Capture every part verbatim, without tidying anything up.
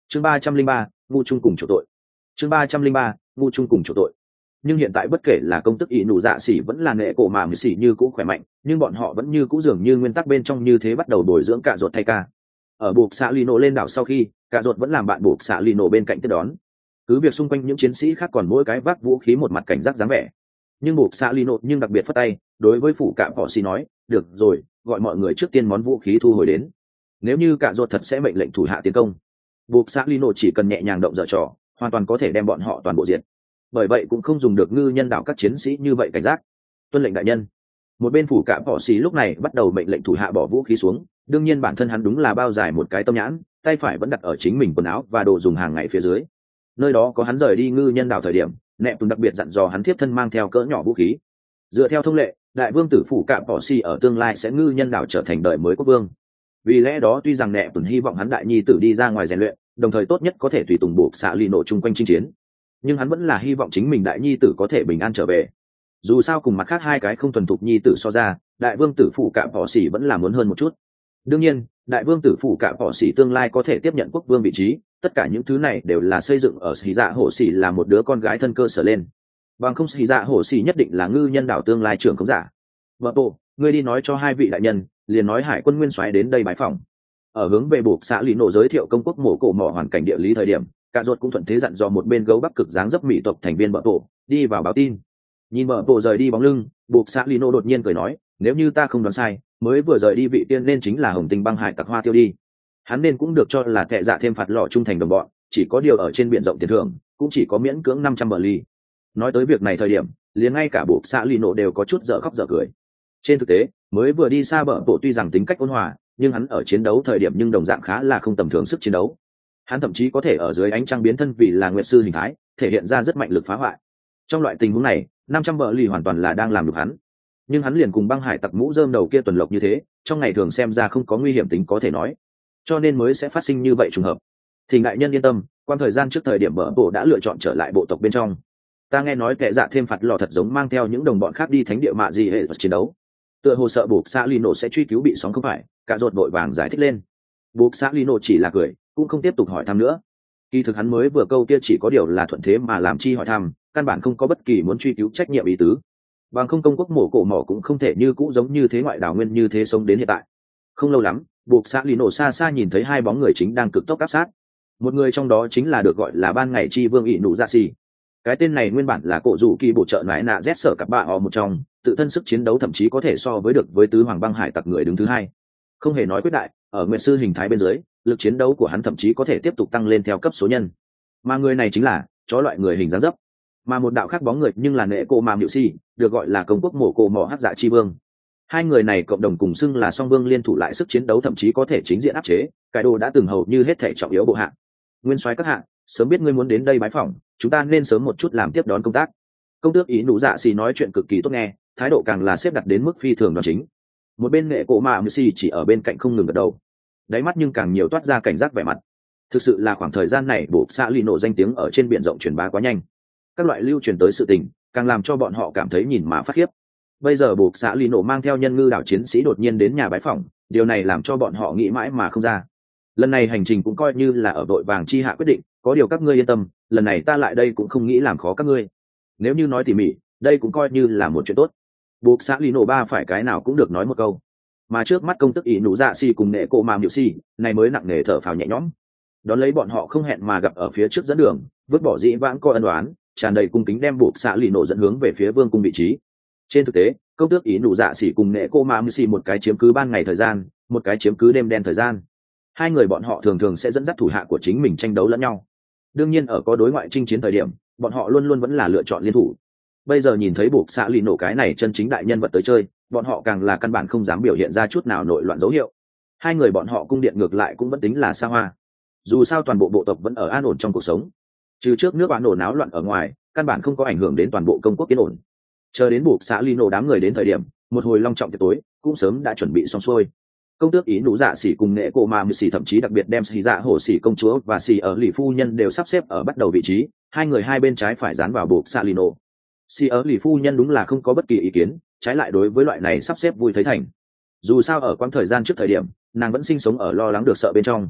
chương ba trăm linh ba ngu chung cùng chỗ tội. chương ba trăm linh ba ngu chung cùng chỗ tội. Nhưng hiện tại bất kể là công tức ỷ nụ dạ xỉ vẫn là nệ cổ mà mười xỉ như cũ khỏe mạnh, nhưng bọn họ vẫn như cũ dường như nguyên tắc bên trong như thế bắt đầu bồi dưỡng cả ruột thay ca. Ở buộc xạ lino lên đảo sau khi cả ruột vẫn làm bạn buộc xạ lino bên cạnh tiếp đón, cứ việc xung quanh những chiến sĩ khác còn mỗi cái vác vũ khí một mặt cảnh giác dáng vẻ, nhưng buộc xạ lino nhưng đặc biệt phất tay đối với phủ cạm họ xì nói, được rồi, gọi mọi người trước tiên món vũ khí thu hồi đến, nếu như cả ruột thật sẽ mệnh lệnh thủ hạ tiến công, buộc xạ lino chỉ cần nhẹ nhàng động dở trò hoàn toàn có thể đem bọn họ toàn bộ diệt. Bởi vậy cũng không dùng được ngư nhân đạo các chiến sĩ như vậy cảnh giác. Tuân lệnh đại nhân. Một bên phủ cạm họ xì lúc này bắt đầu mệnh lệnh thủ hạ bỏ vũ khí xuống, đương nhiên bản thân hắn đúng là bao dài một cái tâm nhãn, tay phải vẫn đặt ở chính mình quần áo và đồ dùng hàng ngày phía dưới, nơi đó có hắn rời đi ngư nhân đạo thời điểm nẹp tùn đặc biệt dặn dò hắn tiếp thân mang theo cỡ nhỏ vũ khí. Dựa theo thông lệ, đại vương tử phủ cạm họ xì ở tương lai sẽ ngư nhân đạo trở thành đời mới quốc vương, vì lẽ đó tuy rằng nẹp tùn hy vọng hắn đại nhi tử đi ra ngoài rèn luyện, đồng thời tốt nhất có thể tùy tùng buộc xạ lì nổ chung quanh chinh chiến, nhưng hắn vẫn là hy vọng chính mình đại nhi tử có thể bình an trở về. Dù sao cùng mặt khác hai cái không thuần thục nhi tử so ra, đại vương tử phủ cạm họ xỉ vẫn là muốn hơn một chút. Đương nhiên đại vương tử phủ cạm họ xỉ tương lai có thể tiếp nhận quốc vương vị trí, tất cả những thứ này đều là xây dựng ở xì dạ hổ xỉ là một đứa con gái thân cơ sở lên, bằng không xì dạ hổ xỉ nhất định là ngư nhân đảo tương lai trưởng không giả. Vợ bộ, ngươi đi nói cho hai vị đại nhân, liền nói hải quân nguyên soái đến đây bái phỏng. Ở hướng về buộc xã lì nổ giới thiệu công quốc mổ cổ mỏ hoàn cảnh địa lý thời điểm, cả ruột cũng thuận thế dặn dò một bên gấu bắc cực dáng dấp mỹ tộc thành viên bờ bộ đi vào báo tin. Nhìn bờ bộ rời đi bóng lưng, buộc xã lì nổ đột nhiên cười nói, nếu như ta không đoán sai, mới vừa rời đi vị tiên nên chính là hồng tinh băng hải tặc hoa tiêu đi. Hắn nên cũng được cho là tệ dạ thêm phạt lọ trung thành đồng bọn, chỉ có điều ở trên biển rộng tiền thưởng cũng chỉ có miễn cưỡng năm trăm bờ ly. Nói tới việc này thời điểm, liền ngay cả buộc xã lì nổ đều có chút dở khóc dở cười. Trên thực tế, mới vừa đi xa bờ bộ tuy rằng tính cách ôn hòa, nhưng hắn ở chiến đấu thời điểm nhưng đồng dạng khá là không tầm thường sức chiến đấu. Hắn thậm chí có thể ở dưới ánh trăng biến thân vì là nguyệt sư hình thái, thể hiện ra rất mạnh lực phá hoại. Trong loại tình huống này, năm trăm bờ lì hoàn toàn là đang làm được hắn. Nhưng hắn liền cùng băng hải tặc mũ rơm đầu kia tuần lộc như thế, trong ngày thường xem ra không có nguy hiểm tính có thể nói, cho nên mới sẽ phát sinh như vậy trùng hợp. Thì đại nhân yên tâm, quan thời gian trước thời điểm bờ bộ đã lựa chọn trở lại bộ tộc bên trong. Ta nghe nói kẻ dạ thêm phạt lò thật giống mang theo những đồng bọn khác đi thánh địa mạ gì hệ chiến đấu, tựa hồ sợ buộc xã lino sẽ truy cứu bị sóng không phải, cả ruột vội vàng giải thích lên. Buộc xã lino chỉ là cười, cũng không tiếp tục hỏi thăm nữa. Kỳ thực hắn mới vừa câu kia chỉ có điều là thuận thế mà làm chi hỏi thăm, căn bản không có bất kỳ muốn truy cứu trách nhiệm ý tứ. Bằng không công quốc mổ cổ mỏ cũng không thể như cũ giống như thế ngoại đảo nguyên như thế sống đến hiện tại. Không lâu lắm, buộc xã lino xa xa nhìn thấy hai bóng người chính đang cực tốc áp sát. Một người trong đó chính là được gọi là ban ngày chi vương ỷ nụ dạ xì. Cái tên này nguyên bản là cổ rủ kỳ bổ trợ nãi nạ z sở cặp bạ họ một trong, tự thân sức chiến đấu thậm chí có thể so với được với tứ hoàng băng hải tặc người đứng thứ hai. Không hề nói quyết đại, ở nguyệt sư hình thái bên dưới, lực chiến đấu của hắn thậm chí có thể tiếp tục tăng lên theo cấp số nhân. Mà người này chính là chó loại người hình dáng dấp. Mà một đạo khác bóng người nhưng là nệ cô màm nhự si, được gọi là công quốc mổ cổ mỏ hắc dạ chi vương. Hai người này cộng đồng cùng xưng là song vương liên thủ lại sức chiến đấu thậm chí có thể chính diện áp chế, cái đồ đã từng hầu như hết thể trọng yếu bộ hạng. Nguyên soái các hạng, sớm biết ngươi muốn đến đây bái phỏng, chúng ta nên sớm một chút làm tiếp đón công tác. Công tước ý nụ dạ xì nói chuyện cực kỳ tốt nghe, thái độ càng là xếp đặt đến mức phi thường đoan chính. Một bên nghệ cổ mạ mười xì chỉ ở bên cạnh không ngừng gật đầu, đáy mắt nhưng càng nhiều toát ra cảnh giác vẻ mặt. Thực sự là khoảng thời gian này buộc xã lì nổ danh tiếng ở trên biển rộng truyền bá quá nhanh, các loại lưu truyền tới sự tình càng làm cho bọn họ cảm thấy nhìn mà phát khiếp. Bây giờ buộc xã lì nổ mang theo nhân ngư đảo chiến sĩ đột nhiên đến nhà bái phỏng, điều này làm cho bọn họ nghĩ mãi mà không ra. Lần này hành trình cũng coi như là ở đội vàng chi hạ quyết định, có điều các ngươi yên tâm, lần này ta lại đây cũng không nghĩ làm khó các ngươi. Nếu như nói tỉ mỉ, đây cũng coi như là một chuyện tốt. Buộc xã lì nổ ba phải cái nào cũng được nói một câu, mà trước mắt công tức ý nụ dạ xì cùng nệ cổ màm nhự xì này mới nặng nề thở phào nhẹ nhõm. Đón lấy bọn họ không hẹn mà gặp ở phía trước dẫn đường, vứt bỏ dĩ vãng coi ân đoán, tràn đầy cung kính đem buộc xã lì nổ dẫn hướng về phía vương cung vị trí. Trên thực tế, công tước ý nụ dạ xì cùng nệ cổ màm nhự xì một cái chiếm cứ ban ngày thời gian, một cái chiếm cứ đêm đen thời gian. Hai người bọn họ thường thường sẽ dẫn dắt thủ hạ của chính mình tranh đấu lẫn nhau. Đương nhiên ở có đối ngoại chinh chiến thời điểm, bọn họ luôn luôn vẫn là lựa chọn liên thủ. Bây giờ nhìn thấy buộc xã lì nổ cái này chân chính đại nhân vật tới chơi, bọn họ càng là căn bản không dám biểu hiện ra chút nào nội loạn dấu hiệu. Hai người bọn họ cung điện ngược lại cũng vẫn tính là xa hoa. Dù sao toàn bộ bộ tộc vẫn ở an ổn trong cuộc sống, trừ trước nước bán nổ náo loạn ở ngoài, căn bản không có ảnh hưởng đến toàn bộ công quốc yên ổn. Chờ đến buộc xã lì nổ đám người đến thời điểm, một hồi long trọng tiệc tối cũng sớm đã chuẩn bị xong xuôi. Công tước ý nụ dạ xỉ cùng nệ cổ mà mười xỉ thậm chí đặc biệt đem xỉ dạ hổ xỉ công chúa và xỉ ở lì phu nhân đều sắp xếp ở bắt đầu vị trí, hai người hai bên trái phải dán vào buộc xạ lì nổ. Xỉ ở lì phu nhân đúng là không có bất kỳ ý kiến, trái lại đối với loại này sắp xếp vui thấy thành. Dù sao ở quãng thời gian trước thời điểm, nàng vẫn sinh sống ở lo lắng được sợ bên trong.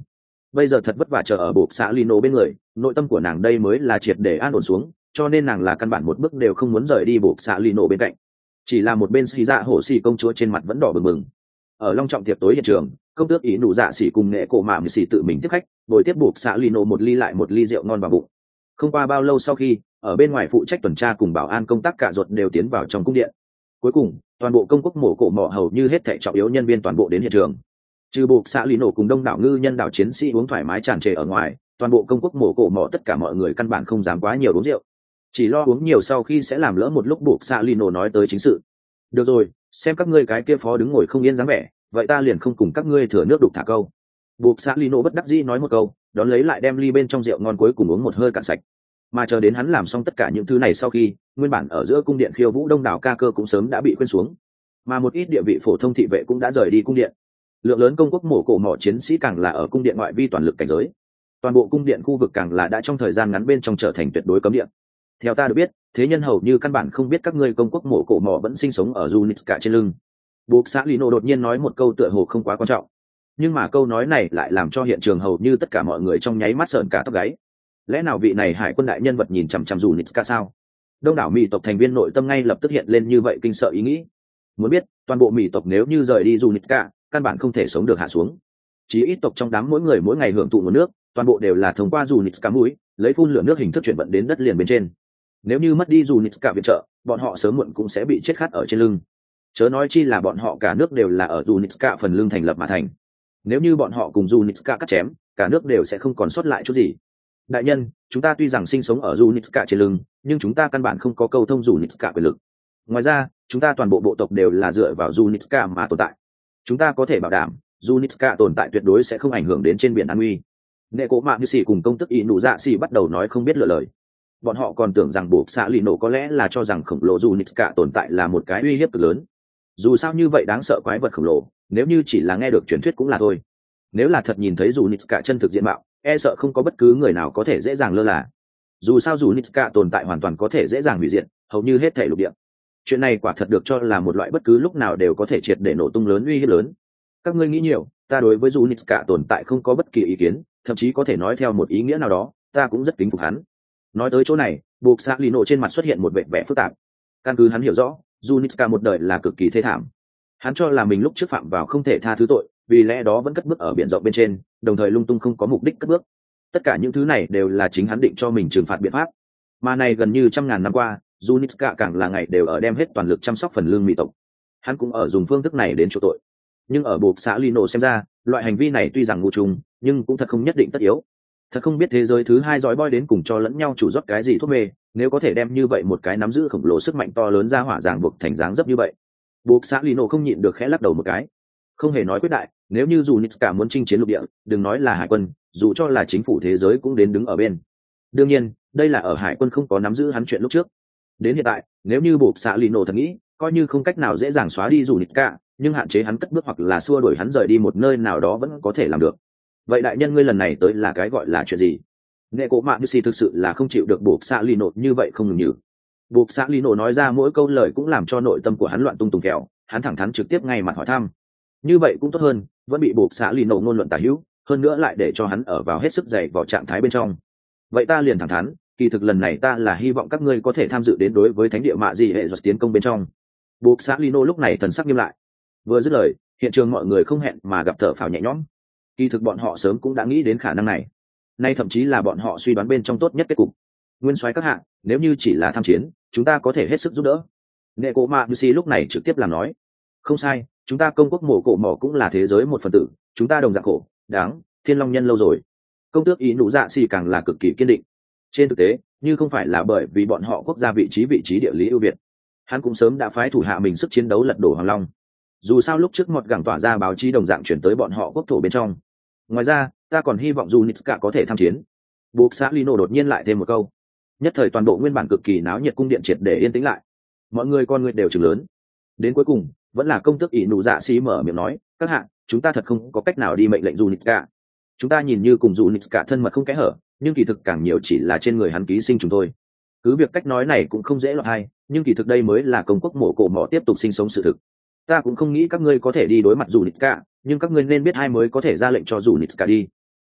bây giờ thật vất vả chờ ở bộ xã Lino bên người, nội tâm của nàng đây mới là triệt để an ổn xuống, cho nên nàng là căn bản một bước đều không muốn rời đi bộ xã Lino bên cạnh. Chỉ là một bên xì dạ hổ xì công chúa trên mặt vẫn đỏ bừng bừng. Ở long trọng tiệc tối hiện trường, công tước ý nụ dạ xỉ cùng nghệ cổ mạ mười xỉ tự mình tiếp khách, ngồi tiếp buộc xã Lino một ly lại một ly rượu ngon vào bụng. Không qua bao lâu sau khi, ở bên ngoài phụ trách tuần tra cùng bảo an công tác cả ruột đều tiến vào trong cung điện. Cuối cùng, toàn bộ công quốc mổ cổ mỏ hầu như hết thảy trọng yếu nhân viên toàn bộ đến hiện trường. Trừ buộc xã Lino cùng đông đảo ngư nhân đảo chiến sĩ uống thoải mái tràn trề ở ngoài, toàn bộ công quốc mổ cổ mỏ tất cả mọi người căn bản không dám quá nhiều uống rượu, chỉ lo uống nhiều sau khi sẽ làm lỡ một lúc buộc xã Lino nói tới chính sự. Được rồi, xem các ngươi cái kia phó đứng ngồi không yên dáng vẻ, vậy ta liền không cùng các ngươi thừa nước đục thả câu. Buộc xã Lino bất đắc dĩ nói một câu, đón lấy lại đem ly bên trong rượu ngon cuối cùng uống một hơi cạn sạch. Mà chờ đến hắn làm xong tất cả những thứ này sau khi, nguyên bản ở giữa cung điện khiêu vũ đông đảo ca cơ cũng sớm đã bị quên xuống, mà một ít địa vị phổ thông thị vệ cũng đã rời đi cung điện. Lượng lớn công quốc mổ cổ mỏ chiến sĩ càng là ở cung điện ngoại vi toàn lực cảnh giới, toàn bộ cung điện khu vực càng là đã trong thời gian ngắn bên trong trở thành tuyệt đối cấm địa. Theo ta được biết, thế nhân hầu như căn bản không biết các ngươi công quốc mổ cổ mỏ vẫn sinh sống ở Junitska trên lưng. Buộc xã Lino đột nhiên nói một câu tựa hồ không quá quan trọng, nhưng mà câu nói này lại làm cho hiện trường hầu như tất cả mọi người trong nháy mắt sởn cả tóc gáy. Lẽ nào vị này hải quân đại nhân vật nhìn chằm chằm Junitska sao? Đông đảo mỹ tộc thành viên nội tâm ngay lập tức hiện lên như vậy kinh sợ ý nghĩ. Muốn biết, toàn bộ mỹ tộc nếu như rời đi Junitska, căn bản không thể sống được hạ xuống. Chỉ ít tộc trong đám mỗi người mỗi ngày hưởng thụ nguồn nước, toàn bộ đều là thông qua Junitska mũi, lấy phun lửa nước hình thức chuyển vận đến đất liền bên trên. Nếu như mất đi Junitska viện trợ, bọn họ sớm muộn cũng sẽ bị chết khát ở trên lưng. Chớ nói chi là bọn họ cả nước đều là ở Junitska phần lưng thành lập mà thành. Nếu như bọn họ cùng Junitska cắt chém, cả nước đều sẽ không còn sót lại chút gì. Đại nhân, chúng ta tuy rằng sinh sống ở Junitska trên lưng, nhưng chúng ta căn bản không có câu thông Junitska quyền lực. Ngoài ra, chúng ta toàn bộ bộ tộc đều là dựa vào Junitska mà tồn tại. Chúng ta có thể bảo đảm, Junitska tồn tại tuyệt đối sẽ không ảnh hưởng đến trên biển an nguy. Nệ Cố Mạ Như Sĩ cùng công tức Y Nụ Dạ Sĩ bắt đầu nói không biết lựa lời. Bọn họ còn tưởng rằng buộc xã Lino có lẽ là cho rằng khổng lồ Junitska tồn tại là một cái uy hiếp cực lớn. Dù sao như vậy đáng sợ quái vật khổng lồ, nếu như chỉ là nghe được truyền thuyết cũng là thôi. Nếu là thật nhìn thấy Junitska chân thực diện mạo, e sợ không có bất cứ người nào có thể dễ dàng lơ là. Dù sao Junitska tồn tại hoàn toàn có thể dễ dàng hủy diệt, hầu như hết thể lục địa. Chuyện này quả thật được cho là một loại bất cứ lúc nào đều có thể triệt để nổ tung lớn uy hiếp lớn. Các ngươi nghĩ nhiều, ta đối với Junitska tồn tại không có bất kỳ ý kiến, thậm chí có thể nói theo một ý nghĩa nào đó, ta cũng rất kính phục hắn. Nói tới chỗ này, buộc xã Lino trên mặt xuất hiện một vẻ vẻ phức tạp. Căn cứ hắn hiểu rõ, Junitska một đời là cực kỳ thê thảm. Hắn cho là mình lúc trước phạm vào không thể tha thứ tội, vì lẽ đó vẫn cất bước ở biển rộng bên trên, đồng thời lung tung không có mục đích cất bước. Tất cả những thứ này đều là chính hắn định cho mình trừng phạt biện pháp. Mà này gần như trăm ngàn năm qua, Junitska càng là ngày đều ở đem hết toàn lực chăm sóc phần lương mỹ tộc. Hắn cũng ở dùng phương thức này đến chỗ tội. Nhưng ở buộc xã Lino xem ra, loại hành vi này tuy rằng ngu trùng, nhưng cũng thật không nhất định tất yếu. Thật không biết thế giới thứ hai dõi boy đến cùng cho lẫn nhau chủ rót cái gì thuốc mê, nếu có thể đem như vậy một cái nắm giữ khổng lồ sức mạnh to lớn ra hỏa ràng buộc thành dáng dấp như vậy. Buộc xã Lino không nhịn được khẽ lắc đầu một cái. Không hề nói quyết đại, nếu như dù Nitska muốn chinh chiến lục địa, đừng nói là hải quân, dù cho là chính phủ thế giới cũng đến đứng ở bên. Đương nhiên, đây là ở hải quân không có nắm giữ hắn chuyện lúc trước. Đến hiện tại, nếu như buộc xã Lino thật nghĩ, coi như không cách nào dễ dàng xóa đi dù Nitska, nhưng hạn chế hắn cất bước hoặc là xua đuổi hắn rời đi một nơi nào đó vẫn có thể làm được. Vậy đại nhân ngươi lần này tới là cái gọi là chuyện gì? Nệ Cố Mạ Như Sĩ thực sự là không chịu được buộc xã Lino như vậy không ngừng nhử. Buộc xã Lino nói ra mỗi câu lời cũng làm cho nội tâm của hắn loạn tung tùng kẹo, hắn thẳng thắn trực tiếp ngay mặt hỏi thăm. Như vậy cũng tốt hơn, vẫn bị buộc xã Lino ngôn luận tả hữu, hơn nữa lại để cho hắn ở vào hết sức dày vào trạng thái bên trong. Vậy ta liền thẳng thắn, kỳ thực lần này ta là hy vọng các ngươi có thể tham dự đến đối với thánh địa mạ gì hệ giật tiến công bên trong. Buộc xã Lino lúc này thần sắc nghiêm lại. Vừa dứt lời, hiện trường mọi người không hẹn mà gặp thở phào nhẹ nhõm. Kỳ thực bọn họ sớm cũng đã nghĩ đến khả năng này. Nay thậm chí là bọn họ suy đoán bên trong tốt nhất kết cục. Nguyên soái các hạ, nếu như chỉ là tham chiến, chúng ta có thể hết sức giúp đỡ. Nệ Cố Mạ Như Sĩ lúc này trực tiếp làm nói. Không sai, chúng ta công quốc mổ cổ mỏ cũng là thế giới một phần tử, chúng ta đồng dạng khổ, đáng, thiên long nhân lâu rồi. Công tước Ý Nụ Dạ Xỉ càng là cực kỳ kiên định. Trên thực tế, như không phải là bởi vì bọn họ quốc gia vị trí vị trí địa lý ưu việt, hắn cũng sớm đã phái thủ hạ mình sức chiến đấu lật đổ Hoàng Long. Dù sao lúc trước một gẳng tỏa ra báo chí đồng dạng chuyển tới bọn họ quốc thổ bên trong. Ngoài ra, ta còn hy vọng Junitska có thể tham chiến. Buộc xã Lino đột nhiên lại thêm một câu. Nhất thời toàn bộ nguyên bản cực kỳ náo nhiệt cung điện triệt để yên tĩnh lại. Mọi người con người đều trừng lớn. Đến cuối cùng, vẫn là công tước Ý Nụ Dạ Xỉ mở miệng nói, các hạ, chúng ta thật không có cách nào đi mệnh lệnh Junitska. Chúng ta nhìn như cùng Junitska thân mật không kẽ hở, nhưng kỳ thực càng nhiều chỉ là trên người hắn ký sinh chúng thôi. Cứ việc cách nói này cũng không dễ lọt hay, nhưng kỳ thực đây mới là công quốc mổ cổ mỏ tiếp tục sinh sống sự thực. Ta cũng không nghĩ các ngươi có thể đi đối mặt Junitska, nhưng các ngươi nên biết ai mới có thể ra lệnh cho Junitska đi.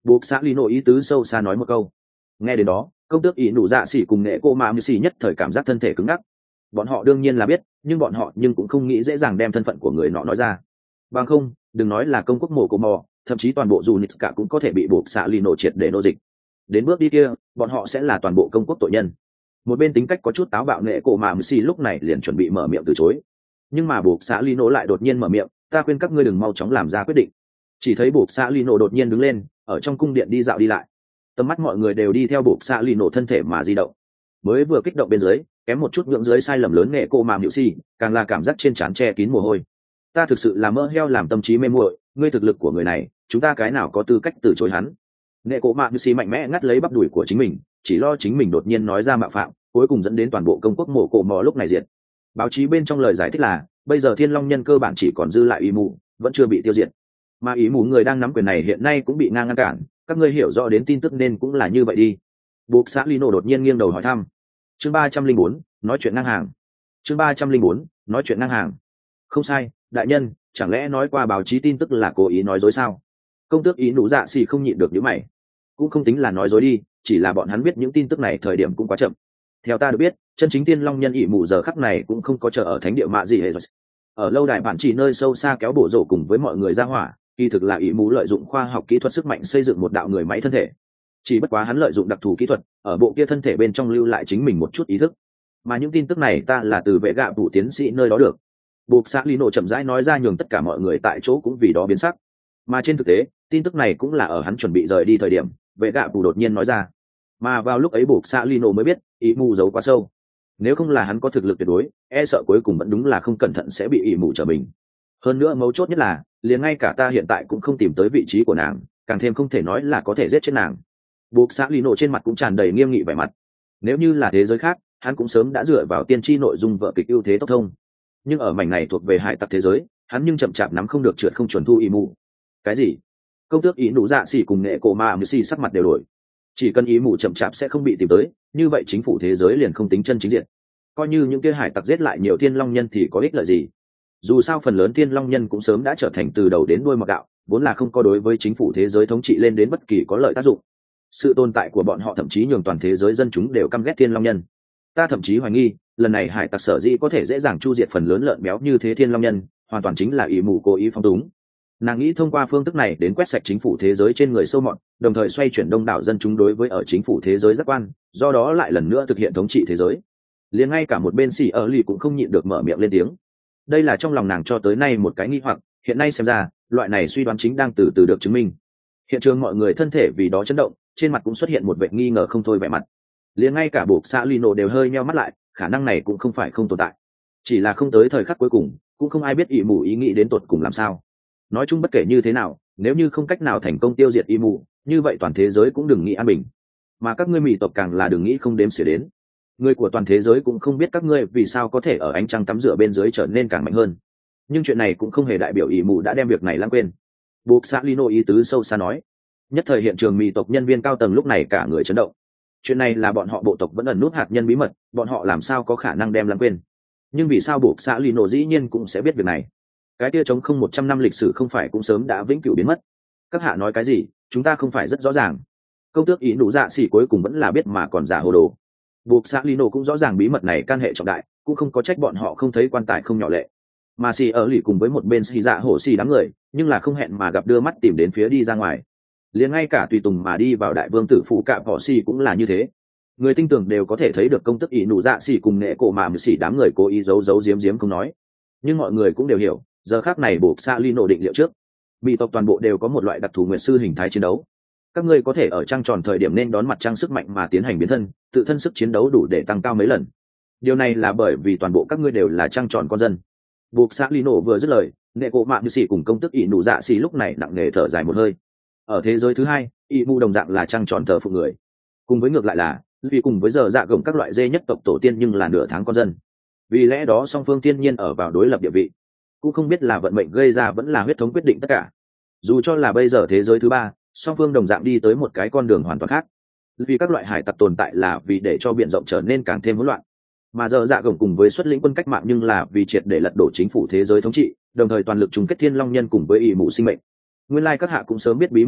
buộc xã lino ý tứ sâu xa nói một câu. Nghe đến đó, công tước ỷ nụ dạ xỉ cùng nghệ cô mà mười xỉ nhất thời cảm giác thân thể cứng ngắc. Bọn họ đương nhiên là biết, nhưng bọn họ nhưng cũng không nghĩ dễ dàng đem thân phận của người nọ nói ra. Bằng không, đừng nói là công quốc mồ cổ mò, thậm chí toàn bộ dù nít cả cũng có thể bị buộc xã lino triệt để nô dịch. Đến bước đi kia, bọn họ sẽ là toàn bộ công quốc tội nhân. Một bên tính cách có chút táo bạo nghệ cổ mà mười xỉ lúc này liền chuẩn bị mở miệng từ chối, nhưng mà buộc xã lino lại đột nhiên mở miệng, ta khuyên các ngươi đừng mau chóng làm ra quyết định. Chỉ thấy buộc xã lino đột nhiên đứng lên, ở trong cung điện đi dạo đi lại. Tầm mắt mọi người đều đi theo buộc xã lino thân thể mà di động. Mới vừa kích động bên dưới, kém một chút ngưỡng dưới sai lầm lớn nghệ cô mà nhự si, càng là cảm giác trên trán che kín mồ hôi. Ta thực sự là mỡ heo làm tâm trí mê muội, ngươi thực lực của người này, chúng ta cái nào có tư cách từ chối hắn. Nghệ cô mà nhự si mạnh mẽ ngắt lấy bắp đùi của chính mình, chỉ lo chính mình đột nhiên nói ra mạo phạm, cuối cùng dẫn đến toàn bộ công quốc mổ cổ mò lúc này diệt. Báo chí bên trong lời giải thích là, bây giờ thiên long nhân cơ bản chỉ còn dư lại ý mù, vẫn chưa bị tiêu diệt, mà ý mù người đang nắm quyền này hiện nay cũng bị ngang ngăn cản. Các ngươi hiểu rõ đến tin tức nên cũng là như vậy đi. Buộc xã Lino đột nhiên nghiêng đầu hỏi thăm. Chương ba trăm linh bốn, nói chuyện ngang hàng. Chương ba trăm linh bốn, nói chuyện ngang hàng. Không sai, đại nhân, chẳng lẽ nói qua báo chí tin tức là cố ý nói dối sao? Công tước ý nụ dạ xì không nhịn được nhíu mày. Cũng không tính là nói dối đi, chỉ là bọn hắn biết những tin tức này thời điểm cũng quá chậm. Theo ta được biết, chân chính tiên long nhân ỷ mù giờ khắc này cũng không có chờ ở thánh địa mạ gì hệ rồi. Ở lâu đài bản chỉ nơi sâu xa kéo bổ rổ cùng với mọi người ra hỏa, kỳ thực là ỷ mù lợi dụng khoa học kỹ thuật sức mạnh xây dựng một đạo người máy thân thể. Chỉ bất quá hắn lợi dụng đặc thù kỹ thuật, ở bộ kia thân thể bên trong lưu lại chính mình một chút ý thức. Mà những tin tức này ta là từ vệ gạ phủ tiến sĩ nơi đó được. Buộc xã Lino chậm rãi nói ra nhường tất cả mọi người tại chỗ cũng vì đó biến sắc. Mà trên thực tế, tin tức này cũng là ở hắn chuẩn bị rời đi thời điểm, vệ gạ phủ đột nhiên nói ra. Mà vào lúc ấy buộc xã Lino mới biết, ỷ mù giấu quá sâu. Nếu không là hắn có thực lực tuyệt đối, e sợ cuối cùng vẫn đúng là không cẩn thận sẽ bị ỷ mù trở mình. Hơn nữa mấu chốt nhất là, liền ngay cả ta hiện tại cũng không tìm tới vị trí của nàng, càng thêm không thể nói là có thể giết chết nàng. Buộc xã Lino trên mặt cũng tràn đầy nghiêm nghị vẻ mặt. Nếu như là thế giới khác, hắn cũng sớm đã dựa vào tiên tri nội dung vở kịch ưu thế tốc thông. Nhưng ở mảnh này thuộc về hải tặc thế giới, hắn nhưng chậm chạp nắm không được trượt không chuẩn thu ỷ mù. Cái gì? Công tước ý nụ dạ xỉ cùng nghệ cổ mà mười xỉ sắc mặt đều đổi. Chỉ cần ý mù chậm chạp sẽ không bị tìm tới, như vậy chính phủ thế giới liền không tính chân chính diện. Coi như những kia hải tặc giết lại nhiều thiên long nhân thì có ích lợi gì? Dù sao phần lớn thiên long nhân cũng sớm đã trở thành từ đầu đến đuôi mặc gạo, vốn là không có đối với chính phủ thế giới thống trị lên đến bất kỳ có lợi tác dụng. Sự tồn tại của bọn họ thậm chí nhường toàn thế giới dân chúng đều căm ghét thiên long nhân. Ta thậm chí hoài nghi, lần này hải tặc sở dĩ có thể dễ dàng chu diệt phần lớn lợn béo như thế thiên long nhân, hoàn toàn chính là ý mù cố ý phóng túng. Nàng nghĩ thông qua phương thức này đến quét sạch chính phủ thế giới trên người sâu mọt, đồng thời xoay chuyển đông đảo dân chúng đối với ở chính phủ thế giới giác quan, do đó lại lần nữa thực hiện thống trị thế giới. Liền ngay cả một bên xỉ ở lì cũng không nhịn được mở miệng lên tiếng. Đây là trong lòng nàng cho tới nay một cái nghi hoặc, hiện nay xem ra, loại này suy đoán chính đang từ từ được chứng minh. Hiện trường mọi người thân thể vì đó chấn động, trên mặt cũng xuất hiện một vẻ nghi ngờ không thôi vẻ mặt. Liền ngay cả buộc xã Lino đều hơi nheo mắt lại, khả năng này cũng không phải không tồn tại. Chỉ là không tới thời khắc cuối cùng, cũng không ai biết ỷ mù ý nghĩ đến tột cùng làm sao. Nói chung bất kể như thế nào, nếu như không cách nào thành công tiêu diệt ỷ mù, như vậy toàn thế giới cũng đừng nghĩ an bình. Mà các ngươi mỹ tộc càng là đừng nghĩ không đếm xỉa đến. Người của toàn thế giới cũng không biết các ngươi vì sao có thể ở ánh trăng tắm rửa bên dưới trở nên càng mạnh hơn. Nhưng chuyện này cũng không hề đại biểu ỷ mù đã đem việc này lãng quên. Buộc xã Lino ý tứ sâu xa nói. Nhất thời hiện trường mỹ tộc nhân viên cao tầng lúc này cả người chấn động. Chuyện này là bọn họ bộ tộc vẫn ẩn nút hạt nhân bí mật, bọn họ làm sao có khả năng đem lãng quên. Nhưng vì sao buộc xã Lino dĩ nhiên cũng sẽ biết việc này? Cái kia chống không một trăm năm lịch sử không phải cũng sớm đã vĩnh cửu biến mất? Các hạ nói cái gì, chúng ta không phải rất rõ ràng. Công tước ý nụ dạ xỉ cuối cùng vẫn là biết mà còn giả hồ đồ. Buộc xã Lino cũng rõ ràng bí mật này can hệ trọng đại, cũng không có trách bọn họ không thấy quan tài không nhỏ lệ. Mà xì ở lì cùng với một bên xì dạ hổ xì đám người, nhưng là không hẹn mà gặp đưa mắt tìm đến phía đi ra ngoài. Liền ngay cả tùy tùng mà đi vào đại vương tử phụ cạm họ xì cũng là như thế. Người tinh tường đều có thể thấy được công tức ý nụ dạ xỉ cùng nghệ cổ mà mười xỉ đám người cố ý giấu giấu giếm giếm không nói. Nhưng mọi người cũng đều hiểu, giờ khác này buộc xã Lino định liệu trước. Bị tộc toàn bộ đều có một loại đặc thù nguyệt sư hình thái chiến đấu. Các ngươi có thể ở trăng tròn thời điểm nên đón mặt trăng sức mạnh mà tiến hành biến thân, tự thân sức chiến đấu đủ để tăng cao mấy lần. Điều này là bởi vì toàn bộ các ngươi đều là trăng tròn con dân. Buộc xã Lino vừa dứt lời, nghệ cổ mạ như xỉ cùng công tức ỷ nụ dạ xỉ lúc này nặng nề thở dài một hơi. Ở thế giới thứ hai, ỷ mù đồng dạng là trăng tròn thờ phụng người. Cùng với ngược lại là, vì cùng với giờ dạ gồng các loại dê nhất tộc tổ tiên nhưng là nửa tháng con dân. Vì lẽ đó song phương thiên nhiên ở vào đối lập địa vị. Cũng không biết là vận mệnh gây ra vẫn là huyết thống quyết định tất cả. Dù cho là bây giờ thế giới thứ ba, song phương đồng dạng đi tới một cái con đường hoàn toàn khác. Vì các loại hải tặc tồn tại là vì để cho biển rộng trở nên càng thêm hỗn loạn, mà giờ dạ gồng cùng với xuất lĩnh quân cách mạng nhưng là vì triệt để lật đổ chính phủ thế giới thống trị, đồng thời toàn lực chung kết thiên long nhân cùng với ỷ mù sinh mệnh. Nguyên lai các hạ cũng sớm biết bí mật này,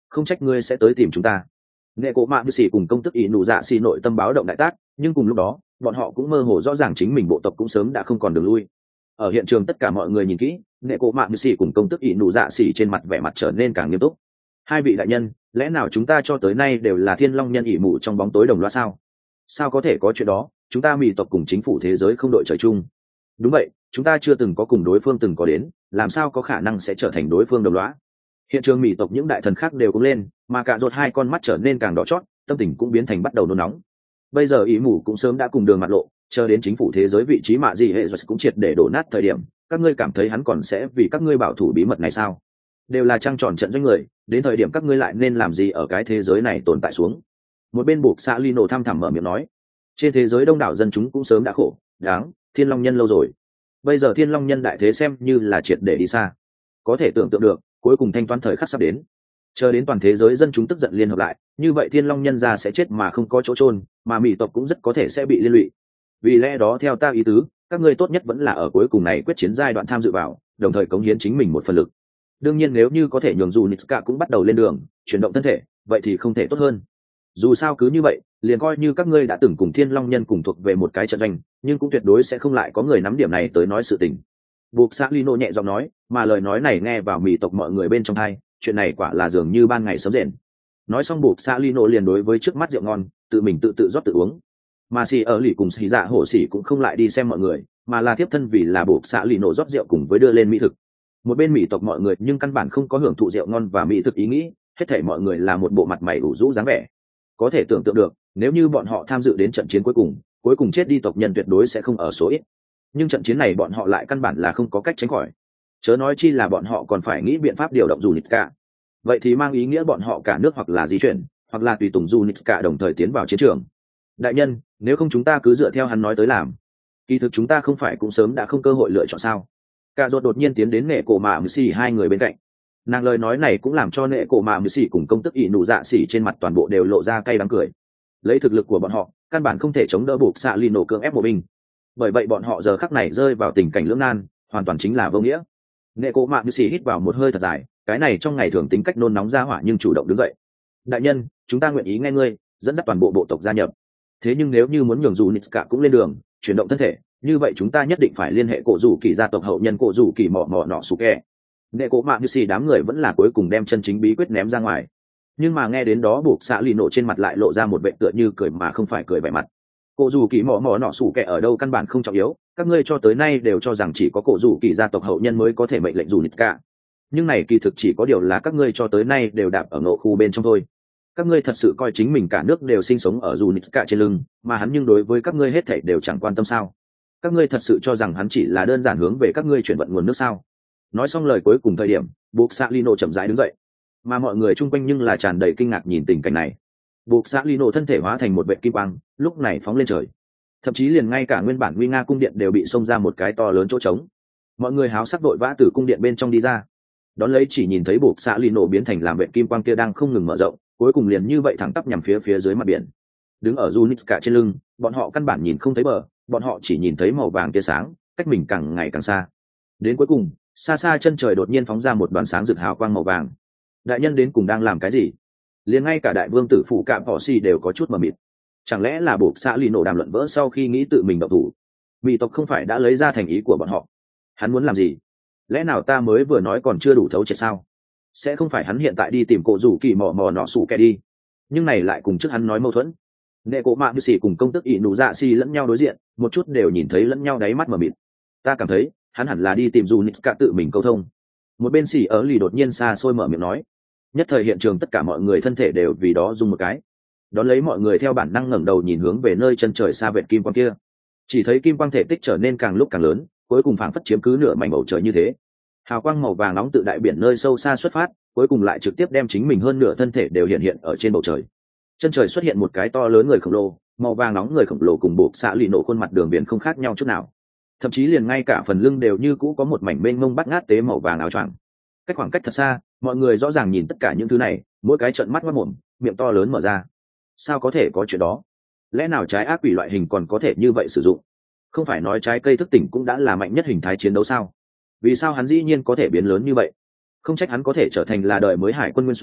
không trách ngươi sẽ tới tìm chúng ta. Nghệ cổ mạ xỉ cùng công tức ỷ nụ dạ xỉ nội tâm báo động đại tác, nhưng cùng lúc đó bọn họ cũng mơ hồ rõ ràng chính mình bộ tộc cũng sớm đã không còn đường lui. Ở hiện trường tất cả mọi người nhìn kỹ, Nghệ cổ mạ xỉ cùng công tức ỷ nụ dạ xỉ trên mặt vẻ mặt trở nên càng nghiêm túc. Hai vị đại nhân, lẽ nào chúng ta cho tới nay đều là thiên long nhân ỷ mụ trong bóng tối đồng loa sao? Sao có thể có chuyện đó? Chúng ta mỹ tộc cùng chính phủ thế giới không đội trời chung. Đúng vậy, chúng ta chưa từng có cùng đối phương từng có đến, làm sao có khả năng sẽ trở thành đối phương đồng loa? Hiện trường mỹ tộc những đại thần khác đều cũng lên, mà cả rột hai con mắt trở nên càng đỏ chót, tâm tình cũng biến thành bắt đầu nôn nóng. Bây giờ ỷ mụ cũng sớm đã cùng đường mặt lộ, chờ đến chính phủ thế giới vị trí mạ gì hệ rồi cũng triệt để đổ nát thời điểm, các ngươi cảm thấy hắn còn sẽ vì các ngươi bảo thủ bí mật này sao? Đều là trăng tròn trận doanh người, đến thời điểm các ngươi lại nên làm gì ở cái thế giới này tồn tại xuống? Một bên buộc xạ Lino thăm thẳm mở miệng nói, trên thế giới đông đảo dân chúng cũng sớm đã khổ, đáng, thiên long nhân lâu rồi. Bây giờ thiên long nhân đại thế xem như là triệt để đi xa. Có thể tưởng tượng được, cuối cùng thanh toán thời khắc sắp đến. Chờ đến toàn thế giới dân chúng tức giận liên hợp lại, như vậy thiên long nhân ra sẽ chết mà không có chỗ chôn, mà mỹ tộc cũng rất có thể sẽ bị liên lụy. Vì lẽ đó theo ta ý tứ, các ngươi tốt nhất vẫn là ở cuối cùng này quyết chiến giai đoạn tham dự vào, đồng thời cống hiến chính mình một phần lực. Đương nhiên nếu như có thể nhường dù Nitska cũng bắt đầu lên đường, chuyển động thân thể, vậy thì không thể tốt hơn. Dù sao cứ như vậy, liền coi như các ngươi đã từng cùng thiên long nhân cùng thuộc về một cái trận doanh, nhưng cũng tuyệt đối sẽ không lại có người nắm điểm này tới nói sự tình. Buộc xã Lino nhẹ giọng nói, mà lời nói này nghe vào mỹ tộc mọi người bên trong tai, chuyện này quả là dường như ban ngày sớm rền. Nói xong buộc xã Lino liền đối với trước mắt rượu ngon, tự mình tự tự rót tự uống. Mà xì ở lì cùng xì dạ hổ xì cũng không lại đi xem mọi người, mà là tiếp thân vì là buộc xã Lino rót rượu cùng với đưa lên mỹ thực. Một bên mỹ tộc mọi người nhưng căn bản không có hưởng thụ rượu ngon và mỹ thực ý nghĩ, hết thảy mọi người là một bộ mặt mày ủ rũ dáng vẻ. Có thể tưởng tượng được, nếu như bọn họ tham dự đến trận chiến cuối cùng, cuối cùng chết đi tộc nhân tuyệt đối sẽ không ở số ít. Nhưng trận chiến này bọn họ lại căn bản là không có cách tránh khỏi. Chớ nói chi là bọn họ còn phải nghĩ biện pháp điều động Junitska. Vậy thì mang ý nghĩa bọn họ cả nước hoặc là di chuyển, hoặc là tùy tùng Junitska đồng thời tiến vào chiến trường. Đại nhân, nếu không chúng ta cứ dựa theo hắn nói tới làm. Kỳ thực chúng ta không phải cũng sớm đã không cơ hội lựa chọn sao? Cả rốt đột nhiên tiến đến nệ cổ mạ mười xì hai người bên cạnh. Nàng lời nói này cũng làm cho nệ cổ mạ mười xì cùng công tức ỷ nụ dạ xì trên mặt toàn bộ đều lộ ra cay đắng cười. Lấy thực lực của bọn họ, căn bản không thể chống đỡ buộc xạ Lino cưỡng ép bộ binh. Bởi vậy bọn họ giờ khắc này rơi vào tình cảnh lưỡng nan, hoàn toàn chính là vô nghĩa. Nệ cổ mạ mười xì hít vào một hơi thật dài, cái này trong ngày thường tính cách nôn nóng ra hỏa nhưng chủ động đứng dậy. Đại nhân, chúng ta nguyện ý nghe ngươi, dẫn dắt toàn bộ bộ tộc gia nhập. Thế nhưng nếu như muốn nhường dù Nitska cũng lên đường, chuyển động thân thể, như vậy chúng ta nhất định phải liên hệ cổ rủ kỳ gia tộc hậu nhân cổ rủ kỳ mỏ mỏ nọ sủ kẹ. Nệ cổ mạ như xì đám người vẫn là cuối cùng đem chân chính bí quyết ném ra ngoài. Nhưng mà nghe đến đó buộc xạ lì nổ trên mặt lại lộ ra một vẻ tựa như cười mà không phải cười vẻ mặt. Cổ rủ kỳ mỏ mỏ nọ sủ kẹ ở đâu căn bản không trọng yếu, các ngươi cho tới nay đều cho rằng chỉ có cổ rủ kỳ gia tộc hậu nhân mới có thể mệnh lệnh dù Nitska. Nhưng này kỳ thực chỉ có điều là các ngươi cho tới nay đều đạp ở ngộ khu bên trong thôi. Các ngươi thật sự coi chính mình cả nước đều sinh sống ở dù Nitska trên lưng, mà hắn nhưng đối với các ngươi hết thảy đều chẳng quan tâm sao? Các ngươi thật sự cho rằng hắn chỉ là đơn giản hướng về các ngươi chuyển vận nguồn nước sao? Nói xong lời cuối cùng thời điểm, buộc xạ Lino chậm rãi đứng dậy, mà mọi người chung quanh nhưng là tràn đầy kinh ngạc nhìn tình cảnh này. Buộc xạ Lino thân thể hóa thành một vệt kim quang, lúc này phóng lên trời, thậm chí liền ngay cả nguyên bản nguy nga cung điện đều bị xông ra một cái to lớn chỗ trống. Mọi người háo sắc vội vã từ cung điện bên trong đi ra, đón lấy chỉ nhìn thấy buộc xạ Lino biến thành làm vệt kim quang kia đang không ngừng mở rộng, cuối cùng liền như vậy thẳng tắp nhằm phía phía dưới mặt biển. Đứng ở Junitska trên lưng, bọn họ căn bản nhìn không thấy bờ, bọn họ chỉ nhìn thấy màu vàng tia sáng, cách mình càng ngày càng xa. Đến cuối cùng, xa xa chân trời đột nhiên phóng ra một đoàn sáng rực hào quang màu vàng. Đại nhân đến cùng đang làm cái gì? Liền ngay cả đại vương tử phụ cạm họ si đều có chút mờ mịt. Chẳng lẽ là buộc xã lì nổ đàm luận vỡ sau khi nghĩ tự mình động thủ? Mỹ tộc không phải đã lấy ra thành ý của bọn họ? Hắn muốn làm gì? Lẽ nào ta mới vừa nói còn chưa đủ thấu triệt sao? Sẽ không phải hắn hiện tại đi tìm cổ rủ kỳ mò mò nọ sủ kẻ đi? Nhưng này lại cùng trước hắn nói mâu thuẫn. Nệ cổ mạ như xì cùng công tức ỷ nụ dạ xì lẫn nhau đối diện, một chút đều nhìn thấy lẫn nhau đáy mắt mờ mịt. Ta cảm thấy hắn hẳn là đi tìm dù Nitska tự mình câu thông. Một bên xì ở lì đột nhiên xa xôi mở miệng nói. Nhất thời hiện trường tất cả mọi người thân thể đều vì đó rung một cái. Đón lấy mọi người theo bản năng ngẩng đầu nhìn hướng về nơi chân trời xa vệt kim quang kia. Chỉ thấy kim quang thể tích trở nên càng lúc càng lớn, cuối cùng phảng phất chiếm cứ nửa mảnh bầu trời như thế. Hào quang màu vàng nóng tự đại biển nơi sâu xa xuất phát, cuối cùng lại trực tiếp đem chính mình hơn nửa thân thể đều hiện hiện ở trên bầu trời. Chân trời xuất hiện một cái to lớn người khổng lồ, màu vàng nóng người khổng lồ cùng buộc xạ lì nổ khuôn mặt đường biển không khác nhau chút nào. Thậm chí liền ngay cả phần lưng đều như cũ có một mảnh mênh mông bắt ngát tế màu vàng áo choàng. Cách khoảng cách thật xa, mọi người rõ ràng nhìn tất cả những thứ này, mỗi cái trợn mắt ngoác mồm, miệng to lớn mở ra. Sao có thể có chuyện đó? Lẽ nào trái ác quỷ loại hình còn có thể như vậy sử dụng? Không phải nói trái cây thức tỉnh cũng đã là mạnh nhất hình thái chiến đấu sao? Vì sao hắn dĩ nhiên có thể biến lớn như vậy? Không trách hắn có thể trở thành là đời mới hải quân nguyên soái,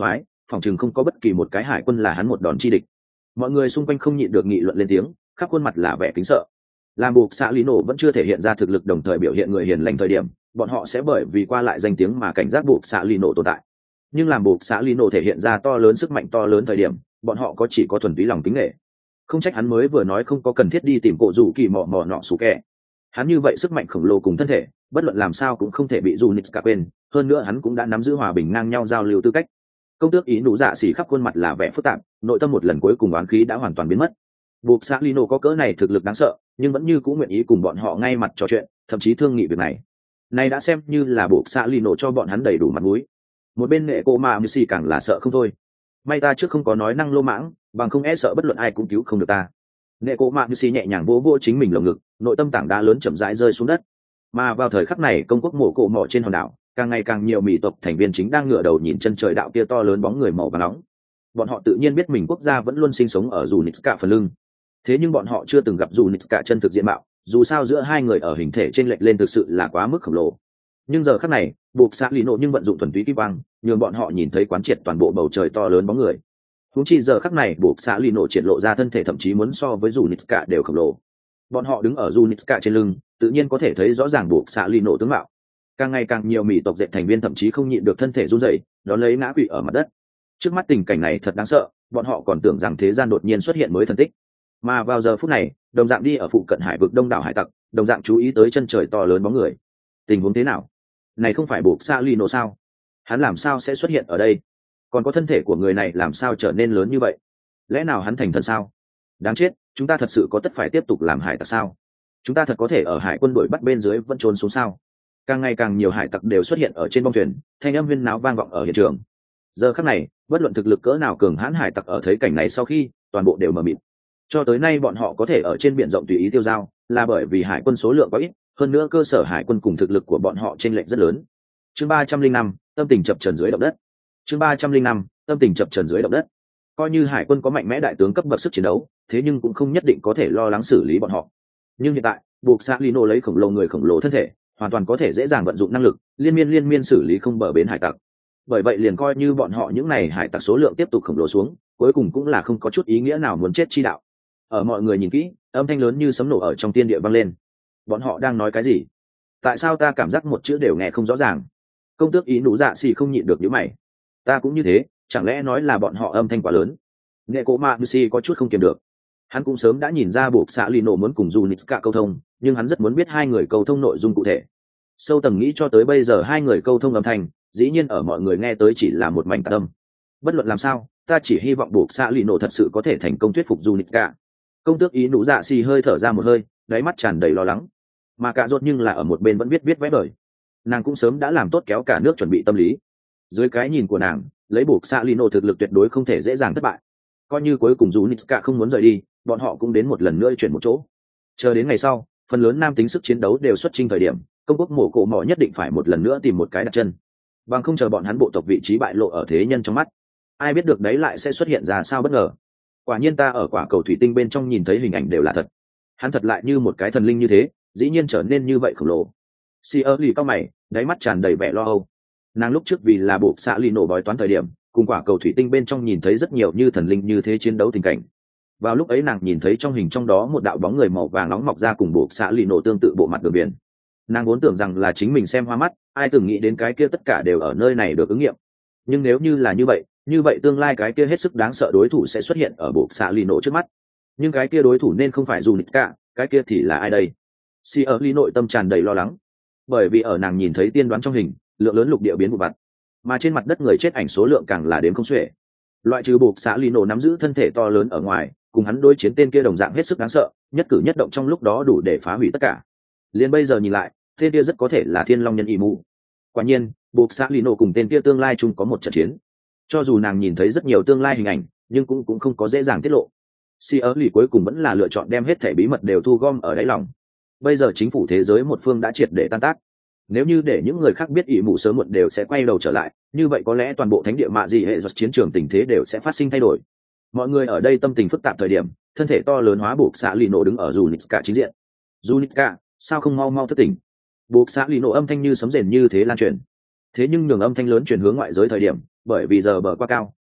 phòng chừng không có bất kỳ một cái hải quân là hắn một đòn chi địch. Mọi người xung quanh không nhịn được nghị luận lên tiếng, khắp khuôn mặt là vẻ kính sợ. Làm buộc xã lý nổ vẫn chưa thể hiện ra thực lực đồng thời biểu hiện người hiền lành thời điểm, bọn họ sẽ bởi vì qua lại danh tiếng mà cảnh giác buộc xã lý nổ tồn tại. Nhưng làm buộc xã lý nổ thể hiện ra to lớn sức mạnh to lớn thời điểm, bọn họ có chỉ có thuần túy lòng kính nghệ. Không trách hắn mới vừa nói không có cần thiết đi tìm cổ rủ kỳ mò mò nọ sủ kẹ. Hắn như vậy sức mạnh khổng lồ cùng thân thể, bất luận làm sao cũng không thể bị dù Nitska quên, hơn nữa hắn cũng đã nắm giữ hòa bình ngang nhau giao lưu tư cách. Công tước ý nụ dạ xỉ khắp khuôn mặt là vẻ phức tạp, nội tâm một lần cuối cùng oán khí đã hoàn toàn biến mất. Buộc xã Lino có cỡ này thực lực đáng sợ, nhưng vẫn như cũng nguyện ý cùng bọn họ ngay mặt trò chuyện, thậm chí thương nghị việc này. Này đã xem như là buộc xã Lino cho bọn hắn đầy đủ mặt mũi. Một bên nghệ cô mà Missy càng là sợ không thôi. May ta trước không có nói năng lô mãng, bằng không e sợ bất luận ai cũng cứu không được ta. Nghệ cô mà Missy nhẹ nhàng vỗ vỗ chính mình lồng ngực, nội tâm tảng đá lớn chậm rãi rơi xuống đất. Mà vào thời khắc này, công quốc mộ cổ mỏ trên hòn đảo, càng ngày càng nhiều mỹ tộc thành viên chính đang ngửa đầu nhìn chân trời đạo kia to lớn bóng người màu vàng nóng. Bọn họ tự nhiên biết mình quốc gia vẫn luôn sinh sống ở dù Nitska phần lưng. Thế nhưng bọn họ chưa từng gặp dù Nitska chân thực diện mạo, dù sao giữa hai người ở hình thể trên lệch lên thực sự là quá mức khổng lồ. Nhưng giờ khắc này, buộc xã lý nộ nhưng vận dụng thuần túy kim quang, nhường bọn họ nhìn thấy quán triệt toàn bộ bầu trời to lớn bóng người. Huống chi giờ khắc này, buộc xã lý nộ triển lộ ra thân thể thậm chí muốn so với dù Nitska đều khổng lồ. Bọn họ đứng ở dù Nitska trên lưng, tự nhiên có thể thấy rõ ràng buộc xã lý nộ tướng mạo. Càng ngày càng nhiều mỹ tộc dệt thành viên thậm chí không nhịn được thân thể run rẩy, đón lấy ngã quỵ ở mặt đất. Trước mắt tình cảnh này thật đáng sợ, bọn họ còn tưởng rằng thế gian đột nhiên xuất hiện mới thần tích. Mà vào giờ phút này, đồng dạng đi ở phụ cận hải vực đông đảo hải tặc, đồng dạng chú ý tới chân trời to lớn bóng người. Tình huống thế nào? Này không phải buộc xa Lino sao? Hắn làm sao sẽ xuất hiện ở đây? Còn có thân thể của người này làm sao trở nên lớn như vậy? Lẽ nào hắn thành thần sao? Đáng chết, chúng ta thật sự có tất phải tiếp tục làm hải tặc sao? Chúng ta thật có thể ở hải quân đuổi bắt bên dưới vẫn trốn xuống sao? Càng ngày càng nhiều hải tặc đều xuất hiện ở trên bong thuyền, thanh âm huyên náo vang vọng ở hiện trường. Giờ khắc này, bất luận thực lực cỡ nào cường hãn hải tặc ở thấy cảnh này sau khi, toàn bộ đều mờ mịt. Cho tới nay bọn họ có thể ở trên biển rộng tùy ý tiêu dao, là bởi vì hải quân số lượng quá ít, hơn nữa cơ sở hải quân cùng thực lực của bọn họ chênh lệch rất lớn. Chương ba trăm linh năm, tâm tình chập chờn dưới động đất. Chương ba trăm linh năm, tâm tình chập chờn dưới động đất. Coi như hải quân có mạnh mẽ đại tướng cấp bậc sức chiến đấu, thế nhưng cũng không nhất định có thể lo lắng xử lý bọn họ. Nhưng hiện tại, buộc xã Lino lấy khổng lồ người khổng lồ thân thể, hoàn toàn có thể dễ dàng vận dụng năng lực, liên miên liên miên xử lý không bờ bến hải tặc. Bởi vậy liền coi như bọn họ những này hải tặc số lượng tiếp tục khổng lồ xuống, cuối cùng cũng là không có chút ý nghĩa nào muốn chết chi đạo. Ở mọi người nhìn kỹ, âm thanh lớn như sấm nổ ở trong tiên địa vang lên. Bọn họ đang nói cái gì? Tại sao ta cảm giác một chữ đều nghe không rõ ràng? Công tước ý nụ dạ xì không nhịn được nhíu mày. Ta cũng như thế, chẳng lẽ nói là bọn họ âm thanh quá lớn? Nghệ Cố Mạ Musi có chút không kiềm được. Hắn cũng sớm đã nhìn ra buộc xã Lino muốn cùng Du Nitska câu thông, nhưng hắn rất muốn biết hai người câu thông nội dung cụ thể. Sâu tầng nghĩ cho tới bây giờ hai người câu thông âm thanh, dĩ nhiên ở mọi người nghe tới chỉ là một mảnh tạp âm. Bất luận làm sao, ta chỉ hy vọng buộc xã Lino thật sự có thể thành công thuyết phục Du Nitska. Công tước ý nụ dạ xì hơi thở ra một hơi, đáy mắt tràn đầy lo lắng. Mà cả rốt nhưng là ở một bên vẫn biết viết vẽ đời. Nàng cũng sớm đã làm tốt kéo cả nước chuẩn bị tâm lý. Dưới cái nhìn của nàng, lấy buộc xã Lino thực lực tuyệt đối không thể dễ dàng thất bại. Coi như cuối cùng Du Nitska không muốn rời đi, bọn họ cũng đến một lần nữa chuyển một chỗ. Chờ đến ngày sau, phần lớn nam tính sức chiến đấu đều xuất trình thời điểm, công quốc mổ cổ mỏ nhất định phải một lần nữa tìm một cái đặt chân. Bằng không chờ bọn hắn bộ tộc vị trí bại lộ ở thế nhân trong mắt, ai biết được đấy lại sẽ xuất hiện ra sao bất ngờ. Quả nhiên ta ở quả cầu thủy tinh bên trong nhìn thấy hình ảnh đều là thật. Hắn thật lại như một cái thần linh như thế, dĩ nhiên trở nên như vậy khổng lồ. Shirley cao mày, đáy mắt tràn đầy vẻ lo âu. Nàng lúc trước vì là buộc xã Lino bói toán thời điểm, cùng quả cầu thủy tinh bên trong nhìn thấy rất nhiều như thần linh như thế chiến đấu tình cảnh. Vào lúc ấy nàng nhìn thấy trong hình trong đó một đạo bóng người màu vàng nóng mọc ra cùng buộc xã Lino tương tự bộ mặt đường biển. Nàng vốn tưởng rằng là chính mình xem hoa mắt, ai từng nghĩ đến cái kia tất cả đều ở nơi này được ứng nghiệm. Nhưng nếu như là như vậy, như vậy tương lai cái kia hết sức đáng sợ đối thủ sẽ xuất hiện ở buộc xã Lino trước mắt. Nhưng cái kia đối thủ nên không phải Du Nitska, cái kia thì là ai đây? Shirley nội tâm tràn đầy lo lắng, bởi vì ở nàng nhìn thấy tiên đoán trong hình, lượng lớn lục địa biến vụ vặt, mà trên mặt đất người chết ảnh số lượng càng là đếm không xuể. Loại trừ buộc xã Lino nắm giữ thân thể to lớn ở ngoài, cùng hắn đối chiến tên kia đồng dạng hết sức đáng sợ, nhất cử nhất động trong lúc đó đủ để phá hủy tất cả. Liên bây giờ nhìn lại, tên kia rất có thể là Thiên Long nhân ỷ mù. Quả nhiên, buộc xã Lino cùng tên kia tương lai chung có một trận chiến. Cho dù nàng nhìn thấy rất nhiều tương lai hình ảnh, nhưng cũng cũng không có dễ dàng tiết lộ. Shirley cuối cùng vẫn là lựa chọn đem hết thảy bí mật đều thu gom ở đáy lòng. Bây giờ chính phủ thế giới một phương đã triệt để tan tác. Nếu như để những người khác biết ỷ mù sớm muộn đều sẽ quay đầu trở lại, như vậy có lẽ toàn bộ thánh địa mạ gì hệ giật chiến trường tình thế đều sẽ phát sinh thay đổi. Mọi người ở đây tâm tình phức tạp thời điểm, thân thể to lớn hóa buộc xã Lino đứng ở Du Nitska chính diện. Du Nitska, sao không mau mau thức tỉnh? Buộc xã Lino âm thanh như sấm rền như thế lan truyền. Thế nhưng nhường âm thanh lớn truyền hướng ngoại giới thời điểm, bởi vì giờ bờ quá cao,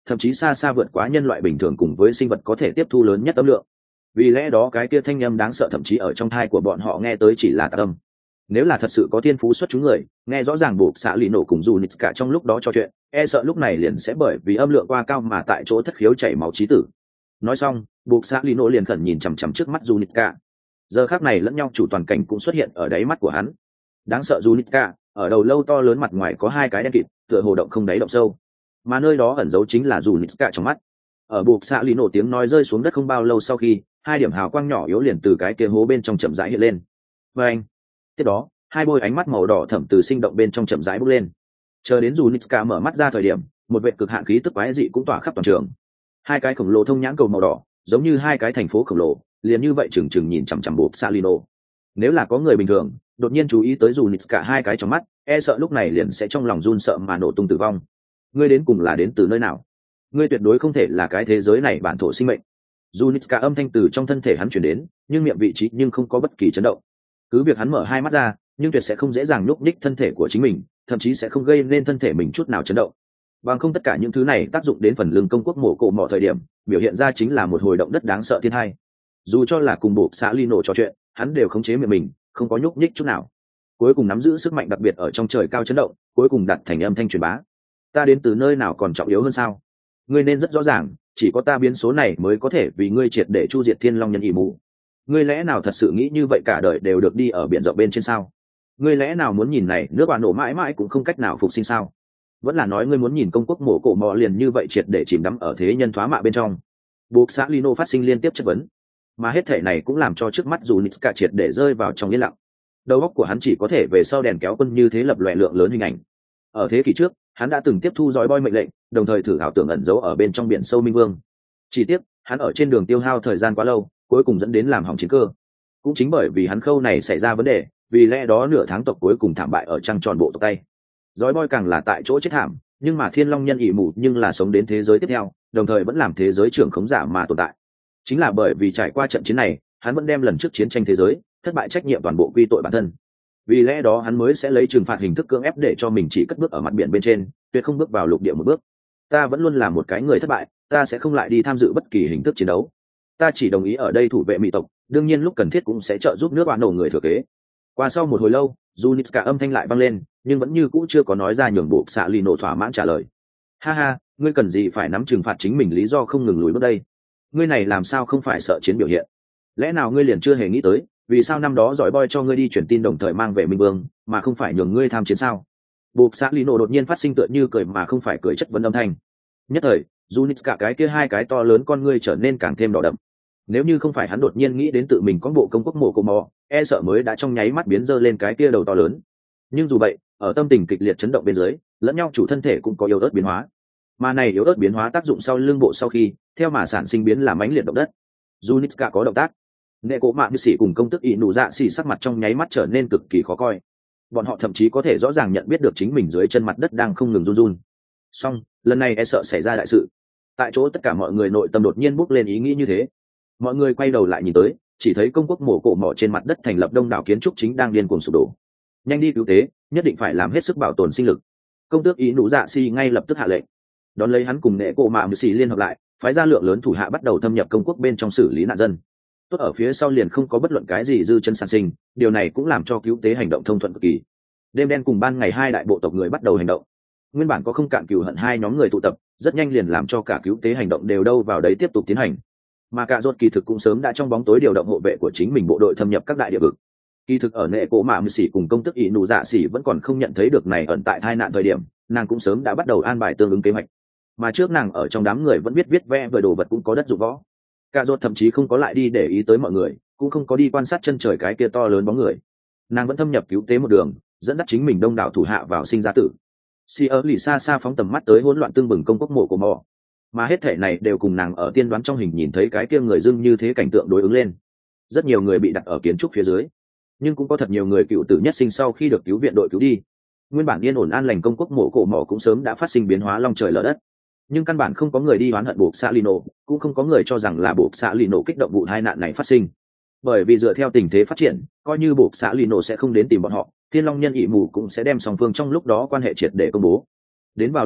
thậm chí xa xa vượt quá nhân loại bình thường cùng với sinh vật có thể tiếp thu lớn nhất âm lượng. Vì lẽ đó cái kia thanh âm đáng sợ thậm chí ở trong thai của bọn họ nghe tới chỉ là tạc âm. Nếu là thật sự có thiên phú xuất chúng người, nghe rõ ràng buộc xạ lì nổ cùng dù nít cả trong lúc đó trò chuyện, e sợ lúc này liền sẽ bởi vì âm lượng qua cao mà tại chỗ thất khiếu chảy máu chí tử. Nói xong, buộc xạ lì nổ liền khẩn nhìn chằm chằm trước mắt dù nít cả. Giờ khắc này lẫn nhau chủ toàn cảnh cũng xuất hiện ở đáy mắt của hắn. Đáng sợ dù nít cả, ở đầu lâu to lớn mặt ngoài có hai cái đen kịt, tựa hồ động không đáy động sâu, mà nơi đó ẩn giấu chính là dù nít cả trong mắt. Ở buộc xạ lì nổ tiếng nói rơi xuống đất không bao lâu sau khi, hai điểm hào quang nhỏ yếu liền từ cái kia hố bên trong chậm rãi hiện lên. Và anh, tiếp đó hai bôi ánh mắt màu đỏ thẫm từ sinh động bên trong chậm rãi bốc lên, chờ đến dù Nitska mở mắt ra thời điểm, một vệt cực hạn khí tức quái dị cũng tỏa khắp toàn trường. Hai cái khổng lồ thông nhãn cầu màu đỏ, giống như hai cái thành phố khổng lồ, liền như vậy chừng chừng nhìn chằm chằm buộc Salino. Nếu là có người bình thường, đột nhiên chú ý tới dù Nitska hai cái trong mắt, e sợ lúc này liền sẽ trong lòng run sợ mà nổ tung tử vong. Ngươi đến cùng là đến từ nơi nào? Ngươi tuyệt đối không thể là cái thế giới này bản thổ sinh mệnh. Dù Nitska âm thanh từ trong thân thể hắn truyền đến, nhưng miệng vị trí nhưng không có bất kỳ chấn động. Cứ việc hắn mở hai mắt ra, nhưng tuyệt sẽ không dễ dàng nhúc nhích thân thể của chính mình, thậm chí sẽ không gây nên thân thể mình chút nào chấn động. Bằng không tất cả những thứ này tác dụng đến phần lưng công quốc mổ cổ mỏ thời điểm, biểu hiện ra chính là một hồi động đất đáng sợ thiên hai. Dù cho là cùng buộc xã Lino trò chuyện, hắn đều khống chế miệng mình, không có nhúc nhích chút nào. Cuối cùng nắm giữ sức mạnh đặc biệt ở trong trời cao chấn động, cuối cùng đặt thành âm thanh truyền bá. Ta đến từ nơi nào còn trọng yếu hơn sao? Ngươi nên rất rõ ràng, chỉ có ta biến số này mới có thể vì ngươi triệt để chu diệt thiên long nhân ỷ mù. Ngươi lẽ nào thật sự nghĩ như vậy cả đời đều được đi ở biển rộng bên trên sao? Ngươi lẽ nào muốn nhìn này nước bạn nổ mãi mãi cũng không cách nào phục sinh sao? Vẫn là nói ngươi muốn nhìn công quốc mổ cổ mò liền như vậy triệt để chìm đắm ở thế nhân thoá mạ bên trong? Buộc xã Lino phát sinh liên tiếp chất vấn, mà hết thể này cũng làm cho trước mắt dù Nitska triệt để rơi vào trong yên lặng. Đầu óc của hắn chỉ có thể về sau đèn kéo quân như thế lập loè lượng lớn hình ảnh. Ở thế kỷ trước, hắn đã từng tiếp thu dõi boy mệnh lệnh, đồng thời thử ảo tưởng ẩn giấu ở bên trong biển sâu minh vương. Chỉ tiếc, hắn ở trên đường tiêu hao thời gian quá lâu, cuối cùng dẫn đến làm hỏng chiến cơ. Cũng chính bởi vì hắn khâu này xảy ra vấn đề, vì lẽ đó nửa tháng tộc cuối cùng thảm bại ở trăng tròn bộ tộc tay. Dói boy càng là tại chỗ chết thảm, nhưng mà thiên long nhân ỷ mù nhưng là sống đến thế giới tiếp theo, đồng thời vẫn làm thế giới trưởng khống giả mà tồn tại. Chính là bởi vì trải qua trận chiến này, hắn vẫn đem lần trước chiến tranh thế giới thất bại trách nhiệm toàn bộ quy tội bản thân. Vì lẽ đó hắn mới sẽ lấy trừng phạt hình thức cưỡng ép để cho mình chỉ cất bước ở mặt biển bên trên, tuyệt không bước vào lục địa một bước. Ta vẫn luôn là một cái người thất bại, ta sẽ không lại đi tham dự bất kỳ hình thức chiến đấu. Ta chỉ đồng ý ở đây thủ vệ mỹ tộc, đương nhiên lúc cần thiết cũng sẽ trợ giúp nước bạn nổ người thừa kế. Qua sau một hồi lâu, Junitska âm thanh lại vang lên, nhưng vẫn như cũ chưa có nói ra nhường buộc xạ lì nổ thỏa mãn trả lời. Ha ha, ngươi cần gì phải nắm trừng phạt chính mình lý do không ngừng lùi bước đây? Ngươi này làm sao không phải sợ chiến biểu hiện? Lẽ nào ngươi liền chưa hề nghĩ tới, vì sao năm đó giỏi boy cho ngươi đi truyền tin đồng thời mang về minh vương, mà không phải nhường ngươi tham chiến sao? Buộc xạ lì nổ đột nhiên phát sinh tựa như cười mà không phải cười chất vấn âm thanh. Nhất thời, Junitska cái kia hai cái to lớn con ngươi trở nên càng thêm đỏ đậm. Nếu như không phải hắn đột nhiên nghĩ đến tự mình có bộ công quốc mộ cổ mò, e sợ mới đã trong nháy mắt biến dơ lên cái kia đầu to lớn. Nhưng dù vậy, ở tâm tình kịch liệt chấn động bên dưới, lẫn nhau chủ thân thể cũng có yếu ớt biến hóa. Mà này yếu ớt biến hóa tác dụng sau lưng bộ sau khi, theo mà sản sinh biến làm mãnh liệt động đất. Junitska có động tác. Nệ cổ mạng như sĩ cùng công tức ỷ nụ dạ xỉ sắc mặt trong nháy mắt trở nên cực kỳ khó coi. Bọn họ thậm chí có thể rõ ràng nhận biết được chính mình dưới chân mặt đất đang không ngừng run run. Song, lần này e sợ xảy ra đại sự. Tại chỗ tất cả mọi người nội tâm đột nhiên bốc lên ý nghĩ như thế. Mọi người quay đầu lại nhìn tới, chỉ thấy công quốc mổ cổ mỏ trên mặt đất thành lập đông đảo kiến trúc chính đang điên cuồng sụp đổ. Nhanh đi cứu tế, nhất định phải làm hết sức bảo tồn sinh lực. Công tước ý nụ dạ xỉ ngay lập tức hạ lệnh. Đón lấy hắn cùng nệ cổ mạ mười xỉ liên hợp lại, phái ra lượng lớn thủ hạ bắt đầu thâm nhập công quốc bên trong xử lý nạn dân. Tốt ở phía sau liền không có bất luận cái gì dư chân sản sinh, điều này cũng làm cho cứu tế hành động thông thuận cực kỳ. Đêm đen cùng ban ngày hai đại bộ tộc người bắt đầu hành động. Nguyên bản có không cạn cừu hận hai nhóm người tụ tập, rất nhanh liền làm cho cả cứu tế hành động đều đâu vào đấy tiếp tục tiến hành. Mà cả rốt kỳ thực cũng sớm đã trong bóng tối điều động hộ vệ của chính mình bộ đội thâm nhập các đại địa vực. Kỳ thực ở nệ cổ mạ mười xỉ cùng công tức ỷ nụ dạ xỉ vẫn còn không nhận thấy được này ẩn tại tai nạn thời điểm, nàng cũng sớm đã bắt đầu an bài tương ứng kế hoạch. Mà trước nàng ở trong đám người vẫn biết viết vẽ về đồ vật cũng có đất dụng võ. Cả rốt thậm chí không có lại đi để ý tới mọi người, cũng không có đi quan sát chân trời cái kia to lớn bóng người. Nàng vẫn thâm nhập cứu tế một đường, dẫn dắt chính mình đông đảo thủ hạ vào sinh ra tử. Si ở lì xa xa phóng tầm mắt tới hỗn loạn tương bừng công quốc mộ của mò, mà hết thể này đều cùng nàng ở tiên đoán trong hình nhìn thấy cái kia người dưng như thế cảnh tượng đối ứng lên. Rất nhiều người bị đặt ở kiến trúc phía dưới, nhưng cũng có thật nhiều người cựu tử nhất sinh sau khi được cứu viện đội cứu đi. Nguyên bản yên ổn an lành công quốc mộ cổ mỏ cũng sớm đã phát sinh biến hóa long trời lở đất, nhưng căn bản không có người đi oán hận buộc xạ lino, cũng không có người cho rằng là buộc xạ lino kích động vụ hai nạn này phát sinh. Bởi vì dựa theo tình thế phát triển, coi như buộc xạ lino sẽ không đến tìm bọn họ, thiên long nhân ỷ mù cũng sẽ đem song phương trong lúc đó quan hệ triệt để công bố. Đến vào lúc ấy,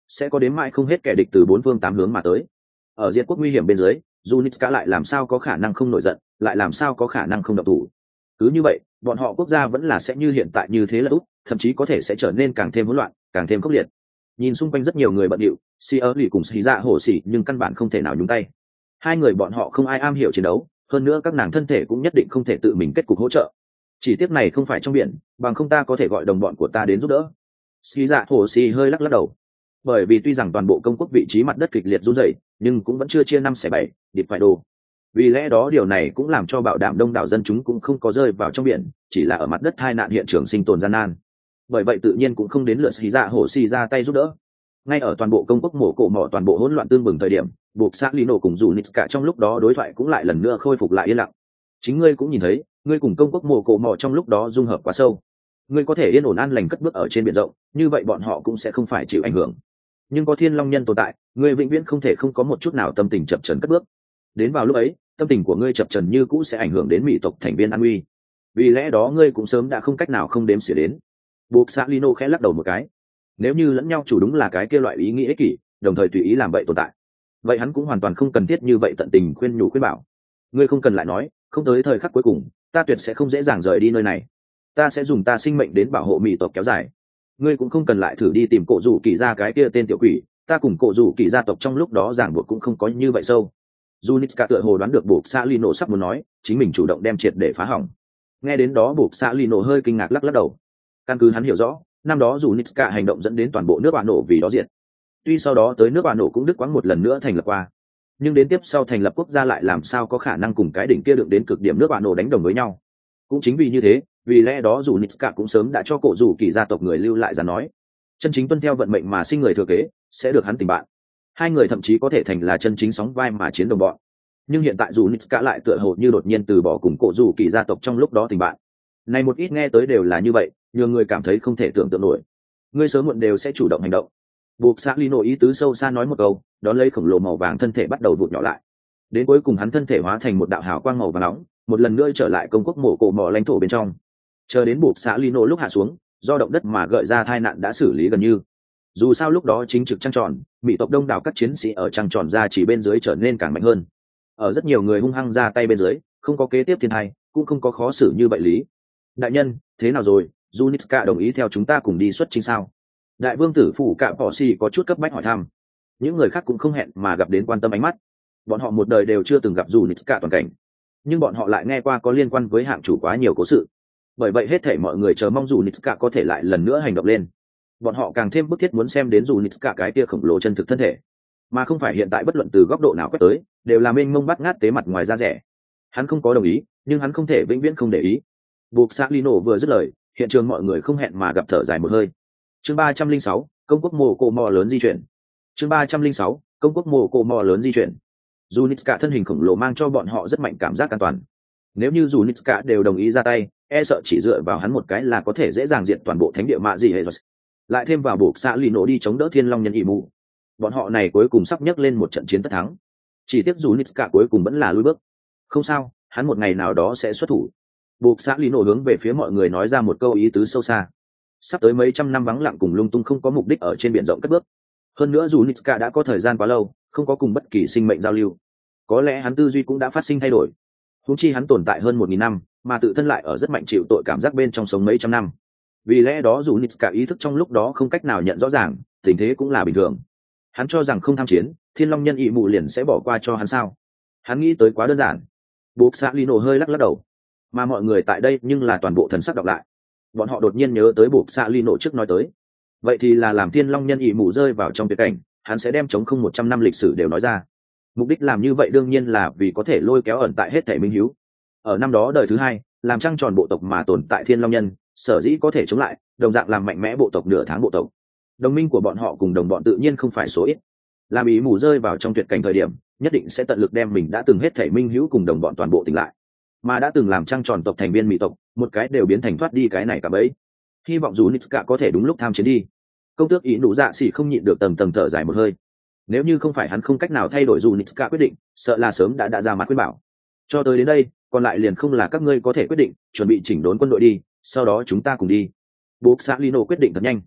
sẽ có đến mãi không hết kẻ địch từ bốn phương tám hướng mà tới. Ở diệt quốc nguy hiểm bên dưới, Junitska lại làm sao có khả năng không nổi giận, lại làm sao có khả năng không động thủ. Cứ như vậy, bọn họ quốc gia vẫn là sẽ như hiện tại như thế là út, thậm chí có thể sẽ trở nên càng thêm hỗn loạn, càng thêm khốc liệt. Nhìn xung quanh rất nhiều người bận điệu, Si ớ lì cùng xì dạ hổ xỉ nhưng căn bản không thể nào nhúng tay. Hai người bọn họ không ai am hiểu chiến đấu, hơn nữa các nàng thân thể cũng nhất định không thể tự mình kết cục hỗ trợ. Chỉ tiếc này không phải trong biển, bằng không ta có thể gọi đồng bọn của ta đến giúp đỡ. Xì dạ hổ xỉ hơi lắc lắc đầu, bởi vì tuy rằng toàn bộ công quốc vị trí mặt đất kịch liệt run rẩy, nhưng cũng vẫn chưa chia năm xẻ bảy, điệp phải đồ. Vì lẽ đó điều này cũng làm cho bảo đảm đông đảo dân chúng cũng không có rơi vào trong biển, chỉ là ở mặt đất tai nạn hiện trường sinh tồn gian nan. Bởi vậy tự nhiên cũng không đến lượt xì dạ hổ xỉ ra tay giúp đỡ. Ngay ở toàn bộ công quốc mổ cổ mỏ toàn bộ hỗn loạn tương bừng thời điểm, buộc xác Lino cùng dù Nitska trong lúc đó đối thoại cũng lại lần nữa khôi phục lại yên lặng. Chính ngươi cũng nhìn thấy, ngươi cùng công quốc mổ cổ mỏ trong lúc đó dung hợp quá sâu. Ngươi có thể yên ổn an lành cất bước ở trên biển rộng, như vậy bọn họ cũng sẽ không phải chịu ảnh hưởng. Nhưng có Thiên Long Nhân tồn tại, ngươi vĩnh viễn không thể không có một chút nào tâm tình chập chờn cất bước. Đến vào lúc ấy, tâm tình của ngươi chập chờn như cũ sẽ ảnh hưởng đến mỹ tộc thành viên an nguy. Vì lẽ đó ngươi cũng sớm đã không cách nào không đếm xỉa đến. Buộc xác Lino khẽ lắc đầu một cái. Nếu như lẫn nhau chủ đúng là cái kia loại ý nghĩ ích kỷ, đồng thời tùy ý làm vậy tồn tại, vậy hắn cũng hoàn toàn không cần thiết như vậy tận tình khuyên nhủ khuyên bảo. Ngươi không cần lại nói, không tới thời khắc cuối cùng, ta tuyệt sẽ không dễ dàng rời đi nơi này. Ta sẽ dùng ta sinh mệnh đến bảo hộ mỹ tộc kéo dài. Ngươi cũng không cần lại thử đi tìm cổ rủ kỳ ra cái kia tên tiểu quỷ, ta cùng cổ rủ kỳ gia tộc trong lúc đó ràng buộc cũng không có như vậy sâu. Junitska tựa hồ đoán được buộc xã Lino sắp muốn nói, chính mình chủ động đem triệt để phá hỏng. Nghe đến đó buộc xã Lino hơi kinh ngạc lắc lắc đầu. Căn cứ hắn hiểu rõ, năm đó dù Nitska hành động dẫn đến toàn bộ nước bạn nổ vì đó diệt. Tuy sau đó tới nước bạn nổ cũng đứt quãng một lần nữa thành lập qua, nhưng đến tiếp sau thành lập quốc gia lại làm sao có khả năng cùng cái đỉnh kia được đến cực điểm nước bạn nổ đánh đồng với nhau. Cũng chính vì như thế, vì lẽ đó dù Nitska cũng sớm đã cho cổ dù kỳ gia tộc người lưu lại ra nói, chân chính tuân theo vận mệnh mà sinh người thừa kế sẽ được hắn tình bạn. Hai người thậm chí có thể thành là chân chính sóng vai mà chiến đồng bọn. Nhưng hiện tại dù Nitska lại tựa hồ như đột nhiên từ bỏ cùng cổ dù kỳ gia tộc trong lúc đó tình bạn. Này một ít nghe tới đều là như vậy, nhiều người cảm thấy không thể tưởng tượng nổi. Ngươi sớm muộn đều sẽ chủ động hành động. Buộc xã Lino ý tứ sâu xa nói một câu, đón lấy khổng lồ màu vàng thân thể bắt đầu vụt nhỏ lại. Đến cuối cùng hắn thân thể hóa thành một đạo hào quang màu vàng nóng, một lần nữa trở lại công quốc mổ cổ mỏ lãnh thổ bên trong. Chờ đến buộc xã Lino lúc hạ xuống, do động đất mà gợi ra tai nạn đã xử lý gần như. Dù sao lúc đó chính trực trăng tròn, mỹ tộc đông đảo các chiến sĩ ở trăng tròn ra chỉ bên dưới trở nên càng mạnh hơn. Ở rất nhiều người hung hăng ra tay bên dưới, không có kế tiếp thiên hai, cũng không có khó xử như vậy lý. Đại nhân, thế nào rồi? Junitska đồng ý theo chúng ta cùng đi xuất chính sao? Đại vương tử phủ cạm bỏ xì có chút cấp bách hỏi thăm. Những người khác cũng không hẹn mà gặp đến quan tâm ánh mắt. Bọn họ một đời đều chưa từng gặp Junitska toàn cảnh, nhưng bọn họ lại nghe qua có liên quan với hạng chủ quá nhiều cố sự. Bởi vậy hết thảy mọi người chờ mong Junitska có thể lại lần nữa hành động lên. Bọn họ càng thêm bức thiết muốn xem đến Junitska cái kia khổng lồ chân thực thân thể, mà không phải hiện tại bất luận từ góc độ nào quét tới đều là mênh mông bắt ngát tế mặt ngoài da rẻ. Hắn không có đồng ý, nhưng hắn không thể vĩnh viễn không để ý. Buộc xã Lino vừa dứt lời, hiện trường mọi người không hẹn mà gặp thở dài một hơi. Chương ba trăm linh sáu, công quốc mồ cổ mò lớn di chuyển. Chương ba trăm linh sáu, công quốc mồ cổ mò lớn di chuyển. Junitska thân hình khổng lồ mang cho bọn họ rất mạnh cảm giác an toàn. Nếu như Junitska đều đồng ý ra tay, e sợ chỉ dựa vào hắn một cái là có thể dễ dàng diệt toàn bộ thánh địa mạ gì hệ rồi. Lại thêm vào buộc xã Lino đi chống đỡ Thiên Long Nhân ỷ mù, bọn họ này cuối cùng sắp nhấc lên một trận chiến tất thắng. Chỉ tiếc Junitska cuối cùng vẫn là lùi bước. Không sao, hắn một ngày nào đó sẽ xuất thủ. Buộc xã Lino hướng về phía mọi người nói ra một câu ý tứ sâu xa. Sắp tới mấy trăm năm vắng lặng cùng lung tung không có mục đích ở trên biển rộng cất bước. Hơn nữa dù Nitska đã có thời gian quá lâu, không có cùng bất kỳ sinh mệnh giao lưu. Có lẽ hắn tư duy cũng đã phát sinh thay đổi. Huống chi hắn tồn tại hơn một nghìn năm, mà tự thân lại ở rất mạnh chịu tội cảm giác bên trong sống mấy trăm năm. Vì lẽ đó dù Nitska ý thức trong lúc đó không cách nào nhận rõ ràng, tình thế cũng là bình thường. Hắn cho rằng không tham chiến, Thiên Long Nhân ỷ mù liền sẽ bỏ qua cho hắn sao? Hắn nghĩ tới quá đơn giản. Buộc xã Lino hơi lắc lắc đầu. Mà mọi người tại đây nhưng là toàn bộ thần sắc đọc lại. Bọn họ đột nhiên nhớ tới buộc xã Lino trước nói tới. Vậy thì là làm Thiên Long Nhân ỷ mù rơi vào trong tuyệt cảnh, hắn sẽ đem chống không một trăm năm lịch sử đều nói ra. Mục đích làm như vậy đương nhiên là vì có thể lôi kéo ẩn tại hết thể minh hiếu. Ở năm đó đời thứ hai, làm trăng tròn bộ tộc mà tồn tại Thiên Long Nhân, sở dĩ có thể chống lại, đồng dạng làm mạnh mẽ bộ tộc nửa tháng bộ tộc. Đồng minh của bọn họ cùng đồng bọn tự nhiên không phải số ít. Làm ý mù rơi vào trong tuyệt cảnh thời điểm, nhất định sẽ tận lực đem mình đã từng hết thể minh hữu cùng đồng bọn toàn bộ tỉnh lại, mà đã từng làm trăng tròn tộc thành viên mỹ tộc, một cái đều biến thành thoát đi cái này cả bấy. Hy vọng dù Nitska có thể đúng lúc tham chiến đi. Công tước ý nụ dạ xỉ không nhịn được tầng tầng thở dài một hơi. Nếu như không phải hắn không cách nào thay đổi dù Nitska quyết định, sợ là sớm đã đã ra mặt khuyên bảo. Cho tới đến đây, còn lại liền không là các ngươi có thể quyết định, chuẩn bị chỉnh đốn quân đội đi, sau đó chúng ta cùng đi. Buộc xã Lino quyết định thật nhanh.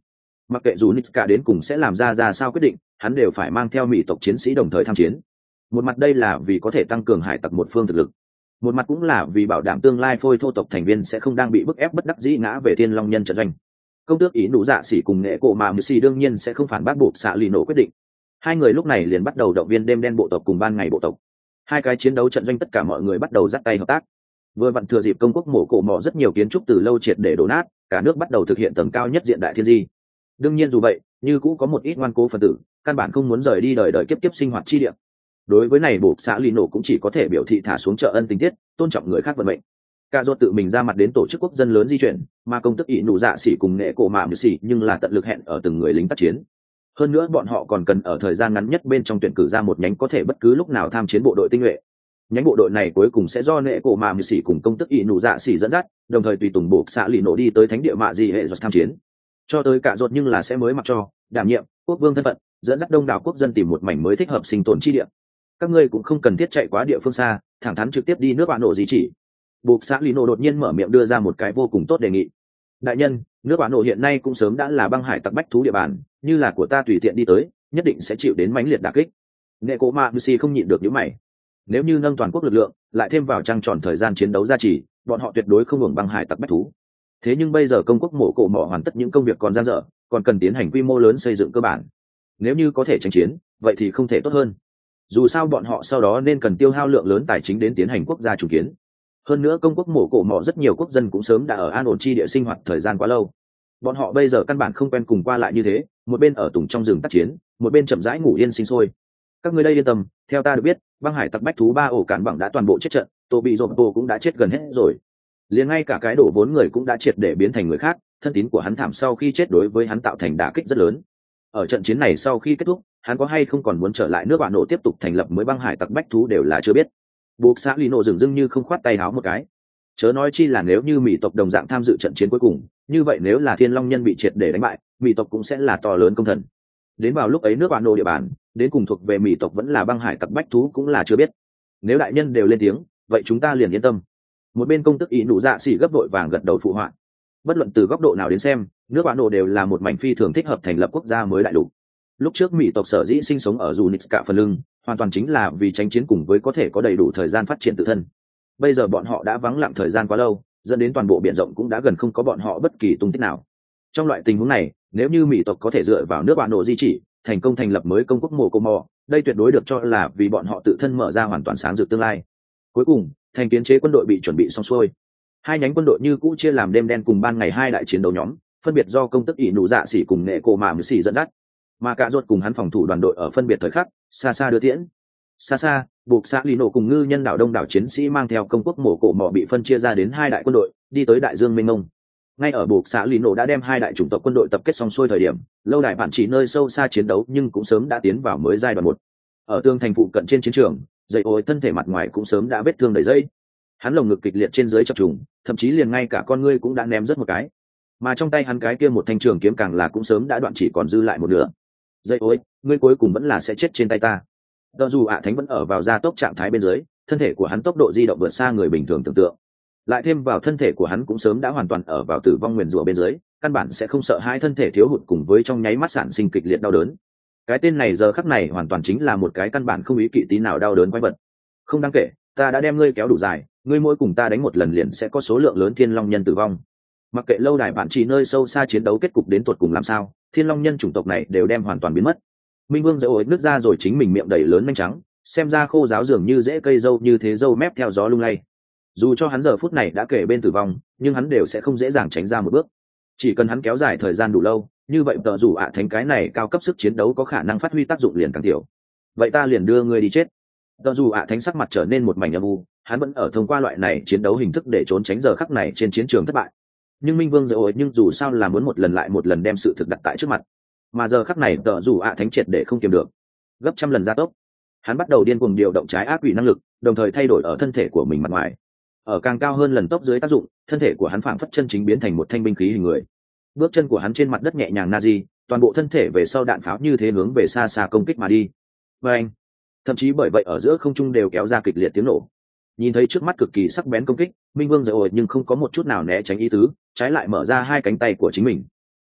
Mặc kệ dù Nitska đến cùng sẽ làm ra ra sao quyết định, hắn đều phải mang theo mỹ tộc chiến sĩ đồng thời tham chiến. Một mặt đây là vì có thể tăng cường hải tặc một phương thực lực, một mặt cũng là vì bảo đảm tương lai phôi thô tộc thành viên sẽ không đang bị bức ép bất đắc dĩ ngã về thiên long nhân trận doanh. Công tước ý nụ dạ xỉ cùng nghệ cổ mà mười xì đương nhiên sẽ không phản bác buộc xạ lì nổ quyết định. Hai người lúc này liền bắt đầu động viên đêm đen bộ tộc cùng ban ngày bộ tộc. Hai cái chiến đấu trận doanh tất cả mọi người bắt đầu dắt tay hợp tác. Vừa vặn thừa dịp công quốc mổ cổ mỏ rất nhiều kiến trúc từ lâu triệt để đổ nát, cả nước bắt đầu thực hiện tầng cao nhất diện đại thiên di. Đương nhiên dù vậy, như cũng có một ít ngoan cố phần tử, căn bản không muốn rời đi đời đời kiếp kiếp sinh hoạt chi địa. Đối với này buộc xã lì nổ cũng chỉ có thể biểu thị thả xuống trợ ân tình tiết, tôn trọng người khác vận mệnh. Cả rốt tự mình ra mặt đến tổ chức quốc dân lớn di chuyển, mà công tức ỷ nụ dạ xỉ cùng nghệ cổ mạ mười xỉ nhưng là tận lực hẹn ở từng người lính tác chiến. Hơn nữa bọn họ còn cần ở thời gian ngắn nhất bên trong tuyển cử ra một nhánh có thể bất cứ lúc nào tham chiến bộ đội tinh nhuệ. Nhánh bộ đội này cuối cùng sẽ do nghệ cổ mạ mười xỉ cùng công tức ỷ nụ dạ xỉ dẫn dắt, đồng thời tùy tùng buộc xã lì nổ đi tới thánh địa mạ gì hệ rồi tham chiến. Cho tới cả rốt nhưng là sẽ mới mặc cho đảm nhiệm quốc vương thân phận, dẫn dắt đông đảo quốc dân tìm một mảnh mới thích hợp sinh tồn chi địa. Các ngươi cũng không cần thiết chạy quá địa phương xa, thẳng thắn trực tiếp đi nước bạn nổ gì chỉ. Buộc xã lì nổ đột nhiên mở miệng đưa ra một cái vô cùng tốt đề nghị. Đại nhân, nước bạn nổ hiện nay cũng sớm đã là băng hải tặc bách thú địa bàn, như là của ta tùy tiện đi tới, nhất định sẽ chịu đến mãnh liệt đả kích. Nghệ cổ mạ mười xỉ không nhịn được những mày. Nếu như nâng toàn quốc lực lượng, lại thêm vào trăng tròn thời gian chiến đấu gia trì, bọn họ tuyệt đối không hưởng băng hải tặc bách thú. Thế nhưng bây giờ công quốc mổ cổ mỏ hoàn tất những công việc còn dang dở, còn cần tiến hành quy mô lớn xây dựng cơ bản. Nếu như có thể tranh chiến, vậy thì không thể tốt hơn. Dù sao bọn họ sau đó nên cần tiêu hao lượng lớn tài chính đến tiến hành quốc gia chủ kiến. Hơn nữa công quốc mổ cổ mỏ rất nhiều quốc dân cũng sớm đã ở an ổn chi địa sinh hoạt thời gian quá lâu. Bọn họ bây giờ căn bản không quen cùng qua lại như thế, một bên ở tùng trong rừng tác chiến, một bên chậm rãi ngủ yên sinh sôi. Các ngươi đây yên tâm, theo ta được biết, băng hải tặc bách thú ba ổ cản bằng đã toàn bộ chết trận, tổ bị rộp tổ cũng đã chết gần hết rồi. Liền ngay cả cái đổ vốn người cũng đã triệt để biến thành người khác, thân tín của hắn thảm sau khi chết đối với hắn tạo thành đả kích rất lớn. Ở trận chiến này sau khi kết thúc, hắn có hay không còn muốn trở lại nước bạn nổ tiếp tục thành lập mới băng hải tặc bách thú đều là chưa biết. Buộc xã Lino dừng dưng như không khoát tay háo một cái. Chớ nói chi là nếu như mỹ tộc đồng dạng tham dự trận chiến cuối cùng, như vậy nếu là thiên long nhân bị triệt để đánh bại, mỹ tộc cũng sẽ là to lớn công thần. Đến vào lúc ấy nước bạn nổ địa bàn, đến cùng thuộc về mỹ tộc vẫn là băng hải tặc bách thú cũng là chưa biết. Nếu đại nhân đều lên tiếng, vậy chúng ta liền yên tâm. Một bên công tức ý nụ dạ xỉ gấp đội vàng gật đầu phụ họa. Bất luận từ góc độ nào đến xem, nước bạn nổ đều là một mảnh phi thường thích hợp thành lập quốc gia mới đại đủ. Lúc trước mỹ tộc sở dĩ sinh sống ở dù Nitska phần lưng, hoàn toàn chính là vì tranh chiến cùng với có thể có đầy đủ thời gian phát triển tự thân. Bây giờ bọn họ đã vắng lặng thời gian quá lâu, dẫn đến toàn bộ biển rộng cũng đã gần không có bọn họ bất kỳ tung tích nào. Trong loại tình huống này, nếu như mỹ tộc có thể dựa vào nước bạn nổ di chỉ, thành công thành lập mới công quốc mồ cô mò, đây tuyệt đối được cho là vì bọn họ tự thân mở ra hoàn toàn sáng rực tương lai. Cuối cùng, thành kiến chế quân đội bị chuẩn bị xong xuôi. Hai nhánh quân đội như cũ chia làm đêm đen cùng ban ngày hai đại chiến đấu nhóm, phân biệt do công tức ỷ nụ dạ xỉ cùng nghệ cổ mạ mười xỉ dẫn dắt, mà cả ruột cùng hắn phòng thủ đoàn đội ở phân biệt thời khắc xa xa đưa tiễn. Xa xa, buộc xã lì nổ cùng ngư nhân đảo đông đảo chiến sĩ mang theo công quốc mổ cổ mỏ bị phân chia ra đến hai đại quân đội, đi tới đại dương mênh mông. Ngay ở buộc xã lì nổ đã đem hai đại chủng tộc quân đội tập kết xong xuôi thời điểm, lâu đài bản chỉ nơi sâu xa chiến đấu nhưng cũng sớm đã tiến vào mới giai đoạn một. Ở tương thành phụ cận trên chiến trường, dây ôi thân thể mặt ngoài cũng sớm đã vết thương đầy dây. Hắn lồng ngực kịch liệt trên dưới chập trùng, thậm chí liền ngay cả con ngươi cũng đã ném rất một cái. Mà trong tay hắn cái kia một thanh trường kiếm càng là cũng sớm đã đoạn chỉ còn dư lại một nửa. Dây ôi, ngươi cuối cùng vẫn là sẽ chết trên tay ta. Đờ dù ạ thánh vẫn ở vào gia tốc trạng thái bên dưới, thân thể của hắn tốc độ di động vượt xa người bình thường tưởng tượng. Lại thêm vào thân thể của hắn cũng sớm đã hoàn toàn ở vào tử vong nguyền rủa bên dưới, căn bản sẽ không sợ hai thân thể thiếu hụt cùng với trong nháy mắt sản sinh kịch liệt đau đớn. Cái tên này giờ khắc này hoàn toàn chính là một cái căn bản không ý kỵ tí nào đau đớn quái vật. Không đáng kể, ta đã đem ngươi kéo đủ dài, ngươi mỗi cùng ta đánh một lần liền sẽ có số lượng lớn thiên long nhân tử vong. Mặc kệ lâu đài bạn chỉ nơi sâu xa chiến đấu kết cục đến tuột cùng làm sao, thiên long nhân chủng tộc này đều đem hoàn toàn biến mất. Minh Vương dẫu ối nước ra rồi chính mình miệng đầy lớn manh trắng, xem ra khô giáo dường như dễ cây dâu như thế dâu mép theo gió lung lay. Dù cho hắn giờ phút này đã kể bên tử vong, nhưng hắn đều sẽ không dễ dàng tránh ra một bước. Chỉ cần hắn kéo dài thời gian đủ lâu, như vậy tờ rủ ạ thánh cái này cao cấp sức chiến đấu có khả năng phát huy tác dụng liền càng tiểu. Vậy ta liền đưa ngươi đi chết. Tờ rủ ạ thánh sắc mặt trở nên một mảnh âm u, hắn vẫn ở thông qua loại này chiến đấu hình thức để trốn tránh giờ khắc này trên chiến trường thất bại. Nhưng Minh Vương dẫu ối nhưng dù sao là muốn một lần lại một lần đem sự thực đặt tại trước mặt. Mà giờ khắc này tờ rủ ạ thánh triệt để không kiềm được, gấp trăm lần gia tốc. Hắn bắt đầu điên cuồng điều động trái ác quỷ năng lực, đồng thời thay đổi ở thân thể của mình mặt ngoài. Ở càng cao hơn lần tốc dưới tác dụng, thân thể của hắn phảng phất chân chính biến thành một thanh binh khí hình người. Bước chân của hắn trên mặt đất nhẹ nhàng nazi, toàn bộ thân thể về sau đạn pháo như thế hướng về xa xa công kích mà đi. Và anh, thậm chí bởi vậy ở giữa không trung đều kéo ra kịch liệt tiếng nổ. Nhìn thấy trước mắt cực kỳ sắc bén công kích, Minh Vương giơ ổi nhưng không có một chút nào né tránh ý tứ, trái lại mở ra hai cánh tay của chính mình.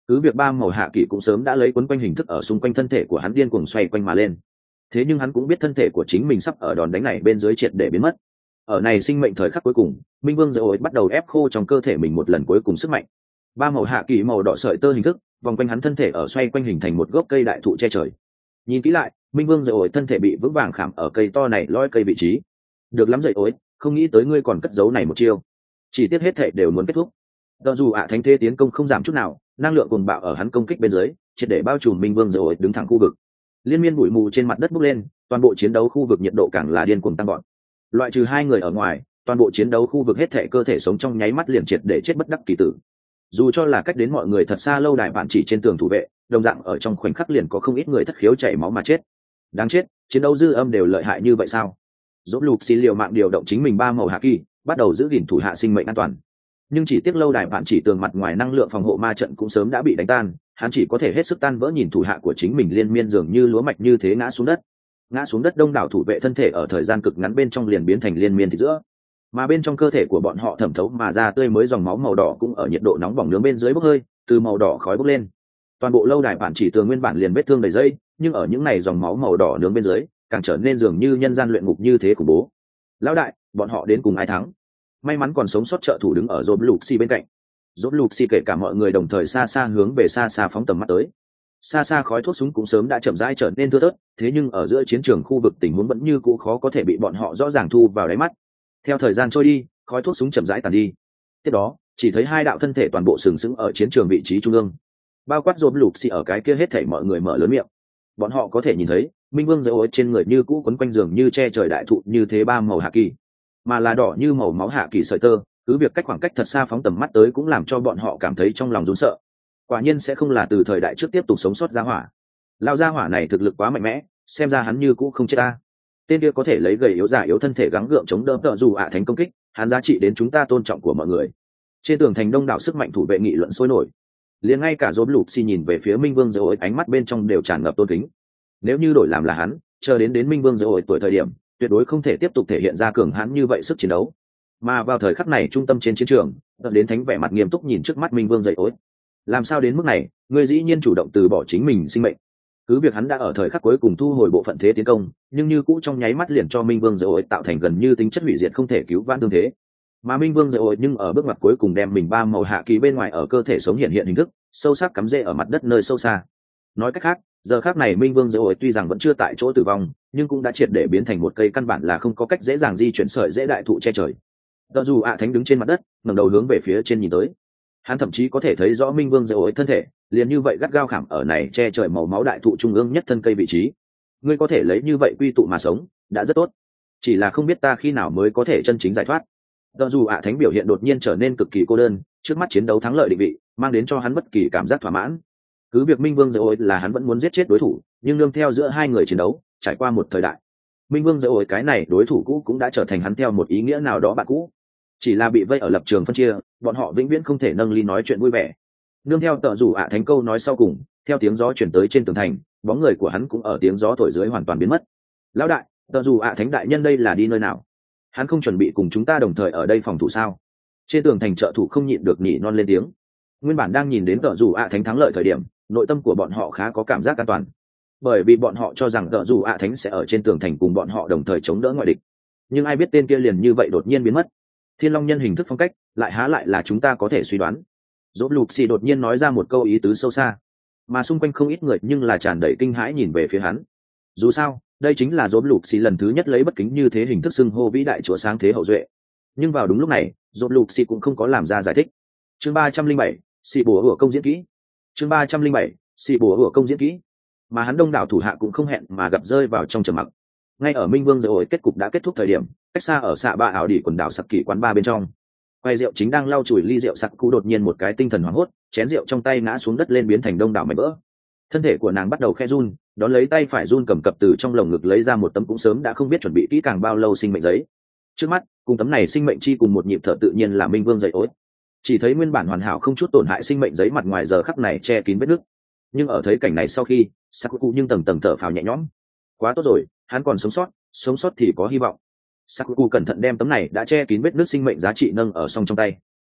cứ việc ba màu hạ kỳ cũng sớm đã lấy quấn quanh hình thức ở xung quanh thân thể của hắn điên cuồng xoay quanh mà lên, thế nhưng hắn cũng biết thân thể của chính mình sắp ở đòn đánh này bên dưới triệt để biến mất. Ở này sinh mệnh thời khắc cuối cùng, minh vương dậy ối bắt đầu ép khô trong cơ thể mình một lần cuối cùng sức mạnh. Ba màu hạ kỳ màu đỏ sợi tơ hình thức vòng quanh hắn thân thể ở xoay quanh hình thành một gốc cây đại thụ che trời. Nhìn kỹ lại, minh vương dậy ối thân thể bị vững vàng khảm ở cây to này lôi cây vị trí. Được lắm dậy ối, không nghĩ tới ngươi còn cất giấu này một chiêu. Chỉ tiếc hết thể đều muốn kết thúc. Cho dù ạ thánh thế tiến công không giảm chút nào, năng lượng cuồng bạo ở hắn công kích bên dưới triệt để bao trùm minh vương dậy ối đứng thẳng khu vực. Liên miên bụi mù trên mặt đất bốc lên, toàn bộ chiến đấu khu vực nhiệt độ càng là điên cuồng tăng vọt. Loại trừ hai người ở ngoài, toàn bộ chiến đấu khu vực hết thể cơ thể sống trong nháy mắt liền triệt để chết bất đắc kỳ tử. Dù cho là cách đến mọi người thật xa lâu đài bạn chỉ trên tường thủ vệ, đồng dạng ở trong khoảnh khắc liền có không ít người thất khiếu chảy máu mà chết. Đáng chết, chiến đấu dư âm đều lợi hại như vậy sao? Dỗ lục xì liều mạng điều động chính mình ba màu hạ kỳ, bắt đầu giữ gìn thủ hạ sinh mệnh an toàn. Nhưng chỉ tiếc lâu đài bạn chỉ tường mặt ngoài năng lượng phòng hộ ma trận cũng sớm đã bị đánh tan, hắn chỉ có thể hết sức tan vỡ nhìn thủ hạ của chính mình liên miên dường như lúa mạch như thế ngã xuống đất. Ngã xuống đất đông đảo thủ vệ thân thể ở thời gian cực ngắn bên trong liền biến thành liên miên thịt giữa, mà bên trong cơ thể của bọn họ thẩm thấu mà ra tươi mới dòng máu màu đỏ cũng ở nhiệt độ nóng bỏng nướng bên dưới bốc hơi, từ màu đỏ khói bốc lên. Toàn bộ lâu đài bản chỉ tường nguyên bản liền vết thương đầy dây, nhưng ở những này dòng máu màu đỏ nướng bên dưới càng trở nên dường như nhân gian luyện ngục như thế khủng bố. Lão đại, bọn họ đến cùng ai thắng? May mắn còn sống sót trợ thủ đứng ở rốt lục xi bên cạnh. Rốt lục xi kể cả mọi người đồng thời xa xa hướng về xa xa phóng tầm mắt tới. Xa xa khói thuốc súng cũng sớm đã chậm rãi trở nên thưa thớt, thế nhưng ở giữa chiến trường khu vực tình huống vẫn như cũ khó có thể bị bọn họ rõ ràng thu vào đáy mắt. Theo thời gian trôi đi, khói thuốc súng chậm rãi tàn đi. Tiếp đó, chỉ thấy hai đạo thân thể toàn bộ sừng sững ở chiến trường vị trí trung ương. Bao quát rốt lục xi ở cái kia hết thảy mọi người mở lớn miệng. Bọn họ có thể nhìn thấy, minh vương dấu ối trên người như cũ quấn quanh giường như che trời đại thụ như thế ba màu hạ kỳ, mà là đỏ như màu máu hạ kỳ sợi tơ, cứ việc cách khoảng cách thật xa phóng tầm mắt tới cũng làm cho bọn họ cảm thấy trong lòng run sợ. Quả nhiên sẽ không là từ thời đại trước tiếp tục sống sót gia hỏa. Lao gia hỏa này thực lực quá mạnh mẽ, xem ra hắn như cũ không chết ta. Tên kia có thể lấy gầy yếu giả yếu thân thể gắng gượng chống đỡ tợ dù ạ thánh công kích, hắn giá trị đến chúng ta tôn trọng của mọi người. Trên tường thành đông đảo sức mạnh thủ vệ nghị luận sôi nổi. Liền ngay cả Rốt Lục Xi nhìn về phía Minh Vương rồi, ánh mắt bên trong đều tràn ngập tôn kính. Nếu như đổi làm là hắn, chờ đến đến Minh Vương rồi tuổi thời điểm, tuyệt đối không thể tiếp tục thể hiện ra cường hãn như vậy sức chiến đấu. Mà vào thời khắc này trung tâm trên chiến trường, đợi đến thánh vẻ mặt nghiêm túc nhìn trước mắt Minh Vương dậy ối. Làm sao đến mức này, ngươi dĩ nhiên chủ động từ bỏ chính mình sinh mệnh. Cứ việc hắn đã ở thời khắc cuối cùng thu hồi bộ phận thế tiến công, nhưng như cũ trong nháy mắt liền cho Minh Vương dậy ối tạo thành gần như tính chất hủy diệt không thể cứu vãn tương thế. Mà Minh Vương dậy ối nhưng ở bước ngoặt cuối cùng đem mình ba màu hạ kỳ bên ngoài ở cơ thể sống hiện hiện hình thức, sâu sắc cắm rễ ở mặt đất nơi sâu xa. Nói cách khác, giờ khác này Minh Vương dậy ối tuy rằng vẫn chưa tại chỗ tử vong, nhưng cũng đã triệt để biến thành một cây căn bản là không có cách dễ dàng di chuyển sợi dễ đại thụ che trời. Tờ dù ạ thánh đứng trên mặt đất, ngẩng đầu hướng về phía trên nhìn tới. Hắn thậm chí có thể thấy rõ Minh Vương dậy ối thân thể, liền như vậy gắt gao khảm ở này che trời màu máu đại thụ trung ương nhất thân cây vị trí. Ngươi có thể lấy như vậy quy tụ mà sống, đã rất tốt. Chỉ là không biết ta khi nào mới có thể chân chính giải thoát. Tờ dù ạ thánh biểu hiện đột nhiên trở nên cực kỳ cô đơn, trước mắt chiến đấu thắng lợi định vị, mang đến cho hắn bất kỳ cảm giác thỏa mãn. Cứ việc Minh Vương dậy ối là hắn vẫn muốn giết chết đối thủ, nhưng nương theo giữa hai người chiến đấu, trải qua một thời đại, Minh Vương dậy ối cái này đối thủ cũ cũng đã trở thành hắn theo một ý nghĩa nào đó bạn cũ. Chỉ là bị vây ở lập trường phân chia, bọn họ vĩnh viễn không thể nâng ly nói chuyện vui vẻ. Nương theo tợ rủ ạ thánh câu nói sau cùng, theo tiếng gió chuyển tới trên tường thành, bóng người của hắn cũng ở tiếng gió thổi dưới hoàn toàn biến mất. Lão đại, tợ rủ ạ thánh đại nhân đây là đi nơi nào? Hắn không chuẩn bị cùng chúng ta đồng thời ở đây phòng thủ sao? Trên tường thành trợ thủ không nhịn được nhỉ non lên tiếng. Nguyên bản đang nhìn đến tợ rủ ạ thánh thắng lợi thời điểm, nội tâm của bọn họ khá có cảm giác an toàn, bởi vì bọn họ cho rằng tợ rủ ạ thánh sẽ ở trên tường thành cùng bọn họ đồng thời chống đỡ ngoại địch. Nhưng ai biết tên kia liền như vậy đột nhiên biến mất. Thiên Long nhân hình thức phong cách lại há lại là chúng ta có thể suy đoán. Dỗ lục xì đột nhiên nói ra một câu ý tứ sâu xa, mà xung quanh không ít người nhưng là tràn đầy kinh hãi nhìn về phía hắn. Dù sao, đây chính là Dỗ lục xì lần thứ nhất lấy bất kính như thế hình thức xưng hô vĩ đại chúa sáng thế hậu duệ. Nhưng vào đúng lúc này, Dỗ lục xì cũng không có làm ra giải thích. Chương ba trăm linh bảy, xì bùa hửa công diễn kỹ. Chương ba trăm linh bảy, xì bùa hửa công diễn kỹ. Mà hắn đông đảo thủ hạ cũng không hẹn mà gặp rơi vào trong trầm mặc. Ngay ở Minh Vương rồi kết cục đã kết thúc thời điểm, cách xa ở xạ ba ảo đỉ quần đảo sặc kỳ quán ba bên trong, quay rượu chính đang lau chùi ly rượu sặc cú đột nhiên một cái tinh thần hoảng hốt, chén rượu trong tay ngã xuống đất lên biến thành đông đảo mảnh vỡ. Thân thể của nàng bắt đầu khe run, đón lấy tay phải run cầm cập từ trong lồng ngực lấy ra một tấm cũng sớm đã không biết chuẩn bị kỹ càng bao lâu sinh mệnh giấy. Trước mắt, cùng tấm này sinh mệnh chi cùng một nhịp thở tự nhiên là Minh Vương dậy ối. Chỉ thấy nguyên bản hoàn hảo không chút tổn hại sinh mệnh giấy mặt ngoài giờ khắc này che kín vết nứt. Nhưng ở thấy cảnh này sau khi, Sakuku nhưng tầng tầng thở phào nhẹ nhõm. Quá tốt rồi, hắn còn sống sót, sống sót thì có hy vọng. Sakuku cẩn thận đem tấm này đã che kín vết nứt sinh mệnh giá trị nâng ở song trong tay.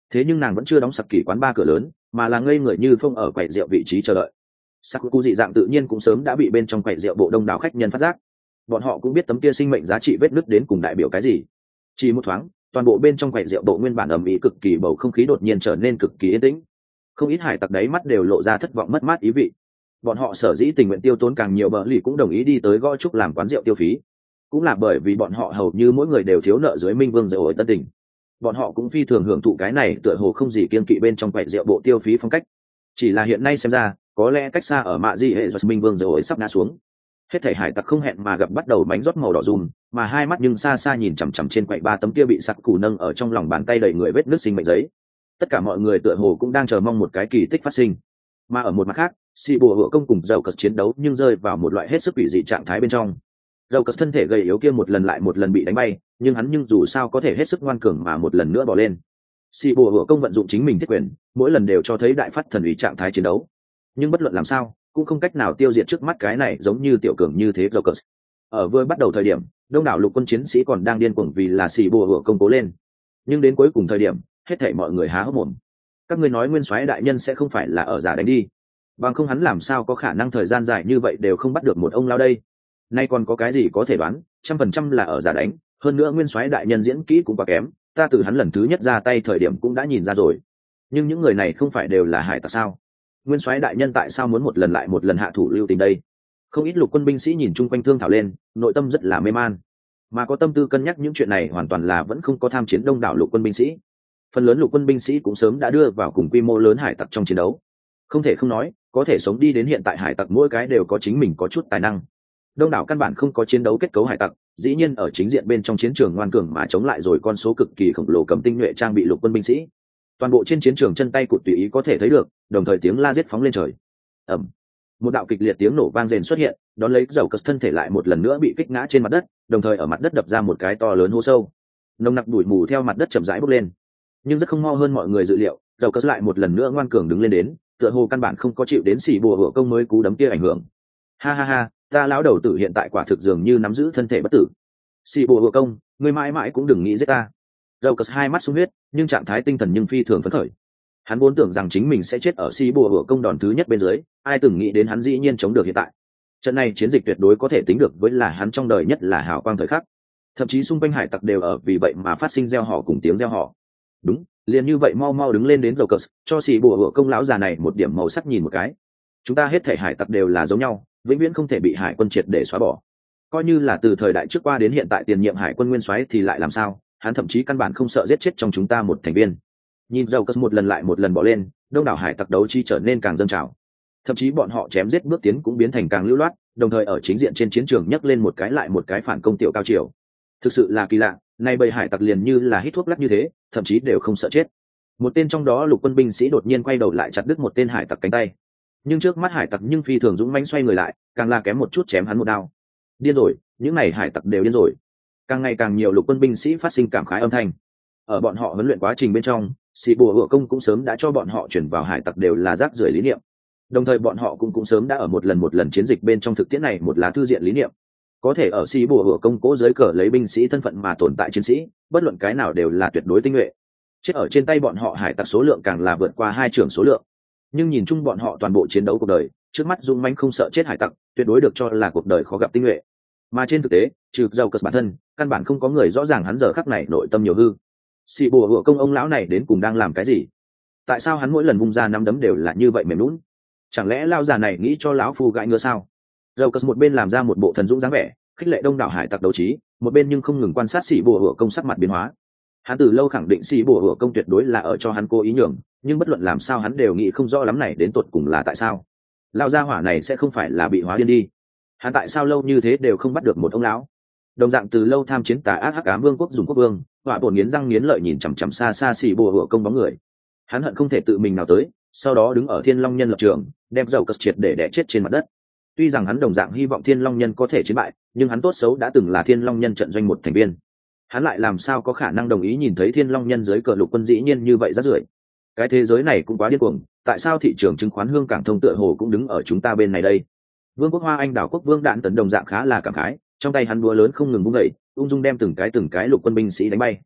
thế nhưng nàng vẫn chưa đóng sặc kỳ quán ba cửa lớn, mà là ngây người như phông ở quầy rượu vị trí chờ đợi. Sakuku dị dạng tự nhiên cũng sớm đã bị bên trong quầy rượu bộ đông đảo khách nhân phát giác. Bọn họ cũng biết tấm kia sinh mệnh giá trị vết nứt đến cùng đại biểu cái gì. Chỉ một thoáng, toàn bộ bên trong quầy rượu bộ nguyên bản ầm ĩ cực kỳ bầu không khí đột nhiên trở nên cực kỳ yên tĩnh. Không ít hải tặc đấy mắt đều lộ ra thất vọng mất mát ý vị. Bọn họ sở dĩ tình nguyện tiêu tốn càng nhiều, bờ lì cũng đồng ý đi tới gõ trúc làm quán rượu tiêu phí, cũng là bởi vì bọn họ hầu như mỗi người đều thiếu nợ dưới Minh Vương rượu ở Tân Tỉnh. Bọn họ cũng phi thường hưởng thụ cái này tựa hồ không gì kiên kỵ bên trong quầy rượu bộ tiêu phí phong cách. Chỉ là hiện nay xem ra, có lẽ cách xa ở mạ di hệ giật Minh Vương rượu ấy sắp ngã xuống. Hết thảy hải tặc không hẹn mà gặp bắt đầu bánh rót màu đỏ rùm, mà hai mắt nhưng xa xa nhìn chằm chằm trên quầy ba tấm kia bị sặc cù nâng ở trong lòng bàn tay đầy người vết nước sinh mệnh giấy. Tất cả mọi người tựa hồ cũng đang chờ mong một cái kỳ tích phát sinh. Mà ở một mặt khác, xì bùa hựa công cùng dầu cật chiến đấu nhưng rơi vào một loại hết sức quỷ dị trạng thái bên trong. Dầu cật thân thể gầy yếu kia một lần lại một lần bị đánh bay, nhưng hắn nhưng dù sao có thể hết sức ngoan cường mà một lần nữa bỏ lên. Xì bùa hựa công vận dụng chính mình thiết quyền, mỗi lần đều cho thấy đại phát thần uy trạng thái chiến đấu. Nhưng bất luận làm sao, cũng không cách nào tiêu diệt trước mắt cái này giống như tiểu cường như thế dầu cật. Ở vừa bắt đầu thời điểm, đông đảo lục quân chiến sĩ còn đang điên cuồng vì là xì bùa hựa công cố lên. Nhưng đến cuối cùng thời điểm, hết thảy mọi người há hốc mồm. Các ngươi nói nguyên soái đại nhân sẽ không phải là ở giả đánh đi? Bằng không hắn làm sao có khả năng thời gian dài như vậy đều không bắt được một ông lao đây? Nay còn có cái gì có thể đoán, trăm phần trăm là ở giả đánh. Hơn nữa nguyên soái đại nhân diễn kỹ cũng quá kém, ta từ hắn lần thứ nhất ra tay thời điểm cũng đã nhìn ra rồi. Nhưng những người này không phải đều là hải tặc sao? Nguyên soái đại nhân tại sao muốn một lần lại một lần hạ thủ lưu tình đây? Không ít lục quân binh sĩ nhìn chung quanh thương thảo lên, nội tâm rất là mê man. Mà có tâm tư cân nhắc những chuyện này hoàn toàn là vẫn không có tham chiến đông đảo lục quân binh sĩ. Phần lớn lục quân binh sĩ cũng sớm đã đưa vào cùng quy mô lớn hải tặc trong chiến đấu. Không thể không nói, có thể sống đi đến hiện tại hải tặc mỗi cái đều có chính mình có chút tài năng. Đông đảo căn bản không có chiến đấu kết cấu hải tặc, dĩ nhiên ở chính diện bên trong chiến trường ngoan cường mà chống lại rồi con số cực kỳ khổng lồ cầm tinh nhuệ trang bị lục quân binh sĩ. Toàn bộ trên chiến trường chân tay cụt tùy ý có thể thấy được, đồng thời tiếng la giết phóng lên trời. Ầm. Một đạo kịch liệt tiếng nổ vang rền xuất hiện, đón lấy dầu cất thân thể lại một lần nữa bị kích ngã trên mặt đất, đồng thời ở mặt đất đập ra một cái to lớn hố sâu. Nồng nặc bụi mù theo mặt đất chậm rãi bốc lên. Nhưng rất không mo hơn mọi người dự liệu, dầu cất lại một lần nữa ngoan cường đứng lên đến, tựa hồ căn bản không có chịu đến xỉ bùa hựa công mới cú đấm kia ảnh hưởng. Ha ha ha, ta lão đầu tử hiện tại quả thực dường như nắm giữ thân thể bất tử. Xỉ bùa hựa công, ngươi mãi mãi cũng đừng nghĩ giết ta. Dầu cất hai mắt sung huyết, nhưng trạng thái tinh thần nhưng phi thường phấn khởi. Hắn vốn tưởng rằng chính mình sẽ chết ở xỉ bùa hựa công đòn thứ nhất bên dưới, ai từng nghĩ đến hắn dĩ nhiên chống được hiện tại. Trận này chiến dịch tuyệt đối có thể tính được với là hắn trong đời nhất là hào quang thời khắc. Thậm chí xung quanh hải tặc đều ở vì vậy mà phát sinh reo hò cùng tiếng reo hò. Đúng, liền như vậy mau mau đứng lên đến dầu cất, cho xỉ bùa hựa công lão già này một điểm màu sắc nhìn một cái. Chúng ta hết thể hải tặc đều là giống nhau, vĩnh viễn không thể bị hải quân triệt để xóa bỏ. Coi như là từ thời đại trước qua đến hiện tại tiền nhiệm hải quân nguyên soái thì lại làm sao, hắn thậm chí căn bản không sợ giết chết trong chúng ta một thành viên. Nhìn dầu cất một lần lại một lần bỏ lên, đông đảo hải tặc đấu chi trở nên càng dâng trào. Thậm chí bọn họ chém giết bước tiến cũng biến thành càng lưu loát, đồng thời ở chính diện trên chiến trường nhấc lên một cái lại một cái phản công tiểu cao triều. Thực sự là kỳ lạ, nay bầy hải tặc liền như là hít thuốc lắc như thế, thậm chí đều không sợ chết. Một tên trong đó lục quân binh sĩ đột nhiên quay đầu lại chặt đứt một tên hải tặc cánh tay, nhưng trước mắt hải tặc nhưng phi thường dũng mãnh xoay người lại, càng là kém một chút chém hắn một đao. Điên rồi, những này hải tặc đều điên rồi. Càng ngày càng nhiều lục quân binh sĩ phát sinh cảm khái âm thanh. Ở bọn họ huấn luyện quá trình bên trong, sĩ bùa hựa công cũng sớm đã cho bọn họ chuyển vào hải tặc đều là rác rưởi lý niệm. Đồng thời bọn họ cũng cũng sớm đã ở một lần một lần chiến dịch bên trong thực tiễn này một lá thư diện lý niệm. Có thể ở sĩ bùa hựa công cố dưới cờ lấy binh sĩ thân phận mà tồn tại chiến sĩ, bất luận cái nào đều là tuyệt đối tinh nhuệ. Chết ở trên tay bọn họ hải tặc số lượng càng là vượt qua hai trưởng số lượng. Nhưng nhìn chung bọn họ toàn bộ chiến đấu cuộc đời, trước mắt dũng mãnh không sợ chết hải tặc, tuyệt đối được cho là cuộc đời khó gặp tinh nhuệ. Mà trên thực tế, trừ giàu cất bản thân, căn bản không có người rõ ràng hắn giờ khắc này nội tâm nhiều hư. Sĩ bùa hựa công ông lão này đến cùng đang làm cái gì? Tại sao hắn mỗi lần vung ra nắm đấm đều là như vậy mềm lún? Chẳng lẽ lao già này nghĩ cho lão phu gãi ngứa sao? Giàu cất một bên làm ra một bộ thần dũng dáng vẻ, khích lệ đông đảo hải tặc đấu trí, một bên nhưng không ngừng quan sát sĩ bùa hựa công sắc mặt biến hóa. Hắn từ lâu khẳng định sĩ bùa hựa công tuyệt đối là ở cho hắn cố ý nhường, nhưng bất luận làm sao hắn đều nghĩ không rõ lắm này đến tột cùng là tại sao. Lao gia hỏa này sẽ không phải là bị hóa điên đi? Hắn tại sao lâu như thế đều không bắt được một ông lão? Đồng dạng từ lâu tham chiến tà ác hắc ám vương quốc dùng quốc vương, họa bổn nghiến răng nghiến lợi nhìn chằm chằm xa xa sĩ bùa hựa công bóng người. Hắn hận không thể tự mình nào tới, sau đó đứng ở Thiên Long Nhân lập trường, đem dầu cất triệt để đè chết trên mặt đất. Tuy rằng hắn đồng dạng hy vọng Thiên Long Nhân có thể chiến bại, nhưng hắn tốt xấu đã từng là Thiên Long Nhân trận doanh một thành viên. Hắn lại làm sao có khả năng đồng ý nhìn thấy Thiên Long Nhân dưới cờ lục quân dĩ nhiên như vậy rác rưởi? Cái thế giới này cũng quá điên cuồng, tại sao thị trường chứng khoán Hương Cảng Thông tựa hồ cũng đứng ở chúng ta bên này đây? Vương quốc Hoa Anh đảo quốc vương Đạn Tấn đồng dạng khá là cảm khái, trong tay hắn búa lớn không ngừng vung dậy, ung dung đem từng cái từng cái lục quân binh sĩ đánh bay.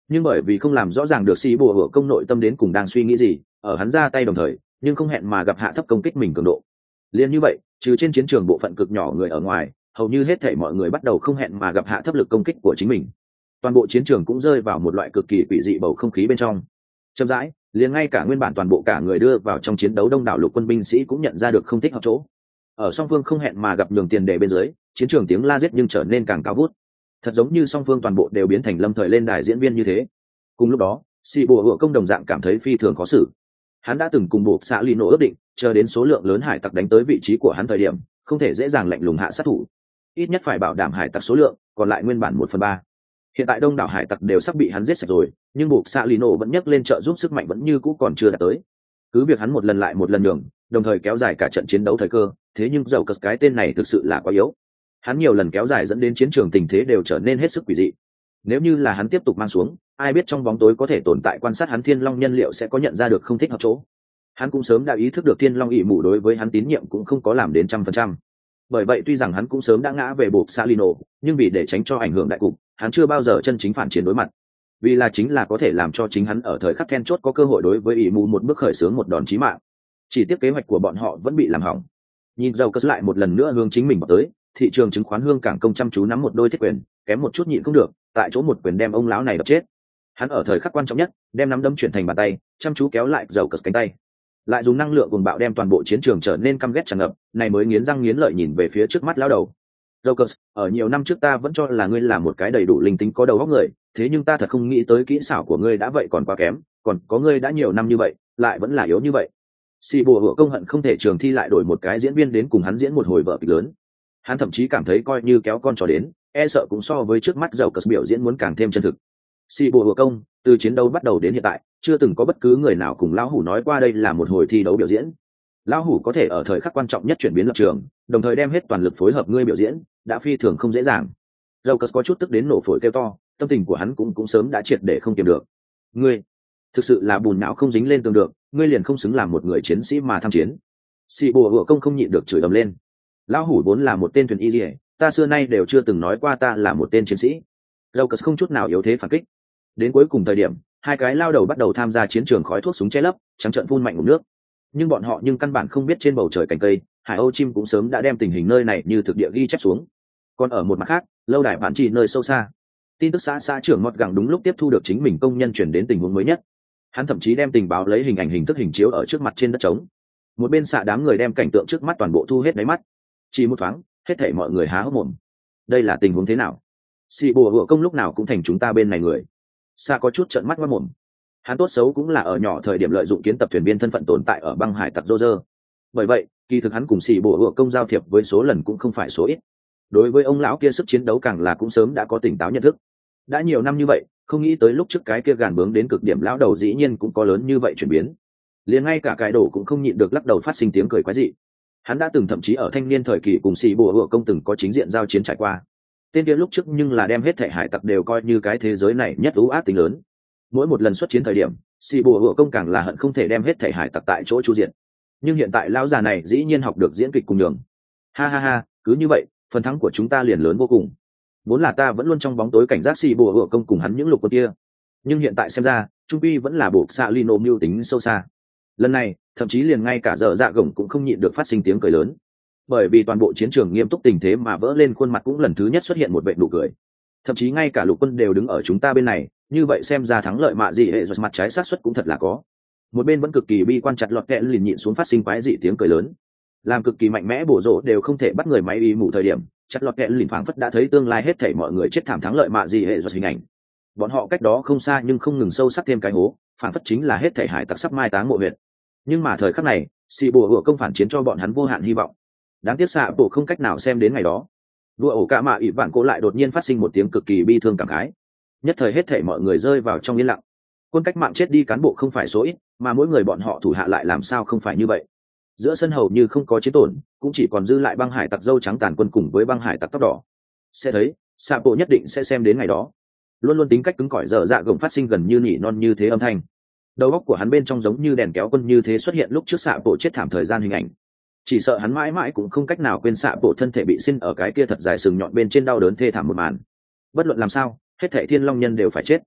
nhưng bởi vì không làm rõ ràng được xì bùa hựa công nội tâm đến cùng đang suy nghĩ gì, ở hắn ra tay đồng thời nhưng không hẹn mà gặp hạ thấp công kích mình cường độ. Liên như vậy, trừ trên chiến trường bộ phận cực nhỏ người ở ngoài, hầu như hết thảy mọi người bắt đầu không hẹn mà gặp hạ thấp lực công kích của chính mình. Toàn bộ chiến trường cũng rơi vào một loại cực kỳ quỷ dị bầu không khí bên trong. Chậm rãi, liền ngay cả nguyên bản toàn bộ cả người đưa vào trong chiến đấu đông đảo lục quân binh sĩ cũng nhận ra được không thích hợp chỗ. Ở song phương không hẹn mà gặp nhường tiền đề bên dưới, chiến trường tiếng la giết nhưng trở nên càng cao vút. Thật giống như song phương toàn bộ đều biến thành lâm thời lên đài diễn viên như thế. Cùng lúc đó, sĩ bùa hựa công đồng dạng cảm thấy phi thường khó xử. Hắn đã từng cùng buộc xã Lino ước định, chờ đến số lượng lớn hải tặc đánh tới vị trí của hắn thời điểm, không thể dễ dàng lạnh lùng hạ sát thủ, ít nhất phải bảo đảm hải tặc số lượng còn lại nguyên bản một phần ba. Hiện tại đông đảo hải tặc đều sắp bị hắn giết sạch rồi, nhưng buộc xã Lino vẫn nhấc lên trợ giúp, sức mạnh vẫn như cũ còn chưa đạt tới. Cứ việc hắn một lần lại một lần nhường, đồng thời kéo dài cả trận chiến đấu thời cơ, thế nhưng dầu cất cái tên này thực sự là quá yếu. Hắn nhiều lần kéo dài dẫn đến chiến trường tình thế đều trở nên hết sức quỷ dị. Nếu như là hắn tiếp tục mang xuống, ai biết trong bóng tối có thể tồn tại quan sát hắn Thiên Long nhân liệu sẽ có nhận ra được không thích hợp chỗ. Hắn cũng sớm đã ý thức được Thiên Long ỷ mù đối với hắn tín nhiệm cũng không có làm đến trăm phần trăm. Bởi vậy tuy rằng hắn cũng sớm đã ngã về buộc Salino, nhưng vì để tránh cho ảnh hưởng đại cục, hắn chưa bao giờ chân chính phản chiến đối mặt. Vì là chính là có thể làm cho chính hắn ở thời khắc then chốt có cơ hội đối với ỷ mù một bước khởi xướng một đòn chí mạng. Chỉ tiếc kế hoạch của bọn họ vẫn bị làm hỏng. Nhìn dầu cất lại một lần nữa hướng chính mình vào tới, thị trường chứng khoán Hương Cảng công chăm chú nắm một đôi thiết quyền, kém một chút nhịn không được, tại chỗ một quyền đem ông lão này đập chết. Hắn ở thời khắc quan trọng nhất đem nắm đấm chuyển thành bàn tay, chăm chú kéo lại dầu cất cánh tay, lại dùng năng lượng cuồng bạo đem toàn bộ chiến trường trở nên căm ghét tràn ngập, này mới nghiến răng nghiến lợi nhìn về phía trước mắt lão đầu. Jokers, ở nhiều năm trước ta vẫn cho là ngươi là một cái đầy đủ linh tính có đầu óc người, thế nhưng ta thật không nghĩ tới kỹ xảo của ngươi đã vậy còn quá kém, còn có ngươi đã nhiều năm như vậy, lại vẫn là yếu như vậy. Sĩ bùa hựa công hận không thể trường thi lại đổi một cái diễn viên đến cùng hắn diễn một hồi vở kịch lớn. Hắn thậm chí cảm thấy coi như kéo con trò đến, e sợ cũng so với trước mắt Jokers biểu diễn muốn càng thêm chân thực. Sĩ bùa hựa công, từ chiến đấu bắt đầu đến hiện tại, chưa từng có bất cứ người nào cùng lão hủ nói qua đây là một hồi thi đấu biểu diễn. Lão hủ có thể ở thời khắc quan trọng nhất chuyển biến lập trường, đồng thời đem hết toàn lực phối hợp ngươi biểu diễn, đã phi thường không dễ dàng. Jokers có chút tức đến nổ phổi kêu to, tâm tình của hắn cũng cũng sớm đã triệt để không kiềm được. Ngươi, thực sự là bùn não không dính lên tường được, ngươi liền không xứng làm một người chiến sĩ mà tham chiến. Sĩ bùa hựa công không nhịn được chửi ầm lên. Lão hủ vốn là một tên thuyền y liễu, ta xưa nay đều chưa từng nói qua ta là một tên chiến sĩ. Jokers không chút nào yếu thế phản kích. Đến cuối cùng thời điểm, hai cái lao đầu bắt đầu tham gia chiến trường khói thuốc súng che lấp, trắng trợn phun mạnh ngụm nước. Nhưng bọn họ nhưng căn bản không biết trên bầu trời cành cây, Hải Âu chim cũng sớm đã đem tình hình nơi này như thực địa ghi chép xuống. Còn ở một mặt khác, lâu đài bản chỉ nơi sâu xa, tin tức xã xã trưởng Mọt Gẳng đúng lúc tiếp thu được chính mình công nhân chuyển đến tình huống mới nhất. Hắn thậm chí đem tình báo lấy hình ảnh hình thức hình chiếu ở trước mặt trên đất trống. Một bên xạ đám người đem cảnh tượng trước mắt toàn bộ thu hết đáy mắt. Chỉ một thoáng, hết thảy mọi người há hốc mồm. Đây là tình huống thế nào? Sĩ bùa hựa công lúc nào cũng thành chúng ta bên này người. Xạ có chút trợn mắt mắt mồm. Hắn tốt xấu cũng là ở nhỏ thời điểm lợi dụng kiến tập thuyền viên thân phận tồn tại ở băng hải tặc Roger. Bởi vậy, kỳ thực hắn cùng sĩ bùa hựa công giao thiệp với số lần cũng không phải số ít. Đối với ông lão kia sức chiến đấu càng là cũng sớm đã có tỉnh táo nhận thức. Đã nhiều năm như vậy, không nghĩ tới lúc trước cái kia gàn bướng đến cực điểm lão đầu dĩ nhiên cũng có lớn như vậy chuyển biến. Liền ngay cả cái đổ cũng không nhịn được lắc đầu phát sinh tiếng cười quái dị. Hắn đã từng thậm chí ở thanh niên thời kỳ cùng sĩ bùa hựa công từng có chính diện giao chiến trải qua. Tên kia lúc trước nhưng là đem hết thể hải tặc đều coi như cái thế giới này nhất ưu ác tính lớn. Mỗi một lần xuất chiến thời điểm, sĩ bùa hựa công càng là hận không thể đem hết thể hải tặc tại chỗ chu diện. Nhưng hiện tại lão già này dĩ nhiên học được diễn kịch cùng đường. Ha ha ha, cứ như vậy, phần thắng của chúng ta liền lớn vô cùng. Vốn là ta vẫn luôn trong bóng tối cảnh giác sĩ bùa hựa công cùng hắn những lục quân kia, nhưng hiện tại xem ra, trung pi vẫn là buộc xạ Lino mưu tính sâu xa. Lần này, thậm chí liền ngay cả dở dạ gồng cũng không nhịn được phát sinh tiếng cười lớn, bởi vì toàn bộ chiến trường nghiêm túc tình thế mà vỡ lên khuôn mặt cũng lần thứ nhất xuất hiện một vệ nụ cười. Thậm chí ngay cả lục quân đều đứng ở chúng ta bên này, như vậy xem ra thắng lợi mạ gì hệ giật mặt trái sát suất cũng thật là có. Một bên vẫn cực kỳ bi quan chặt lọt kẽ liền nhịn xuống phát sinh quái dị tiếng cười lớn, làm cực kỳ mạnh mẽ bổ rộ đều không thể bắt người máy y mù thời điểm, chặt lọt kẽ liền phảng phất đã thấy tương lai hết thảy mọi người chết thảm thắng lợi mạ gì hệ giật hình ảnh. Bọn họ cách đó không xa nhưng không ngừng sâu sắc thêm cái hố, phảng phất chính là hết thảy hải tặc sắp mai táng mộ huyệt. Nhưng mà thời khắc này, sĩ bùa hựa công phản chiến cho bọn hắn vô hạn hy vọng. Đáng tiếc xạ bộ không cách nào xem đến ngày đó. Đua ổ cả mạ ỷ vạn cố lại đột nhiên phát sinh một tiếng cực kỳ bi thương cảm khái. Nhất thời hết thảy mọi người rơi vào trong yên lặng. Quân cách mạng chết đi cán bộ không phải số ít, mà mỗi người bọn họ thủ hạ lại làm sao không phải như vậy. Giữa sân hầu như không có chiến tổn, cũng chỉ còn dư lại băng hải tặc dâu trắng tàn quân cùng với băng hải tặc tóc đỏ. Sẽ thấy, xạ bộ nhất định sẽ xem đến ngày đó. Luôn luôn tính cách cứng cỏi dở dạ gồng phát sinh gần như nỉ non như thế âm thanh. Đầu óc của hắn bên trong giống như đèn kéo quân như thế xuất hiện lúc trước xạ bộ chết thảm thời gian hình ảnh. Chỉ sợ hắn mãi mãi cũng không cách nào quên xạ bộ thân thể bị xin ở cái kia thật dài sừng nhọn bên trên đau đớn thê thảm một màn. Bất luận làm sao, hết thảy thiên long nhân đều phải chết.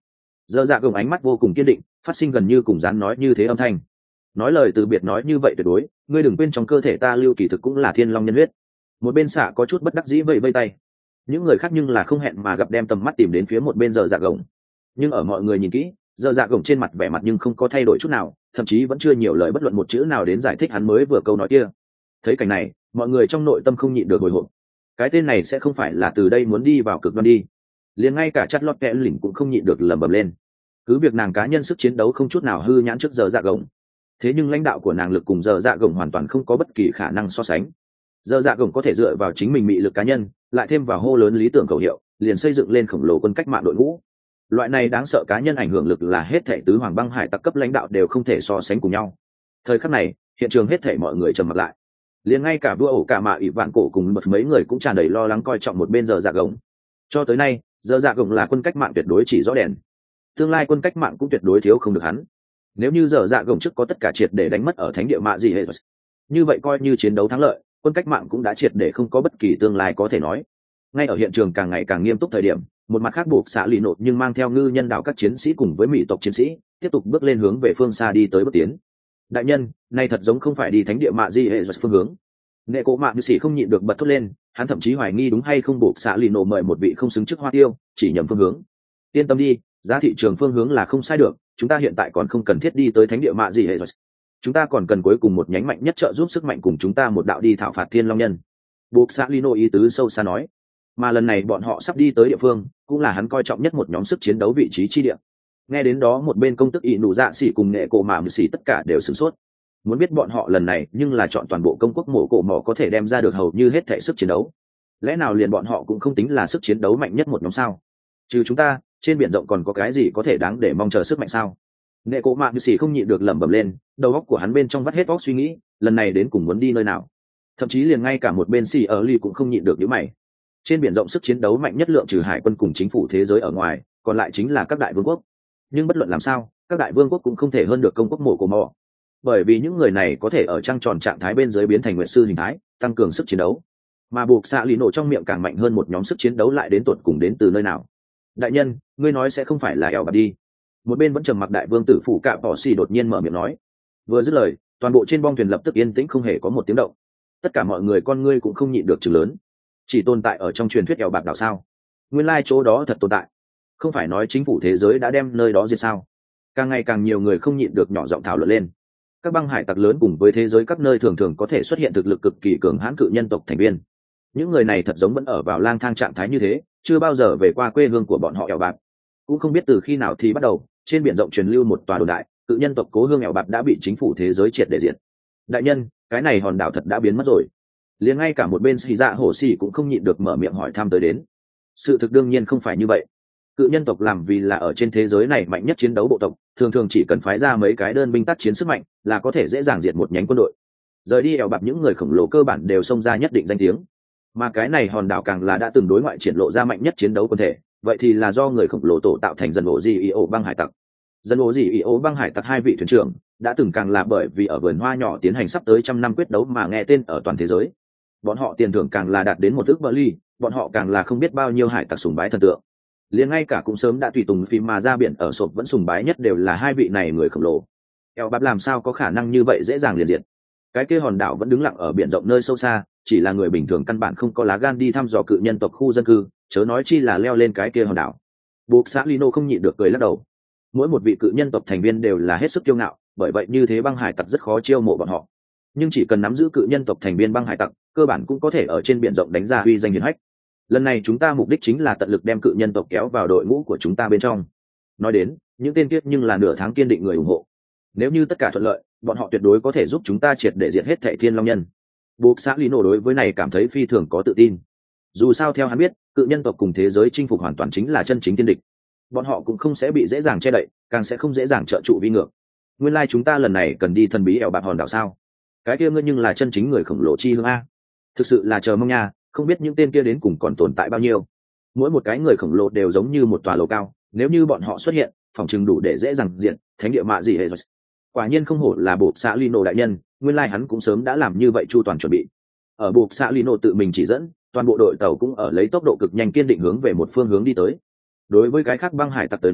Dở dạ gồng ánh mắt vô cùng kiên định, phát sinh gần như cùng dán nói như thế âm thanh. Nói lời từ biệt nói như vậy tuyệt đối, ngươi đừng quên trong cơ thể ta lưu kỳ thực cũng là thiên long nhân huyết. Một bên xạ có chút bất đắc dĩ vẫy vẫy tay. Những người khác nhưng là không hẹn mà gặp, đem tầm mắt tìm đến phía một bên dở dạ gồng. Nhưng ở mọi người nhìn kỹ, dở dạ gồng trên mặt vẻ mặt nhưng không có thay đổi chút nào, thậm chí vẫn chưa nhiều lời bất luận một chữ nào đến giải thích hắn mới vừa câu nói kia. Thấy cảnh này, mọi người trong nội tâm không nhịn được hồi hộp. Cái tên này sẽ không phải là từ đây muốn đi vào cực đoan đi. Liền ngay cả chặt lọt kẽ lỉnh cũng không nhịn được lẩm bẩm lên. Cứ việc nàng cá nhân sức chiến đấu không chút nào hư nhãn trước giờ dạ gồng, thế nhưng lãnh đạo của nàng lực cùng giờ dạ gồng hoàn toàn không có bất kỳ khả năng so sánh. Giờ dạ gồng có thể dựa vào chính mình mị lực cá nhân, lại thêm vào hô lớn lý tưởng khẩu hiệu, liền xây dựng lên khổng lồ quân cách mạng đội ngũ. Loại này đáng sợ cá nhân ảnh hưởng lực là hết thảy tứ hoàng băng hải tặc cấp lãnh đạo đều không thể so sánh cùng nhau. Thời khắc này, hiện trường hết thảy mọi người trầm mặt lại. Liền ngay cả vua ổ cả mạ ỷ vạn cổ cùng một mấy người cũng tràn đầy lo lắng coi trọng một bên giờ dạ gồng. Cho tới nay, giờ dạ gồng là quân cách mạng tuyệt đối chỉ rõ đèn. Tương lai quân cách mạng cũng tuyệt đối thiếu không được hắn. Nếu như giờ dạ gồng trước có tất cả triệt để đánh mất ở thánh địa mạ gì hệ, như vậy coi như chiến đấu thắng lợi, quân cách mạng cũng đã triệt để không có bất kỳ tương lai có thể nói. Ngay ở hiện trường càng ngày càng nghiêm túc thời điểm, một mặt khác buộc xạ lì nột nhưng mang theo ngư nhân đạo các chiến sĩ cùng với mỹ tộc chiến sĩ tiếp tục bước lên hướng về phương xa đi tới bước tiến. Đại nhân, này thật giống không phải đi thánh địa mạ gì hệ phương hướng. Nghệ cổ mạ như sĩ không nhịn được bật thốt lên, hắn thậm chí hoài nghi đúng hay không buộc xạ lì nổ mời một vị không xứng chức hoa tiêu, chỉ nhầm phương hướng. Yên tâm đi, giá thị trường phương hướng là không sai được, chúng ta hiện tại còn không cần thiết đi tới thánh địa mạ gì hệ rồi. Chúng ta còn cần cuối cùng một nhánh mạnh nhất trợ giúp sức mạnh cùng chúng ta một đạo đi thảo phạt thiên long nhân. Buộc xạ lì nổ ý tứ sâu xa nói. Mà lần này bọn họ sắp đi tới địa phương, cũng là hắn coi trọng nhất một nhóm sức chiến đấu vị trí chi địa. Nghe đến đó một bên công tức ỷ nụ dạ xỉ cùng nghệ cổ mạ mười xỉ tất cả đều sửng sốt. Muốn biết bọn họ lần này nhưng là chọn toàn bộ công quốc mổ cổ mỏ có thể đem ra được hầu như hết thể sức chiến đấu. Lẽ nào liền bọn họ cũng không tính là sức chiến đấu mạnh nhất một nhóm sao? Trừ chúng ta, trên biển rộng còn có cái gì có thể đáng để mong chờ sức mạnh sao? Nghệ cổ mạ như xỉ không nhịn được lẩm bẩm lên, đầu óc của hắn bên trong vắt hết óc suy nghĩ, lần này đến cùng muốn đi nơi nào? Thậm chí liền ngay cả một bên xỉ ở ly cũng không nhịn được nhíu mày. Trên biển rộng sức chiến đấu mạnh nhất lượng trừ hải quân cùng chính phủ thế giới ở ngoài, còn lại chính là các đại vương quốc. Nhưng bất luận làm sao, các đại vương quốc cũng không thể hơn được công quốc mổ cổ mỏ. Bởi vì những người này có thể ở trăng tròn trạng thái bên dưới biến thành nguyệt sư hình thái, tăng cường sức chiến đấu. Mà buộc xạ lì nổ trong miệng càng mạnh hơn một nhóm sức chiến đấu lại đến tuột cùng đến từ nơi nào? Đại nhân, ngươi nói sẽ không phải là eo bạc đi? Một bên vẫn trầm mặc đại vương tử phủ cạ bỏ xì đột nhiên mở miệng nói. Vừa dứt lời, toàn bộ trên bong thuyền lập tức yên tĩnh không hề có một tiếng động. Tất cả mọi người con ngươi cũng không nhịn được chừng lớn. Chỉ tồn tại ở trong truyền thuyết eo bạc đảo sao? Nguyên lai chỗ đó thật tồn tại. Không phải nói chính phủ thế giới đã đem nơi đó diệt sao? Càng ngày càng nhiều người không nhịn được nhỏ giọng thảo luận lên. Các băng hải tặc lớn cùng với thế giới các nơi thường thường có thể xuất hiện thực lực cực kỳ cường hãn cự nhân tộc thành viên. Những người này thật giống vẫn ở vào lang thang trạng thái như thế, chưa bao giờ về qua quê hương của bọn họ eo bạc. Cũng không biết từ khi nào thì bắt đầu, trên biển rộng truyền lưu một tòa đồn đại, cự nhân tộc cố hương eo bạc đã bị chính phủ thế giới triệt để diệt. Đại nhân, cái này hòn đảo thật đã biến mất rồi. Liền ngay cả một bên xì dạ hổ xì cũng không nhịn được mở miệng hỏi thăm tới đến. Sự thực đương nhiên không phải như vậy. Cự nhân tộc làm vì là ở trên thế giới này mạnh nhất chiến đấu bộ tộc, thường thường chỉ cần phái ra mấy cái đơn binh tác chiến sức mạnh là có thể dễ dàng diệt một nhánh quân đội. Rời đi eo bạc những người khổng lồ cơ bản đều xông ra nhất định danh tiếng. Mà cái này hòn đảo càng là đã từng đối ngoại triển lộ ra mạnh nhất chiến đấu quân thể, vậy thì là do người khổng lồ tổ tạo thành dân ổ gì ý ổ băng hải tặc. Dân ổ gì ý ổ băng hải tặc hai vị thuyền trưởng đã từng càng là bởi vì ở vườn hoa nhỏ tiến hành sắp tới trăm năm quyết đấu mà nghe tên ở toàn thế giới. Bọn họ tiền thưởng càng là đạt đến một ước bờ ly, bọn họ càng là không biết bao nhiêu hải tặc sùng bái thần tượng. Liền ngay cả cũng sớm đã tùy tùng phim mà ra biển ở sộp vẫn sùng bái nhất đều là hai vị này người khổng lồ. Eo bạc làm sao có khả năng như vậy dễ dàng liền diệt? Cái kia hòn đảo vẫn đứng lặng ở biển rộng nơi sâu xa, chỉ là người bình thường căn bản không có lá gan đi thăm dò cự nhân tộc khu dân cư, chớ nói chi là leo lên cái kia hòn đảo. Buộc xã Lino không nhịn được cười lắc đầu. Mỗi một vị cự nhân tộc thành viên đều là hết sức kiêu ngạo, bởi vậy như thế băng hải tặc rất khó chiêu mộ bọn họ. Nhưng chỉ cần nắm giữ cự nhân tộc thành viên băng hải tặc, cơ bản cũng có thể ở trên biển rộng đánh ra uy danh hiển hách. Lần này chúng ta mục đích chính là tận lực đem cự nhân tộc kéo vào đội ngũ của chúng ta bên trong. Nói đến, những tên kiết nhưng là nửa tháng kiên định người ủng hộ. Nếu như tất cả thuận lợi, bọn họ tuyệt đối có thể giúp chúng ta triệt để diệt hết thảy thiên long nhân. Buộc xã Lino đối với này cảm thấy phi thường có tự tin. Dù sao theo hắn biết, cự nhân tộc cùng thế giới chinh phục hoàn toàn chính là chân chính tiên địch. Bọn họ cũng không sẽ bị dễ dàng che đậy, càng sẽ không dễ dàng trợ trụ vi ngược. Nguyên lai like chúng ta lần này cần đi thần bí ẻo bạc hòn đảo sao? Cái kia ngươi nhưng là chân chính người khổng lồ chi hương a. Thực sự là chờ mong nha, không biết những tên kia đến cùng còn tồn tại bao nhiêu. Mỗi một cái người khổng lồ đều giống như một tòa lầu cao, nếu như bọn họ xuất hiện, phòng chừng đủ để dễ dàng diện thánh địa mạ gì hệ rồi. Quả nhiên không hổ là buộc xã Lino đại nhân, nguyên lai like hắn cũng sớm đã làm như vậy chu toàn chuẩn bị. Ở buộc xã Lino tự mình chỉ dẫn, toàn bộ đội tàu cũng ở lấy tốc độ cực nhanh kiên định hướng về một phương hướng đi tới. Đối với cái khác băng hải tặc tới nói,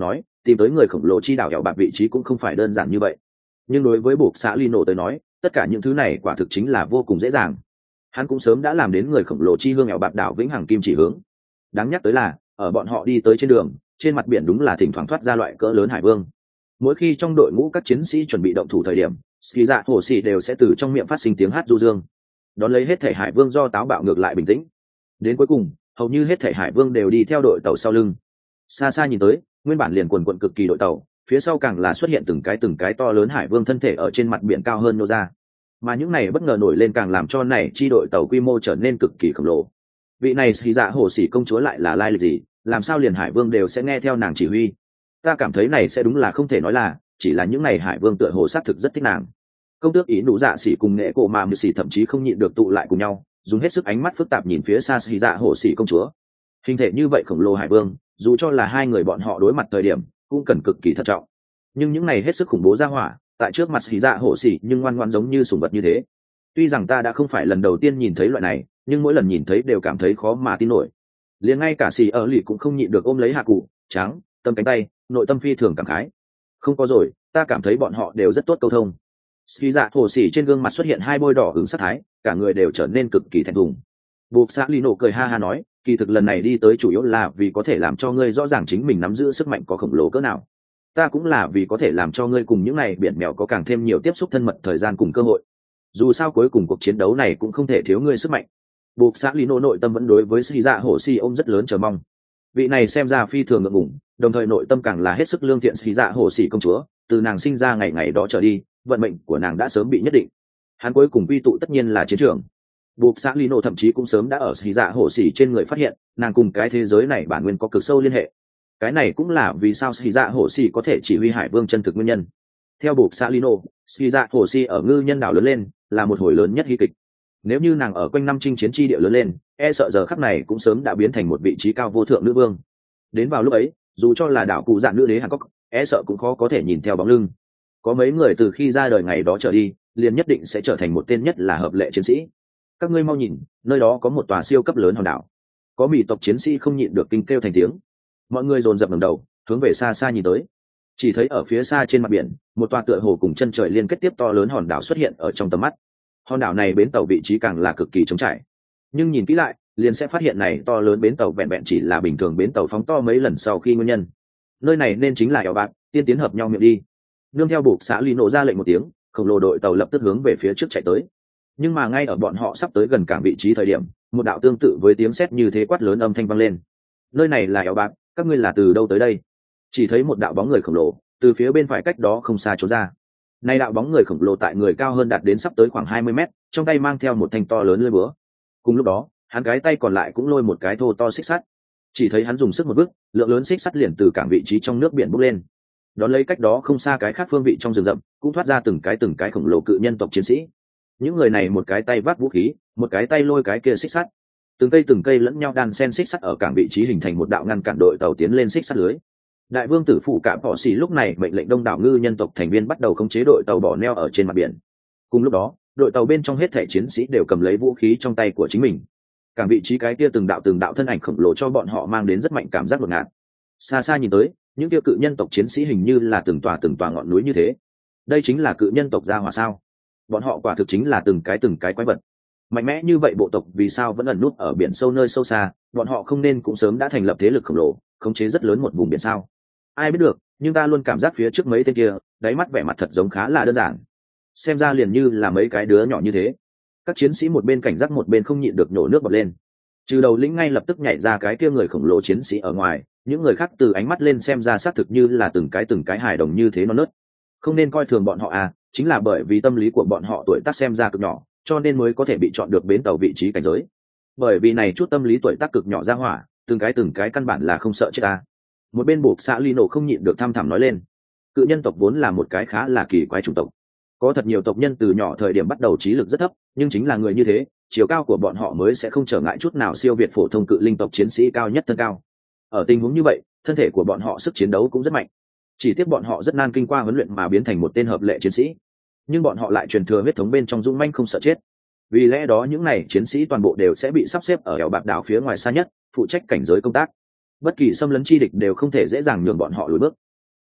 tìm tới người khổng lồ chi đảo ẻo bạc vị trí cũng không phải đơn giản như vậy. Nhưng đối với buộc xã Lino tới nói, tất cả những thứ này quả thực chính là vô cùng dễ dàng. Hắn cũng sớm đã làm đến người khổng lồ chi hương ẻo bạc đảo vĩnh hằng kim chỉ hướng. Đáng nhắc tới là, ở bọn họ đi tới trên đường, trên mặt biển đúng là thỉnh thoảng thoát ra loại cỡ lớn hải vương. Mỗi khi trong đội ngũ các chiến sĩ chuẩn bị động thủ thời điểm, ski dạ hồ xì đều sẽ từ trong miệng phát sinh tiếng hát du dương, đón lấy hết thể hải vương do táo bạo ngược lại bình tĩnh. Đến cuối cùng, hầu như hết thể hải vương đều đi theo đội tàu sau lưng. Xa xa nhìn tới, nguyên bản liền quần quận cực kỳ đội tàu, phía sau càng là xuất hiện từng cái từng cái to lớn hải vương thân thể ở trên mặt biển cao hơn nô ra. Mà những này bất ngờ nổi lên càng làm cho này chi đội tàu quy mô trở nên cực kỳ khổng lồ. Vị này ski dạ hồ xì công chúa lại là lai lịch gì, làm sao liền hải vương đều sẽ nghe theo nàng chỉ huy? Ta cảm thấy này sẽ đúng là không thể nói là, chỉ là những này hải vương tựa hồ xác thực rất thích nàng. Công tước ý nụ dạ xỉ cùng nghệ cổ mà mười xỉ thậm chí không nhịn được tụ lại cùng nhau, dùng hết sức ánh mắt phức tạp nhìn phía xa xỉ dạ hồ xỉ công chúa. Hình thể như vậy khổng lồ hải vương, dù cho là hai người bọn họ đối mặt thời điểm cũng cần cực kỳ thận trọng. Nhưng những này hết sức khủng bố ra hỏa, tại trước mặt xỉ dạ hồ xỉ nhưng ngoan ngoãn giống như sủng vật như thế. Tuy rằng ta đã không phải lần đầu tiên nhìn thấy loại này, nhưng mỗi lần nhìn thấy đều cảm thấy khó mà tin nổi. Liền ngay cả xỉ ở lì cũng không nhịn được ôm lấy hạ cụ trắng tâm cánh tay, nội tâm phi thường cảm khái. Không có rồi, ta cảm thấy bọn họ đều rất tốt câu thông. Ski dạ hồ xỉ trên gương mặt xuất hiện hai bôi đỏ hứng sát thái, cả người đều trở nên cực kỳ thẹn thùng. Buộc xã Lino cười ha ha nói, kỳ thực lần này đi tới chủ yếu là vì có thể làm cho ngươi rõ ràng chính mình nắm giữ sức mạnh có khổng lồ cỡ nào. Ta cũng là vì có thể làm cho ngươi cùng những này biển mèo có càng thêm nhiều tiếp xúc thân mật thời gian cùng cơ hội. Dù sao cuối cùng cuộc chiến đấu này cũng không thể thiếu ngươi sức mạnh. Buộc xã Lino nội tâm vẫn đối với Ski dạ hồ xỉ ôm rất lớn chờ mong. Vị này xem ra phi thường ngượng ngùng, đồng thời nội tâm càng là hết sức lương thiện. Ski dạ hồ xỉ công chúa, từ nàng sinh ra ngày ngày đó trở đi, vận mệnh của nàng đã sớm bị nhất định. Hắn cuối cùng quy tụ tất nhiên là chiến trường. Buộc xã Lino thậm chí cũng sớm đã ở Ski dạ hồ xỉ trên người phát hiện, nàng cùng cái thế giới này bản nguyên có cực sâu liên hệ. Cái này cũng là vì sao Ski dạ hồ xỉ có thể chỉ huy hải vương chân thực nguyên nhân. Theo buộc xã Lino, Ski dạ hồ xỉ ở ngư nhân đảo lớn lên là một hồi lớn nhất hy kịch. Nếu như nàng ở quanh năm chinh chiến chi địa lớn lên, e sợ giờ khắc này cũng sớm đã biến thành một vị trí cao vô thượng nữ vương. Đến vào lúc ấy, dù cho là đảo cụ dạng nữ đế Hàn Quốc, e sợ cũng khó có thể nhìn theo bóng lưng. Có mấy người từ khi ra đời ngày đó trở đi, liền nhất định sẽ trở thành một tên nhất là hợp lệ chiến sĩ. Các ngươi mau nhìn, nơi đó có một tòa siêu cấp lớn hòn đảo. Có mỹ tộc chiến sĩ không nhịn được kinh kêu thành tiếng. Mọi người dồn dập ngẩng đầu, hướng về xa xa nhìn tới. Chỉ thấy ở phía xa trên mặt biển, một tòa tựa hồ cùng chân trời liên kết tiếp to lớn hòn đảo xuất hiện ở trong tầm mắt. Hòn đảo này bến tàu vị trí càng là cực kỳ trống trải. Nhưng nhìn kỹ lại, liền sẽ phát hiện này to lớn bến tàu vẹn vẹn chỉ là bình thường bến tàu phóng to mấy lần sau khi nguyên nhân. Nơi này nên chính là ẻo bạc, tiên tiến hợp nhau miệng đi. Nương theo buộc xã Lino ra lệnh một tiếng, khổng lồ đội tàu lập tức hướng về phía trước chạy tới. Nhưng mà ngay ở bọn họ sắp tới gần cảng vị trí thời điểm, một đạo tương tự với tiếng sét như thế quát lớn âm thanh vang lên. Nơi này là ẻo bạc, các ngươi là từ đâu tới đây? Chỉ thấy một đạo bóng người khổng lồ từ phía bên phải cách đó không xa trốn ra. Nay đạo bóng người khổng lồ tại người cao hơn đạt đến sắp tới khoảng hai mươi mét, trong tay mang theo một thanh to lớn lưỡi búa. Cùng lúc đó, hắn cái tay còn lại cũng lôi một cái thô to xích sắt. Chỉ thấy hắn dùng sức một bước, lượng lớn xích sắt liền từ cảng vị trí trong nước biển bốc lên. Đón lấy cách đó không xa cái khác phương vị trong rừng rậm, cũng thoát ra từng cái từng cái khổng lồ cự nhân tộc chiến sĩ. Những người này một cái tay vác vũ khí, một cái tay lôi cái kia xích sắt. Từng cây từng cây lẫn nhau đan xen xích sắt ở cảng vị trí hình thành một đạo ngăn cản đội tàu tiến lên xích sắt lưới. Đại vương tử phụ cả bỏ xì lúc này mệnh lệnh đông đảo ngư nhân tộc thành viên bắt đầu khống chế đội tàu bỏ neo ở trên mặt biển. Cùng lúc đó, đội tàu bên trong hết thể chiến sĩ đều cầm lấy vũ khí trong tay của chính mình. Cảng vị trí cái kia từng đạo từng đạo thân ảnh khổng lồ cho bọn họ mang đến rất mạnh cảm giác đột ngạt. Xa xa nhìn tới, những kia cự nhân tộc chiến sĩ hình như là từng tòa từng tòa ngọn núi như thế. Đây chính là cự nhân tộc gia hỏa sao? Bọn họ quả thực chính là từng cái từng cái quái vật. Mạnh mẽ như vậy bộ tộc vì sao vẫn ẩn nút ở biển sâu nơi sâu xa? Bọn họ không nên cũng sớm đã thành lập thế lực khổng lồ, khống chế rất lớn một vùng biển sao? Ai biết được, nhưng ta luôn cảm giác phía trước mấy tên kia, đáy mắt vẻ mặt thật giống khá là đơn giản. Xem ra liền như là mấy cái đứa nhỏ như thế. Các chiến sĩ một bên cảnh giác một bên không nhịn được nhổ nước bọt lên. Trừ đầu lĩnh ngay lập tức nhảy ra cái kia người khổng lồ chiến sĩ ở ngoài, những người khác từ ánh mắt lên xem ra xác thực như là từng cái từng cái hài đồng như thế non nớt. Không nên coi thường bọn họ à, chính là bởi vì tâm lý của bọn họ tuổi tác xem ra cực nhỏ, cho nên mới có thể bị chọn được bến tàu vị trí cảnh giới. Bởi vì này chút tâm lý tuổi tác cực nhỏ ra hỏa, từng cái từng cái căn bản là không sợ chết ta. Một bên buộc xã Lino không nhịn được thăm thẳm nói lên. Cự nhân tộc vốn là một cái khá là kỳ quái chủng tộc. Có thật nhiều tộc nhân từ nhỏ thời điểm bắt đầu trí lực rất thấp, nhưng chính là người như thế, chiều cao của bọn họ mới sẽ không trở ngại chút nào siêu việt phổ thông cự linh tộc chiến sĩ cao nhất thân cao. Ở tình huống như vậy, thân thể của bọn họ sức chiến đấu cũng rất mạnh. Chỉ tiếc bọn họ rất nan kinh qua huấn luyện mà biến thành một tên hợp lệ chiến sĩ, nhưng bọn họ lại truyền thừa huyết thống bên trong dũng manh không sợ chết. Vì lẽ đó những này chiến sĩ toàn bộ đều sẽ bị sắp xếp ở ẻo bạc đảo phía ngoài xa nhất, phụ trách cảnh giới công tác. Bất kỳ xâm lấn chi địch đều không thể dễ dàng nhường bọn họ lùi bước.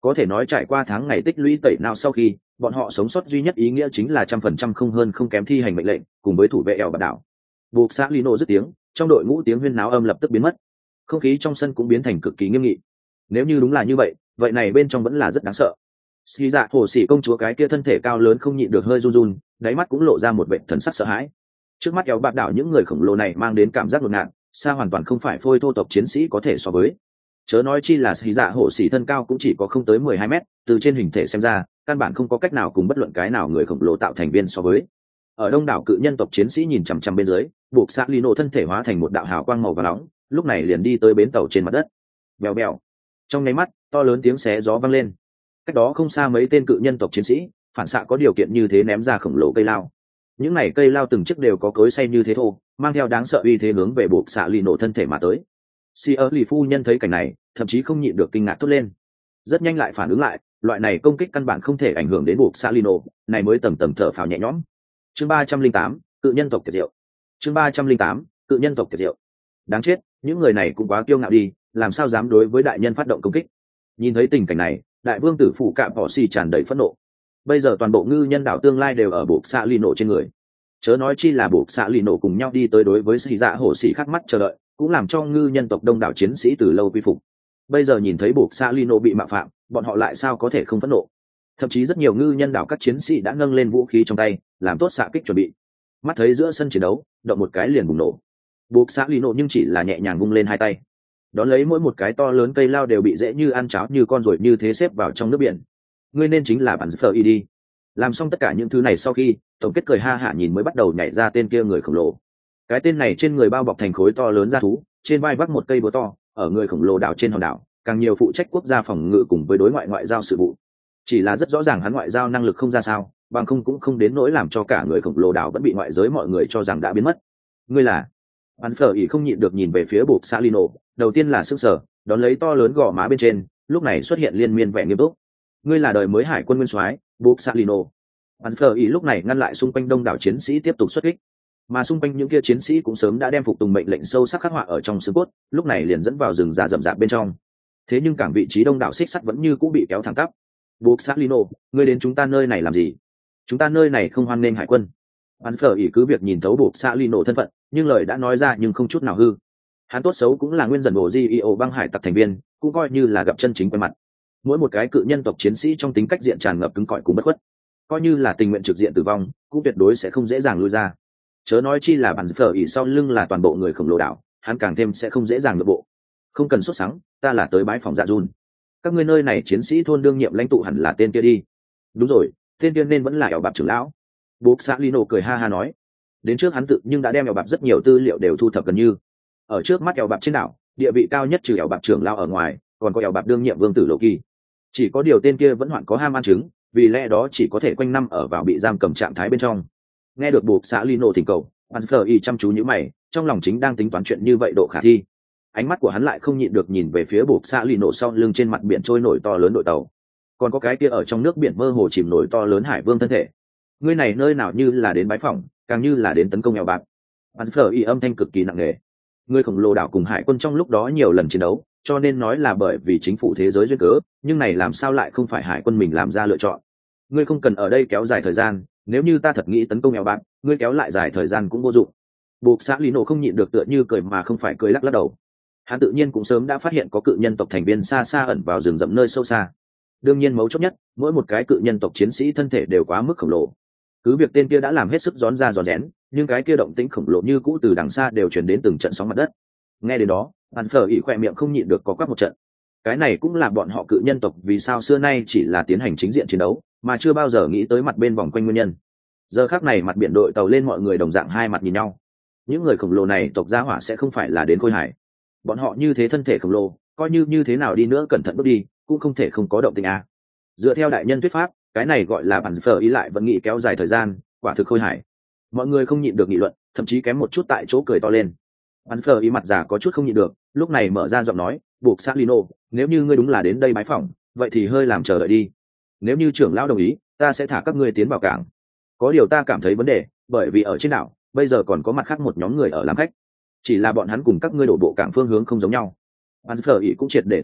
Có thể nói trải qua tháng ngày tích lũy tẩy nào sau khi bọn họ sống sót duy nhất ý nghĩa chính là trăm phần trăm không hơn không kém thi hành mệnh lệnh cùng với thủ vệ eo bạt đảo. Buộc xã Lino dứt tiếng, trong đội ngũ tiếng huyên náo âm lập tức biến mất, không khí trong sân cũng biến thành cực kỳ nghiêm nghị. Nếu như đúng là như vậy, vậy này bên trong vẫn là rất đáng sợ. Xì dạ hồ sĩ công chúa cái kia thân thể cao lớn không nhịn được hơi run run, đáy mắt cũng lộ ra một vẻ thần sắc sợ hãi. Trước mắt eo bạt đảo những người khổng lồ này mang đến cảm giác ngột ngạt, xa hoàn toàn không phải phôi thô tộc chiến sĩ có thể so với. Chớ nói chi là xì dạ hồ sĩ thân cao cũng chỉ có không tới mười hai mét, từ trên hình thể xem ra, căn bản không có cách nào cùng bất luận cái nào người khổng lồ tạo thành viên so với. Ở đông đảo cự nhân tộc chiến sĩ nhìn chằm chằm bên dưới, buộc xã Lino thân thể hóa thành một đạo hào quang màu vàng nóng, lúc này liền đi tới bến tàu trên mặt đất. Bèo bèo. Trong nháy mắt, to lớn tiếng xé gió vang lên. Cách đó không xa mấy tên cự nhân tộc chiến sĩ, phản xạ có điều kiện như thế ném ra khổng lồ cây lao. Những này cây lao từng chiếc đều có cối xay như thế thô, mang theo đáng sợ uy thế hướng về buộc xã Lino thân thể mà tới. Si ở lì phu nhân thấy cảnh này, thậm chí không nhịn được kinh ngạc thốt lên. Rất nhanh lại phản ứng lại, loại này công kích căn bản không thể ảnh hưởng đến buộc xã Lino, này mới tầm tầm thở phào nhẹ nhõm. Chương ba trăm linh tám, cự nhân tộc tiệt diệu. Chương ba trăm linh tám, cự nhân tộc tiệt diệu. Đáng chết, những người này cũng quá kiêu ngạo đi, làm sao dám đối với đại nhân phát động công kích. Nhìn thấy tình cảnh này, đại vương tử phủ cạm bỏ xì tràn đầy phẫn nộ. Bây giờ toàn bộ ngư nhân đảo tương lai đều ở buộc xạ lì nổ trên người, chớ nói chi là buộc xạ lì nổ cùng nhau đi tới đối với xì dạ hổ xì khắc mắt chờ đợi, cũng làm cho ngư nhân tộc đông đảo chiến sĩ từ lâu quy phục. Bây giờ nhìn thấy buộc xạ lì nổ bị mạo phạm, bọn họ lại sao có thể không phẫn nộ. Thậm chí rất nhiều ngư nhân đảo các chiến sĩ đã nâng lên vũ khí trong tay, làm tốt xạ kích chuẩn bị. Mắt thấy giữa sân chiến đấu, động một cái liền bùng nổ. Buộc xạ lì nổ nhưng chỉ là nhẹ nhàng vung lên hai tay, đón lấy mỗi một cái to lớn cây lao đều bị dễ như ăn cháo như con ruồi như thế xếp vào trong nước biển. Ngươi nên chính là bản phở y đi. Làm xong tất cả những thứ này sau khi, tổng kết cười ha hả nhìn mới bắt đầu nhảy ra tên kia người khổng lồ. Cái tên này trên người bao bọc thành khối to lớn da thú, trên vai vác một cây búa to, ở người khổng lồ đảo trên hòn đảo, càng nhiều phụ trách quốc gia phòng ngự cùng với đối ngoại ngoại giao sự vụ. Chỉ là rất rõ ràng hắn ngoại giao năng lực không ra sao, bằng không cũng không đến nỗi làm cho cả người khổng lồ đảo vẫn bị ngoại giới mọi người cho rằng đã biến mất. Ngươi là? Hắn phở ỉ không nhịn được nhìn về phía buộc Salino, đầu tiên là sững sờ, đón lấy to lớn gò má bên trên, lúc này xuất hiện liên miên vẻ nghiêm túc. Ngươi là đời mới hải quân nguyên soái, buộc Salino. Hắn phở ỉ lúc này ngăn lại xung quanh đông đảo chiến sĩ tiếp tục xuất kích, mà xung quanh những kia chiến sĩ cũng sớm đã đem phục tùng mệnh lệnh sâu sắc khắc họa ở trong xương cốt, lúc này liền dẫn vào rừng già rậm rạp bên trong. Thế nhưng cảng vị trí đông đảo xích sắt vẫn như cũ bị kéo thẳng tắp. Buộc Salino, ngươi đến chúng ta nơi này làm gì? Chúng ta nơi này không hoan nghênh hải quân. Hắn phở ỉ cứ việc nhìn thấu buộc Salino thân phận, nhưng lời đã nói ra nhưng không chút nào hư. Hắn tốt xấu cũng là nguyên dần bộ gi i o băng hải tặc thành viên, cũng coi như là gặp chân chính quen mặt. Mỗi một cái cự nhân tộc chiến sĩ trong tính cách diện tràn ngập cứng cỏi cùng bất khuất, coi như là tình nguyện trực diện tử vong, cũng tuyệt đối sẽ không dễ dàng lui ra. Chớ nói chi là bản phở ỉ sau lưng là toàn bộ người khổng lồ đảo, hắn càng thêm sẽ không dễ dàng nội bộ. Không cần sốt sắng, ta là tới bái phòng dạ dùn. Các ngươi nơi này chiến sĩ thôn đương nhiệm lãnh tụ hẳn là tên kia đi. Đúng rồi, tên kia nên vẫn là ẻo bạp trưởng lão. Buộc xã Lino cười ha ha nói. Đến trước hắn tự nhưng đã đem ẻo bạp rất nhiều tư liệu đều thu thập gần như. Ở trước mắt ẻo bạp trên đảo, địa vị cao nhất trừ ẻo bạp trưởng lão ở ngoài, còn có ẻo bạp đương nhiệm vương tử Lộ Kỳ. Chỉ có điều tên kia vẫn hoạn có ham ăn trứng, vì lẽ đó chỉ có thể quanh năm ở vào bị giam cầm trạng thái bên trong. Nghe được buộc xã Lino thỉnh cầu, Anfleur chăm chú nhíu mày, trong lòng chính đang tính toán chuyện như vậy độ khả thi. Ánh mắt của hắn lại không nhịn được nhìn về phía buộc xã Lino sau lưng trên mặt biển trôi nổi to lớn đội tàu, còn có cái kia ở trong nước biển mơ hồ chìm nổi to lớn hải vương thân thể. Ngươi này nơi nào như là đến bái phỏng, càng như là đến tấn công eo bạc. Anfleur âm thanh cực kỳ nặng nề. Ngươi khổng lồ đảo cùng hải quân trong lúc đó nhiều lần chiến đấu, cho nên nói là bởi vì chính phủ thế giới duyên cớ, nhưng này làm sao lại không phải hải quân mình làm ra lựa chọn. Ngươi không cần ở đây kéo dài thời gian, nếu như ta thật nghĩ tấn công eo bạc, ngươi kéo lại dài thời gian cũng vô dụng. Buộc xã Lino không nhịn được tựa như cười mà không phải cười lắc lắc đầu. Hắn tự nhiên cũng sớm đã phát hiện có cự nhân tộc thành viên xa xa ẩn vào rừng rậm nơi sâu xa. Đương nhiên mấu chốt nhất, mỗi một cái cự nhân tộc chiến sĩ thân thể đều quá mức khổng lồ. Cứ việc tên kia đã làm hết sức rón ra rón rén, nhưng cái kia động tĩnh khổng lồ như cũ từ đằng xa đều truyền đến từng trận sóng mặt đất. Nghe đến đó, Hàn Phở ỉ khỏe miệng không nhịn được có quắc một trận. Cái này cũng là bọn họ cự nhân tộc vì sao xưa nay chỉ là tiến hành chính diện chiến đấu, mà chưa bao giờ nghĩ tới mặt bên vòng quanh nguyên nhân. Giờ khắc này mặt biển đội tàu lên mọi người đồng dạng hai mặt nhìn nhau. Những người khổng lồ này tộc gia hỏa sẽ không phải là đến Khôi Hải. Bọn họ như thế thân thể khổng lồ, coi như như thế nào đi nữa cẩn thận bước đi, cũng không thể không có động tĩnh a. Dựa theo đại nhân thuyết pháp, cái này gọi là bản phở ý lại vẫn nghĩ kéo dài thời gian, quả thực Khôi Hải. Mọi người không nhịn được nghị luận, thậm chí kém một chút tại chỗ cười to lên. Bản phở ý mặt già có chút không nhịn được, lúc này mở ra giọng nói, buộc xác Lino, nếu như ngươi đúng là đến đây bái phỏng, vậy thì hơi làm chờ đợi đi. Nếu như trưởng lão đồng ý, ta sẽ thả các ngươi tiến vào cảng. Có điều ta cảm thấy vấn đề, bởi vì ở trên đảo bây giờ còn có mặt khác một nhóm người ở làm khách, chỉ là bọn hắn cùng các ngươi đổ bộ cảng phương hướng không giống nhau. An Phở ỉ cũng triệt để từ bỏ,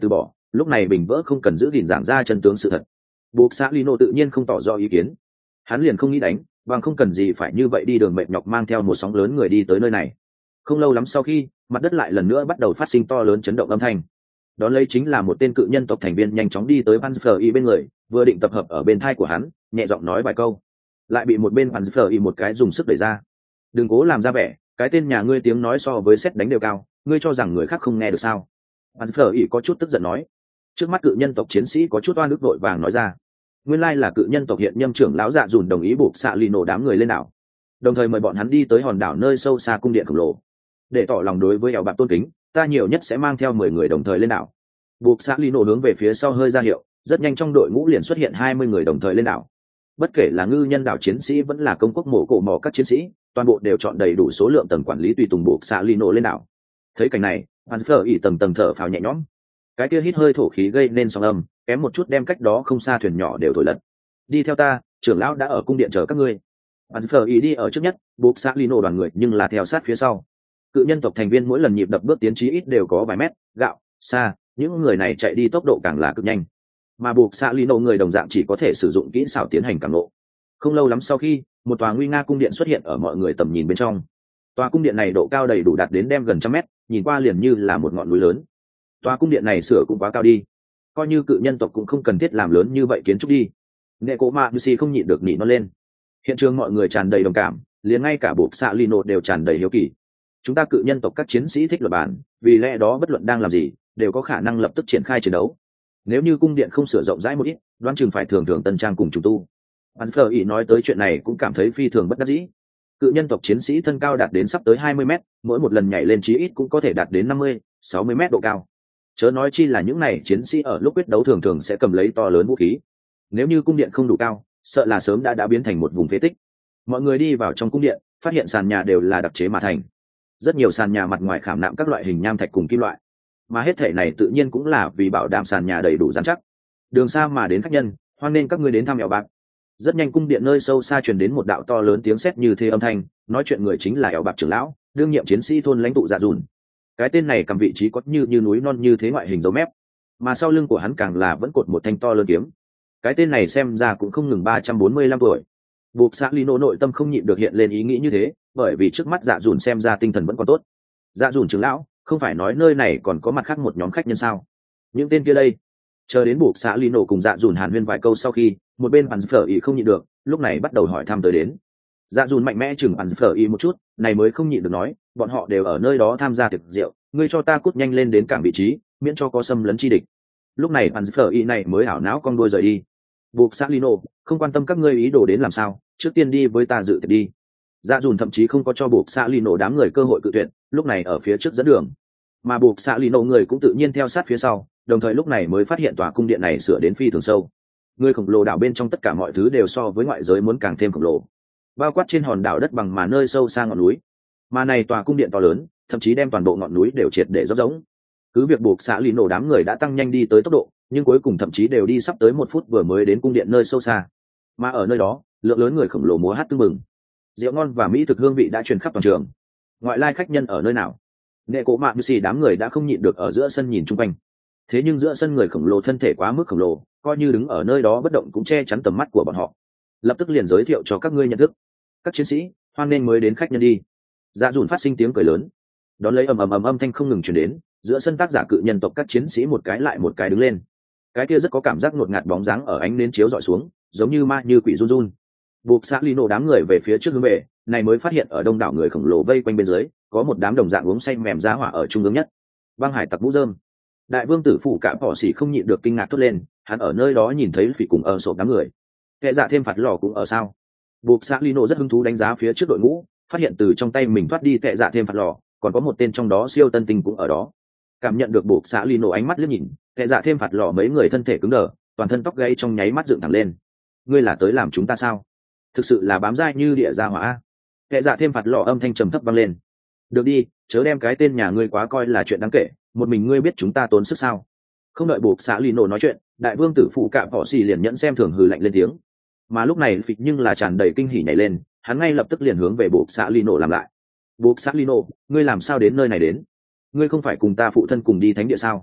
lúc này bình vỡ không cần giữ gìn giảng ra chân tướng sự thật. Buộc xã Lino tự nhiên không tỏ rõ ý kiến, hắn liền không nghĩ đánh, bằng không cần gì phải như vậy đi đường mệt nhọc mang theo một sóng lớn người đi tới nơi này. Không lâu lắm sau khi, mặt đất lại lần nữa bắt đầu phát sinh to lớn chấn động âm thanh. Đón lấy chính là một tên cự nhân tộc thành viên nhanh chóng đi tới Van Fleur bên người, vừa định tập hợp ở bên thai của hắn, nhẹ giọng nói vài câu, lại bị một bên Van Fleur một cái dùng sức đẩy ra. Đừng cố làm ra vẻ, cái tên nhà ngươi tiếng nói so với sét đánh đều cao, ngươi cho rằng người khác không nghe được sao? Van Fleur có chút tức giận nói. Trước mắt cự nhân tộc chiến sĩ có chút oan ức vội vàng nói ra. Nguyên lai là cự nhân tộc hiện nhâm trưởng lão Dạ Dùn đồng ý buộc xạ lì nổ đám người lên đảo, đồng thời mời bọn hắn đi tới hòn đảo nơi sâu xa cung điện khổng lồ. Để tỏ lòng đối với ẻo bạc tôn kính, ta nhiều nhất sẽ mang theo mười người đồng thời lên đảo. Buộc xạ lì nổ hướng về phía sau hơi ra hiệu, rất nhanh trong đội ngũ liền xuất hiện hai mươi người đồng thời lên đảo. Bất kể là ngư nhân đảo chiến sĩ vẫn là công quốc mổ cổ mò các chiến sĩ, toàn bộ đều chọn đầy đủ số lượng tầng quản lý tùy tùng buộc xạ lì nổ lên đảo. Thấy cảnh này, Van Fleur ỉ tầng tầng thở phào nhẹ nhõm. Cái kia hít hơi thổ khí gây nên sóng âm, kém một chút đem cách đó không xa thuyền nhỏ đều thổi lật. Đi theo ta, trưởng lão đã ở cung điện chờ các ngươi. Van Fleur ỉ đi ở trước nhất, buộc xạ lì nổ đoàn người nhưng là theo sát phía sau. Cự nhân tộc thành viên mỗi lần nhịp đập bước tiến chí ít đều có vài mét, gạo, xa, những người này chạy đi tốc độ càng là cực nhanh. Mà buộc xạ lì nổ người đồng dạng chỉ có thể sử dụng kỹ xảo tiến hành cảm lộ. Không lâu lắm sau khi, một tòa nguy nga cung điện xuất hiện ở mọi người tầm nhìn bên trong. Tòa cung điện này độ cao đầy đủ đạt đến đem gần trăm mét, nhìn qua liền như là một ngọn núi lớn. Tòa cung điện này sửa cũng quá cao đi, coi như cự nhân tộc cũng không cần thiết làm lớn như vậy kiến trúc đi. Nệ cố mạ Lucy không nhịn được nỉ nó lên. Hiện trường mọi người tràn đầy đồng cảm, liền ngay cả buộc xạ lì nổ đều tràn đầy hiếu kỳ. Chúng ta cự nhân tộc các chiến sĩ thích luật bản, vì lẽ đó bất luận đang làm gì đều có khả năng lập tức triển khai chiến đấu. Nếu như cung điện không sửa rộng rãi một ít, đoán chừng phải thường thường tân trang cùng trùng tu. Hắn Fleur ý nói tới chuyện này cũng cảm thấy phi thường bất đắc dĩ. Cự nhân tộc chiến sĩ thân cao đạt đến sắp tới hai mươi mét, mỗi một lần nhảy lên chí ít cũng có thể đạt đến năm mươi, sáu mươi mét độ cao. Chớ nói chi là những này chiến sĩ ở lúc quyết đấu thường thường sẽ cầm lấy to lớn vũ khí. Nếu như cung điện không đủ cao, sợ là sớm đã đã biến thành một vùng phế tích. Mọi người đi vào trong cung điện, phát hiện sàn nhà đều là đặc chế mà thành. Rất nhiều sàn nhà mặt ngoài khảm nạm các loại hình nham thạch cùng kim loại, mà hết thể này tự nhiên cũng là vì bảo đảm sàn nhà đầy đủ dán chắc. Đường xa mà đến khách nhân, hoan nên các ngươi đến thăm ẻo bạc. Rất nhanh cung điện nơi sâu xa truyền đến một đạo to lớn tiếng sét như thế âm thanh, nói chuyện người chính là ẻo bạc trưởng lão, đương nhiệm chiến sĩ thôn lãnh tụ Dạ Dùn. Cái tên này cầm vị trí có như như núi non như thế ngoại hình dấu mép, mà sau lưng của hắn càng là vẫn cột một thanh to lớn kiếm. Cái tên này xem ra cũng không ngừng ba trăm bốn mươi lăm tuổi. Buộc xã Lino nội tâm không nhịn được hiện lên ý nghĩ như thế, bởi vì trước mắt Dạ Dùn xem ra tinh thần vẫn còn tốt. Dạ Dùn trưởng lão, không phải nói nơi này còn có mặt khác một nhóm khách nhân sao? Những tên kia đây? Chờ đến buộc xã Lino cùng Dạ Dùn hàn huyên vài câu sau khi, một bên Bàn Phở ý không nhịn được, lúc này bắt đầu hỏi thăm tới đến. Dạ Dùn mạnh mẽ chừng Bàn Phở ý một chút, này mới không nhịn được nói, bọn họ đều ở nơi đó tham gia tiệc rượu, ngươi cho ta cút nhanh lên đến cảng vị trí, miễn cho có xâm lấn chi địch. Lúc này Bàn Phở ý này mới hảo não cong đuôi rời đi. Buộc xã Lino, không quan tâm các ngươi ý đồ đến làm sao, trước tiên đi với ta dự tiệc đi. Dạ Dùn thậm chí không có cho buộc xã Lino đám người cơ hội cự tuyệt, lúc này ở phía trước dẫn đường, mà buộc xã Lino người cũng tự nhiên theo sát phía sau, đồng thời lúc này mới phát hiện tòa cung điện này sửa đến phi thường sâu. Người khổng lồ đảo bên trong tất cả mọi thứ đều so với ngoại giới muốn càng thêm khổng lồ, bao quát trên hòn đảo đất bằng mà nơi sâu xa ngọn núi, mà này tòa cung điện to lớn, thậm chí đem toàn bộ ngọn núi đều triệt để dốc rỗng. Cứ việc buộc xã Lino đám người đã tăng nhanh đi tới tốc độ, nhưng cuối cùng thậm chí đều đi sắp tới một phút vừa mới đến cung điện nơi sâu xa, mà ở nơi đó lượng lớn người khổng lồ múa hát tưng bừng, rượu ngon và mỹ thực hương vị đã truyền khắp toàn trường. Ngoại lai khách nhân ở nơi nào? Nệ cổ mạ như xì đám người đã không nhịn được ở giữa sân nhìn chung quanh. Thế nhưng giữa sân người khổng lồ thân thể quá mức khổng lồ, coi như đứng ở nơi đó bất động cũng che chắn tầm mắt của bọn họ. Lập tức liền giới thiệu cho các ngươi nhận thức. Các chiến sĩ, hoan nên mới đến khách nhân đi. Dạ Dùn phát sinh tiếng cười lớn, đón lấy ầm ầm ầm âm thanh không ngừng truyền đến. Giữa sân tác giả cự nhân tộc các chiến sĩ một cái lại một cái đứng lên. Cái kia rất có cảm giác ngột ngạt bóng dáng ở ánh nến chiếu dọi xuống, giống như ma như quỷ run run. Buộc xã Lino đám người về phía trước hướng về, này mới phát hiện ở đông đảo người khổng lồ vây quanh bên dưới, có một đám đồng dạng uống say mềm giá hỏa ở trung ương nhất. Băng hải tặc mũ rơm. Đại vương tử phụ cả bỏ xỉ không nhịn được kinh ngạc thốt lên, hắn ở nơi đó nhìn thấy phỉ cùng ở sổ đám người. Kẻ dạ thêm phạt lò cũng ở sao? Buộc xã Lino rất hứng thú đánh giá phía trước đội ngũ, phát hiện từ trong tay mình thoát đi kẻ dạ thêm phạt lò, còn có một tên trong đó siêu tân tinh cũng ở đó. Cảm nhận được buộc xã Lino ánh mắt liếc nhìn, kẻ dạ thêm phạt lò mấy người thân thể cứng đờ, toàn thân tóc gáy trong nháy mắt dựng thẳng lên. Ngươi là tới làm chúng ta sao? Thực sự là bám dai như địa gia hỏa. Kẻ dạ thêm phạt lò âm thanh trầm thấp vang lên. Được đi, chớ đem cái tên nhà ngươi quá coi là chuyện đáng kể, một mình ngươi biết chúng ta tốn sức sao? Không đợi buộc xã Lino nói chuyện, đại vương tử phụ cạm bỏ xì liền nhẫn xem thường hừ lạnh lên tiếng. Mà lúc này phịch nhưng là tràn đầy kinh hỉ nhảy lên, hắn ngay lập tức liền hướng về buộc xã Lino làm lại. Buộc xã Lino, ngươi làm sao đến nơi này đến? Ngươi không phải cùng ta phụ thân cùng đi thánh địa sao?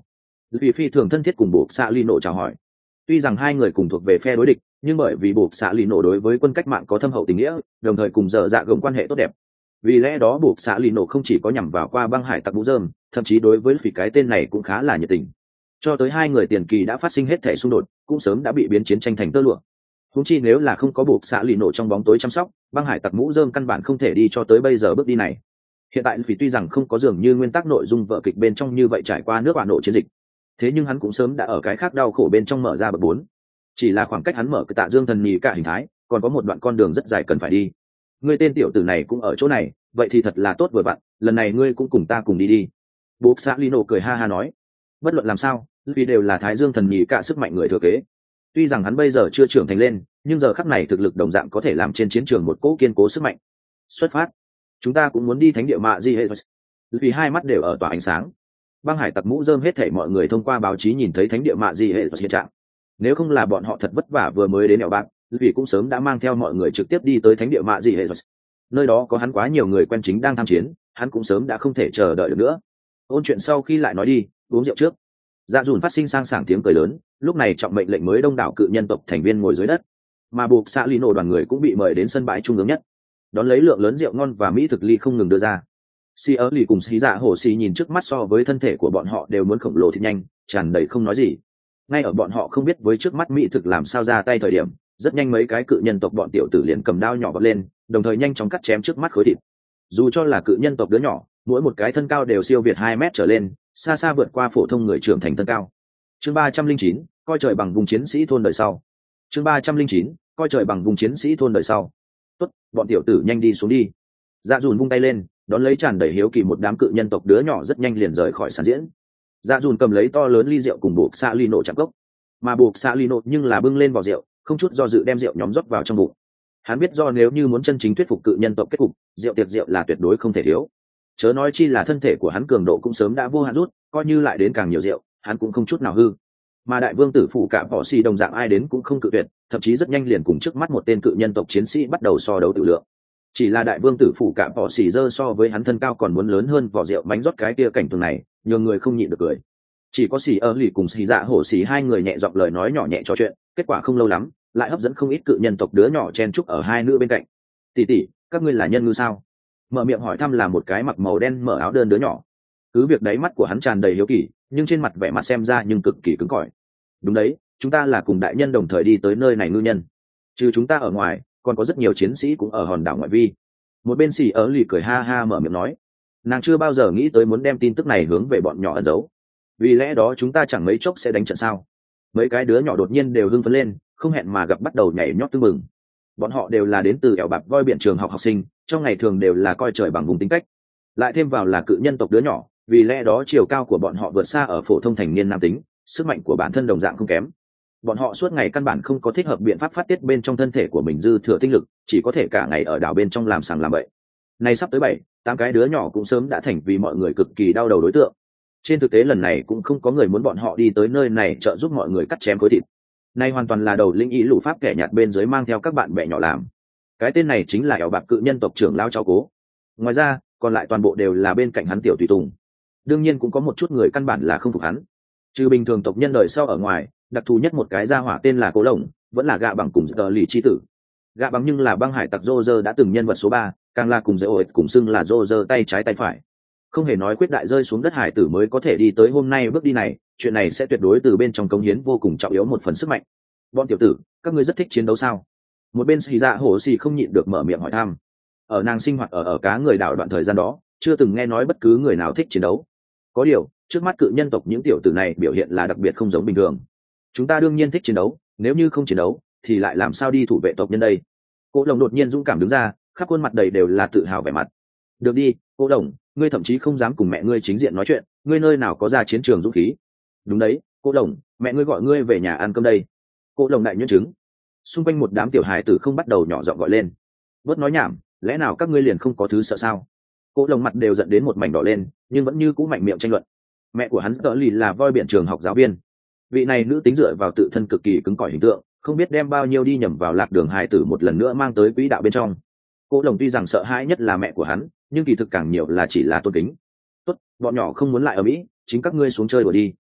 Vì phi thường thân thiết cùng buộc xạ ly nổ chào hỏi. Tuy rằng hai người cùng thuộc về phe đối địch, nhưng bởi vì buộc xạ ly nổ đối với quân cách mạng có thâm hậu tình nghĩa, đồng thời cùng dở dạ gồng quan hệ tốt đẹp, vì lẽ đó buộc xạ ly nổ không chỉ có nhằm vào qua băng hải tặc mũ rơm, thậm chí đối với phỉ cái tên này cũng khá là nhiệt tình. Cho tới hai người tiền kỳ đã phát sinh hết thể xung đột, cũng sớm đã bị biến chiến tranh thành tơ lụa. Huống chi nếu là không có buộc xạ ly nổ trong bóng tối chăm sóc, băng hải tặc mũ rơm căn bản không thể đi cho tới bây giờ bước đi này. Hiện tại phỉ tuy rằng không có dường như nguyên tắc nội dung vở kịch bên trong như vậy trải qua nước bạn nổ chiến dịch, thế nhưng hắn cũng sớm đã ở cái khác đau khổ bên trong mở ra bậc bốn. Chỉ là khoảng cách hắn mở cái tạ dương thần nhì cả hình thái, còn có một đoạn con đường rất dài cần phải đi. Ngươi tên tiểu tử này cũng ở chỗ này, vậy thì thật là tốt vừa vặn, lần này ngươi cũng cùng ta cùng đi đi. Buộc xã Lino cười ha ha nói, bất luận làm sao, vì đều là thái dương thần nhì cả sức mạnh người thừa kế. Tuy rằng hắn bây giờ chưa trưởng thành lên, nhưng giờ khắc này thực lực đồng dạng có thể làm trên chiến trường một cỗ kiên cố sức mạnh. Xuất phát, chúng ta cũng muốn đi thánh địa mạ gì hết. Vì hai mắt đều ở tỏa ánh sáng. Băng hải tặc mũ rơm hết thảy mọi người thông qua báo chí nhìn thấy thánh địa mạ gì hệ hiện trạng. Nếu không là bọn họ thật vất vả vừa mới đến đèo bạc, vì cũng sớm đã mang theo mọi người trực tiếp đi tới thánh địa mạ gì hệ. Nơi đó có hắn quá nhiều người quen chính đang tham chiến, hắn cũng sớm đã không thể chờ đợi được nữa. Ôn chuyện sau khi lại nói đi, uống rượu trước. Dạ dùn phát sinh sang sảng tiếng cười lớn, lúc này trọng mệnh lệnh mới đông đảo cự nhân tộc thành viên ngồi dưới đất, mà buộc xã Lino đoàn người cũng bị mời đến sân bãi trung ương nhất. Đón lấy lượng lớn rượu ngon và mỹ thực ly không ngừng đưa ra. Si ớ lì cùng xí dạ hổ xì nhìn trước mắt so với thân thể của bọn họ đều muốn khổng lồ thịt nhanh, tràn đầy không nói gì. Ngay ở bọn họ không biết với trước mắt mỹ thực làm sao ra tay thời điểm, rất nhanh mấy cái cự nhân tộc bọn tiểu tử liền cầm đao nhỏ vọt lên, đồng thời nhanh chóng cắt chém trước mắt khối thịt. Dù cho là cự nhân tộc đứa nhỏ, mỗi một cái thân cao đều siêu việt hai mét trở lên, xa xa vượt qua phổ thông người trưởng thành thân cao. Chương ba trăm linh chín, coi trời bằng vùng chiến sĩ thôn đời sau. Chương ba trăm linh chín, coi trời bằng vùng chiến sĩ thôn đời sau. Tốt, bọn tiểu tử nhanh đi xuống đi. Dạ dùn vung tay lên, đón lấy tràn đầy hiếu kỳ một đám cự nhân tộc đứa nhỏ rất nhanh liền rời khỏi sàn diễn. Dạ dùn cầm lấy to lớn ly rượu cùng buộc xạ ly nổ chạm cốc, mà buộc xạ ly nổ nhưng là bưng lên vò rượu, không chút do dự đem rượu nhóm rót vào trong bụng. Hắn biết do nếu như muốn chân chính thuyết phục cự nhân tộc kết cục, rượu tiệc rượu là tuyệt đối không thể thiếu. Chớ nói chi là thân thể của hắn cường độ cũng sớm đã vô hạn rút, coi như lại đến càng nhiều rượu, hắn cũng không chút nào hư. Mà đại vương tử phụ cả bỏ xì đồng dạng ai đến cũng không cự tuyệt, thậm chí rất nhanh liền cùng trước mắt một tên cự nhân tộc chiến sĩ bắt đầu so đấu tự lượng. Chỉ là đại vương tử phụ cả bỏ xì dơ so với hắn thân cao còn muốn lớn hơn vỏ rượu bánh rót cái kia cảnh tượng này, nhường người không nhịn được cười. Chỉ có xì ơ lì cùng xì dạ hổ xì hai người nhẹ giọng lời nói nhỏ nhẹ trò chuyện, kết quả không lâu lắm lại hấp dẫn không ít cự nhân tộc đứa nhỏ chen chúc ở hai nữ bên cạnh. Tỷ tỷ, các ngươi là nhân ngư sao? Mở miệng hỏi thăm là một cái mặc màu đen mở áo đơn đứa nhỏ. Cứ việc đáy mắt của hắn tràn đầy hiếu kỳ, nhưng trên mặt vẻ mặt xem ra nhưng cực kỳ cứng cỏi. Đúng đấy, chúng ta là cùng đại nhân đồng thời đi tới nơi này ngư nhân. Trừ chúng ta ở ngoài, còn có rất nhiều chiến sĩ cũng ở hòn đảo ngoại vi. Một bên xì ớ lì cười ha ha mở miệng nói, nàng chưa bao giờ nghĩ tới muốn đem tin tức này hướng về bọn nhỏ ẩn giấu. Vì lẽ đó chúng ta chẳng mấy chốc sẽ đánh trận sao? Mấy cái đứa nhỏ đột nhiên đều hưng phấn lên, không hẹn mà gặp bắt đầu nhảy nhót tưng mừng. Bọn họ đều là đến từ ẻo bạc voi biển trường học học sinh, trong ngày thường đều là coi trời bằng vùng tính cách, lại thêm vào là cự nhân tộc đứa nhỏ, vì lẽ đó chiều cao của bọn họ vượt xa ở phổ thông thành niên nam tính, sức mạnh của bản thân đồng dạng không kém. Bọn họ suốt ngày căn bản không có thích hợp biện pháp phát tiết bên trong thân thể của mình dư thừa tinh lực, chỉ có thể cả ngày ở đảo bên trong làm sàng làm bậy. Nay sắp tới bảy tám cái đứa nhỏ cũng sớm đã thành vì mọi người cực kỳ đau đầu đối tượng. Trên thực tế lần này cũng không có người muốn bọn họ đi tới nơi này trợ giúp mọi người cắt chém khối thịt. Nay hoàn toàn là đầu linh ý lũ pháp kẻ nhạt bên dưới mang theo các bạn bè nhỏ làm. Cái tên này chính là ẻo bạc cự nhân tộc trưởng lao cháu cố. Ngoài ra còn lại toàn bộ đều là bên cạnh hắn tiểu tùy tùng. Đương nhiên cũng có một chút người căn bản là không phục hắn. Trừ bình thường tộc nhân đời sau ở ngoài, đặc thù nhất một cái gia hỏa tên là Cố Lồng, vẫn là gạ bằng cùng giờ lì chi tử. Gạ bằng nhưng là băng hải tặc Roger đã từng nhân vật số ba, càng là cùng dễ ổi cùng xưng là Roger tay trái tay phải. Không hề nói quyết đại rơi xuống đất hải tử mới có thể đi tới hôm nay bước đi này, chuyện này sẽ tuyệt đối từ bên trong cống hiến vô cùng trọng yếu một phần sức mạnh. Bọn tiểu tử, các ngươi rất thích chiến đấu sao? Một bên xì dạ hổ xì không nhịn được mở miệng hỏi thăm. Ở nàng sinh hoạt ở ở cá người đảo đoạn thời gian đó, chưa từng nghe nói bất cứ người nào thích chiến đấu. Có điều, trước mắt cự nhân tộc những tiểu tử này biểu hiện là đặc biệt không giống bình thường. Chúng ta đương nhiên thích chiến đấu, nếu như không chiến đấu thì lại làm sao đi thủ vệ tộc nhân đây? Cô Đồng đột nhiên dũng cảm đứng ra, khắp khuôn mặt đầy đều là tự hào vẻ mặt. Được đi, cô Đồng, ngươi thậm chí không dám cùng mẹ ngươi chính diện nói chuyện, ngươi nơi nào có ra chiến trường dũng khí? Đúng đấy, cô Đồng, mẹ ngươi gọi ngươi về nhà ăn cơm đây. Cô Đồng đại nhuyễn chứng. Xung quanh một đám tiểu hài tử không bắt đầu nhỏ giọng gọi lên. Bớt nói nhảm, lẽ nào các ngươi liền không có thứ sợ sao? Cô Đồng mặt đều giận đến một mảnh đỏ lên, nhưng vẫn như cũ mạnh miệng tranh luận. Mẹ của hắn tợ lì là voi biển trường học giáo viên. Vị này nữ tính dựa vào tự thân cực kỳ cứng cỏi hình tượng, không biết đem bao nhiêu đi nhầm vào lạc đường hài tử một lần nữa mang tới quỹ đạo bên trong. Cô Đồng tuy rằng sợ hãi nhất là mẹ của hắn, nhưng kỳ thực càng nhiều là chỉ là tôn kính. Tốt, bọn nhỏ không muốn lại ở Mỹ, chính các ngươi xuống chơi đùa đi.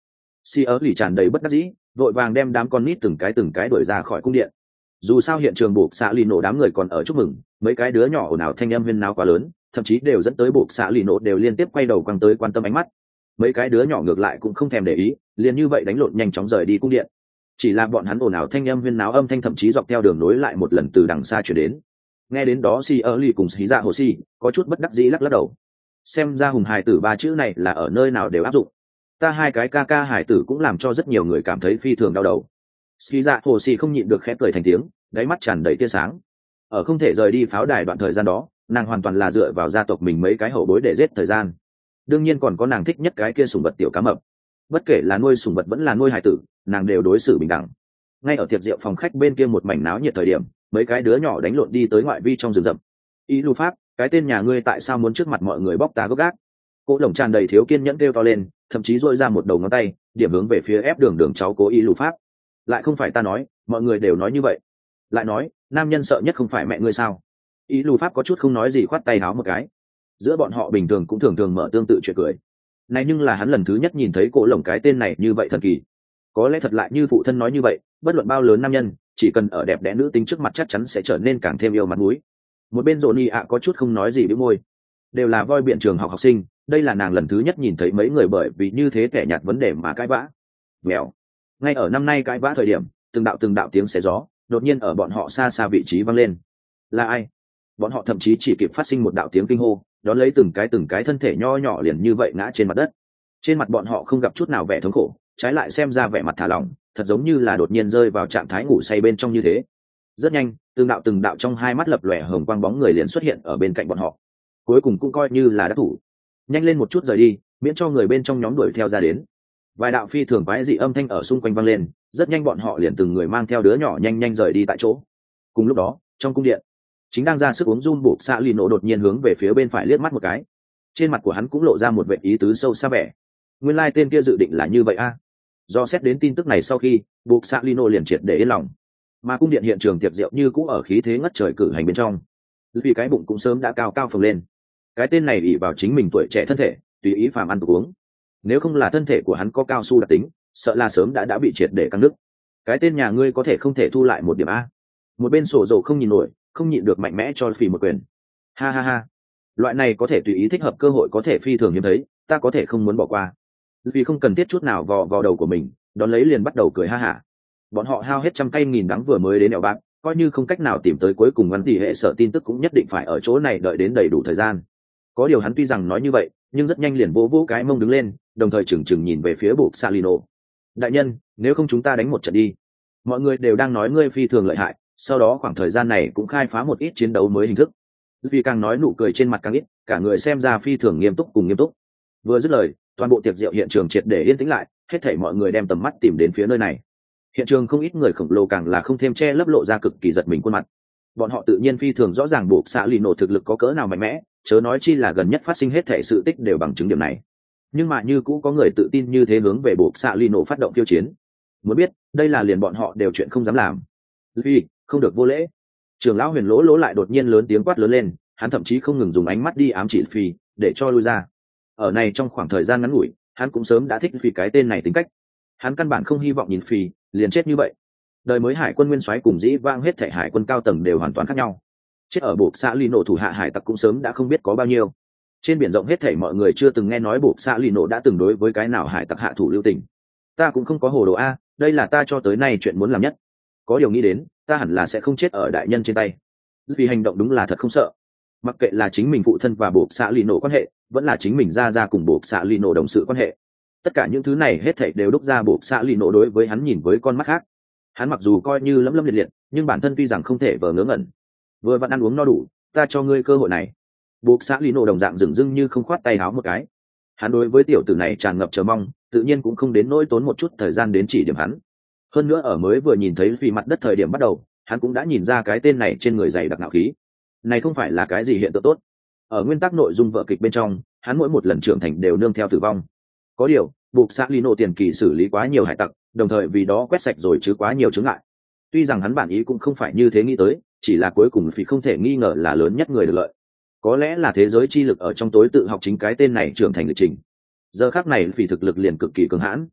Si ớ lì tràn đầy bất đắc dĩ, vội vàng đem đám con nít từng cái từng cái đuổi ra khỏi cung điện. Dù sao hiện trường buộc xạ lì nổ đám người còn ở chúc mừng, mấy cái đứa nhỏ ồn ào thanh âm huyên náo quá lớn, thậm chí đều dẫn tới buộc xạ lì nổ đều liên tiếp quay đầu quăng tới quan tâm ánh mắt. Mấy cái đứa nhỏ ngược lại cũng không thèm để ý, liền như vậy đánh lộn nhanh chóng rời đi cung điện. Chỉ là bọn hắn ồn ào thanh âm huyên náo âm thanh thậm chí dọc theo đường nối lại một lần từ đằng xa chuyển đến. Nghe đến đó Si ớ lì cùng xí dạ hồ si có chút bất đắc dĩ lắc lắc đầu. Xem ra hùng hài tử ba chữ này là ở nơi nào đều áp dụng. Ta hai cái ca ca hài tử cũng làm cho rất nhiều người cảm thấy phi thường đau đầu. Ski dạ hồ xì không nhịn được khẽ cười thành tiếng, đáy mắt tràn đầy tia sáng. Ở không thể rời đi pháo đài đoạn thời gian đó, nàng hoàn toàn là dựa vào gia tộc mình mấy cái hậu bối để giết thời gian. Đương nhiên còn có nàng thích nhất cái kia sủng vật tiểu cá mập. Bất kể là nuôi sủng vật vẫn là nuôi hải tử, nàng đều đối xử bình đẳng. Ngay ở tiệc rượu phòng khách bên kia một mảnh náo nhiệt thời điểm, mấy cái đứa nhỏ đánh lộn đi tới ngoại vi trong rừng rậm. Ý Lu Pháp, cái tên nhà ngươi tại sao muốn trước mặt mọi người bóc ta gốc gác? Cô lồng tràn đầy thiếu kiên nhẫn kêu to lên, thậm chí dội ra một đầu ngón tay, điểm hướng về phía ép đường đường cháu cố Ý Lu Pháp. Lại không phải ta nói, mọi người đều nói như vậy. Lại nói, nam nhân sợ nhất không phải mẹ ngươi sao? Ý Lu Pháp có chút không nói gì, khoát tay háo một cái. Giữa bọn họ bình thường cũng thường thường mở tương tự chuyện cười. Này nhưng là hắn lần thứ nhất nhìn thấy cô lồng cái tên này như vậy thần kỳ. Có lẽ thật lại như phụ thân nói như vậy, bất luận bao lớn nam nhân, chỉ cần ở đẹp đẽ nữ tính trước mặt chắc chắn sẽ trở nên càng thêm yêu mặt mũi. Một bên Johnny ạ có chút không nói gì bĩu môi. Đều là voi biện trường học học sinh, đây là nàng lần thứ nhất nhìn thấy mấy người bởi vì như thế kẻ nhạt vấn đề mà cãi vã. Mèo. Ngay ở năm nay cãi vã thời điểm, từng đạo từng đạo tiếng xé gió, đột nhiên ở bọn họ xa xa vị trí vang lên. Là ai? Bọn họ thậm chí chỉ kịp phát sinh một đạo tiếng kinh hô, đón lấy từng cái từng cái thân thể nho nhỏ liền như vậy ngã trên mặt đất. Trên mặt bọn họ không gặp chút nào vẻ thống khổ, trái lại xem ra vẻ mặt thả lỏng, thật giống như là đột nhiên rơi vào trạng thái ngủ say bên trong như thế. Rất nhanh, từng đạo từng đạo trong hai mắt lập lòe hồng quang bóng người liền xuất hiện ở bên cạnh bọn họ. Cuối cùng cũng coi như là đắc thủ. Nhanh lên một chút rời đi, miễn cho người bên trong nhóm đuổi theo ra đến. Vài đạo phi thường quái dị âm thanh ở xung quanh vang lên, rất nhanh bọn họ liền từng người mang theo đứa nhỏ nhanh nhanh rời đi tại chỗ. Cùng lúc đó, trong cung điện, chính đang ra sức uống run buộc xạ lì nổ đột nhiên hướng về phía bên phải liếc mắt một cái. Trên mặt của hắn cũng lộ ra một vẻ ý tứ sâu xa vẻ. Nguyên lai tên kia dự định là như vậy a. À. Do xét đến tin tức này sau khi, buộc xạ lì nổ liền triệt để yên lòng. Mà cung điện hiện trường tiệc rượu như cũ ở khí thế ngất trời cử hành bên trong. Vì cái bụng cũng sớm đã cao cao phồng lên. Cái tên này ỷ vào chính mình tuổi trẻ thân thể, tùy ý phàm ăn tục uống. Nếu không là thân thể của hắn có cao su đặc tính, sợ là sớm đã đã bị triệt để căng nứt. Cái tên nhà ngươi có thể không thể thu lại một điểm a? Một bên sổ dầu không nhìn nổi, không nhịn được mạnh mẽ cho phì một quyền. Ha ha ha, loại này có thể tùy ý thích hợp cơ hội có thể phi thường hiếm thấy, ta có thể không muốn bỏ qua. Vì không cần thiết chút nào vò vào đầu của mình, đón lấy liền bắt đầu cười ha hả. Bọn họ hao hết trăm cây nghìn đắng vừa mới đến đèo bạc, coi như không cách nào tìm tới cuối cùng ngắn tỷ hệ sở tin tức cũng nhất định phải ở chỗ này đợi đến đầy đủ thời gian. Có điều hắn tuy rằng nói như vậy, nhưng rất nhanh liền vỗ vỗ cái mông đứng lên, đồng thời chừng chừng nhìn về phía buộc Salino. Đại nhân, nếu không chúng ta đánh một trận đi. Mọi người đều đang nói ngươi phi thường lợi hại, sau đó khoảng thời gian này cũng khai phá một ít chiến đấu mới hình thức. Vì càng nói nụ cười trên mặt càng ít, cả người xem ra phi thường nghiêm túc cùng nghiêm túc. Vừa dứt lời, toàn bộ tiệc rượu hiện trường triệt để yên tĩnh lại, hết thảy mọi người đem tầm mắt tìm đến phía nơi này. Hiện trường không ít người khổng lồ càng là không thêm che lấp lộ ra cực kỳ giật mình khuôn mặt. Bọn họ tự nhiên phi thường rõ ràng buộc xạ lì nổ thực lực có cỡ nào mạnh mẽ, chớ nói chi là gần nhất phát sinh hết thảy sự tích đều bằng chứng điểm này. Nhưng mà như cũ có người tự tin như thế hướng về buộc xạ lì nổ phát động tiêu chiến. Muốn biết, đây là liền bọn họ đều chuyện không dám làm. Vì không được vô lễ. Trưởng lão Huyền Lỗ Lỗ lại đột nhiên lớn tiếng quát lớn lên, hắn thậm chí không ngừng dùng ánh mắt đi ám chỉ Phi, để cho lui ra. Ở này trong khoảng thời gian ngắn ngủi, hắn cũng sớm đã thích Phi cái tên này tính cách. Hắn căn bản không hy vọng nhìn Phi liền chết như vậy. Đời mới hải quân nguyên soái cùng dĩ vang hết thảy hải quân cao tầng đều hoàn toàn khác nhau. Chết ở buộc xã lì nổ thủ hạ hải tặc cũng sớm đã không biết có bao nhiêu. Trên biển rộng hết thảy mọi người chưa từng nghe nói buộc xã lì nổ đã từng đối với cái nào hải tặc hạ thủ lưu tình. Ta cũng không có hồ đồ a, đây là ta cho tới nay chuyện muốn làm nhất. Có điều nghĩ đến, ta hẳn là sẽ không chết ở đại nhân trên tay. Vì hành động đúng là thật không sợ. Mặc kệ là chính mình phụ thân và buộc xã lì nổ quan hệ, vẫn là chính mình ra ra cùng buộc xã lì nổ đồng sự quan hệ. Tất cả những thứ này hết thảy đều đúc ra buộc xã lì nổ đối với hắn nhìn với con mắt khác. Hắn mặc dù coi như lấm lấm liệt liệt, nhưng bản thân tuy rằng không thể vờ ngớ ngẩn. Vừa vẫn ăn uống no đủ, ta cho ngươi cơ hội này. Buộc xã lì nổ đồng dạng dửng dưng như không khoát tay háo một cái. Hắn đối với tiểu tử này tràn ngập chờ mong, tự nhiên cũng không đến nỗi tốn một chút thời gian đến chỉ điểm hắn. Hơn nữa ở mới vừa nhìn thấy phi mặt đất thời điểm bắt đầu, hắn cũng đã nhìn ra cái tên này trên người dày đặc ngạo khí. Này không phải là cái gì hiện tượng tốt. Ở nguyên tắc nội dung vở kịch bên trong, hắn mỗi một lần trưởng thành đều nương theo tử vong. Có điều, buộc xã lì nổ tiền kỳ xử lý quá nhiều hải tặc, đồng thời vì đó quét sạch rồi chứ quá nhiều chướng ngại. Tuy rằng hắn bản ý cũng không phải như thế nghĩ tới, chỉ là cuối cùng phi không thể nghi ngờ là lớn nhất người được lợi. Có lẽ là thế giới chi lực ở trong tối tự học chính cái tên này trưởng thành lịch trình. Giờ khắc này phi thực lực liền cực kỳ cường hãn.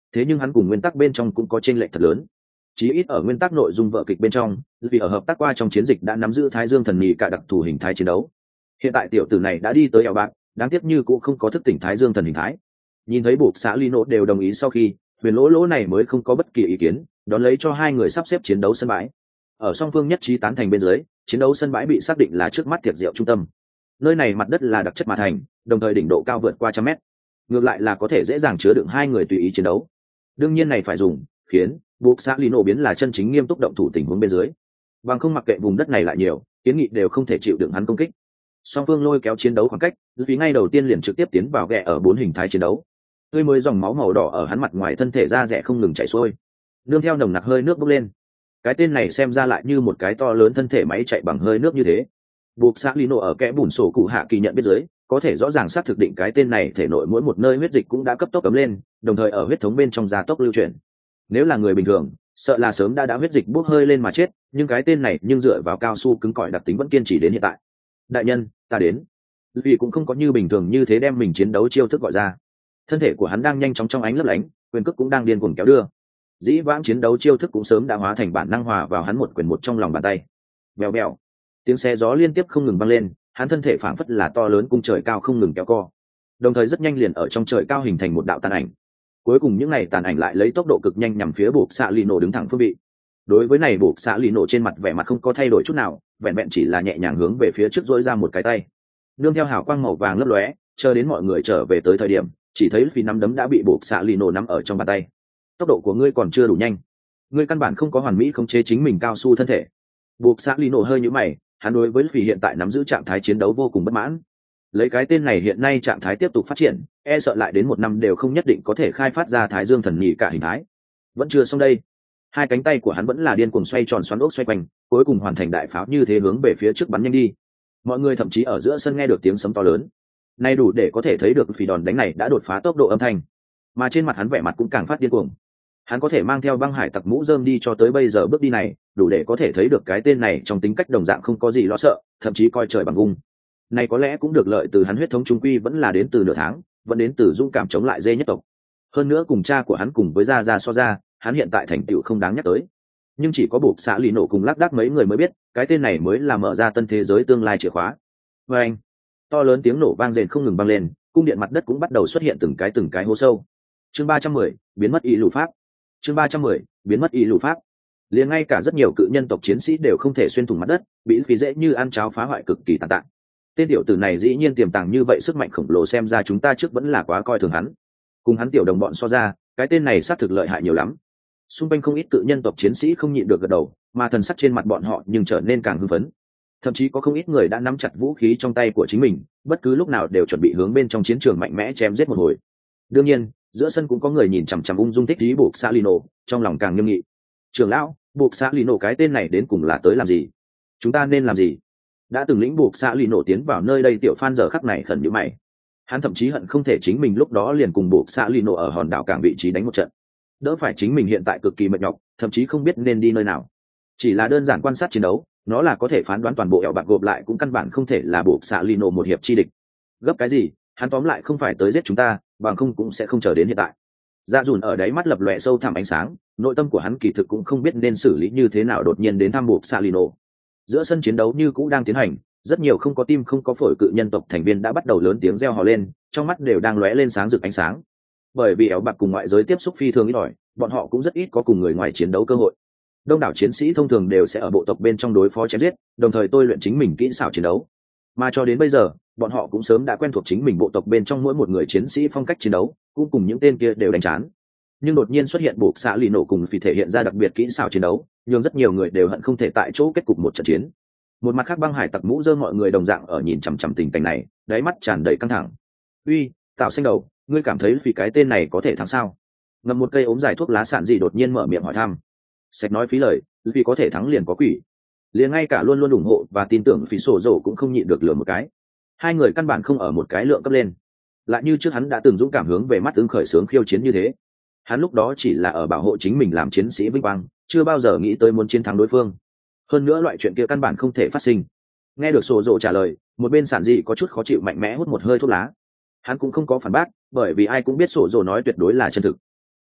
thế nhưng hắn cùng nguyên tắc bên trong cũng có chênh lệch thật lớn. Chí ít ở nguyên tắc nội dung vở kịch bên trong, vì ở hợp tác qua trong chiến dịch đã nắm giữ Thái Dương thần nhị cả đặc thù hình thái chiến đấu. Hiện tại tiểu tử này đã đi tới eo bạc, đáng tiếc như cũng không có thức tỉnh Thái Dương thần hình thái. Nhìn thấy buộc xã Lino đều đồng ý sau khi, Huyền Lỗ Lỗ này mới không có bất kỳ ý kiến, đón lấy cho hai người sắp xếp chiến đấu sân bãi. Ở song phương nhất trí tán thành bên dưới, chiến đấu sân bãi bị xác định là trước mắt tiệc rượu trung tâm. Nơi này mặt đất là đặc chất mà thành, đồng thời đỉnh độ cao vượt qua trăm mét, ngược lại là có thể dễ dàng chứa đựng hai người tùy ý chiến đấu. Đương nhiên này phải dùng khiến buộc xã Lino biến là chân chính nghiêm túc động thủ tình huống bên dưới, bằng không mặc kệ vùng đất này lại nhiều, kiến nghị đều không thể chịu đựng hắn công kích. Song phương lôi kéo chiến đấu khoảng cách, vì ngay đầu tiên liền trực tiếp tiến vào ghẹ ở bốn hình thái chiến đấu. Tươi mới dòng máu màu đỏ ở hắn mặt ngoài thân thể da rẻ không ngừng chảy xuôi, nương theo nồng nặc hơi nước bốc lên. Cái tên này xem ra lại như một cái to lớn thân thể máy chạy bằng hơi nước như thế. Buộc xã Lino ở kẽ bùn sổ cụ hạ kỳ nhận biết dưới, có thể rõ ràng xác thực định cái tên này thể nội mỗi một nơi huyết dịch cũng đã cấp tốc cấm lên, đồng thời ở huyết thống bên trong gia tốc lưu chuyển. Nếu là người bình thường, sợ là sớm đã đã huyết dịch bốc hơi lên mà chết, nhưng cái tên này nhưng dựa vào cao su cứng cỏi đặc tính vẫn kiên trì đến hiện tại. Đại nhân, ta đến. Vì cũng không có như bình thường như thế đem mình chiến đấu chiêu thức gọi ra. Thân thể của hắn đang nhanh chóng trong ánh lấp lánh, quyền cước cũng đang điên cuồng kéo đưa. Dĩ vãng chiến đấu chiêu thức cũng sớm đã hóa thành bản năng hòa vào hắn một quyền một trong lòng bàn tay. Bèo bèo, tiếng xe gió liên tiếp không ngừng vang lên, hắn thân thể phảng phất là to lớn cung trời cao không ngừng kéo co, đồng thời rất nhanh liền ở trong trời cao hình thành một đạo tàn ảnh. Cuối cùng những này tàn ảnh lại lấy tốc độ cực nhanh nhằm phía buộc xạ Lino đứng thẳng phương vị. Đối với này buộc xạ Lino trên mặt vẻ mặt không có thay đổi chút nào, vẹn vẹn chỉ là nhẹ nhàng hướng về phía trước dỗi ra một cái tay, nương theo hào quang màu vàng lấp lóe, chờ đến mọi người trở về tới thời điểm, chỉ thấy phi nắm đấm đã bị buộc xạ Lino nắm ở trong bàn tay. Tốc độ của ngươi còn chưa đủ nhanh, ngươi căn bản không có hoàn mỹ khống chế chính mình cao su thân thể. Buộc xạ Lino hơi nhíu mày, hắn đối với phi hiện tại nắm giữ trạng thái chiến đấu vô cùng bất mãn. Lấy cái tên này hiện nay trạng thái tiếp tục phát triển, e sợ lại đến một năm đều không nhất định có thể khai phát ra Thái Dương thần nhị cả hình thái. Vẫn chưa xong đây, hai cánh tay của hắn vẫn là điên cuồng xoay tròn xoắn ốc xoay quanh, cuối cùng hoàn thành đại pháo như thế hướng về phía trước bắn nhanh đi. Mọi người thậm chí ở giữa sân nghe được tiếng sấm to lớn, nay đủ để có thể thấy được phi đòn đánh này đã đột phá tốc độ âm thanh, mà trên mặt hắn vẻ mặt cũng càng phát điên cuồng. Hắn có thể mang theo băng hải tặc mũ rơm đi cho tới bây giờ bước đi này, đủ để có thể thấy được cái tên này trong tính cách đồng dạng không có gì lo sợ, thậm chí coi trời bằng vung. Này có lẽ cũng được lợi từ hắn huyết thống trung quy vẫn là đến từ nửa tháng, vẫn đến từ dũng cảm chống lại dê nhất tộc. Hơn nữa cùng cha của hắn cùng với gia gia so ra, hắn hiện tại thành tựu không đáng nhắc tới. Nhưng chỉ có buộc xã Lino cùng lác đác mấy người mới biết, cái tên này mới là mở ra tân thế giới tương lai chìa khóa. Và anh, to lớn tiếng nổ vang rền không ngừng vang lên, cung điện mặt đất cũng bắt đầu xuất hiện từng cái từng cái hố sâu. Chương ba trăm mười, biến mất ý lũ pháp. Chương ba trăm mười, biến mất ý lũ pháp. Liền ngay cả rất nhiều cự nhân tộc chiến sĩ đều không thể xuyên thủng mặt đất, bị phí dễ như ăn cháo phá hoại cực kỳ tàn tạ. Tên tiểu tử này dĩ nhiên tiềm tàng như vậy sức mạnh khổng lồ, xem ra chúng ta trước vẫn là quá coi thường hắn. Cùng hắn tiểu đồng bọn so ra, cái tên này xác thực lợi hại nhiều lắm. Xung quanh không ít cự nhân tộc chiến sĩ không nhịn được gật đầu, mà thần sắc trên mặt bọn họ nhưng trở nên càng hưng phấn. Thậm chí có không ít người đã nắm chặt vũ khí trong tay của chính mình, bất cứ lúc nào đều chuẩn bị hướng bên trong chiến trường mạnh mẽ chém giết một hồi. Đương nhiên, giữa sân cũng có người nhìn chằm chằm ung dung thích trí buộc xã Lino, trong lòng càng nghiêm nghị. Trưởng lão, buộc xã Lino cái tên này đến cùng là tới làm gì? Chúng ta nên làm gì? Đã từng lĩnh buộc xã Lino tiến vào nơi đây tiểu Phan giờ khắc này khẩn nhíu mày. Hắn thậm chí hận không thể chính mình lúc đó liền cùng buộc xã Lino ở hòn đảo cảng vị trí đánh một trận, đỡ phải chính mình hiện tại cực kỳ mệt nhọc, thậm chí không biết nên đi nơi nào. Chỉ là đơn giản quan sát chiến đấu, nó là có thể phán đoán toàn bộ ẻo bạc gộp lại cũng căn bản không thể là buộc xã Lino một hiệp chi địch. Gấp cái gì, hắn tóm lại không phải tới giết chúng ta, bằng không cũng sẽ không chờ đến hiện tại. Dạ dùn ở đáy mắt lập lòe sâu thẳm ánh sáng, nội tâm của hắn kỳ thực cũng không biết nên xử lý như thế nào đột nhiên đến thăm buộc xã Lino. Giữa sân chiến đấu như cũ đang tiến hành, rất nhiều không có tim không có phổi cự nhân tộc thành viên đã bắt đầu lớn tiếng reo hò lên, trong mắt đều đang lóe lên sáng rực ánh sáng. Bởi vì ẻo bạc cùng ngoại giới tiếp xúc phi thường ít ỏi, bọn họ cũng rất ít có cùng người ngoài chiến đấu cơ hội. Đông đảo chiến sĩ thông thường đều sẽ ở bộ tộc bên trong đối phó chém giết, đồng thời tôi luyện chính mình kỹ xảo chiến đấu. Mà cho đến bây giờ, bọn họ cũng sớm đã quen thuộc chính mình bộ tộc bên trong mỗi một người chiến sĩ phong cách chiến đấu, cũng cùng những tên kia đều đánh chán. Nhưng đột nhiên xuất hiện buộc xã Lino cùng phi thể hiện ra đặc biệt kỹ xảo chiến đấu, nhưng rất nhiều người đều hận không thể tại chỗ kết cục một trận chiến. Một mặt khác băng hải tặc mũ rơm mọi người đồng dạng ở nhìn chằm chằm tình cảnh này, đáy mắt tràn đầy căng thẳng. Uy, Tạo Xanh Đầu, ngươi cảm thấy vì cái tên này có thể thắng sao? Ngậm một cây ốm dài thuốc lá sạn gì đột nhiên mở miệng hỏi thăm. Sạch nói phí lời, vì có thể thắng liền có quỷ. Liền ngay cả luôn luôn ủng hộ và tin tưởng phí sổ dầu cũng không nhịn được lừa một cái. Hai người căn bản không ở một cái lượng cấp lên. Lại như trước hắn đã từng dũng cảm hướng về mắt ứng khởi sướng khiêu chiến như thế. Hắn lúc đó chỉ là ở bảo hộ chính mình làm chiến sĩ vinh quang, chưa bao giờ nghĩ tới muốn chiến thắng đối phương. Hơn nữa loại chuyện kia căn bản không thể phát sinh. Nghe được sổ dầu trả lời, một bên sản dị có chút khó chịu mạnh mẽ hút một hơi thuốc lá. Hắn cũng không có phản bác, bởi vì ai cũng biết sổ dầu nói tuyệt đối là chân thực.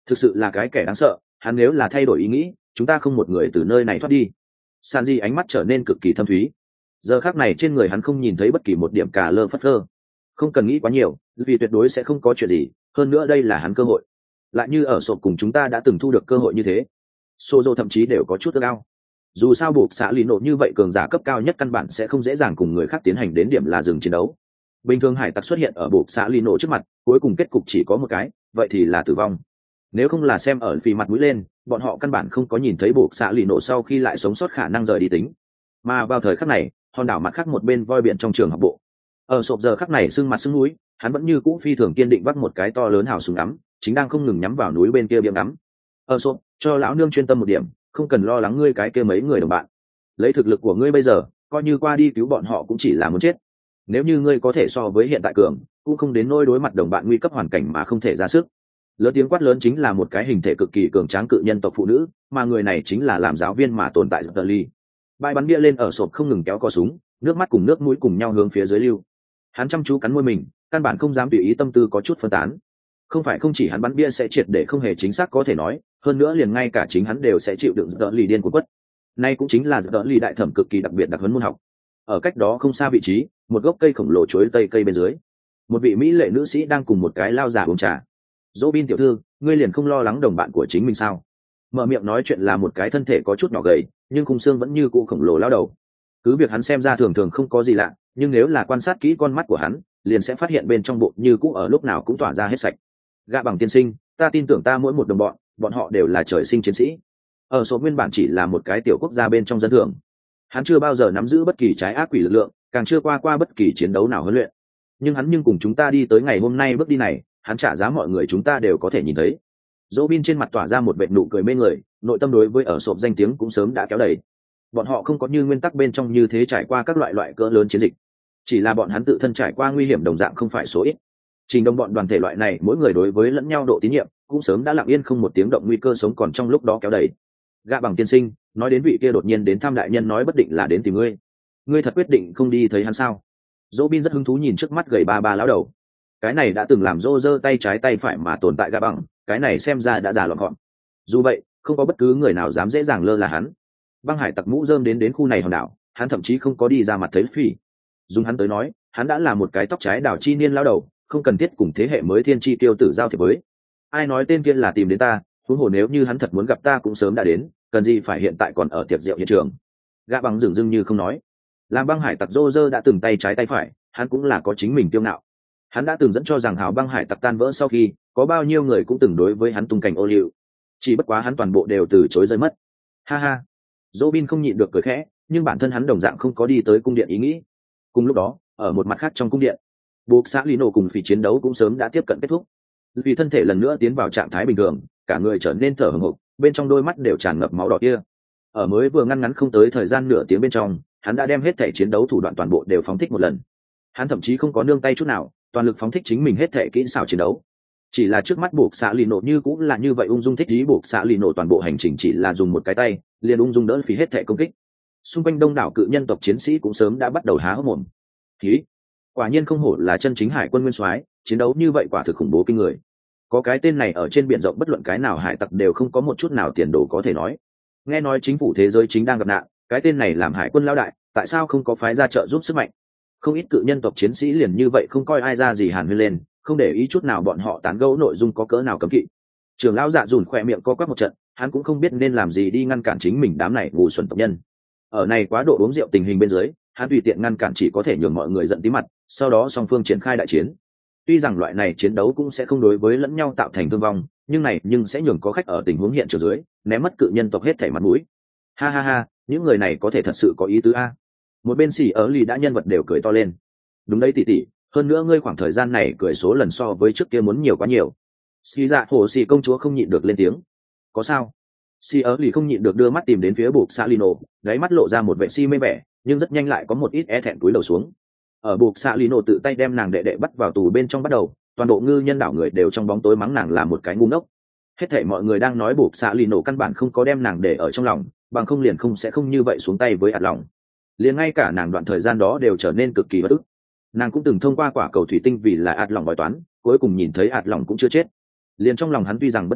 thực sự là cái kẻ đáng sợ. Hắn nếu là thay đổi ý nghĩ, chúng ta không một người từ nơi này thoát đi. Sanji ánh mắt trở nên cực kỳ thâm thúy. Giờ khắc này trên người hắn không nhìn thấy bất kỳ một điểm cả lơ phất lơ. Không cần nghĩ quá nhiều, vì tuyệt đối sẽ không có chuyện gì, hơn nữa đây là hắn cơ hội. Lại như ở sộp cùng chúng ta đã từng thu được cơ hội như thế. Sozo thậm chí đều có chút ước ao. Dù sao buộc xã lì nộ như vậy cường giả cấp cao nhất căn bản sẽ không dễ dàng cùng người khác tiến hành đến điểm là dừng chiến đấu. Bình thường hải tặc xuất hiện ở buộc xã lì nộ trước mặt, cuối cùng kết cục chỉ có một cái, vậy thì là tử vong. Nếu không là xem ở vì mặt mũi lên, bọn họ căn bản không có nhìn thấy buộc xã lì nộ sau khi lại sống sót khả năng rời đi tính. Mà vào thời khắc này, hòn đảo mặt khác một bên voi biển trong trường học bộ. Ở sộp giờ khắc này sưng mặt sưng núi, hắn vẫn như cũ phi thường kiên định vắt một cái to lớn hào súng ngắm, chính đang không ngừng nhắm vào núi bên kia biếng ngắm. Ở sộp, cho lão nương chuyên tâm một điểm, không cần lo lắng ngươi cái kia mấy người đồng bạn. Lấy thực lực của ngươi bây giờ, coi như qua đi cứu bọn họ cũng chỉ là muốn chết. Nếu như ngươi có thể so với hiện tại cường, cũng không đến nỗi đối mặt đồng bạn nguy cấp hoàn cảnh mà không thể ra sức. Lớn tiếng quát lớn chính là một cái hình thể cực kỳ cường tráng cự nhân tộc phụ nữ, mà người này chính là làm giáo viên mà tồn tại Lee. Bài bắn bia lên ở sộp không ngừng kéo cò súng, nước mắt cùng nước mũi cùng nhau hướng phía dưới lưu. Hắn chăm chú cắn môi mình, căn bản không dám tùy ý tâm tư có chút phân tán. Không phải không chỉ hắn bắn bia sẽ triệt để không hề chính xác có thể nói, hơn nữa liền ngay cả chính hắn đều sẽ chịu đựng đỡ lì điên của quất. Nay cũng chính là đỡ lì đại thẩm cực kỳ đặc biệt đặc huấn môn học. Ở cách đó không xa vị trí, một gốc cây khổng lồ chuối tây cây bên dưới, một vị mỹ lệ nữ sĩ đang cùng một cái lao già uống trà. Robin tiểu thư, ngươi liền không lo lắng đồng bạn của chính mình sao? Mở miệng nói chuyện là một cái thân thể có chút nhỏ gầy, nhưng khung xương vẫn như cũ khổng lồ lao đầu. Cứ việc hắn xem ra thường thường không có gì lạ, nhưng nếu là quan sát kỹ con mắt của hắn, liền sẽ phát hiện bên trong bộ như cũ ở lúc nào cũng tỏa ra hết sạch. Gạ bằng tiên sinh, ta tin tưởng ta mỗi một đồng bọn, bọn họ đều là trời sinh chiến sĩ. Ở số nguyên bản chỉ là một cái tiểu quốc gia bên trong dân thường, hắn chưa bao giờ nắm giữ bất kỳ trái ác quỷ lực lượng, càng chưa qua qua bất kỳ chiến đấu nào huấn luyện. Nhưng hắn nhưng cùng chúng ta đi tới ngày hôm nay bước đi này, hắn trả giá mọi người chúng ta đều có thể nhìn thấy. Robin trên mặt tỏa ra một vệt nụ cười mê người, nội tâm đối với ở sộp danh tiếng cũng sớm đã kéo đầy. Bọn họ không có như nguyên tắc bên trong như thế trải qua các loại loại cỡ lớn chiến dịch, chỉ là bọn hắn tự thân trải qua nguy hiểm đồng dạng không phải số ít. Trình đồng bọn đoàn thể loại này mỗi người đối với lẫn nhau độ tín nhiệm cũng sớm đã lặng yên không một tiếng động nguy cơ sống còn trong lúc đó kéo đầy. Gạ bằng tiên sinh, nói đến vị kia đột nhiên đến thăm đại nhân nói bất định là đến tìm ngươi. Ngươi thật quyết định không đi thấy hắn sao? Robin rất hứng thú nhìn trước mắt gầy ba ba lão đầu. Cái này đã từng làm rô rơ tay trái tay phải mà tồn tại Gạ bằng, cái này xem ra đã già lọn gọn. Dù vậy, không có bất cứ người nào dám dễ dàng lơ là hắn. Băng hải tặc mũ rơm đến đến khu này hòn đảo, hắn thậm chí không có đi ra mặt thấy phỉ. Dùng hắn tới nói, hắn đã là một cái tóc trái đảo chi niên lão đầu, không cần thiết cùng thế hệ mới thiên chi tiêu tử giao thiệp với. Ai nói tên kia là tìm đến ta, huống hồ nếu như hắn thật muốn gặp ta cũng sớm đã đến, cần gì phải hiện tại còn ở tiệc rượu hiện trường. Gã bằng dừng dưng như không nói. Làm băng hải tặc rô rơ đã từng tay trái tay phải, hắn cũng là có chính mình kiêu ngạo. Hắn đã từng dẫn cho rằng hào băng hải tặc tan vỡ sau khi, có bao nhiêu người cũng từng đối với hắn tung cảnh ô liu. Chỉ bất quá hắn toàn bộ đều từ chối rơi mất. Ha ha. Robin không nhịn được cười khẽ, nhưng bản thân hắn đồng dạng không có đi tới cung điện ý nghĩ. Cùng lúc đó, ở một mặt khác trong cung điện, buộc xã Lino cùng phỉ chiến đấu cũng sớm đã tiếp cận kết thúc. Vì thân thể lần nữa tiến vào trạng thái bình thường, cả người trở nên thở hổn hộc, bên trong đôi mắt đều tràn ngập máu đỏ kia. Ở mới vừa ngăn ngắn không tới thời gian nửa tiếng bên trong, hắn đã đem hết thể chiến đấu thủ đoạn toàn bộ đều phóng thích một lần. Hắn thậm chí không có nương tay chút nào, toàn lực phóng thích chính mình hết thể kỹ xảo chiến đấu. Chỉ là trước mắt buộc xã Lino như cũng là như vậy ung dung thích ý buộc xã Lino toàn bộ hành trình chỉ là dùng một cái tay, liền ung dung đỡ phí hết thể công kích. Xung quanh đông đảo cự nhân tộc chiến sĩ cũng sớm đã bắt đầu há hốc mồm. Khí, quả nhiên không hổ là chân chính hải quân nguyên soái, chiến đấu như vậy quả thực khủng bố kinh người. Có cái tên này ở trên biển rộng bất luận cái nào hải tặc đều không có một chút nào tiền đồ có thể nói. Nghe nói chính phủ thế giới chính đang gặp nạn, cái tên này làm hải quân lão đại, tại sao không có phái ra trợ giúp sức mạnh? Không ít cự nhân tộc chiến sĩ liền như vậy không coi ai ra gì hàn huyên lên, không để ý chút nào bọn họ tán gẫu nội dung có cỡ nào cấm kỵ. Trưởng lão Dạ Dùn khỏe miệng co quắp một trận, hắn cũng không biết nên làm gì đi ngăn cản chính mình đám này ngu xuẩn tộc nhân. Ở này quá độ uống rượu tình hình bên dưới, hắn tùy tiện ngăn cản chỉ có thể nhường mọi người giận tí mặt, sau đó song phương triển khai đại chiến. Tuy rằng loại này chiến đấu cũng sẽ không đối với lẫn nhau tạo thành thương vong, nhưng này nhưng sẽ nhường có khách ở tình huống hiện trường dưới, ném mất cự nhân tộc hết thảy mặt mũi. Ha ha ha, những người này có thể thật sự có ý tứ a. Một bên xỉ ở lì đã nhân vật đều cười to lên. Đúng đấy tỷ tỷ, hơn nữa ngươi khoảng thời gian này cười số lần so với trước kia muốn nhiều quá nhiều. Xì dạ hồ xì công chúa không nhịn được lên tiếng. Có sao? Xì ở lì không nhịn được đưa mắt tìm đến phía buộc xạ lino, đáy mắt lộ ra một vẻ si mê vẻ, nhưng rất nhanh lại có một ít e thẹn cúi đầu xuống. Ở buộc xạ lino tự tay đem nàng đệ đệ bắt vào tù bên trong bắt đầu, toàn bộ ngư nhân đảo người đều trong bóng tối mắng nàng là một cái ngu ngốc. Hết thảy mọi người đang nói buộc xạ lino căn bản không có đem nàng để ở trong lòng, bằng không liền không sẽ không như vậy xuống tay với ạt lòng. Liền ngay cả nàng đoạn thời gian đó đều trở nên cực kỳ bất ức. Nàng cũng từng thông qua quả cầu thủy tinh vì là ạt lòng bói toán, cuối cùng nhìn thấy ạt lòng cũng chưa chết. Liền trong lòng hắn tuy rằng bất mãn,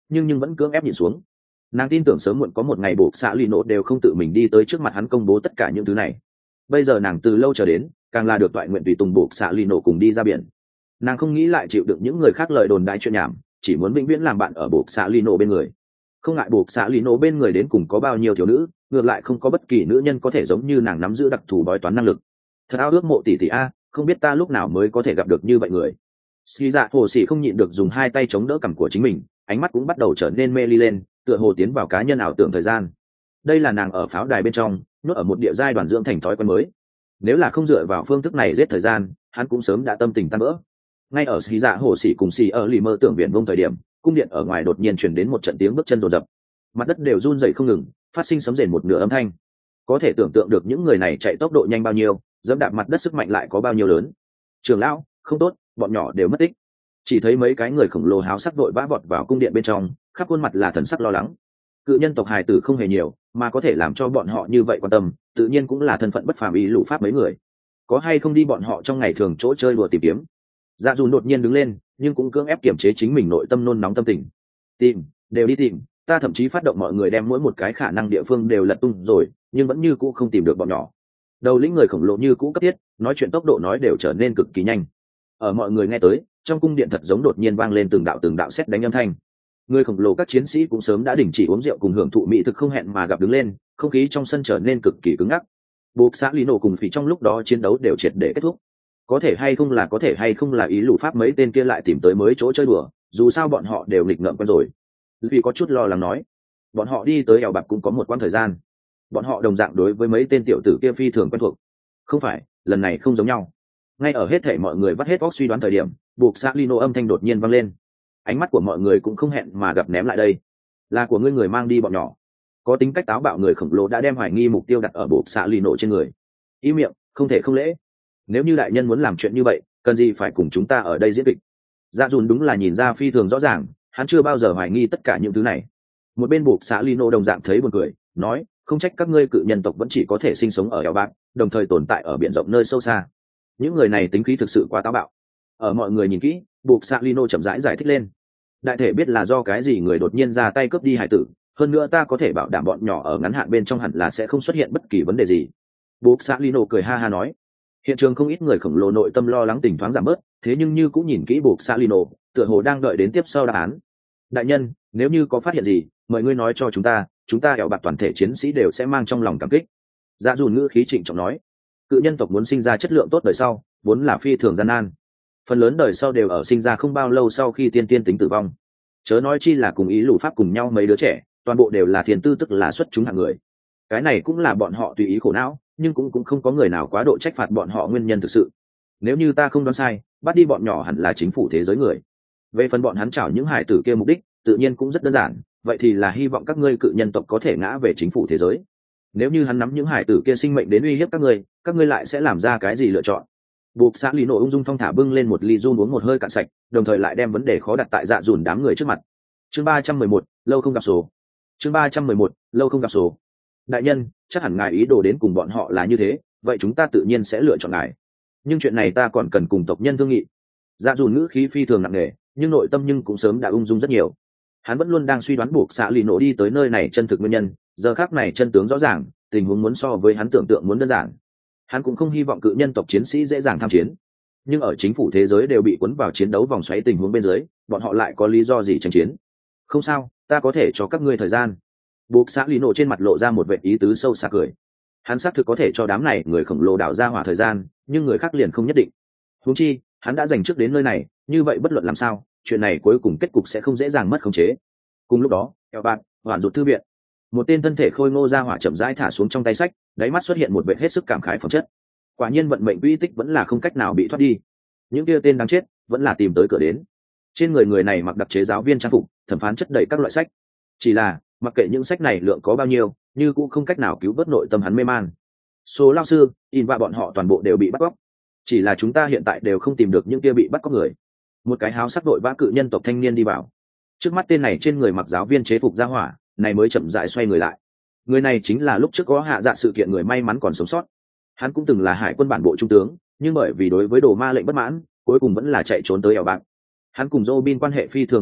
nhưng nhưng vẫn cưỡng ép nhìn xuống. Nàng tin tưởng sớm muộn có một ngày buộc xạ lì nổ đều không tự mình đi tới trước mặt hắn công bố tất cả những thứ này. Bây giờ nàng từ lâu chờ đến, càng là được toại nguyện tùy tùng buộc xạ lì nổ cùng đi ra biển. Nàng không nghĩ lại chịu đựng những người khác lời đồn đại chuyện nhảm, chỉ muốn vĩnh viễn làm bạn ở buộc xạ lì nổ bên người. Không ngại buộc xạ lì nổ bên người đến cùng có bao nhiêu thiếu nữ, ngược lại không có bất kỳ nữ nhân có thể giống như nàng nắm giữ đặc thù bói toán năng lực. Thật ao ước mộ tỷ tỷ a, không biết ta lúc nào mới có thể gặp được như vậy người. Ski Dạ Hồ Sĩ không nhịn được dùng hai tay chống đỡ cằm của chính mình, ánh mắt cũng bắt đầu trở nên mê ly lên, tựa hồ tiến vào cá nhân ảo tưởng thời gian. Đây là nàng ở pháo đài bên trong, nuốt ở một địa giai đoàn dưỡng thành thói quen mới. Nếu là không dựa vào phương thức này giết thời gian, hắn cũng sớm đã tâm tình tan vỡ. Ngay ở Ski Dạ Hồ Sĩ cùng Sĩ ở lì mơ tưởng biển vông thời điểm, cung điện ở ngoài đột nhiên truyền đến một trận tiếng bước chân rồn rập, mặt đất đều run rẩy không ngừng, phát sinh sấm rền một nửa âm thanh. Có thể tưởng tượng được những người này chạy tốc độ nhanh bao nhiêu, dẫm đạp mặt đất sức mạnh lại có bao nhiêu lớn. Trường lão, không tốt, bọn nhỏ đều mất tích. Chỉ thấy mấy cái người khổng lồ háo sắc vội vã vọt vào cung điện bên trong, khắp khuôn mặt là thần sắc lo lắng. Cự nhân tộc hài tử không hề nhiều, mà có thể làm cho bọn họ như vậy quan tâm, tự nhiên cũng là thân phận bất phàm ý lũ pháp mấy người. Có hay không đi bọn họ trong ngày thường chỗ chơi đùa tìm kiếm. Dạ Dùn đột nhiên đứng lên, nhưng cũng cưỡng ép kiềm chế chính mình nội tâm nôn nóng tâm tình. Tìm, đều đi tìm, ta thậm chí phát động mọi người đem mỗi một cái khả năng địa phương đều lật tung rồi, nhưng vẫn như cũ không tìm được bọn nhỏ. Đầu lĩnh người khổng lồ như cũ cấp thiết, nói chuyện tốc độ nói đều trở nên cực kỳ nhanh. Ở mọi người nghe tới, trong cung điện thật giống đột nhiên vang lên từng đạo từng đạo sét đánh âm thanh. Người khổng lồ các chiến sĩ cũng sớm đã đình chỉ uống rượu cùng hưởng thụ mỹ thực không hẹn mà gặp đứng lên, không khí trong sân trở nên cực kỳ cứng ngắc. Buộc xã Lý Nổ cùng Phỉ trong lúc đó chiến đấu đều triệt để kết thúc. Có thể hay không là có thể hay không là ý lũ pháp mấy tên kia lại tìm tới mới chỗ chơi đùa, dù sao bọn họ đều nghịch ngợm quen rồi. Vì có chút lo lắng nói, bọn họ đi tới eo bạc cũng có một quãng thời gian, bọn họ đồng dạng đối với mấy tên tiểu tử kia phi thường quen thuộc. Không phải, lần này không giống nhau. Ngay ở hết thảy mọi người vắt hết óc suy đoán thời điểm, buộc xã Lino âm thanh đột nhiên vang lên. Ánh mắt của mọi người cũng không hẹn mà gặp ném lại đây. Là của ngươi người mang đi bọn nhỏ. Có tính cách táo bạo người khổng lồ đã đem hoài nghi mục tiêu đặt ở buộc xã Lino trên người. Ý miệng, không thể không lễ. Nếu như đại nhân muốn làm chuyện như vậy, cần gì phải cùng chúng ta ở đây diễn kịch? Dạ Dùn đúng là nhìn ra phi thường rõ ràng, hắn chưa bao giờ hoài nghi tất cả những thứ này. Một bên buộc xã Lino đồng dạng thấy buồn cười, nói, không trách các ngươi cự nhân tộc vẫn chỉ có thể sinh sống ở eo bạc, đồng thời tồn tại ở biển rộng nơi sâu xa. Những người này tính khí thực sự quá táo bạo. Ở mọi người nhìn kỹ, buộc xã Lino chậm rãi giải, giải thích lên. Đại thể biết là do cái gì người đột nhiên ra tay cướp đi hải tử, hơn nữa ta có thể bảo đảm bọn nhỏ ở ngắn hạn bên trong hẳn là sẽ không xuất hiện bất kỳ vấn đề gì. Buộc xã Lino cười ha ha nói. Hiện trường không ít người khổng lồ nội tâm lo lắng tình thoáng giảm bớt, thế nhưng như cũng nhìn kỹ buộc xã Lino, tựa hồ đang đợi đến tiếp sau đáp án. Đại nhân, nếu như có phát hiện gì, mời ngươi nói cho chúng ta, chúng ta ẻo bạc toàn thể chiến sĩ đều sẽ mang trong lòng cảm kích. Dạ Dùn ngữ khí trịnh trọng nói, cự nhân tộc muốn sinh ra chất lượng tốt đời sau, vốn là phi thường gian nan. Phần lớn đời sau đều ở sinh ra không bao lâu sau khi tiên tiên tính tử vong. Chớ nói chi là cùng ý lũ pháp cùng nhau mấy đứa trẻ, toàn bộ đều là thiên tư tức là xuất chúng hạng người. Cái này cũng là bọn họ tùy ý khổ não, nhưng cũng cũng không có người nào quá độ trách phạt bọn họ nguyên nhân thực sự. Nếu như ta không đoán sai, bắt đi bọn nhỏ hẳn là chính phủ thế giới người. Về phần bọn hắn chảo những hải tử kia mục đích, tự nhiên cũng rất đơn giản, vậy thì là hy vọng các ngươi cự nhân tộc có thể ngã về chính phủ thế giới. Nếu như hắn nắm những hải tử kia sinh mệnh đến uy hiếp các ngươi, các ngươi lại sẽ làm ra cái gì lựa chọn? Buộc xã Lý Nổ ung dung thong thả bưng lên một ly run uống một hơi cạn sạch, đồng thời lại đem vấn đề khó đặt tại Dạ Dùn đám người trước mặt. Chương ba trăm mười một, lâu không gặp số. Chương ba trăm mười một, lâu không gặp số. Đại nhân, chắc hẳn ngài ý đồ đến cùng bọn họ là như thế, vậy chúng ta tự nhiên sẽ lựa chọn ngài. Nhưng chuyện này ta còn cần cùng tộc nhân thương nghị. Dạ Dùn ngữ khí phi thường nặng nề, nhưng nội tâm nhưng cũng sớm đã ung dung rất nhiều. Hắn vẫn luôn đang suy đoán buộc xã Lý Nổ đi tới nơi này chân thực nguyên nhân, giờ khắc này chân tướng rõ ràng, tình huống muốn so với hắn tưởng tượng muốn đơn giản. Hắn cũng không hy vọng cự nhân tộc chiến sĩ dễ dàng tham chiến, nhưng ở chính phủ thế giới đều bị cuốn vào chiến đấu vòng xoáy tình huống bên dưới, bọn họ lại có lý do gì tranh chiến? Không sao, ta có thể cho các ngươi thời gian. Buộc xã Lý Nổ trên mặt lộ ra một vẻ ý tứ sâu xa cười. Hắn xác thực có thể cho đám này người khổng lồ đảo ra hỏa thời gian, nhưng người khác liền không nhất định. Huống chi, hắn đã dành trước đến nơi này, như vậy bất luận làm sao, chuyện này cuối cùng kết cục sẽ không dễ dàng mất khống chế. Cùng lúc đó, eo bạn, hoàn rụt thư viện, một tên thân thể khôi ngô ra hỏa chậm rãi thả xuống trong tay sách, đáy mắt xuất hiện một vẻ hết sức cảm khái phẩm chất. Quả nhiên vận mệnh uy tích vẫn là không cách nào bị thoát đi. Những kia tên đáng chết vẫn là tìm tới cửa đến. Trên người người này mặc đặc chế giáo viên trang phục, thẩm phán chất đầy các loại sách. Chỉ là, mặc kệ những sách này lượng có bao nhiêu, như cũng không cách nào cứu vớt nội tâm hắn mê man. Số lao sư, in và bọn họ toàn bộ đều bị bắt cóc. Chỉ là chúng ta hiện tại đều không tìm được những kia bị bắt cóc người. Một cái háo sắc đội vã cự nhân tộc thanh niên đi vào. Trước mắt tên này trên người mặc giáo viên chế phục ra hỏa, này mới chậm rãi xoay người lại. Người này chính là lúc trước có hạ dạ sự kiện người may mắn còn sống sót. Hắn cũng từng là hải quân bản bộ trung tướng, nhưng bởi vì đối với đồ ma lệnh bất mãn, cuối cùng vẫn là chạy trốn tới eo bạc. Hắn cùng Robin quan hệ phi thường muốn tốt,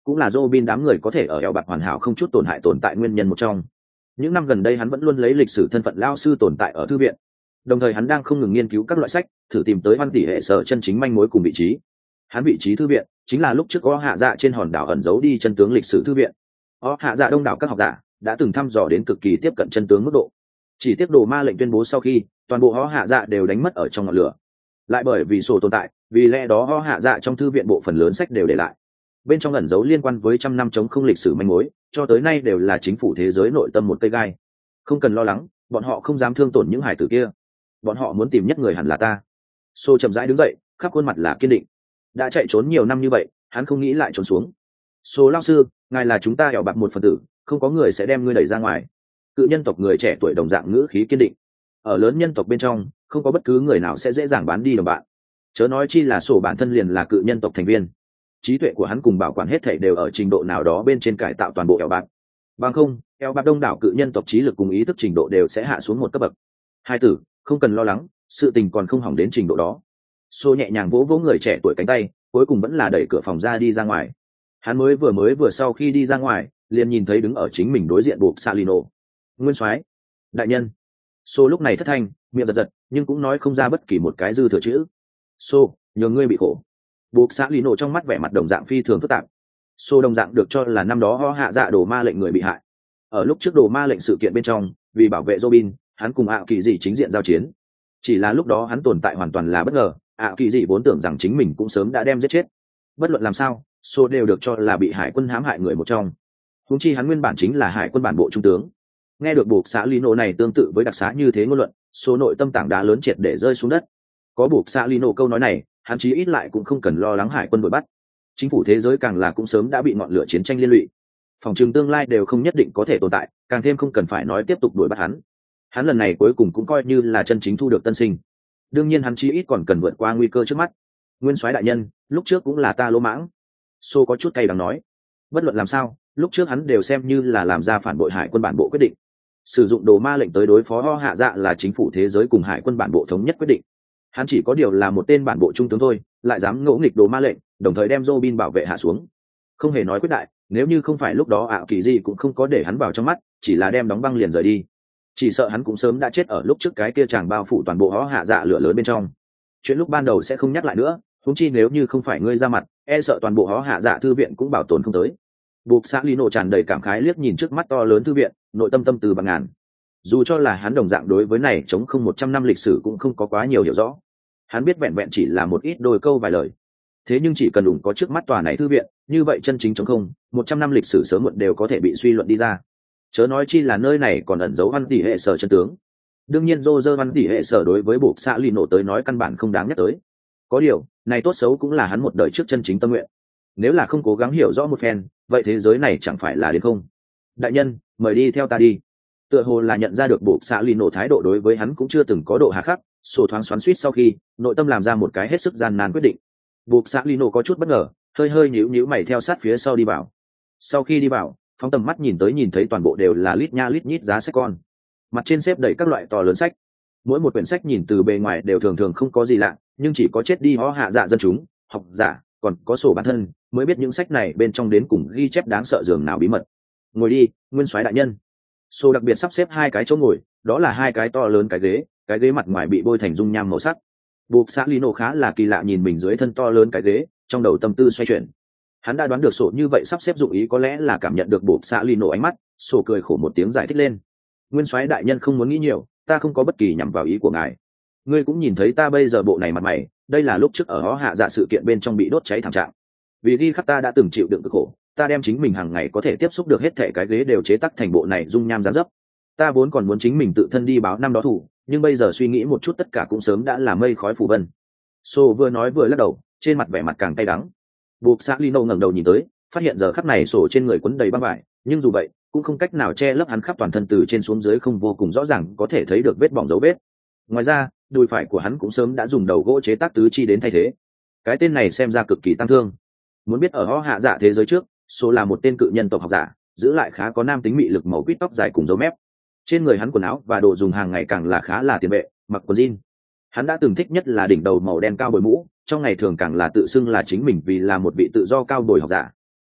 cũng là Robin đám người có thể ở eo bạc hoàn hảo không chút tổn hại tồn tại nguyên nhân một trong. Những năm gần đây hắn vẫn luôn lấy lịch sử thân phận lao sư tồn tại ở thư viện, đồng thời hắn đang không ngừng nghiên cứu các loại sách, thử tìm tới văn tỷ hệ sở chân chính manh mối cùng vị trí. Hắn vị trí thư viện chính là lúc trước có hạ dạ trên hòn đảo ẩn giấu đi chân tướng lịch sử thư viện. Có hạ dạ đông đảo các học giả đã từng thăm dò đến cực kỳ tiếp cận chân tướng mức độ. Chỉ tiếc đồ ma lệnh tuyên bố sau khi, toàn bộ họ hạ dạ đều đánh mất ở trong ngọn lửa. Lại bởi vì sổ tồn tại, vì lẽ đó họ hạ dạ trong thư viện bộ phần lớn sách đều để lại. Bên trong ẩn giấu liên quan với trăm năm chống không lịch sử manh mối, cho tới nay đều là chính phủ thế giới nội tâm một cây gai. Không cần lo lắng, bọn họ không dám thương tổn những hải tử kia. Bọn họ muốn tìm nhất người hẳn là ta. Sô chậm rãi đứng dậy, khắp khuôn mặt là kiên định. Đã chạy trốn nhiều năm như vậy, hắn không nghĩ lại trốn xuống. Sô lao sư, ngài là chúng ta ẻo bạc một phần tử, không có người sẽ đem ngươi đẩy ra ngoài. Cự nhân tộc người trẻ tuổi đồng dạng ngữ khí kiên định. Ở lớn nhân tộc bên trong, không có bất cứ người nào sẽ dễ dàng bán đi đồng bạn. Chớ nói chi là sổ bản thân liền là cự nhân tộc thành viên. Trí tuệ của hắn cùng bảo quản hết thảy đều ở trình độ nào đó bên trên cải tạo toàn bộ ẻo bạc. Bằng không, ẻo bạc đông đảo cự nhân tộc trí lực cùng ý thức trình độ đều sẽ hạ xuống một cấp bậc. Hai tử, không cần lo lắng, sự tình còn không hỏng đến trình độ đó. Xô nhẹ nhàng vỗ vỗ người trẻ tuổi cánh tay, cuối cùng vẫn là đẩy cửa phòng ra đi ra ngoài. Hắn mới vừa mới vừa sau khi đi ra ngoài, liền nhìn thấy đứng ở chính mình đối diện buộc Salino. Nguyên soái, đại nhân. Xô lúc này thất thanh, miệng giật giật, nhưng cũng nói không ra bất kỳ một cái dư thừa chữ. Xô, nhờ ngươi bị khổ. Buộc Salino trong mắt vẻ mặt đồng dạng phi thường phức tạp. Xô đồng dạng được cho là năm đó ho hạ dạ đồ ma lệnh người bị hại. Ở lúc trước đồ ma lệnh sự kiện bên trong, vì bảo vệ Robin, hắn cùng ạ kỳ dị chính diện giao chiến. Chỉ là lúc đó hắn tồn tại hoàn toàn là bất ngờ, ạ kỳ dị vốn tưởng rằng chính mình cũng sớm đã đem giết chết. Bất luận làm sao, Xô đều được cho là bị hải quân hãm hại người một trong. Huống chi hắn nguyên bản chính là hải quân bản bộ trung tướng. Nghe được buộc xã Lino này tương tự với đặc xá như thế ngôn luận, Số nội tâm tảng đá lớn triệt để rơi xuống đất. Có buộc xã Lino câu nói này, hắn chí ít lại cũng không cần lo lắng hải quân đuổi bắt. Chính phủ thế giới càng là cũng sớm đã bị ngọn lửa chiến tranh liên lụy. Phòng trường tương lai đều không nhất định có thể tồn tại, càng thêm không cần phải nói tiếp tục đuổi bắt hắn. Hắn lần này cuối cùng cũng coi như là chân chính thu được tân sinh. Đương nhiên hắn chí ít còn cần vượt qua nguy cơ trước mắt. Nguyên soái đại nhân, lúc trước cũng là ta lỗ mãng. Sô có chút cay đắng nói. Bất luận làm sao, lúc trước hắn đều xem như là làm ra phản bội hải quân bản bộ quyết định. Sử dụng đồ ma lệnh tới đối phó ho hạ dạ là chính phủ thế giới cùng hải quân bản bộ thống nhất quyết định. Hắn chỉ có điều là một tên bản bộ trung tướng thôi, lại dám ngỗ nghịch đồ ma lệnh, đồng thời đem Robin bảo vệ hạ xuống. Không hề nói quyết đại, nếu như không phải lúc đó ạ kỳ gì cũng không có để hắn vào trong mắt, chỉ là đem đóng băng liền rời đi. Chỉ sợ hắn cũng sớm đã chết ở lúc trước cái kia chàng bao phủ toàn bộ ho hạ dạ lửa lớn bên trong. Chuyện lúc ban đầu sẽ không nhắc lại nữa, huống chi nếu như không phải ngươi ra mặt, e sợ toàn bộ ho hạ dạ thư viện cũng bảo tồn không tới. Buộc xã Lino tràn đầy cảm khái liếc nhìn trước mắt to lớn thư viện, nội tâm tâm từ bằng ngàn. Dù cho là hắn đồng dạng đối với này chống không một trăm năm lịch sử cũng không có quá nhiều hiểu rõ. Hắn biết vẹn vẹn chỉ là một ít đôi câu vài lời. Thế nhưng chỉ cần đủ có trước mắt tòa này thư viện, như vậy chân chính chống không, một trăm năm lịch sử sớm muộn đều có thể bị suy luận đi ra. Chớ nói chi là nơi này còn ẩn giấu văn tỷ hệ sở chân tướng. Đương nhiên Roger văn tỷ hệ sở đối với buộc xã Lino tới nói căn bản không đáng nhắc tới. Có điều, này tốt xấu cũng là hắn một đời trước chân chính tâm nguyện. Nếu là không cố gắng hiểu rõ một phen, vậy thế giới này chẳng phải là đến không. Đại nhân, mời đi theo ta đi. Tựa hồ là nhận ra được buộc xã Lino thái độ đối với hắn cũng chưa từng có độ hà khắc, sổ thoáng xoắn suýt sau khi, nội tâm làm ra một cái hết sức gian nan quyết định. Buộc xã Lino có chút bất ngờ, hơi hơi nhíu nhíu mày theo sát phía sau đi vào. Sau khi đi vào, phóng tầm mắt nhìn tới nhìn thấy toàn bộ đều là lít nha lít nhít giá sách con. Mặt trên xếp đầy các loại to lớn sách. Mỗi một quyển sách nhìn từ bề ngoài đều thường thường không có gì lạ, nhưng chỉ có chết đi ho hạ dạ dân chúng, học giả, còn có sổ bản thân, mới biết những sách này bên trong đến cùng ghi chép đáng sợ dường nào bí mật. Ngồi đi, nguyên soái đại nhân. Sổ đặc biệt sắp xếp hai cái chỗ ngồi, đó là hai cái to lớn cái ghế, cái ghế mặt ngoài bị bôi thành dung nham màu sắc. Buộc xã Lino khá là kỳ lạ nhìn mình dưới thân to lớn cái ghế, trong đầu tâm tư xoay chuyển. Hắn đã đoán được sổ như vậy sắp xếp dụng ý có lẽ là cảm nhận được buộc xã Lino ánh mắt, sổ cười khổ một tiếng giải thích lên. Nguyên soái đại nhân không muốn nghĩ nhiều, ta không có bất kỳ nhằm vào ý của ngài. Ngươi cũng nhìn thấy ta bây giờ bộ này mặt mày, đây là lúc trước ở Hó Hạ Dạ sự kiện bên trong bị đốt cháy thảm trạng. Vì ghi khắc ta đã từng chịu đựng cực khổ, ta đem chính mình hàng ngày có thể tiếp xúc được hết thảy cái ghế đều chế tác thành bộ này dung nham dán dấp. Ta vốn còn muốn chính mình tự thân đi báo năm đó thủ, nhưng bây giờ suy nghĩ một chút tất cả cũng sớm đã là mây khói phù vân. Sô vừa nói vừa lắc đầu, trên mặt vẻ mặt càng cay đắng. Buộc xã Lino ngẩng đầu nhìn tới, phát hiện giờ khắc này sổ trên người quấn đầy băng vải, nhưng dù vậy cũng không cách nào che lấp hắn khắp toàn thân từ trên xuống dưới không vô cùng rõ ràng có thể thấy được vết bỏng dấu vết. Ngoài ra, đùi phải của hắn cũng sớm đã dùng đầu gỗ chế tác tứ chi đến thay thế. Cái tên này xem ra cực kỳ tăng thương. Muốn biết ở Hó Hạ Dạ thế giới trước, số là một tên cự nhân tộc học giả, giữ lại khá có nam tính mị lực màu quýt tóc dài cùng dấu mép. Trên người hắn quần áo và đồ dùng hàng ngày càng là khá là tiền vệ, mặc quần jean. Hắn đã từng thích nhất là đỉnh đầu màu đen cao bồi mũ, trong ngày thường càng là tự xưng là chính mình vì là một vị tự do cao bồi học giả.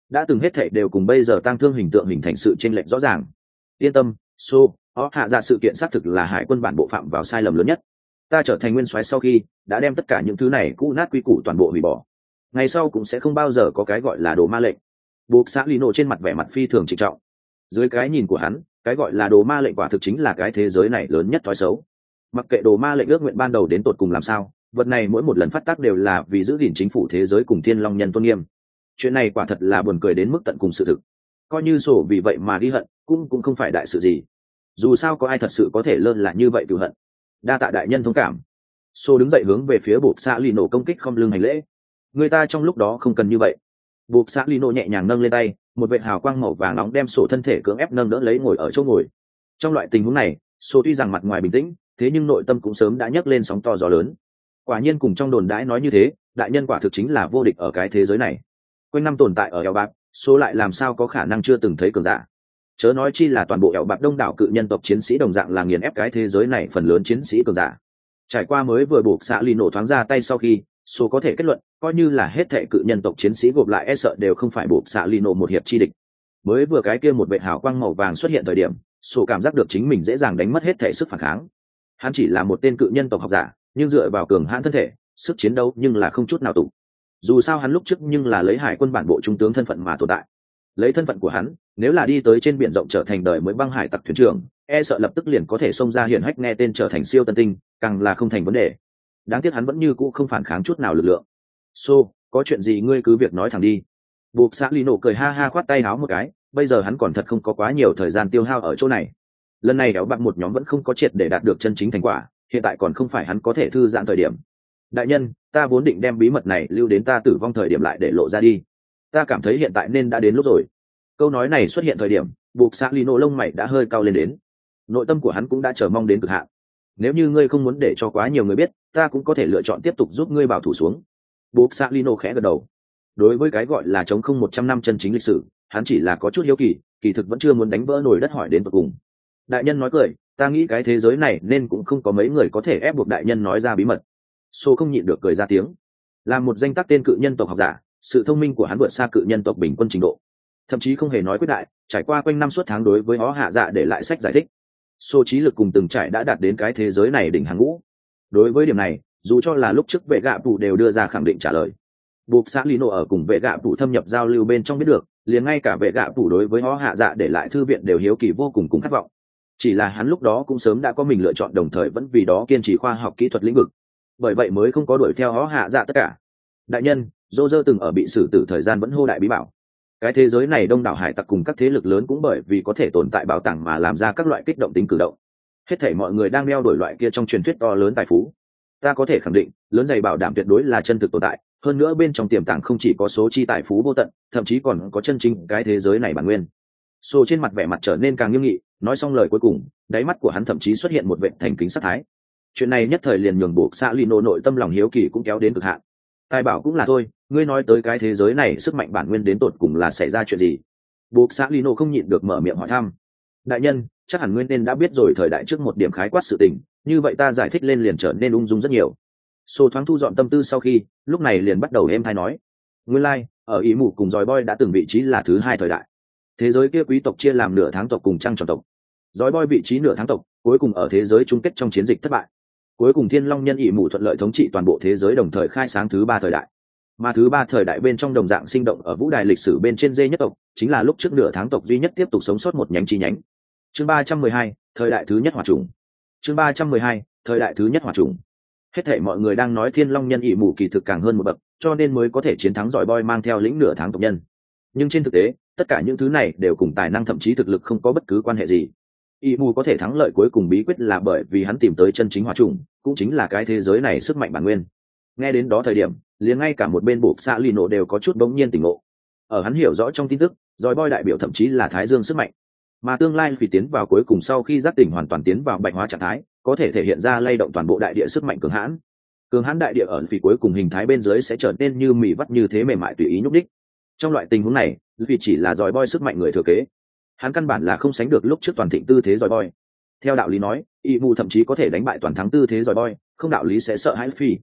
đã từng hết thảy đều cùng bây giờ tăng thương hình tượng hình thành sự chênh lệch rõ ràng. Yên tâm, Sô, họ hạ dạ sự kiện xác thực là hải quân bản bộ phạm vào sai lầm lớn nhất. Ta trở thành nguyên soái sau khi đã đem tất cả những thứ này cũ nát quy củ toàn bộ hủy bỏ. Ngày sau cũng sẽ không bao giờ có cái gọi là đồ ma lệnh. Buộc xã Lino trên mặt vẻ mặt phi thường trịnh trọng. Dưới cái nhìn của hắn, cái gọi là đồ ma lệnh quả thực chính là cái thế giới này lớn nhất thói xấu. Mặc kệ đồ ma lệnh ước nguyện ban đầu đến tột cùng làm sao, vật này mỗi một lần phát tác đều là vì giữ gìn chính phủ thế giới cùng thiên long nhân tôn nghiêm. Chuyện này quả thật là buồn cười đến mức tận cùng sự thực. Coi như sổ vì vậy mà ghi hận, cũng cũng không phải đại sự gì. Dù sao có ai thật sự có thể lơ là như vậy cửu hận. Đa tạ đại nhân thông cảm. Sô đứng dậy hướng về phía buộc xã Lino công kích không lưng hành lễ. Người ta trong lúc đó không cần như vậy. Buộc xã Lino nhẹ nhàng nâng lên tay, một vệt hào quang màu vàng nóng đem sổ thân thể cưỡng ép nâng đỡ lấy ngồi ở chỗ ngồi. Trong loại tình huống này, sổ tuy rằng mặt ngoài bình tĩnh, thế nhưng nội tâm cũng sớm đã nhấc lên sóng to gió lớn. Quả nhiên cùng trong đồn đãi nói như thế, đại nhân quả thực chính là vô địch ở cái thế giới này. Quanh năm tồn tại ở eo bạc, số lại làm sao có khả năng chưa từng thấy cường giả. Chớ nói chi là toàn bộ eo bạc đông đảo cự nhân tộc chiến sĩ đồng dạng là nghiền ép cái thế giới này phần lớn chiến sĩ cường giả. Trải qua mới vừa buộc xạ lì nổ thoáng ra tay sau khi, số có thể kết luận, coi như là hết thệ cự nhân tộc chiến sĩ gộp lại e sợ đều không phải buộc xạ lì nổ một hiệp chi địch. Mới vừa cái kia một vệ hào quang màu vàng xuất hiện thời điểm, số cảm giác được chính mình dễ dàng đánh mất hết thể sức phản kháng. Hắn chỉ là một tên cự nhân tộc học giả, nhưng dựa vào cường hãn thân thể, sức chiến đấu nhưng là không chút nào tụ. Dù sao hắn lúc trước nhưng là lấy hải quân bản bộ trung tướng thân phận mà tồn tại. Lấy thân phận của hắn, nếu là đi tới trên biển rộng trở thành đời mới băng hải tặc thuyền trưởng, e sợ lập tức liền có thể xông ra hiển hách nghe tên trở thành siêu tân tinh, càng là không thành vấn đề. Đáng tiếc hắn vẫn như cũ không phản kháng chút nào lực lượng. "Xô, có chuyện gì ngươi cứ việc nói thẳng đi." Buộc xã Lino cười ha ha khoát tay áo một cái, bây giờ hắn còn thật không có quá nhiều thời gian tiêu hao ở chỗ này. Lần này đéo bạc một nhóm vẫn không có triệt để đạt được chân chính thành quả, hiện tại còn không phải hắn có thể thư giãn thời điểm. Đại nhân, ta vốn định đem bí mật này lưu đến ta tử vong thời điểm lại để lộ ra đi. Ta cảm thấy hiện tại nên đã đến lúc rồi. Câu nói này xuất hiện thời điểm, buộc xã Lino lông mày đã hơi cao lên đến. Nội tâm của hắn cũng đã chờ mong đến cực hạn. Nếu như ngươi không muốn để cho quá nhiều người biết, ta cũng có thể lựa chọn tiếp tục giúp ngươi bảo thủ xuống. Buộc xã Lino khẽ gật đầu. Đối với cái gọi là chống không một trăm năm chân chính lịch sử, hắn chỉ là có chút hiếu kỳ, kỳ thực vẫn chưa muốn đánh vỡ nồi đất hỏi đến tận cùng. Đại nhân nói cười, ta nghĩ cái thế giới này nên cũng không có mấy người có thể ép buộc đại nhân nói ra bí mật. Sô không nhịn được cười ra tiếng. Là một danh tác tên cự nhân tộc học giả, sự thông minh của hắn vượt xa cự nhân tộc bình quân trình độ, thậm chí không hề nói quyết đại, trải qua quanh năm suốt tháng đối với họ hạ dạ để lại sách giải thích. Sô trí lực cùng từng trải đã đạt đến cái thế giới này đỉnh hàng ngũ. Đối với điểm này, dù cho là lúc trước vệ gạ phụ đều đưa ra khẳng định trả lời. Buộc xã Lino ở cùng vệ gạ phụ thâm nhập giao lưu bên trong biết được, liền ngay cả vệ gạ phụ đối với họ hạ dạ để lại thư viện đều hiếu kỳ vô cùng cùng khát vọng. Chỉ là hắn lúc đó cũng sớm đã có mình lựa chọn, đồng thời vẫn vì đó kiên trì khoa học kỹ thuật lĩnh vực, bởi vậy mới không có đuổi theo họ hạ dạ tất cả. Đại nhân, dô dơ từng ở bị xử tử thời gian vẫn hô đại bí bảo. Cái thế giới này đông đảo hải tặc cùng các thế lực lớn cũng bởi vì có thể tồn tại bảo tàng mà làm ra các loại kích động tính cử động. Hết thảy mọi người đang đeo đuổi loại kia trong truyền thuyết to lớn tài phú. Ta có thể khẳng định, lớn dày bảo đảm tuyệt đối là chân thực tồn tại, hơn nữa bên trong tiềm tàng không chỉ có số chi tài phú vô tận, thậm chí còn có chân chính cái thế giới này bản nguyên. Sô trên mặt vẻ mặt trở nên càng nghiêm nghị, nói xong lời cuối cùng, đáy mắt của hắn thậm chí xuất hiện một vệt thành kính sát thái. Chuyện này nhất thời liền nhường buộc xã Lino nội tâm lòng hiếu kỳ cũng kéo đến cực hạn. Tài bảo cũng là thôi, ngươi nói tới cái thế giới này sức mạnh bản nguyên đến tột cùng là xảy ra chuyện gì? Buộc xã Lino không nhịn được mở miệng hỏi thăm. Đại nhân, chắc hẳn nguyên nên đã biết rồi thời đại trước một điểm khái quát sự tình, như vậy ta giải thích lên liền trở nên ung dung rất nhiều. Sô thoáng thu dọn tâm tư sau khi, lúc này liền bắt đầu êm thai nói. Nguyên lai, like, ở ý mù cùng dòi boy đã từng vị trí là thứ hai thời đại. Thế giới kia quý tộc chia làm nửa tháng tộc cùng trăng tròn tộc. Dòi boy vị trí nửa tháng tộc, cuối cùng ở thế giới chung kết trong chiến dịch thất bại. Cuối cùng thiên long nhân ỷ mù thuận lợi thống trị toàn bộ thế giới, đồng thời khai sáng thứ ba thời đại. Mà thứ ba thời đại bên trong đồng dạng sinh động ở vũ đài lịch sử bên trên dê nhất tộc, chính là lúc trước nửa tháng tộc duy nhất tiếp tục sống sót một nhánh chi nhánh. Chương ba trăm mười hai, thời đại thứ nhất hỏa trùng. Chương ba trăm mười hai, thời đại thứ nhất hỏa trùng. Hết thảy mọi người đang nói thiên long nhân ỷ mù kỳ thực càng hơn một bậc, cho nên mới có thể chiến thắng giỏi boy mang theo lĩnh nửa tháng tộc nhân. Nhưng trên thực tế, tất cả những thứ này đều cùng tài năng thậm chí thực lực không có bất cứ quan hệ gì. ỷ mù có thể thắng lợi cuối cùng bí quyết là bởi vì hắn tìm tới chân chính hỏa trùng, cũng chính là cái thế giới này sức mạnh bản nguyên. Nghe đến đó thời điểm, liền ngay cả một bên buộc xã Lino đều có chút bỗng nhiên tỉnh ngộ. Ở hắn hiểu rõ trong tin tức, giỏi boy đại biểu thậm chí là thái dương sức mạnh, mà tương lai vì tiến vào cuối cùng sau khi giác tỉnh hoàn toàn tiến vào bạch hóa trạng thái, có thể thể hiện ra lay động toàn bộ đại địa sức mạnh cường hãn. Cường hãn đại địa ở vì cuối cùng hình thái bên dưới sẽ trở nên như mì vắt như thế mềm mại tùy ý nhúc đích. Trong loại tình huống này, vì chỉ là giỏi boy sức mạnh người thừa kế, hắn căn bản là không sánh được lúc trước toàn thịnh tư thế giỏi boy. Theo đạo lý nói, y mù thậm chí có thể đánh bại toàn thắng tư thế giỏi boy, không đạo lý sẽ sợ hãi phi.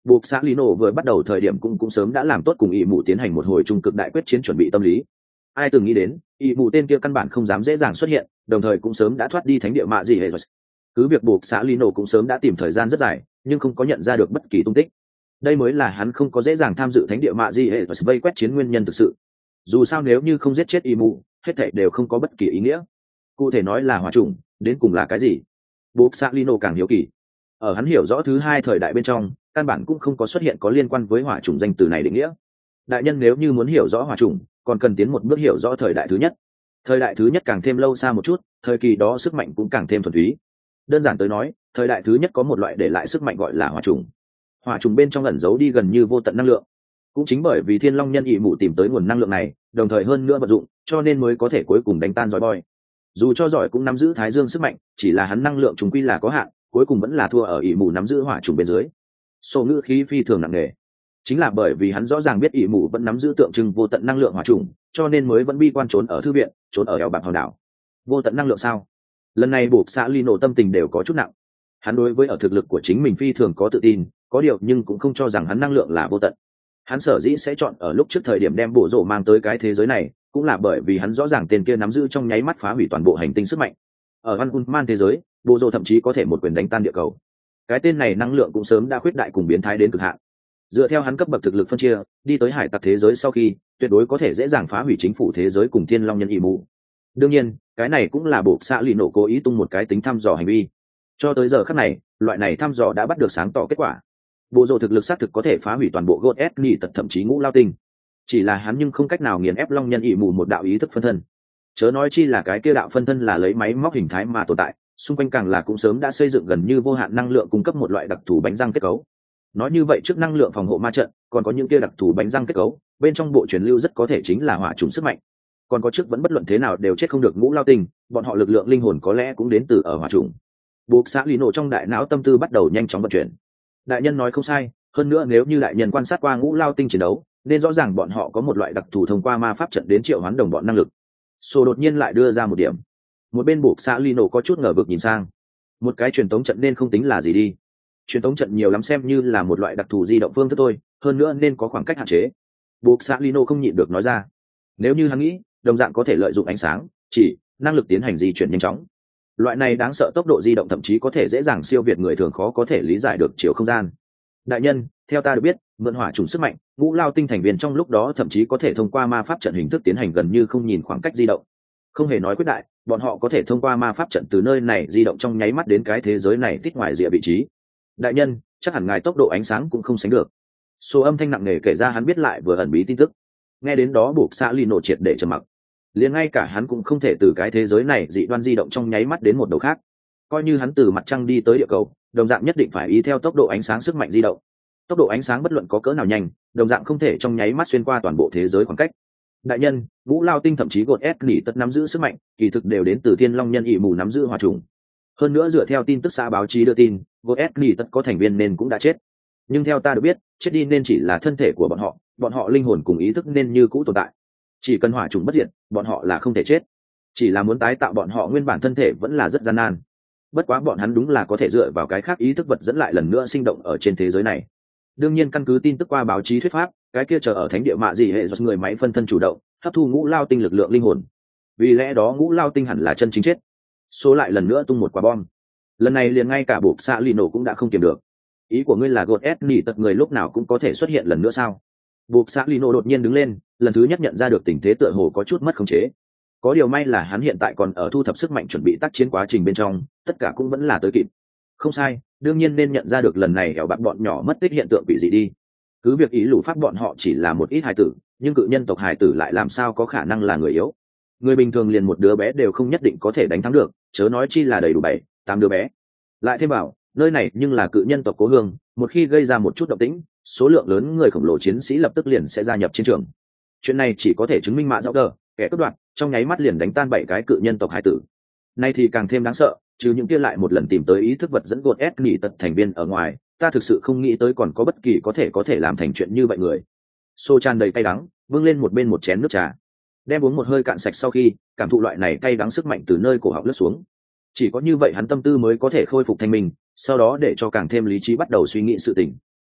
buộc xã Lino vừa bắt đầu thời điểm cũng cũng sớm đã làm tốt cùng ỷ mù tiến hành một hồi trung cực đại quyết chiến chuẩn bị tâm lý. Ai từng nghĩ đến ỷ mù tên kia căn bản không dám dễ dàng xuất hiện, đồng thời cũng sớm đã thoát đi thánh địa mạ gì hệ rồi. Cứ việc buộc xã Lino cũng sớm đã tìm thời gian rất dài, nhưng không có nhận ra được bất kỳ tung tích. Đây mới là hắn không có dễ dàng tham dự thánh địa mạ gì hệ rồi vây quét chiến nguyên nhân thực sự. Dù sao nếu như không giết chết ỷ mù, hết thảy đều không có bất kỳ ý nghĩa. Cụ thể nói là hỏa chủng, đến cùng là cái gì? Buộc xã Lino càng hiếu kỳ. Ở hắn hiểu rõ thứ hai thời đại bên trong, căn bản cũng không có xuất hiện có liên quan với hỏa chủng danh từ này định nghĩa. Đại nhân nếu như muốn hiểu rõ hỏa chủng, còn cần tiến một bước hiểu rõ thời đại thứ nhất. Thời đại thứ nhất càng thêm lâu xa một chút, thời kỳ đó sức mạnh cũng càng thêm thuần túy. Đơn giản tới nói, thời đại thứ nhất có một loại để lại sức mạnh gọi là hỏa chủng. Hỏa chủng bên trong ẩn giấu đi gần như vô tận năng lượng. Cũng chính bởi vì Thiên Long Nhân ỷ mụ tìm tới nguồn năng lượng này, đồng thời hơn nữa vận dụng, cho nên mới có thể cuối cùng đánh tan giỏi boy. Dù cho giỏi cũng nắm giữ Thái Dương sức mạnh, chỉ là hắn năng lượng trùng quy là có hạn, cuối cùng vẫn là thua ở ỷ mụ nắm giữ hỏa chủng bên dưới. Sổ ngữ khí phi thường nặng nề, chính là bởi vì hắn rõ ràng biết ỷ mụ vẫn nắm giữ tượng trưng vô tận năng lượng hỏa chủng, cho nên mới vẫn bi quan trốn ở thư viện, trốn ở eo bạc hòn đảo. Vô tận năng lượng sao? Lần này buộc xã Lino tâm tình đều có chút nặng. Hắn đối với ở thực lực của chính mình phi thường có tự tin, có điều nhưng cũng không cho rằng hắn năng lượng là vô tận. Hắn sở dĩ sẽ chọn ở lúc trước thời điểm đem bộ rổ mang tới cái thế giới này, cũng là bởi vì hắn rõ ràng tên kia nắm giữ trong nháy mắt phá hủy toàn bộ hành tinh sức mạnh. Ở An Unman thế giới, bộ rổ thậm chí có thể một quyền đánh tan địa cầu. Cái tên này năng lượng cũng sớm đã khuyết đại cùng biến thái đến cực hạn. Dựa theo hắn cấp bậc thực lực phân chia, đi tới hải tặc thế giới sau khi, tuyệt đối có thể dễ dàng phá hủy chính phủ thế giới cùng Thiên Long Nhân ỷ mụ. Đương nhiên, cái này cũng là bộ xã Lino cố ý tung một cái tính thăm dò hành vi. Cho tới giờ khắc này, loại này thăm dò đã bắt được sáng tỏ kết quả. Bộ rổ thực lực xác thực có thể phá hủy toàn bộ God S nhị tật thậm chí ngũ lao tinh. Chỉ là hắn nhưng không cách nào nghiền ép Long Nhân ỷ mụ một đạo ý thức phân thân. Chớ nói chi là cái kia đạo phân thân là lấy máy móc hình thái mà tồn tại, xung quanh càng là cũng sớm đã xây dựng gần như vô hạn năng lượng cung cấp một loại đặc thù bánh răng kết cấu. Nói như vậy trước năng lượng phòng hộ ma trận, còn có những kia đặc thù bánh răng kết cấu, bên trong bộ truyền lưu rất có thể chính là hỏa trùng sức mạnh. Còn có trước vẫn bất luận thế nào đều chết không được ngũ lao tinh, bọn họ lực lượng linh hồn có lẽ cũng đến từ ở hỏa trùng. Buộc xã Lino trong đại não tâm tư bắt đầu nhanh chóng vận chuyển. Đại nhân nói không sai, hơn nữa nếu như đại nhân quan sát qua ngũ lao tinh chiến đấu, nên rõ ràng bọn họ có một loại đặc thù thông qua ma pháp trận đến triệu hoán đồng bọn năng lực. Sô đột nhiên lại đưa ra một điểm. Một bên buộc xã Lino có chút ngờ vực nhìn sang. Một cái truyền tống trận nên không tính là gì đi. Truyền tống trận nhiều lắm xem như là một loại đặc thù di động phương thức thôi, hơn nữa nên có khoảng cách hạn chế. Buộc xã Lino không nhịn được nói ra. Nếu như hắn nghĩ, đồng dạng có thể lợi dụng ánh sáng, chỉ năng lực tiến hành di chuyển nhanh chóng. Loại này đáng sợ tốc độ di động thậm chí có thể dễ dàng siêu việt người thường khó có thể lý giải được chiều không gian. Đại nhân, theo ta được biết, mượn hỏa trùng sức mạnh, ngũ lao tinh thành viên trong lúc đó thậm chí có thể thông qua ma pháp trận hình thức tiến hành gần như không nhìn khoảng cách di động. Không hề nói quyết đại, bọn họ có thể thông qua ma pháp trận từ nơi này di động trong nháy mắt đến cái thế giới này tít ngoài rìa vị trí. Đại nhân, chắc hẳn ngài tốc độ ánh sáng cũng không sánh được. Số âm thanh nặng nề kể ra hắn biết lại vừa ẩn bí tin tức. Nghe đến đó buộc xã Lino triệt để trầm mặc. Liền ngay cả hắn cũng không thể từ cái thế giới này dị đoan di động trong nháy mắt đến một đầu khác. Coi như hắn từ mặt trăng đi tới địa cầu, đồng dạng nhất định phải ý theo tốc độ ánh sáng sức mạnh di động. Tốc độ ánh sáng bất luận có cỡ nào nhanh, đồng dạng không thể trong nháy mắt xuyên qua toàn bộ thế giới khoảng cách. Đại nhân, ngũ lao tinh thậm chí gột ép nỉ tất nắm giữ sức mạnh, kỳ thực đều đến từ Thiên Long Nhân ỷ mù nắm giữ hỏa trùng. Hơn nữa dựa theo tin tức xã báo chí đưa tin, gột ép nỉ tất có thành viên nên cũng đã chết. Nhưng theo ta được biết, chết đi nên chỉ là thân thể của bọn họ, bọn họ linh hồn cùng ý thức nên như cũ tồn tại. Chỉ cần hỏa trùng bất diệt, bọn họ là không thể chết. Chỉ là muốn tái tạo bọn họ nguyên bản thân thể vẫn là rất gian nan. Bất quá bọn hắn đúng là có thể dựa vào cái khác ý thức vật dẫn lại lần nữa sinh động ở trên thế giới này. Đương nhiên căn cứ tin tức qua báo chí thuyết pháp, cái kia chờ ở thánh địa mạ gì hệ do người máy phân thân chủ động hấp thu ngũ lao tinh lực lượng linh hồn. Vì lẽ đó ngũ lao tinh hẳn là chân chính chết. Số lại lần nữa tung một quả bom. Lần này liền ngay cả buộc xạ Lino cũng đã không kiềm được. Ý của ngươi là gột ép nỉ tật người lúc nào cũng có thể xuất hiện lần nữa sao? Buộc xạ Lino đột nhiên đứng lên, lần thứ nhất nhận ra được tình thế tựa hồ có chút mất khống chế. Có điều may là hắn hiện tại còn ở thu thập sức mạnh chuẩn bị tác chiến quá trình bên trong, tất cả cũng vẫn là tới kịp. Không sai, đương nhiên nên nhận ra được lần này ẻo bạc bọn nhỏ mất tích hiện tượng bị gì đi. Cứ việc ý lũ pháp bọn họ chỉ là một ít hài tử, nhưng cự nhân tộc hài tử lại làm sao có khả năng là người yếu. Người bình thường liền một đứa bé đều không nhất định có thể đánh thắng được, chớ nói chi là đầy đủ bảy, tám đứa bé. Lại thêm bảo, nơi này nhưng là cự nhân tộc cố hương, một khi gây ra một chút động tĩnh, số lượng lớn người khổng lồ chiến sĩ lập tức liền sẽ gia nhập chiến trường. Chuyện này chỉ có thể chứng minh mạ dạo đờ, kẻ cướp đoạt, trong nháy mắt liền đánh tan bảy cái cự nhân tộc hài tử. Nay thì càng thêm đáng sợ, trừ những kia lại một lần tìm tới ý thức vật dẫn gột ép nghỉ tật thành viên ở ngoài, ta thực sự không nghĩ tới còn có bất kỳ có thể có thể làm thành chuyện như vậy người. Xô tràn đầy cay đắng, vươn lên một bên một chén nước trà, đem uống một hơi cạn sạch sau khi cảm thụ loại này cay đắng sức mạnh từ nơi cổ họng lướt xuống. Chỉ có như vậy hắn tâm tư mới có thể khôi phục thanh minh, sau đó để cho càng thêm lý trí bắt đầu suy nghĩ sự tình.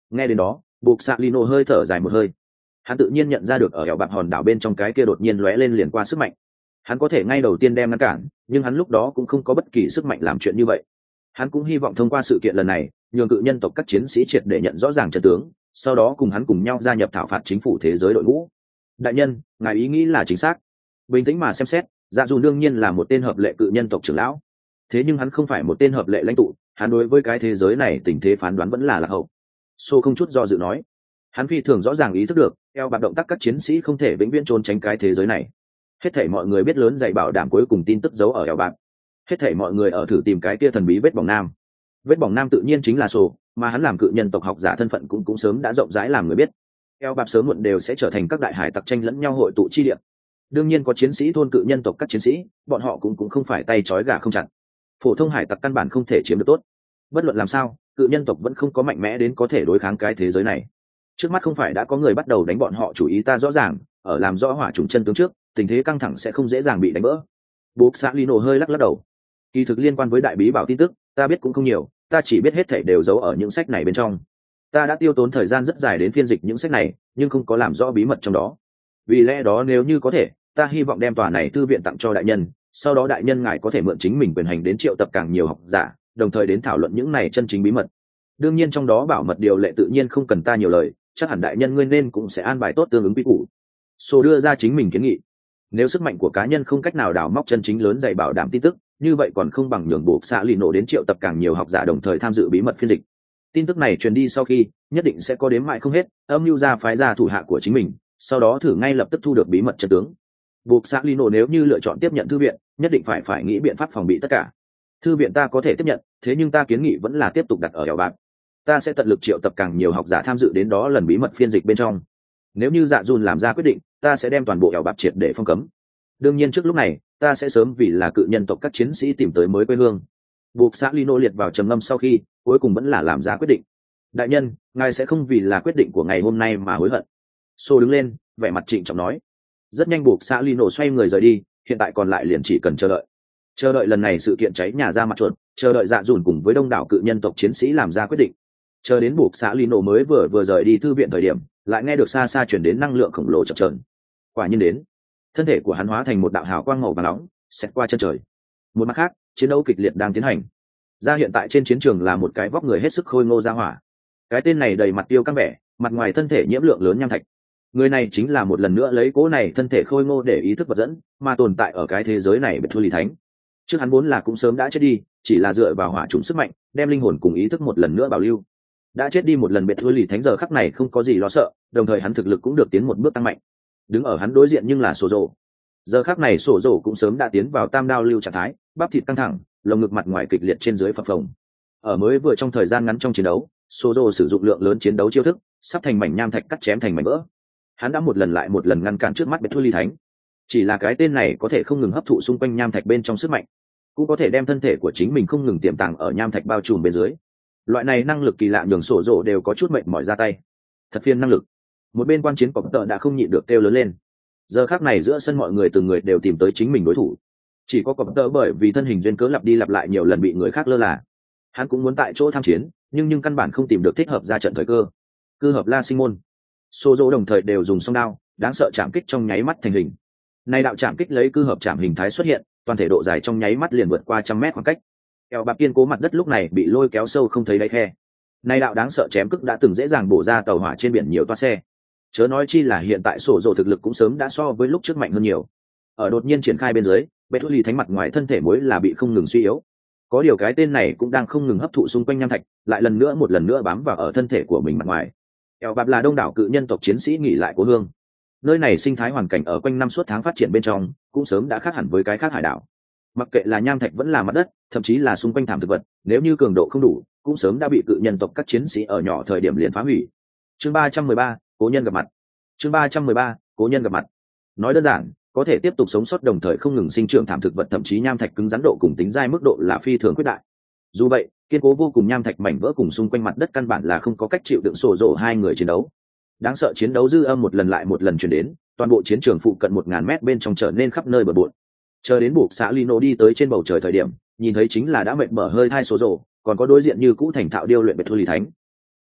Nghe đến đó, buộc xạ lino hơi thở dài một hơi. Hắn tự nhiên nhận ra được ở eo bạc hòn đảo bên trong cái kia đột nhiên lóe lên liền qua sức mạnh. Hắn có thể ngay đầu tiên đem ngăn cản, nhưng hắn lúc đó cũng không có bất kỳ sức mạnh làm chuyện như vậy. Hắn cũng hy vọng thông qua sự kiện lần này nhường cự nhân tộc các chiến sĩ triệt để nhận rõ ràng trận tướng, sau đó cùng hắn cùng nhau gia nhập thảo phạt chính phủ thế giới đội ngũ. Đại nhân, ngài ý nghĩ là chính xác. Bình tĩnh mà xem xét, dạ dù đương nhiên là một tên hợp lệ cự nhân tộc trưởng lão, thế nhưng hắn không phải một tên hợp lệ lãnh tụ. Hắn đối với cái thế giới này tình thế phán đoán vẫn là lạc hậu. Sô không chút do dự nói. Hắn phi thường rõ ràng ý thức được eo bạc động tác các chiến sĩ không thể vĩnh viễn trốn tránh cái thế giới này. Hết thảy mọi người biết lớn dạy bảo đảm cuối cùng tin tức giấu ở eo bạc. Hết thảy mọi người ở thử tìm cái kia thần bí vết bỏng nam. Vết bỏng nam tự nhiên chính là Sô, mà hắn làm cự nhân tộc học giả thân phận cũng cũng sớm đã rộng rãi làm người biết. Eo bạc sớm muộn đều sẽ trở thành các đại hải tặc tranh lẫn nhau hội tụ chi địa. Đương nhiên có chiến sĩ thôn cự nhân tộc các chiến sĩ, bọn họ cũng cũng không phải tay trói gà không chặt. Phổ thông hải tặc căn bản không thể chiếm được tốt. Bất luận làm sao, cự nhân tộc vẫn không có mạnh mẽ đến có thể đối kháng cái thế giới này. Trước mắt không phải đã có người bắt đầu đánh bọn họ, chủ ý ta rõ ràng, ở làm rõ hỏa trùng chân tướng trước, tình thế căng thẳng sẽ không dễ dàng bị đánh vỡ. Buộc xã Lino hơi lắc lắc đầu. Kỳ thực liên quan với đại bí bảo tin tức, ta biết cũng không nhiều, ta chỉ biết hết thảy đều giấu ở những sách này bên trong. Ta đã tiêu tốn thời gian rất dài đến phiên dịch những sách này, nhưng không có làm rõ bí mật trong đó. Vì lẽ đó nếu như có thể, ta hy vọng đem tòa này thư viện tặng cho đại nhân, sau đó đại nhân ngài có thể mượn chính mình quyền hành đến triệu tập càng nhiều học giả, đồng thời đến thảo luận những này chân chính bí mật. Đương nhiên trong đó bảo mật điều lệ tự nhiên không cần ta nhiều lời, chắc hẳn đại nhân ngươi nên cũng sẽ an bài tốt tương ứng quy củ. Sô đưa ra chính mình kiến nghị. Nếu sức mạnh của cá nhân không cách nào đào móc chân chính lớn dày bảo đảm tin tức, như vậy còn không bằng nhường buộc xã lì nổ đến triệu tập càng nhiều học giả đồng thời tham dự bí mật phiên dịch. Tin tức này truyền đi sau khi, nhất định sẽ có đếm mãi không hết, âm mưu ra phái ra thủ hạ của chính mình, sau đó thử ngay lập tức thu được bí mật chân tướng. Buộc xã lì nổ nếu như lựa chọn tiếp nhận thư viện, nhất định phải phải nghĩ biện pháp phòng bị tất cả. Thư viện ta có thể tiếp nhận, thế nhưng ta kiến nghị vẫn là tiếp tục đặt ở eo bạc. Ta sẽ tận lực triệu tập càng nhiều học giả tham dự đến đó lần bí mật phiên dịch bên trong. Nếu như dạ dùn làm ra quyết định, ta sẽ đem toàn bộ eo bạc triệt để phong cấm. Đương nhiên trước lúc này, ta sẽ sớm vì là cự nhân tộc các chiến sĩ tìm tới mới quê hương. Buộc xã Lino liệt vào trầm ngâm sau khi, cuối cùng vẫn là làm ra quyết định. Đại nhân, ngài sẽ không vì là quyết định của ngày hôm nay mà hối hận. Sô đứng lên, vẻ mặt trịnh trọng nói. Rất nhanh buộc xã Lino xoay người rời đi, hiện tại còn lại liền chỉ cần chờ đợi. Chờ đợi lần này sự kiện cháy nhà ra mặt chuột, chờ đợi dạ dùn cùng với đông đảo cự nhân tộc chiến sĩ làm ra quyết định. Chờ đến buộc xã Lino mới vừa vừa rời đi thư viện thời điểm, lại nghe được xa xa chuyển đến năng lượng khổng lồ chập chờn. Quả nhiên đến, thân thể của hắn hóa thành một đạo hào quang màu vàng nóng, xẹt qua chân trời. Một mặt khác, chiến đấu kịch liệt đang tiến hành. Ra hiện tại trên chiến trường là một cái vóc người hết sức khôi ngô ra hỏa. Cái tên này đầy mặt tiêu căng vẻ, mặt ngoài thân thể nhiễm lượng lớn nham thạch. Người này chính là một lần nữa lấy cố này thân thể khôi ngô để ý thức vật dẫn, mà tồn tại ở cái thế giới này Bệt Thu Lì Thánh. Trước hắn vốn là cũng sớm đã chết đi, chỉ là dựa vào hỏa trùng sức mạnh, đem linh hồn cùng ý thức một lần nữa bảo lưu. Đã chết đi một lần Bệt Thu Lì Thánh giờ khắc này không có gì lo sợ, đồng thời hắn thực lực cũng được tiến một bước tăng mạnh. Đứng ở hắn đối diện nhưng là Sổ Dồ. Giờ khắc này Sổ Dồ cũng sớm đã tiến vào tam đao lưu trạng thái, bắp thịt căng thẳng, lồng ngực mặt ngoài kịch liệt trên dưới phập phồng. Ở mới vừa trong thời gian ngắn trong chiến đấu, Sổ Dồ sử dụng lượng lớn chiến đấu chiêu thức, sắp thành mảnh nham thạch cắt chém thành mảnh vỡ. Hắn đã một lần lại một lần ngăn cản trước mắt Bệt Thu Lì Thánh. Chỉ là cái tên này có thể không ngừng hấp thụ xung quanh nham thạch bên trong sức mạnh, cũng có thể đem thân thể của chính mình không ngừng tiềm tàng ở nham thạch bao trùm bên dưới. Loại này năng lực kỳ lạ nhường Sổ Dồ đều có chút mệt mỏi ra tay. Thật phiền năng lực. Một bên quan chiến cọp tợ đã không nhịn được kêu lớn lên. Giờ khắc này giữa sân mọi người từng người đều tìm tới chính mình đối thủ. Chỉ có cọp tợ bởi vì thân hình duyên cớ lặp đi lặp lại nhiều lần bị người khác lơ là. Hắn cũng muốn tại chỗ tham chiến, nhưng nhưng căn bản không tìm được thích hợp ra trận thời cơ. Cư hợp La Sinh Môn, Sô Dỗ đồng thời đều dùng song đao, đáng sợ chạm kích trong nháy mắt thành hình. Nay đạo chạm kích lấy cư hợp chạm hình thái xuất hiện, toàn thể độ dài trong nháy mắt liền vượt qua trăm mét khoảng cách. Eo bạc kiên cố mặt đất lúc này bị lôi kéo sâu không thấy đáy khe. Nay đạo đáng sợ chém kích đã từng dễ dàng bổ ra tàu hỏa trên biển nhiều toa xe. Chớ nói chi là hiện tại Sổ Dỗ thực lực cũng sớm đã so với lúc trước mạnh hơn nhiều. Ở đột nhiên triển khai bên dưới, Bệt Thu Lì Thánh mặt ngoài thân thể mới là bị không ngừng suy yếu. Có điều cái tên này cũng đang không ngừng hấp thụ xung quanh nham thạch, lại lần nữa một lần nữa bám vào ở thân thể của mình mặt ngoài. Eo bạc là đông đảo cự nhân tộc chiến sĩ nghỉ lại cố hương. Nơi này sinh thái hoàn cảnh ở quanh năm suốt tháng phát triển bên trong, cũng sớm đã khác hẳn với cái khác hải đảo. Mặc kệ là nham thạch vẫn là mặt đất, thậm chí là xung quanh thảm thực vật, nếu như cường độ không đủ, cũng sớm đã bị cự nhân tộc các chiến sĩ ở nhỏ thời điểm liền phá hủy. Chương ba trăm mười ba, cố nhân gặp mặt. Chương ba trăm mười ba, cố nhân gặp mặt. Nói đơn giản, có thể tiếp tục sống sót đồng thời không ngừng sinh trưởng thảm thực vật thậm chí nham thạch cứng rắn độ cùng tính dai mức độ là phi thường quyết đại. Dù vậy, kiên cố vô cùng nham thạch mảnh vỡ cùng xung quanh mặt đất căn bản là không có cách chịu đựng Sổ Dỗ hai người chiến đấu. Đáng sợ chiến đấu dư âm một lần lại một lần truyền đến, toàn bộ chiến trường phụ cận một ngàn mét bên trong trở nên khắp nơi bừa bộn. Chờ đến buộc xã Lino đi tới trên bầu trời thời điểm, nhìn thấy chính là đã mệt mở hơi thai Sổ Dỗ, còn có đối diện như cũ thành thạo điêu luyện Bệt Thu Lì Thánh.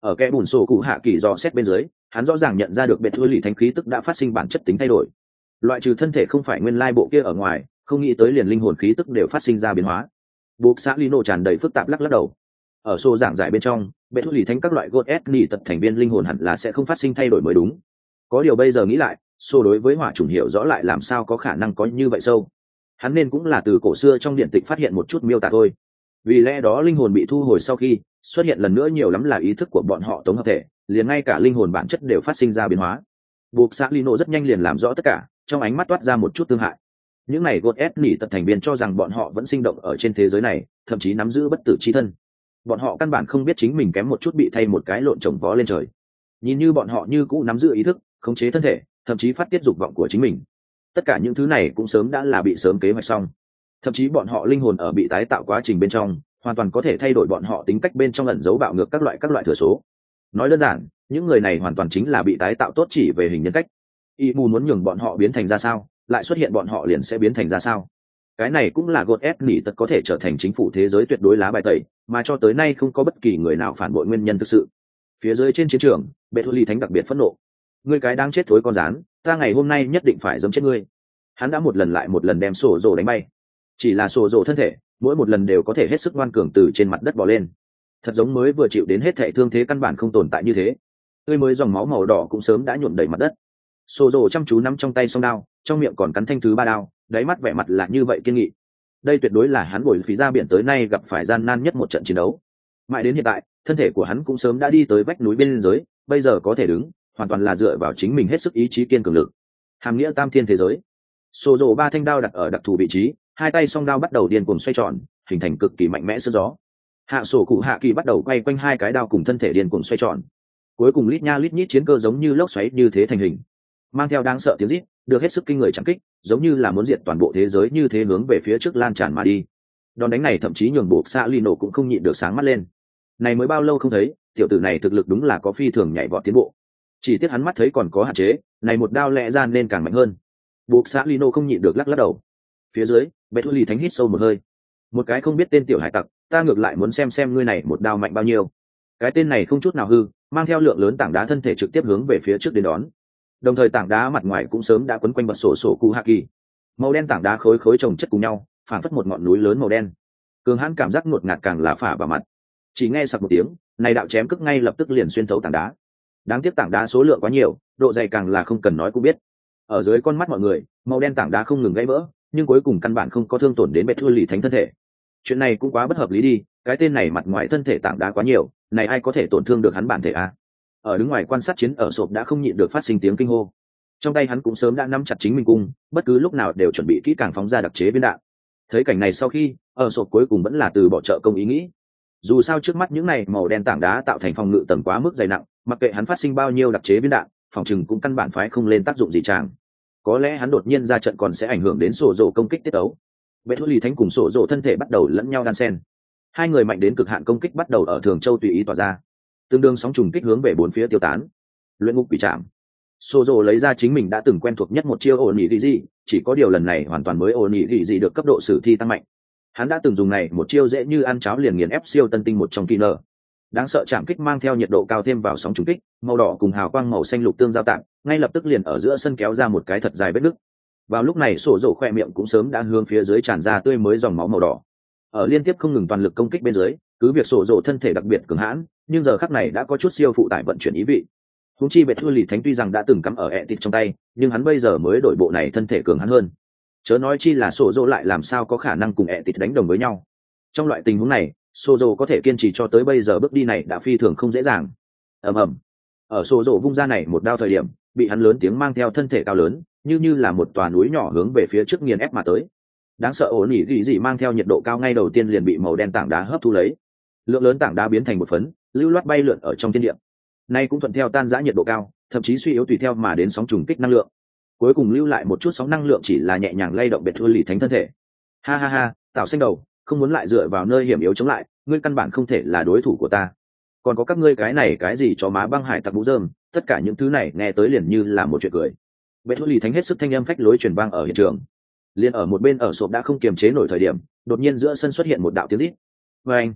ở kẽ bùn sổ cụ hạ kỳ do xét bên dưới, hắn rõ ràng nhận ra được bệ thua lì thánh khí tức đã phát sinh bản chất tính thay đổi. Loại trừ thân thể không phải nguyên lai bộ kia ở ngoài, không nghĩ tới liền linh hồn khí tức đều phát sinh ra biến hóa. Buộc xã Lino tràn đầy phức tạp lắc lắc đầu. Ở số giảng giải bên trong, bệ thua lì thánh các loại god s nỉ tật thành viên linh hồn hẳn là sẽ không phát sinh thay đổi mới đúng. Có điều bây giờ nghĩ lại, số đối với hỏa chủng hiểu rõ lại làm sao có khả năng có như vậy sâu. Hắn nên cũng là từ cổ xưa trong điện tịch phát hiện một chút miêu tả thôi. Vì lẽ đó linh hồn bị thu hồi sau khi xuất hiện lần nữa nhiều lắm là ý thức của bọn họ tổng hợp thể, liền ngay cả linh hồn bản chất đều phát sinh ra biến hóa. Buộc xã Lino rất nhanh liền làm rõ tất cả, trong ánh mắt toát ra một chút tương hại. Những này god s nỉ tật thành viên cho rằng bọn họ vẫn sinh động ở trên thế giới này, thậm chí nắm giữ bất tử chi thân. Bọn họ căn bản không biết chính mình kém một chút bị thay một cái lộn trồng vó lên trời. Nhìn như bọn họ như cũ nắm giữ ý thức, khống chế thân thể, thậm chí phát tiết dục vọng của chính mình. Tất cả những thứ này cũng sớm đã là bị sớm kế hoạch xong. Thậm chí bọn họ linh hồn ở bị tái tạo quá trình bên trong, hoàn toàn có thể thay đổi bọn họ tính cách bên trong ẩn giấu bạo ngược các loại các loại thừa số. Nói đơn giản, những người này hoàn toàn chính là bị tái tạo tốt chỉ về hình nhân cách. Y mù muốn nhường bọn họ biến thành ra sao, lại xuất hiện bọn họ liền sẽ biến thành ra sao. Cái này cũng là god s nỉ tật có thể trở thành chính phủ thế giới tuyệt đối lá bài tẩy, mà cho tới nay không có bất kỳ người nào phản bội nguyên nhân thực sự. Phía dưới trên chiến trường, bệ thua ly thánh đặc biệt phẫn nộ. Ngươi cái đang chết thối con rán, ta ngày hôm nay nhất định phải giẫm chết ngươi. Hắn đã một lần lại một lần đem sổ rồ đánh bay. Chỉ là sổ rồ thân thể, mỗi một lần đều có thể hết sức ngoan cường từ trên mặt đất bò lên. Thật giống mới vừa chịu đến hết thảy thương thế căn bản không tồn tại như thế. Tươi mới dòng máu màu đỏ cũng sớm đã nhuộm đầy mặt đất. Sổ rồ chăm chú nắm trong tay song đao, trong miệng còn cắn thanh thứ ba đao, đáy mắt vẻ mặt là như vậy kiên nghị. Đây tuyệt đối là hắn bồi phí ra biển tới nay gặp phải gian nan nhất một trận chiến đấu. Mãi đến hiện tại, thân thể của hắn cũng sớm đã đi tới vách núi bên giới, bây giờ có thể đứng, hoàn toàn là dựa vào chính mình hết sức ý chí kiên cường lực. Hàm nghĩa tam thiên thế giới. Sổ rồ ba thanh đao đặt ở đặc thù vị trí, hai tay song đao bắt đầu điên cuồng xoay tròn, hình thành cực kỳ mạnh mẽ sương gió. Hạ sổ cụ hạ kỳ bắt đầu quay quanh hai cái đao cùng thân thể điên cuồng xoay tròn. Cuối cùng lít nha lít nhít chiến cơ giống như lốc xoáy như thế thành hình, mang theo đáng sợ tiếng rít, được hết sức kinh người chẳng kích, giống như là muốn diệt toàn bộ thế giới như thế hướng về phía trước lan tràn mà đi. Đòn đánh này thậm chí nhường bộ xạ Lino cũng không nhịn được sáng mắt lên. Này mới bao lâu không thấy, tiểu tử này thực lực đúng là có phi thường nhảy vọt tiến bộ. Chỉ tiếc hắn mắt thấy còn có hạn chế, này một đao lẽ ra nên càng mạnh hơn. Bộ xạ Lino không nhịn được lắc lắc đầu. Phía dưới, bệ thu lì thánh hít sâu một hơi. Một cái không biết tên tiểu hải tặc, ta ngược lại muốn xem xem ngươi này một đao mạnh bao nhiêu. Cái tên này không chút nào hư, mang theo lượng lớn tảng đá thân thể trực tiếp hướng về phía trước đến đón. Đồng thời tảng đá mặt ngoài cũng sớm đã quấn quanh bật sổ sổ cụ hạ kỳ. Màu đen tảng đá khối khối chồng chất cùng nhau, phản phất một ngọn núi lớn màu đen. Cường hãn cảm giác ngột ngạt càng là phả vào mặt. Chỉ nghe sặc một tiếng, này đạo chém cước ngay lập tức liền xuyên thấu tảng đá. Đáng tiếc tảng đá số lượng quá nhiều, độ dày càng là không cần nói cũng biết. Ở dưới con mắt mọi người, màu đen tảng đá không ngừng gãy vỡ, nhưng cuối cùng căn bản không có thương tổn đến bệ thua lì thánh thân thể. Chuyện này cũng quá bất hợp lý đi, cái tên này mặt ngoài thân thể tảng đá quá nhiều, này ai có thể tổn thương được hắn bản thể a? Ở đứng ngoài quan sát chiến ở sộp đã không nhịn được phát sinh tiếng kinh hô. Trong tay hắn cũng sớm đã nắm chặt chính mình cung, bất cứ lúc nào đều chuẩn bị kỹ càng phóng ra đặc chế viên đạn. Thấy cảnh này sau khi, ở sộp cuối cùng vẫn là từ bỏ trợ công ý nghĩ. Dù sao trước mắt những này màu đen tảng đá tạo thành phòng ngự tầng quá mức dày nặng, mặc kệ hắn phát sinh bao nhiêu đặc chế viên đạn, phòng chừng cũng căn bản phái không lên tác dụng gì chàng. Có lẽ hắn đột nhiên ra trận còn sẽ ảnh hưởng đến sổ rổ công kích tiết ấu. Bệ thua lì thánh cùng sổ rổ thân thể bắt đầu lẫn nhau đan xen. Hai người mạnh đến cực hạn công kích bắt đầu ở Thường Châu tùy ý tỏa ra. Tương đương sóng trùng kích hướng về bốn phía tiêu tán. Luyện ngục bị chạm. Sổ rổ lấy ra chính mình đã từng quen thuộc nhất một chiêu ổn nhị dị dị, chỉ có điều lần này hoàn toàn mới ổn nhị dị dị được cấp độ sử thi tăng mạnh. Hắn đã từng dùng này một chiêu dễ như ăn cháo liền nghiền ép siêu tân tinh một trong kỳ nở. Đáng sợ chạm kích mang theo nhiệt độ cao thêm vào sóng trùng kích, màu đỏ cùng hào quang màu xanh lục tương giao tạm, ngay lập tức liền ở giữa sân kéo ra một cái thật dài vết nứt. Vào lúc này sổ rổ khoe miệng cũng sớm đã hướng phía dưới tràn ra tươi mới dòng máu màu đỏ. Ở liên tiếp không ngừng toàn lực công kích bên dưới, cứ việc sổ rổ thân thể đặc biệt cường hãn, nhưng giờ khắc này đã có chút siêu phụ tải vận chuyển ý vị. Húng chi bệ thua lì thánh tuy rằng đã từng cắm ở ẹ tịt trong tay, nhưng hắn bây giờ mới đổi bộ này thân thể cường hãn hơn. Chớ nói chi là sổ rổ lại làm sao có khả năng cùng ẹ tịt đánh đồng với nhau. Trong loại tình huống này, sổ rổ có thể kiên trì cho tới bây giờ bước đi này đã phi thường không dễ dàng. Ầm ầm. Ở sổ rổ vung ra này một đao thời điểm, bị hắn lớn tiếng mang theo thân thể cao lớn, như như là một tòa núi nhỏ hướng về phía trước nghiền ép mà tới. Đáng sợ ổn nhị dị dị mang theo nhiệt độ cao ngay đầu tiên liền bị màu đen tảng đá hấp thu lấy. Lượng lớn tảng đá biến thành một phấn, lưu loát bay lượn ở trong thiên địa. Nay cũng thuận theo tan rã nhiệt độ cao, thậm chí suy yếu tùy theo mà đến sóng trùng kích năng lượng. Cuối cùng lưu lại một chút sóng năng lượng chỉ là nhẹ nhàng lay động bệ thua lì thánh thân thể. Ha ha ha, tạo xanh đầu, không muốn lại dựa vào nơi hiểm yếu chống lại, ngươi căn bản không thể là đối thủ của ta. Còn có các ngươi cái này cái gì cho má băng hải tặc mũ rơm, tất cả những thứ này nghe tới liền như là một chuyện cười. Bệ thua lì thánh hết sức thanh âm phách lối truyền vang ở hiện trường. Liên ở một bên ở sộp đã không kiềm chế nổi thời điểm, đột nhiên giữa sân xuất hiện một đạo tiếng rít. Và anh,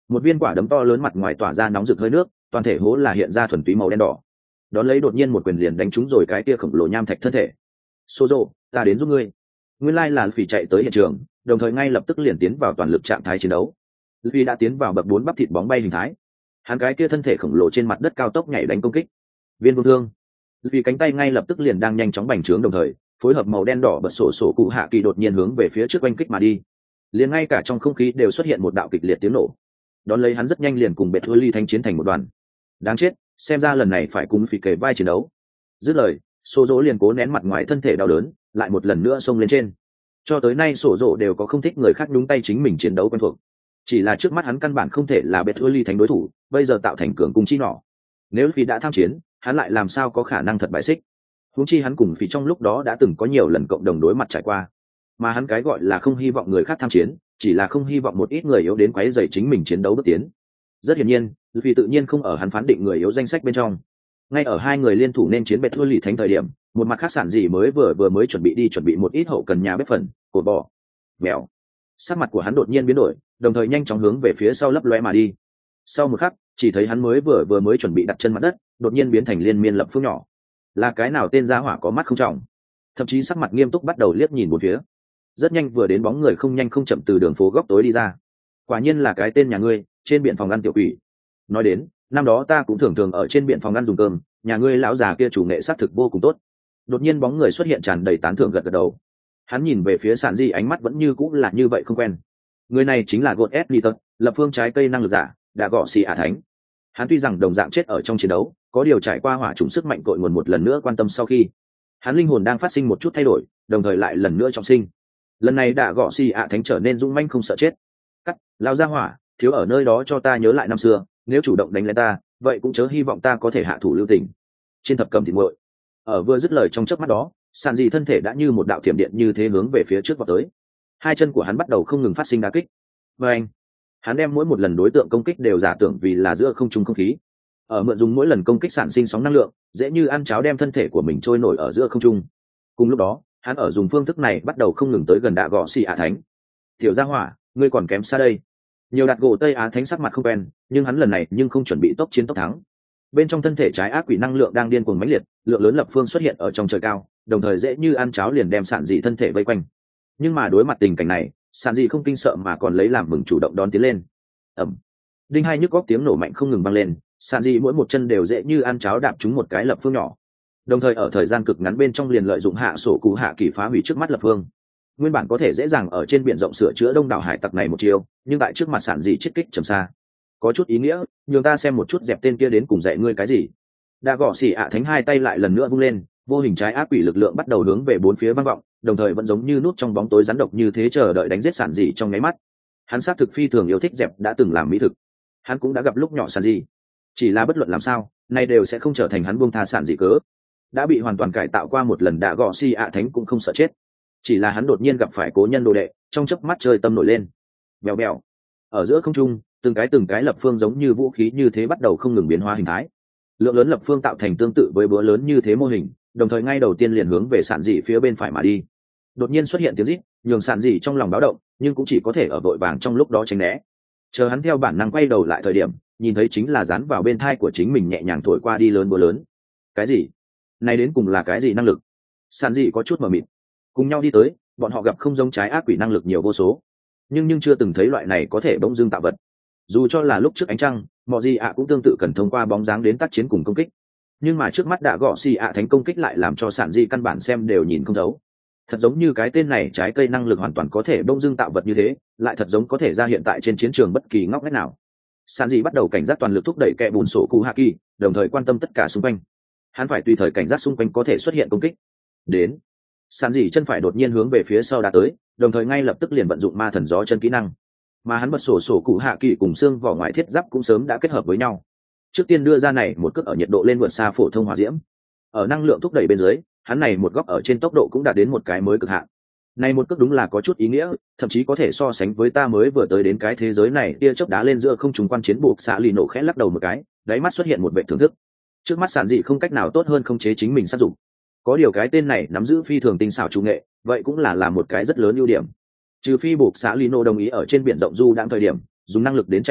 một viên quả đấm to lớn mặt ngoài tỏa ra nóng rực hơi nước, toàn thể hố là hiện ra thuần túy màu đen đỏ. Đón lấy đột nhiên một quyền liền đánh trúng rồi cái kia khổng lồ nham thạch thân thể. Sozo, ta đến giúp ngươi. Nguyên lai là Phỉ chạy tới hiện trường, đồng thời ngay lập tức liền tiến vào toàn lực trạng thái chiến đấu. Phỉ đã tiến vào bậc bốn bắp thịt bóng bay hình thái. Hắn cái kia thân thể khổng lồ trên mặt đất cao tốc nhảy đánh công kích. Viên vương thương. Phỉ cánh tay ngay lập tức liền đang nhanh chóng bành trướng, đồng thời phối hợp màu đen đỏ bật sổ sổ cụ hạ kỳ đột nhiên hướng về phía trước oanh kích mà đi. Liền ngay cả trong không khí đều xuất hiện một đạo kịch liệt tiếng nổ. Đón lấy hắn rất nhanh liền cùng Bệt Ly thanh chiến thành một đoàn. Đáng chết, xem ra lần này phải cùng Phỉ kề vai chiến đấu. Dứt lời, Sô Dỗ liền cố nén mặt ngoài thân thể đau đớn, lại một lần nữa xông lên trên. Cho tới nay Sô Dỗ đều có không thích người khác nhúng tay chính mình chiến đấu quen thuộc. Chỉ là trước mắt hắn căn bản không thể là Bệt Ly thành đối thủ, bây giờ tạo thành cường cung chi nỏ. Nếu Phỉ đã tham chiến, hắn lại làm sao có khả năng thật bại xích? Huống chi hắn cùng Phỉ trong lúc đó đã từng có nhiều lần cộng đồng đối mặt trải qua. Mà hắn cái gọi là không hy vọng người khác tham chiến, chỉ là không hy vọng một ít người yếu đến quấy rầy chính mình chiến đấu bước tiến. Rất hiển nhiên, Phỉ tự nhiên không ở hắn phán định người yếu danh sách bên trong. Ngay ở hai người liên thủ nên chiến Bệt Ly thánh thời điểm, một mặt khác sản gì mới vừa vừa mới chuẩn bị đi chuẩn bị một ít hậu cần nhà bếp phần, cột bò. Mèo. Sắc mặt của hắn đột nhiên biến đổi, đồng thời nhanh chóng hướng về phía sau lấp lóe mà đi. Sau một khắc, chỉ thấy hắn mới vừa vừa mới chuẩn bị đặt chân mặt đất, đột nhiên biến thành liên miên lập phương nhỏ. Là cái nào tên gia hỏa có mắt không trọng, thậm chí sắc mặt nghiêm túc bắt đầu liếc nhìn bốn phía. Rất nhanh vừa đến bóng người không nhanh không chậm từ đường phố góc tối đi ra. Quả nhiên là cái tên nhà ngươi, trên biển phòng ăn tiểu quỷ. Nói đến, năm đó ta cũng thường thường ở trên biển phòng ăn dùng cơm, nhà ngươi lão già kia chủ nghệ sát thực vô cùng tốt. Đột nhiên bóng người xuất hiện tràn đầy tán thưởng gật gật đầu. Hắn nhìn về phía Sản Di, ánh mắt vẫn như cũng là như vậy không quen. Người này chính là God Editor, lập phương trái cây năng lực giả, đã gọ xì ả thánh. Hắn tuy rằng đồng dạng chết ở trong chiến đấu, có điều trải qua hỏa trùng sức mạnh cội nguồn một lần nữa quan tâm sau khi hắn linh hồn đang phát sinh một chút thay đổi, đồng thời lại lần nữa trọng sinh. Lần này đã gọ xì ả thánh trở nên dũng manh không sợ chết. Cắt, lao ra hỏa, thiếu ở nơi đó cho ta nhớ lại năm xưa, nếu chủ động đánh lên ta, vậy cũng chớ hy vọng ta có thể hạ thủ lưu tình. Trên thập cầm thịt nguội, ở vừa dứt lời trong chớp mắt đó, Sản Dị thân thể đã như một đạo thiểm điện như thế hướng về phía trước vọt tới. Hai chân của hắn bắt đầu không ngừng phát sinh đá kích. Và anh, hắn đem mỗi một lần đối tượng công kích đều giả tưởng vì là giữa không trung không khí, ở mượn dùng mỗi lần công kích sản sinh sóng năng lượng, dễ như ăn cháo đem thân thể của mình trôi nổi ở giữa không trung. Cùng lúc đó, hắn ở dùng phương thức này bắt đầu không ngừng tới gần đạ gọ xì ả thánh. Tiểu gia hỏa, ngươi còn kém xa đây. Nhiều đạt gỗ Tây Á thánh sắc mặt không quen, nhưng hắn lần này nhưng không chuẩn bị tốc chiến tốc thắng. Bên trong thân thể trái ác quỷ năng lượng đang điên cuồng mãnh liệt, lượng lớn lập phương xuất hiện ở trong trời cao, đồng thời dễ như ăn cháo liền đem Sản Dị thân thể vây quanh. Nhưng mà đối mặt tình cảnh này, Sản Dị không kinh sợ mà còn lấy làm mừng chủ động đón tiến lên. Ầm. Đinh hai nhức góc tiếng nổ mạnh không ngừng vang lên, Sản Dị mỗi một chân đều dễ như ăn cháo đạp trúng một cái lập phương nhỏ. Đồng thời ở thời gian cực ngắn bên trong liền lợi dụng hạ sổ cụ hạ kỳ phá hủy trước mắt lập phương. Nguyên bản có thể dễ dàng ở trên biển rộng sửa chữa đông đảo hải tặc này một chiều, nhưng tại trước mặt Sản Dị chiết kích trầm xa. Có chút ý nghĩa, nhường ta xem một chút dẹp tên kia đến cùng dạy ngươi cái gì. Đã gõ xỉ ạ thánh hai tay lại lần nữa vung lên, vô hình trái ác quỷ lực lượng bắt đầu hướng về bốn phía vang vọng, đồng thời vẫn giống như nút trong bóng tối rắn độc như thế chờ đợi đánh giết Sản Dị trong nháy mắt. Hắn xác thực phi thường yêu thích dẹp đã từng làm mỹ thực. Hắn cũng đã gặp lúc nhỏ Sản Dị, chỉ là bất luận làm sao, nay đều sẽ không trở thành hắn buông tha Sản Dị cớ. Đã bị hoàn toàn cải tạo qua một lần đã gõ xỉ ạ thánh cũng không sợ chết. Chỉ là hắn đột nhiên gặp phải cố nhân đồ đệ, trong chớp mắt chơi tâm nổi lên. Bèo bèo. Ở giữa không trung, từng cái từng cái lập phương giống như vũ khí như thế bắt đầu không ngừng biến hóa hình thái. Lượng lớn lập phương tạo thành tương tự với búa lớn như thế mô hình, đồng thời ngay đầu tiên liền hướng về Sản Dị phía bên phải mà đi. Đột nhiên xuất hiện tiếng rít, nhường Sản Dị trong lòng báo động, nhưng cũng chỉ có thể ở vội vàng trong lúc đó tránh né. Chờ hắn theo bản năng quay đầu lại thời điểm, nhìn thấy chính là dán vào bên thai của chính mình nhẹ nhàng thổi qua đi lớn búa lớn. Cái gì? Này đến cùng là cái gì năng lực? Sản Dị có chút mờ mịt. Cùng nhau đi tới, bọn họ gặp không giống trái ác quỷ năng lực nhiều vô số, nhưng nhưng chưa từng thấy loại này có thể bỗng dưng tạo vật. Dù cho là lúc trước ánh trăng, mọi gì ạ cũng tương tự cần thông qua bóng dáng đến tác chiến cùng công kích, nhưng mà trước mắt đã gõ xì ạ thành công kích lại làm cho Sản Dị căn bản xem đều nhìn không thấu. Thật giống như cái tên này trái cây năng lực hoàn toàn có thể bỗng dưng tạo vật như thế, lại thật giống có thể ra hiện tại trên chiến trường bất kỳ ngóc ngách nào. Sản Dị bắt đầu cảnh giác toàn lực thúc đẩy kẻ bùn sổ cụ hạ kỳ, đồng thời quan tâm tất cả xung quanh. Hắn phải tùy thời cảnh giác xung quanh có thể xuất hiện công kích. Đến, Sản Dị chân phải đột nhiên hướng về phía sau đã tới, đồng thời ngay lập tức liền vận dụng ma thần gió chân kỹ năng. Mà hắn bật sổ sổ cụ hạ kỳ cùng xương vỏ ngoài thiết giáp cũng sớm đã kết hợp với nhau. Trước tiên đưa ra này một cước ở nhiệt độ lên vượt xa phổ thông hỏa diễm. Ở năng lượng thúc đẩy bên dưới, hắn này một góc ở trên tốc độ cũng đạt đến một cái mới cực hạn. Này một cước đúng là có chút ý nghĩa, thậm chí có thể so sánh với ta mới vừa tới đến cái thế giới này, tia chớp đá lên giữa không trung quan chiến buộc xạ lì nổ khẽ lắc đầu một cái, đáy mắt xuất hiện một vẻ thưởng thức. Trước mắt Sản Dị không cách nào tốt hơn không chế chính mình sát dụng. Có điều cái tên này nắm giữ phi thường tinh xảo chủ nghệ, vậy cũng là là một cái rất lớn ưu điểm. Trừ phi buộc xã Lino đồng ý ở trên biển rộng du đang thời điểm dùng năng lực đến chạy đi,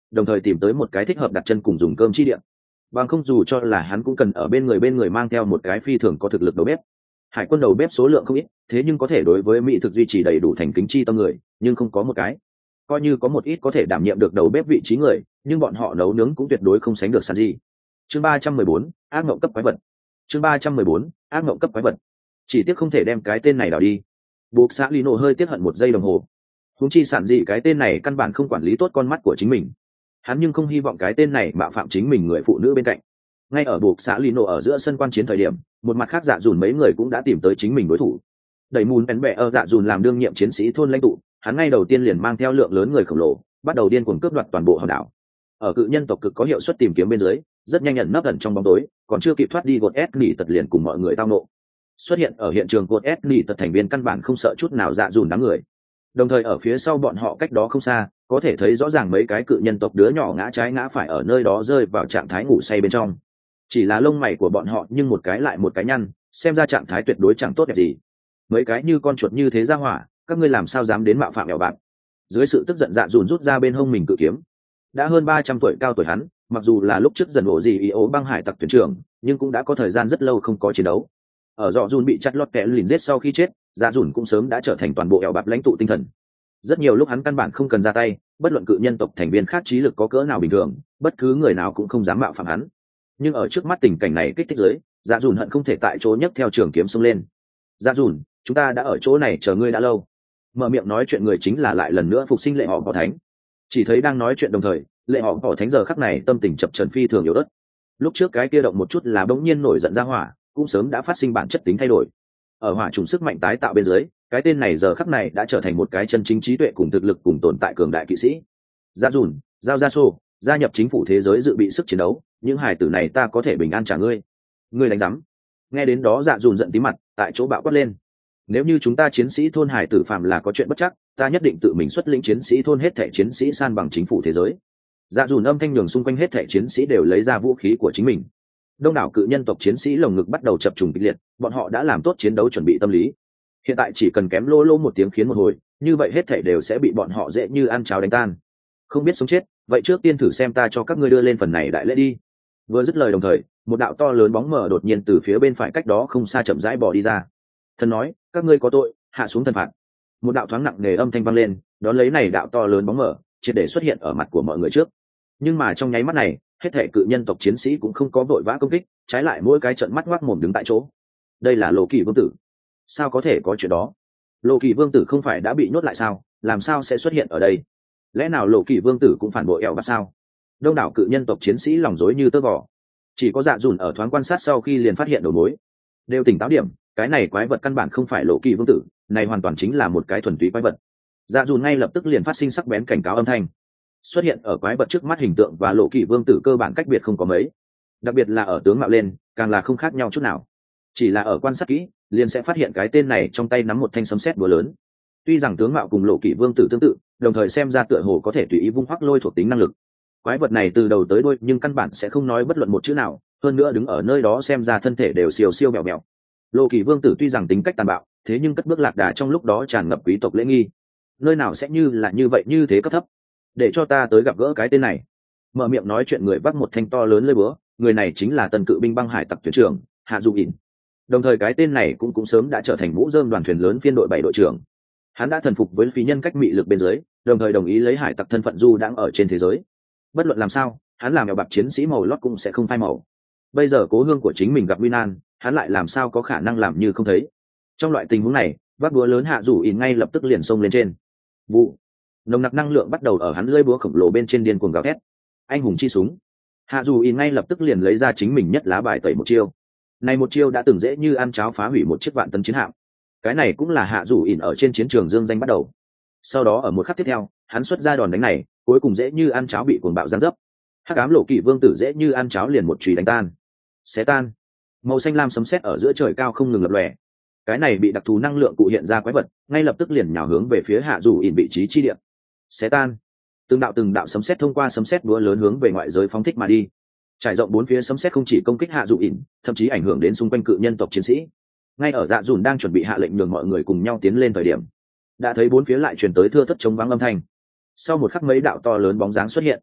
đồng thời tìm tới một cái thích hợp đặt chân cùng dùng cơm chi điện. Bằng không dù cho là hắn cũng cần ở bên người bên người mang theo một cái phi thường có thực lực đầu bếp. Hải quân đầu bếp số lượng không ít, thế nhưng có thể đối với mỹ thực duy trì đầy đủ thành kính chi tâm người, nhưng không có một cái. Coi như có một ít có thể đảm nhiệm được đầu bếp vị trí người, nhưng bọn họ nấu nướng cũng tuyệt đối không sánh được Sanji. Chương ba trăm mười bốn, ác ngộng cấp quái vật. Chương ba trăm mười bốn, ác ngộng cấp quái vật. Chỉ tiếc không thể đem cái tên này đào đi. Buộc xã Lino hơi tiếc hận một giây đồng hồ. Huống chi sản dị cái tên này căn bản không quản lý tốt con mắt của chính mình. Hắn nhưng không hy vọng cái tên này mạo phạm chính mình người phụ nữ bên cạnh. Ngay ở buộc xã Lino ở giữa sân quan chiến thời điểm, một mặt khác dạ dùn mấy người cũng đã tìm tới chính mình đối thủ. Đẩy mùn bén bẹ ở dạ dùn làm đương nhiệm chiến sĩ thôn lãnh tụ, hắn ngay đầu tiên liền mang theo lượng lớn người khổng lồ, bắt đầu điên cuồng cướp đoạt toàn bộ hòn đảo. Ở cự nhân tộc cực có hiệu suất tìm kiếm bên dưới, rất nhanh nhận nấp ẩn trong bóng tối, còn chưa kịp thoát đi gột ép nỉ tật liền cùng mọi người tao nộ. Xuất hiện ở hiện trường gột ép nỉ tật thành viên căn bản không sợ chút nào dạ dùn đám người. Đồng thời ở phía sau bọn họ cách đó không xa, có thể thấy rõ ràng mấy cái cự nhân tộc đứa nhỏ ngã trái ngã phải ở nơi đó rơi vào trạng thái ngủ say bên trong. Chỉ là lông mày của bọn họ nhưng một cái lại một cái nhăn, xem ra trạng thái tuyệt đối chẳng tốt đẹp gì. Mấy cái như con chuột như thế ra hỏa, các ngươi làm sao dám đến mạo phạm ẻo bạn? Dưới sự tức giận dạ dùn rút ra bên hông mình cự kiếm. Đã hơn ba trăm tuổi cao tuổi hắn, mặc dù là lúc trước dần ổ gì ý ố băng hải tặc tuyển trưởng, nhưng cũng đã có thời gian rất lâu không có chiến đấu. Ở dọ dùn bị chặt lọt kẽ lìn giết sau khi chết, dạ dùn cũng sớm đã trở thành toàn bộ ẻo bạc lãnh tụ tinh thần. Rất nhiều lúc hắn căn bản không cần ra tay, bất luận cự nhân tộc thành viên khác trí lực có cỡ nào bình thường, bất cứ người nào cũng không dám mạo phạm hắn. Nhưng ở trước mắt tình cảnh này kích thích dưới, dạ dùn hận không thể tại chỗ nhấc theo trường kiếm xông lên. Dạ dùn, chúng ta đã ở chỗ này chờ ngươi đã lâu. Mở miệng nói chuyện người chính là lại lần nữa phục sinh lệ họ bỏ thánh. Chỉ thấy đang nói chuyện đồng thời, lệ họ bỏ thánh giờ khắc này tâm tình chập chờn phi thường yếu ớt. Lúc trước cái kia động một chút là bỗng nhiên nổi giận ra hỏa, cũng sớm đã phát sinh bản chất tính thay đổi. Ở hỏa trùng sức mạnh tái tạo bên dưới, cái tên này giờ khắc này đã trở thành một cái chân chính trí tuệ cùng thực lực cùng tồn tại cường đại kỵ sĩ. Dạ dùn, giao ra xô, gia nhập chính phủ thế giới dự bị sức chiến đấu, những hài tử này ta có thể bình an trả ngươi. Ngươi đánh rắm. Nghe đến đó dạ dùn giận tí mặt, tại chỗ bạo quát lên. Nếu như chúng ta chiến sĩ thôn hải tử phạm là có chuyện bất chắc, ta nhất định tự mình xuất lĩnh chiến sĩ thôn hết thảy chiến sĩ san bằng chính phủ thế giới. Dạ dùn âm thanh nhường xung quanh hết thảy chiến sĩ đều lấy ra vũ khí của chính mình. Đông đảo cự nhân tộc chiến sĩ lồng ngực bắt đầu chập trùng kịch liệt, bọn họ đã làm tốt chiến đấu chuẩn bị tâm lý. Hiện tại chỉ cần kém lô lô một tiếng khiến một hồi, như vậy hết thảy đều sẽ bị bọn họ dễ như ăn cháo đánh tan. Không biết sống chết, vậy trước tiên thử xem ta cho các ngươi đưa lên phần này đại lễ đi. Vừa dứt lời đồng thời, một đạo to lớn bóng mờ đột nhiên từ phía bên phải cách đó không xa chậm rãi bỏ đi ra. Thần nói, các ngươi có tội, hạ xuống thần phạt. Một đạo thoáng nặng nề âm thanh vang lên, đón lấy này đạo to lớn bóng mờ triệt để xuất hiện ở mặt của mọi người trước. Nhưng mà trong nháy mắt này, hết thảy cự nhân tộc chiến sĩ cũng không có vội vã công kích, trái lại mỗi cái trận mắt ngoác mồm đứng tại chỗ. Đây là Lộ Kỳ vương tử. Sao có thể có chuyện đó? Lộ Kỳ vương tử không phải đã bị nhốt lại sao? Làm sao sẽ xuất hiện ở đây? Lẽ nào Lộ Kỳ vương tử cũng phản bội ẻo bạc sao? Đông đảo cự nhân tộc chiến sĩ lòng rối như tơ vò. Chỉ có dạ dùn ở thoáng quan sát sau khi liền phát hiện đầu mối. Đều tỉnh táo điểm, cái này quái vật căn bản không phải Lộ Kỳ vương tử, này hoàn toàn chính là một cái thuần túy quái vật. Dạ dùn ngay lập tức liền phát sinh sắc bén cảnh cáo âm thanh. Xuất hiện ở quái vật trước mắt hình tượng và Lộ Kỳ vương tử cơ bản cách biệt không có mấy, đặc biệt là ở tướng mạo lên càng là không khác nhau chút nào. Chỉ là ở quan sát kỹ liền sẽ phát hiện cái tên này trong tay nắm một thanh sấm sét búa lớn. Tuy rằng tướng mạo cùng Lộ Kỳ vương tử tương tự, đồng thời xem ra tựa hồ có thể tùy ý vung hoắc lôi thuộc tính năng lực. Quái vật này từ đầu tới đuôi nhưng căn bản sẽ không nói bất luận một chữ nào, hơn nữa đứng ở nơi đó xem ra thân thể đều siêu siêu mèo mèo. Lộ Kỳ vương tử tuy rằng tính cách tàn bạo, thế nhưng cất bước lạc đà trong lúc đó tràn ngập quý tộc lễ nghi. Nơi nào sẽ như là như vậy như thế cấp thấp? Để cho ta tới gặp gỡ cái tên này. Mở miệng nói chuyện người vác một thanh to lớn lưỡi búa, người này chính là tần cự binh băng hải tặc thuyền trưởng Hạ Du ỉn. Đồng thời cái tên này cũng cũng sớm đã trở thành mũ rơm đoàn thuyền lớn phiên đội bảy đội trưởng. Hắn đã thần phục với phí nhân cách mị lực bên dưới, đồng thời đồng ý lấy hải tặc thân phận du đang ở trên thế giới. Bất luận làm sao, hắn làm mèo bạc chiến sĩ màu lót cũng sẽ không phai màu. Bây giờ cố hương của chính mình gặp nguy nan, hắn lại làm sao có khả năng làm như không thấy. Trong loại tình huống này, vác búa lớn Hạ Du ỉn ngay lập tức liền xông lên trên. Vụ, nồng nặc năng lượng bắt đầu ở hắn lưỡi búa khổng lồ bên trên điên cuồng gào thét. Anh hùng chi súng. Hạ Du ỉn ngay lập tức liền lấy ra chính mình nhất lá bài tẩy một chiêu. Này một chiêu đã từng dễ như ăn cháo phá hủy một chiếc vạn tấn chiến hạm. Cái này cũng là Hạ Du ỉn ở trên chiến trường dương danh bắt đầu. Sau đó ở một khắc tiếp theo, hắn xuất ra đòn đánh này, cuối cùng dễ như ăn cháo bị cuồng bạo giáng dấp. Hắc ám Lộ Kỵ vương tử dễ như ăn cháo liền một chùy đánh tan. Xé tan. Màu xanh lam sấm sét ở giữa trời cao không ngừng lập lòe. Cái này bị đặc thù năng lượng cụ hiện ra quái vật, ngay lập tức liền nhào hướng về phía Hạ Du ỉn vị trí chi địa. Xé tan. Từng đạo từng đạo sấm sét thông qua sấm sét búa lớn hướng về ngoại giới phóng thích mà đi. Trải rộng bốn phía sấm sét không chỉ công kích Hạ Du ỉn, thậm chí ảnh hưởng đến xung quanh cự nhân tộc chiến sĩ. Ngay ở Dạ Dùn đang chuẩn bị hạ lệnh nhường mọi người cùng nhau tiến lên thời điểm, đã thấy bốn phía lại truyền tới thưa thất chống vắng âm thanh. Sau một khắc mấy đạo to lớn bóng dáng xuất hiện.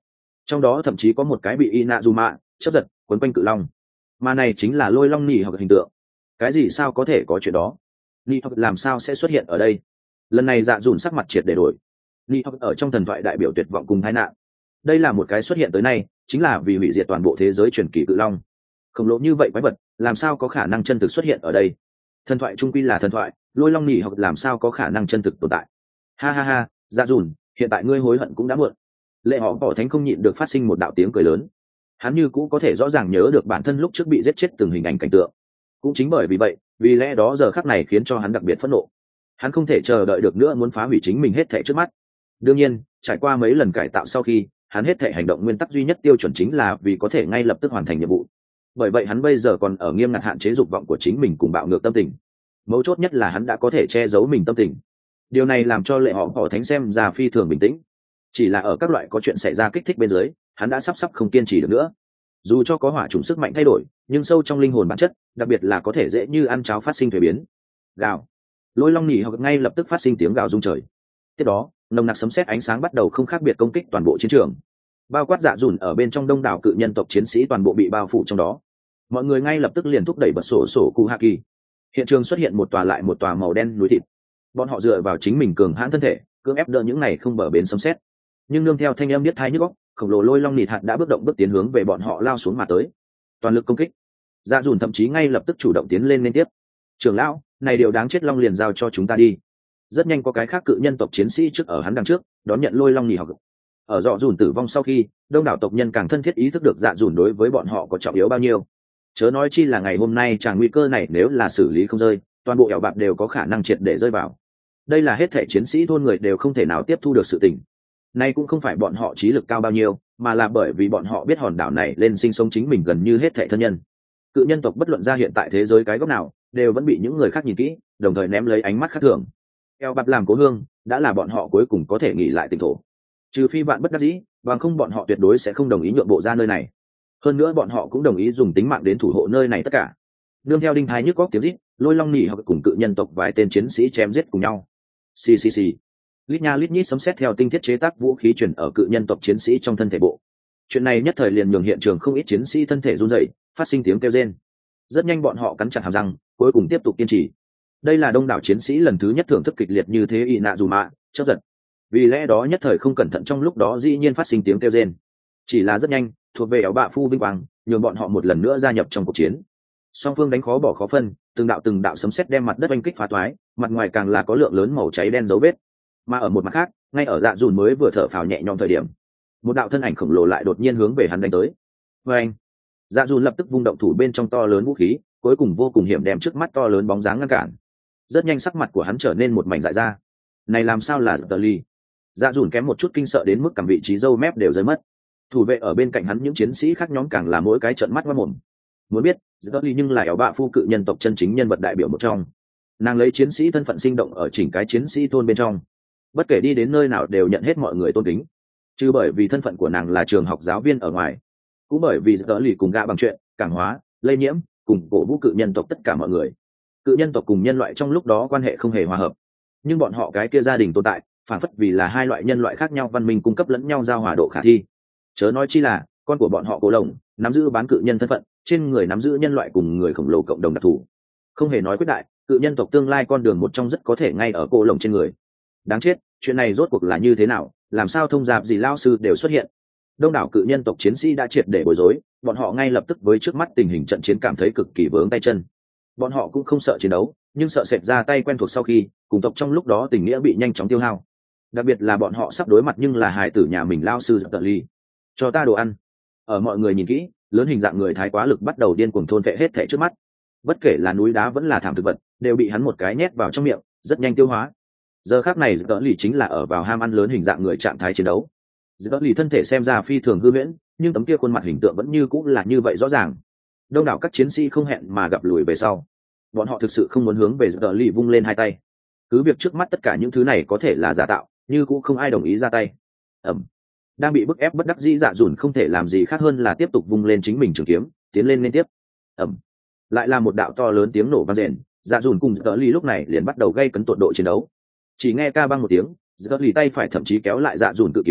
trong đó thậm chí có một cái bị Inazuma chấp giật quấn quanh cự long, mà này chính là lôi long nỉ hoặc hình tượng. Cái gì sao có thể có chuyện đó? Nỉ hoặc làm sao sẽ xuất hiện ở đây? Lần này Dạ Dùn sắc mặt triệt để đổi. Nỉ hoặc ở trong thần thoại đại biểu tuyệt vọng cùng tai nạn, đây là một cái xuất hiện tới nay chính là vì hủy diệt toàn bộ thế giới truyền kỳ cự long. Khổng lồ như vậy quái vật làm sao có khả năng chân thực xuất hiện ở đây? Thần thoại trung quy là thần thoại, lôi long nỉ hoặc làm sao có khả năng chân thực tồn tại? Ha ha ha, Dạ Dùn, hiện tại ngươi hối hận cũng đã muộn. Lệ họ bỏ thánh không nhịn được phát sinh một đạo tiếng cười lớn. Hắn như cũ có thể rõ ràng nhớ được bản thân lúc trước bị giết chết từng hình ảnh cảnh tượng. Cũng chính bởi vì vậy, vì lẽ đó giờ khắc này khiến cho hắn đặc biệt phẫn nộ. Hắn không thể chờ đợi được nữa muốn phá hủy chính mình hết thảy trước mắt. Đương nhiên, trải qua mấy lần cải tạo sau khi, hắn hết thảy hành động nguyên tắc duy nhất tiêu chuẩn chính là vì có thể ngay lập tức hoàn thành nhiệm vụ. Bởi vậy hắn bây giờ còn ở nghiêm ngặt hạn chế dục vọng của chính mình cùng bạo ngược tâm tình. Mấu chốt nhất là hắn đã có thể che giấu mình tâm tình. Điều này làm cho Lệ họ bỏ thánh xem ra phi thường bình tĩnh. Chỉ là ở các loại có chuyện xảy ra kích thích bên dưới, hắn đã sắp sắp không kiên trì được nữa. Dù cho có hỏa trùng sức mạnh thay đổi, nhưng sâu trong linh hồn bản chất, đặc biệt là có thể dễ như ăn cháo phát sinh thay biến. Gào. Lôi long nỉ hoặc ngay lập tức phát sinh tiếng gào rung trời. Tiếp đó, nồng nặc sấm sét ánh sáng bắt đầu không khác biệt công kích toàn bộ chiến trường. Bao quát Dạ Dùn ở bên trong đông đảo cự nhân tộc chiến sĩ toàn bộ bị bao phủ trong đó. Mọi người ngay lập tức liền thúc đẩy bật sổ sổ cụ hạ kỳ. Hiện trường xuất hiện một tòa lại một tòa màu đen núi thịt. Bọn họ dựa vào chính mình cường hãn thân thể, cưỡng ép đỡ những này không bờ bến sấm sét. Nhưng nương theo thanh âm biết thai nhức óc, khổng lồ lôi long nịt hạt đã bước động bước tiến hướng về bọn họ lao xuống mà tới. Toàn lực công kích. Dạ Dùn thậm chí ngay lập tức chủ động tiến lên liên tiếp. Trưởng lão, này điều đáng chết long liền giao cho chúng ta đi. Rất nhanh có cái khác cự nhân tộc chiến sĩ trước ở hắn đằng trước, đón nhận lôi long nỉ học. Ở Dạ Dùn tử vong sau khi, đông đảo tộc nhân càng thân thiết ý thức được Dạ Dùn đối với bọn họ có trọng yếu bao nhiêu. Chớ nói chi là ngày hôm nay tràng nguy cơ này nếu là xử lý không rơi, toàn bộ ẻo bạc đều có khả năng triệt để rơi vào. Đây là hết thể chiến sĩ thôn người đều không thể nào tiếp thu được sự tình. Nay cũng không phải bọn họ trí lực cao bao nhiêu, mà là bởi vì bọn họ biết hòn đảo này lên sinh sống chính mình gần như hết thảy thân nhân. Cự nhân tộc bất luận ra hiện tại thế giới cái góc nào, đều vẫn bị những người khác nhìn kỹ, đồng thời ném lấy ánh mắt khác thường. Eo bạc làm cố hương, đã là bọn họ cuối cùng có thể nghỉ lại tỉnh thổ. Trừ phi bạn bất đắc dĩ, bằng không bọn họ tuyệt đối sẽ không đồng ý nhượng bộ ra nơi này. Hơn nữa bọn họ cũng đồng ý dùng tính mạng đến thủ hộ nơi này tất cả. Nương theo đinh thái nhức góc tiếng rít, lôi long nỉ hoặc cùng cự nhân tộc vài tên chiến sĩ chém giết cùng nhau. Xì xì xì. Lít nha lít nhít sấm sét theo tinh thiết chế tác vũ khí chuyển ở cự nhân tộc chiến sĩ trong thân thể bộ. Chuyện này nhất thời liền nhường hiện trường không ít chiến sĩ thân thể run rẩy, phát sinh tiếng kêu rên. Rất nhanh bọn họ cắn chặt hàm răng, cuối cùng tiếp tục kiên trì. Đây là đông đảo chiến sĩ lần thứ nhất thưởng thức kịch liệt như thế y nạ dù mạ, chớp giật. Vì lẽ đó nhất thời không cẩn thận trong lúc đó dĩ nhiên phát sinh tiếng kêu rên. Chỉ là rất nhanh, thuộc về ảo bạ phu vinh quang, nhường bọn họ một lần nữa gia nhập trong cuộc chiến. Song phương đánh khó bỏ khó phân, từng đạo từng đạo sấm sét đem mặt đất oanh kích phá toái, mặt ngoài càng là có lượng lớn màu cháy đen dấu vết. Mà ở một mặt khác, ngay ở Dạ Dùn mới vừa thở phào nhẹ nhõm thời điểm, một đạo thân ảnh khổng lồ lại đột nhiên hướng về hắn đánh tới. Và anh, Dạ Dùn lập tức vung động thủ bên trong to lớn vũ khí, cuối cùng vô cùng hiểm đem trước mắt to lớn bóng dáng ngăn cản. Rất nhanh sắc mặt của hắn trở nên một mảnh dại ra. Này làm sao là Dở Ly? Dạ Dùn kém một chút kinh sợ đến mức cảm vị trí râu mép đều rơi mất. Thủ vệ ở bên cạnh hắn những chiến sĩ khác nhóm càng là mỗi cái trợn mắt ngoác mồm. Muốn biết, Dở Ly nhưng là ẻo bạ phu cự nhân tộc chân chính nhân vật đại biểu một trong. Nàng lấy chiến sĩ thân phận sinh động ở chỉnh cái chiến sĩ thôn bên trong. Bất kể đi đến nơi nào đều nhận hết mọi người tôn kính, chứ bởi vì thân phận của nàng là trường học giáo viên ở ngoài, cũng bởi vì Dở Ly cùng gạ bằng chuyện cảng hóa lây nhiễm cùng cổ vũ cự nhân tộc tất cả mọi người. Cự nhân tộc cùng nhân loại trong lúc đó quan hệ không hề hòa hợp, nhưng bọn họ cái kia gia đình tồn tại phản phất vì là hai loại nhân loại khác nhau văn minh cung cấp lẫn nhau giao hòa độ khả thi. Chớ nói chi là con của bọn họ Cổ Lồng nắm giữ bán cự nhân thân phận, trên người nắm giữ nhân loại cùng người khổng lồ cộng đồng đặc thù, không hề nói quyết đại cự nhân tộc tương lai con đường một trong rất có thể ngay ở Cổ Lồng trên người. Đáng chết, chuyện này rốt cuộc là như thế nào, làm sao thông giáp gì lao sư đều xuất hiện? Đông đảo cự nhân tộc chiến sĩ đã triệt để bối rối, bọn họ ngay lập tức với trước mắt tình hình trận chiến cảm thấy cực kỳ vướng tay chân. Bọn họ cũng không sợ chiến đấu, nhưng sợ sệt ra tay quen thuộc sau khi cùng tộc trong lúc đó tình nghĩa bị nhanh chóng tiêu hao. Đặc biệt là bọn họ sắp đối mặt nhưng là hài tử nhà mình lao sư Dở Ly. Cho ta đồ ăn. Ở mọi người nhìn kỹ, lớn hình dạng người thái quá lực bắt đầu điên cuồng thôn vệ hết thảy trước mắt. Bất kể là núi đá vẫn là thảm thực vật, đều bị hắn một cái nhét vào trong miệng, rất nhanh tiêu hóa. Giờ khắc này Dở Ly chính là ở vào ham ăn lớn hình dạng người trạng thái chiến đấu. Dở Ly thân thể xem ra phi thường hư huyễn, nhưng tấm kia khuôn mặt hình tượng vẫn như cũng là như vậy rõ ràng. Đông đảo các chiến sĩ không hẹn mà gặp lùi về sau. Bọn họ thực sự không muốn hướng về Dở Ly vung lên hai tay. Cứ việc trước mắt tất cả những thứ này có thể là giả tạo, nhưng cũng không ai đồng ý ra tay. Ẩm. Đang bị bức ép bất đắc dĩ Dạ Dùn không thể làm gì khác hơn là tiếp tục vung lên chính mình trường kiếm, tiến lên liên tiếp. Ẩm. Lại là một đạo to lớn tiếng nổ vang rền, Dạ Dùn cùng Dở Ly lúc này liền bắt đầu gây cấn tột độ chiến đấu. Chỉ nghe ca băng một tiếng, Dở Ly tay phải thậm chí kéo lại Dạ Dùn cự kiếm,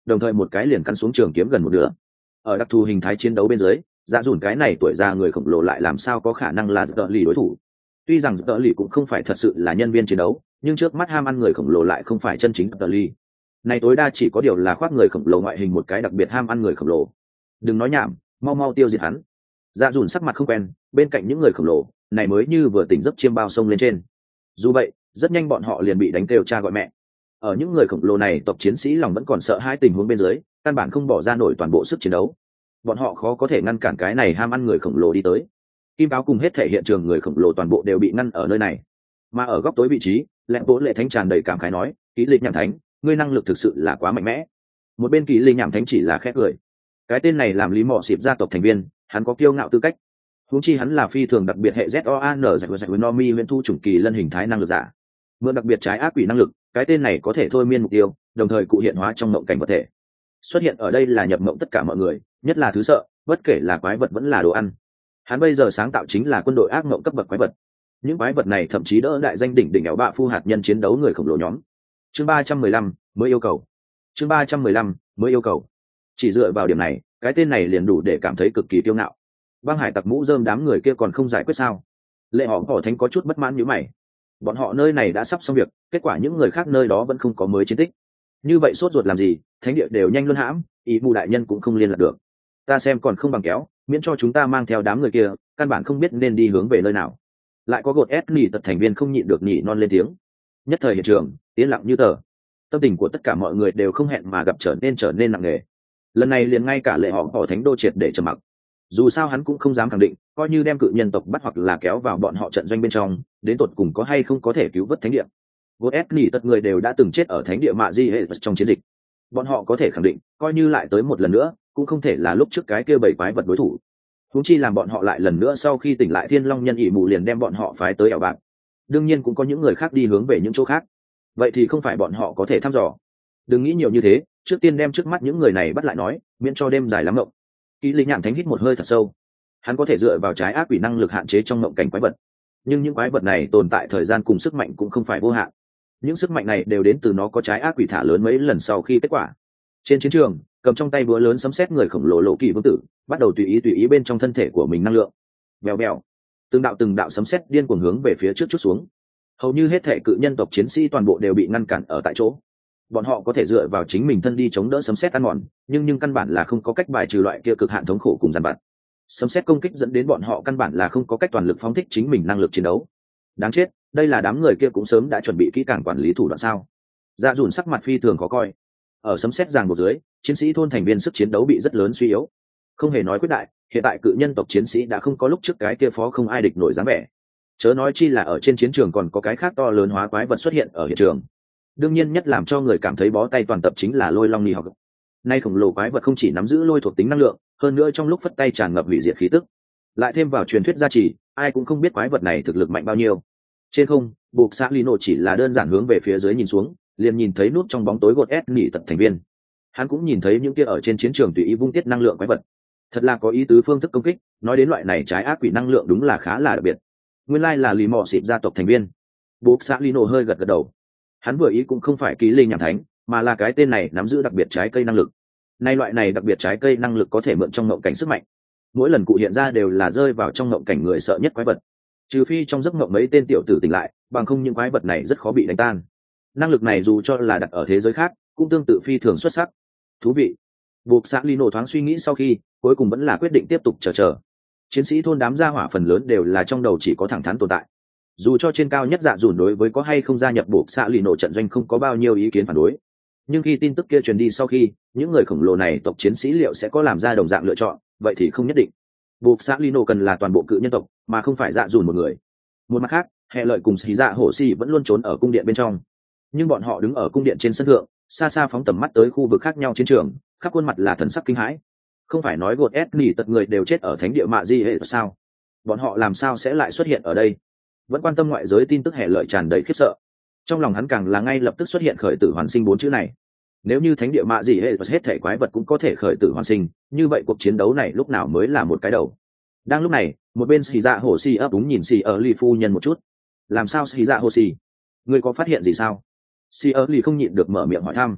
đồng thời một cái liền cắn xuống trường kiếm gần một nửa. Ở đặc thù hình thái chiến đấu bên dưới, dạ dùn cái này tuổi già người khổng lồ lại làm sao có khả năng là Dở lì đối thủ. Tuy rằng Dở lì cũng không phải thật sự là nhân viên chiến đấu, nhưng trước mắt ham ăn người khổng lồ lại không phải chân chính Dở lì. Này tối đa chỉ có điều là khoác người khổng lồ ngoại hình một cái đặc biệt ham ăn người khổng lồ. Đừng nói nhảm, mau mau tiêu diệt hắn. Dạ dùn sắc mặt không quen, bên cạnh những người khổng lồ này mới như vừa tỉnh giấc chiêm bao sông lên trên. Dù vậy, rất nhanh bọn họ liền bị đánh kêu cha gọi mẹ. Ở những người khổng lồ này tộc chiến sĩ lòng vẫn còn sợ hai tình huống bên dưới, căn bản không bỏ ra nổi toàn bộ sức chiến đấu. Bọn họ khó có thể ngăn cản cái này ham ăn người khổng lồ đi tới. Kim cáo cùng hết thể hiện trường người khổng lồ toàn bộ đều bị ngăn ở nơi này. Mà ở góc tối vị trí, lẹn bố lệ thánh tràn đầy cảm khái nói, ký lịch nhảm thánh, ngươi năng lực thực sự là quá mạnh mẽ. Một bên ký lịch nhảm thánh chỉ là khét cười. Cái tên này làm lý mọ xịp gia tộc thành viên, hắn có kiêu ngạo tư cách. Huống chi hắn là phi thường đặc biệt hệ Z O A N giải giải với Nomi huyện thu chủng kỳ lân hình thái năng lực giả. Mượn đặc biệt trái ác quỷ năng lực, cái tên này có thể thôi miên mục tiêu, đồng thời cụ hiện hóa trong mộng cảnh vật thể. Xuất hiện ở đây là nhập mộng tất cả mọi người, nhất là thứ sợ, bất kể là quái vật vẫn là đồ ăn. Hắn bây giờ sáng tạo chính là quân đội ác mộng cấp bậc quái vật. Những quái vật này thậm chí đỡ đại danh đỉnh đỉnh éo bạ phu hạt nhân chiến đấu người khổng lồ nhóm. Chương ba trăm mười lăm mới yêu cầu. Chương ba trăm mười lăm mới yêu cầu. Chỉ dựa vào điểm này, cái tên này liền đủ để cảm thấy cực kỳ kiêu ngạo. Băng hải tặc mũ rơm đám người kia còn không giải quyết sao? Lệ họ họ thánh có chút bất mãn như mày. Bọn họ nơi này đã sắp xong việc, kết quả những người khác nơi đó vẫn không có mới chiến tích. Như vậy sốt ruột làm gì? Thánh địa đều nhanh luân hãm, ý mù đại nhân cũng không liên lạc được. Ta xem còn không bằng kéo, miễn cho chúng ta mang theo đám người kia, căn bản không biết nên đi hướng về nơi nào. Lại có gột ép nỉ tật thành viên không nhịn được nhỉ non lên tiếng. Nhất thời hiện trường yên lặng như tờ. Tâm tình của tất cả mọi người đều không hẹn mà gặp trở nên trở nên nặng nề. Lần này liền ngay cả lệ họ họ thánh đô triệt để trầm mặc. Dù sao hắn cũng không dám khẳng định, coi như đem cự nhân tộc bắt hoặc là kéo vào bọn họ trận doanh bên trong, đến tột cùng có hay không có thể cứu vớt thánh địa. Gột ép nỉ tật người đều đã từng chết ở thánh địa mạ di hệ trong chiến dịch. Bọn họ có thể khẳng định, coi như lại tới một lần nữa, cũng không thể là lúc trước cái kia bảy quái vật đối thủ. Huống chi làm bọn họ lại lần nữa sau khi tỉnh lại thiên long nhân ỷ mù liền đem bọn họ phái tới ảo bạc. Đương nhiên cũng có những người khác đi hướng về những chỗ khác. Vậy thì không phải bọn họ có thể thăm dò. Đừng nghĩ nhiều như thế, trước tiên đem trước mắt những người này bắt lại nói, miễn cho đêm dài lắm mộng. Ký Lý Nhạn Thánh hít một hơi thật sâu. Hắn có thể dựa vào trái ác quỷ năng lực hạn chế trong mộng cảnh quái vật. Nhưng những quái vật này tồn tại thời gian cùng sức mạnh cũng không phải vô hạn. Những sức mạnh này đều đến từ nó có trái ác quỷ thả lớn mấy lần sau khi kết quả. Trên chiến trường, cầm trong tay búa lớn sấm sét người khổng lồ Lộ Kỳ vương tử, bắt đầu tùy ý tùy ý bên trong thân thể của mình năng lượng. Bèo bèo, từng đạo từng đạo sấm sét điên cuồng hướng về phía trước chút xuống. Hầu như hết thể cự nhân tộc chiến sĩ toàn bộ đều bị ngăn cản ở tại chỗ. Bọn họ có thể dựa vào chính mình thân đi chống đỡ sấm sét ăn mòn, nhưng nhưng căn bản là không có cách bài trừ loại kia cực hạn thống khổ cùng giàn vặt. Sấm sét công kích dẫn đến bọn họ căn bản là không có cách toàn lực phóng thích chính mình năng lực chiến đấu. Đáng chết, đây là đám người kia cũng sớm đã chuẩn bị kỹ càng quản lý thủ đoạn sao? Dạ dùn sắc mặt phi thường khó coi. Ở sấm sét giằng một dưới, chiến sĩ thôn thành viên sức chiến đấu bị rất lớn suy yếu. Không hề nói quyết đại, hiện tại cự nhân tộc chiến sĩ đã không có lúc trước cái kia phó không ai địch nổi dáng vẻ. Chớ nói chi là ở trên chiến trường còn có cái khác to lớn hóa quái vật xuất hiện ở hiện trường. Đương nhiên nhất làm cho người cảm thấy bó tay toàn tập chính là lôi long nì học. Nay khổng lồ quái vật không chỉ nắm giữ lôi thuộc tính năng lượng, hơn nữa trong lúc phất tay tràn ngập hủy diệt khí tức. Lại thêm vào truyền thuyết gia trì, ai cũng không biết quái vật này thực lực mạnh bao nhiêu. Trên không, buộc xã Lino chỉ là đơn giản hướng về phía dưới nhìn xuống, liền nhìn thấy nút trong bóng tối gột ép nỉ tật thành viên. Hắn cũng nhìn thấy những kia ở trên chiến trường tùy ý vung tiết năng lượng quái vật. Thật là có ý tứ phương thức công kích, nói đến loại này trái ác quỷ năng lượng đúng là khá là đặc biệt. Nguyên lai là lì mò xịt gia tộc thành viên. Buộc xã Lino hơi gật gật đầu. Hắn vừa ý cũng không phải ký linh nhảm thánh, mà là cái tên này nắm giữ đặc biệt trái cây năng lực. Nay loại này đặc biệt trái cây năng lực có thể mượn trong ngộng cảnh sức mạnh. Mỗi lần cụ hiện ra đều là rơi vào trong ngộng cảnh người sợ nhất quái vật. Trừ phi trong giấc ngộng mấy tên tiểu tử tỉnh lại, bằng không những quái vật này rất khó bị đánh tan. Năng lực này dù cho là đặt ở thế giới khác, cũng tương tự phi thường xuất sắc. Thú vị. Buộc xã Lino thoáng suy nghĩ sau khi, cuối cùng vẫn là quyết định tiếp tục chờ chờ. Chiến sĩ thôn đám gia hỏa phần lớn đều là trong đầu chỉ có thẳng thắn tồn tại. Dù cho trên cao nhất dạ dùn đối với có hay không gia nhập buộc xã Lino trận doanh không có bao nhiêu ý kiến phản đối, nhưng khi tin tức kia truyền đi sau khi, những người khổng lồ này tộc chiến sĩ liệu sẽ có làm ra đồng dạng lựa chọn, vậy thì không nhất định. Buộc xã Lino cần là toàn bộ cự nhân tộc, mà không phải dạ dùn một người. Một mặt khác, hệ lợi cùng xì dạ hổ xì vẫn luôn trốn ở cung điện bên trong, nhưng bọn họ đứng ở cung điện trên sân thượng, xa xa phóng tầm mắt tới khu vực khác nhau chiến trường, khắp khuôn mặt là thần sắc kinh hãi. Không phải nói gột ép nỉ tật người đều chết ở thánh địa mạ di hệ sao? Bọn họ làm sao sẽ lại xuất hiện ở đây? Vẫn quan tâm ngoại giới tin tức hệ lợi tràn đầy khiếp sợ. Trong lòng hắn càng là ngay lập tức xuất hiện khởi tử hoàn sinh bốn chữ này. Nếu như thánh địa mạ gì hệ hết thể quái vật cũng có thể khởi tử hoàn sinh, như vậy cuộc chiến đấu này lúc nào mới là một cái đầu. Đang lúc này, một bên xì dạ hồ xì ấp úng nhìn xì ở lì phu nhân một chút. Làm sao xì dạ hồ xì? Ngươi có phát hiện gì sao? Xì ở lì không nhịn được mở miệng hỏi thăm.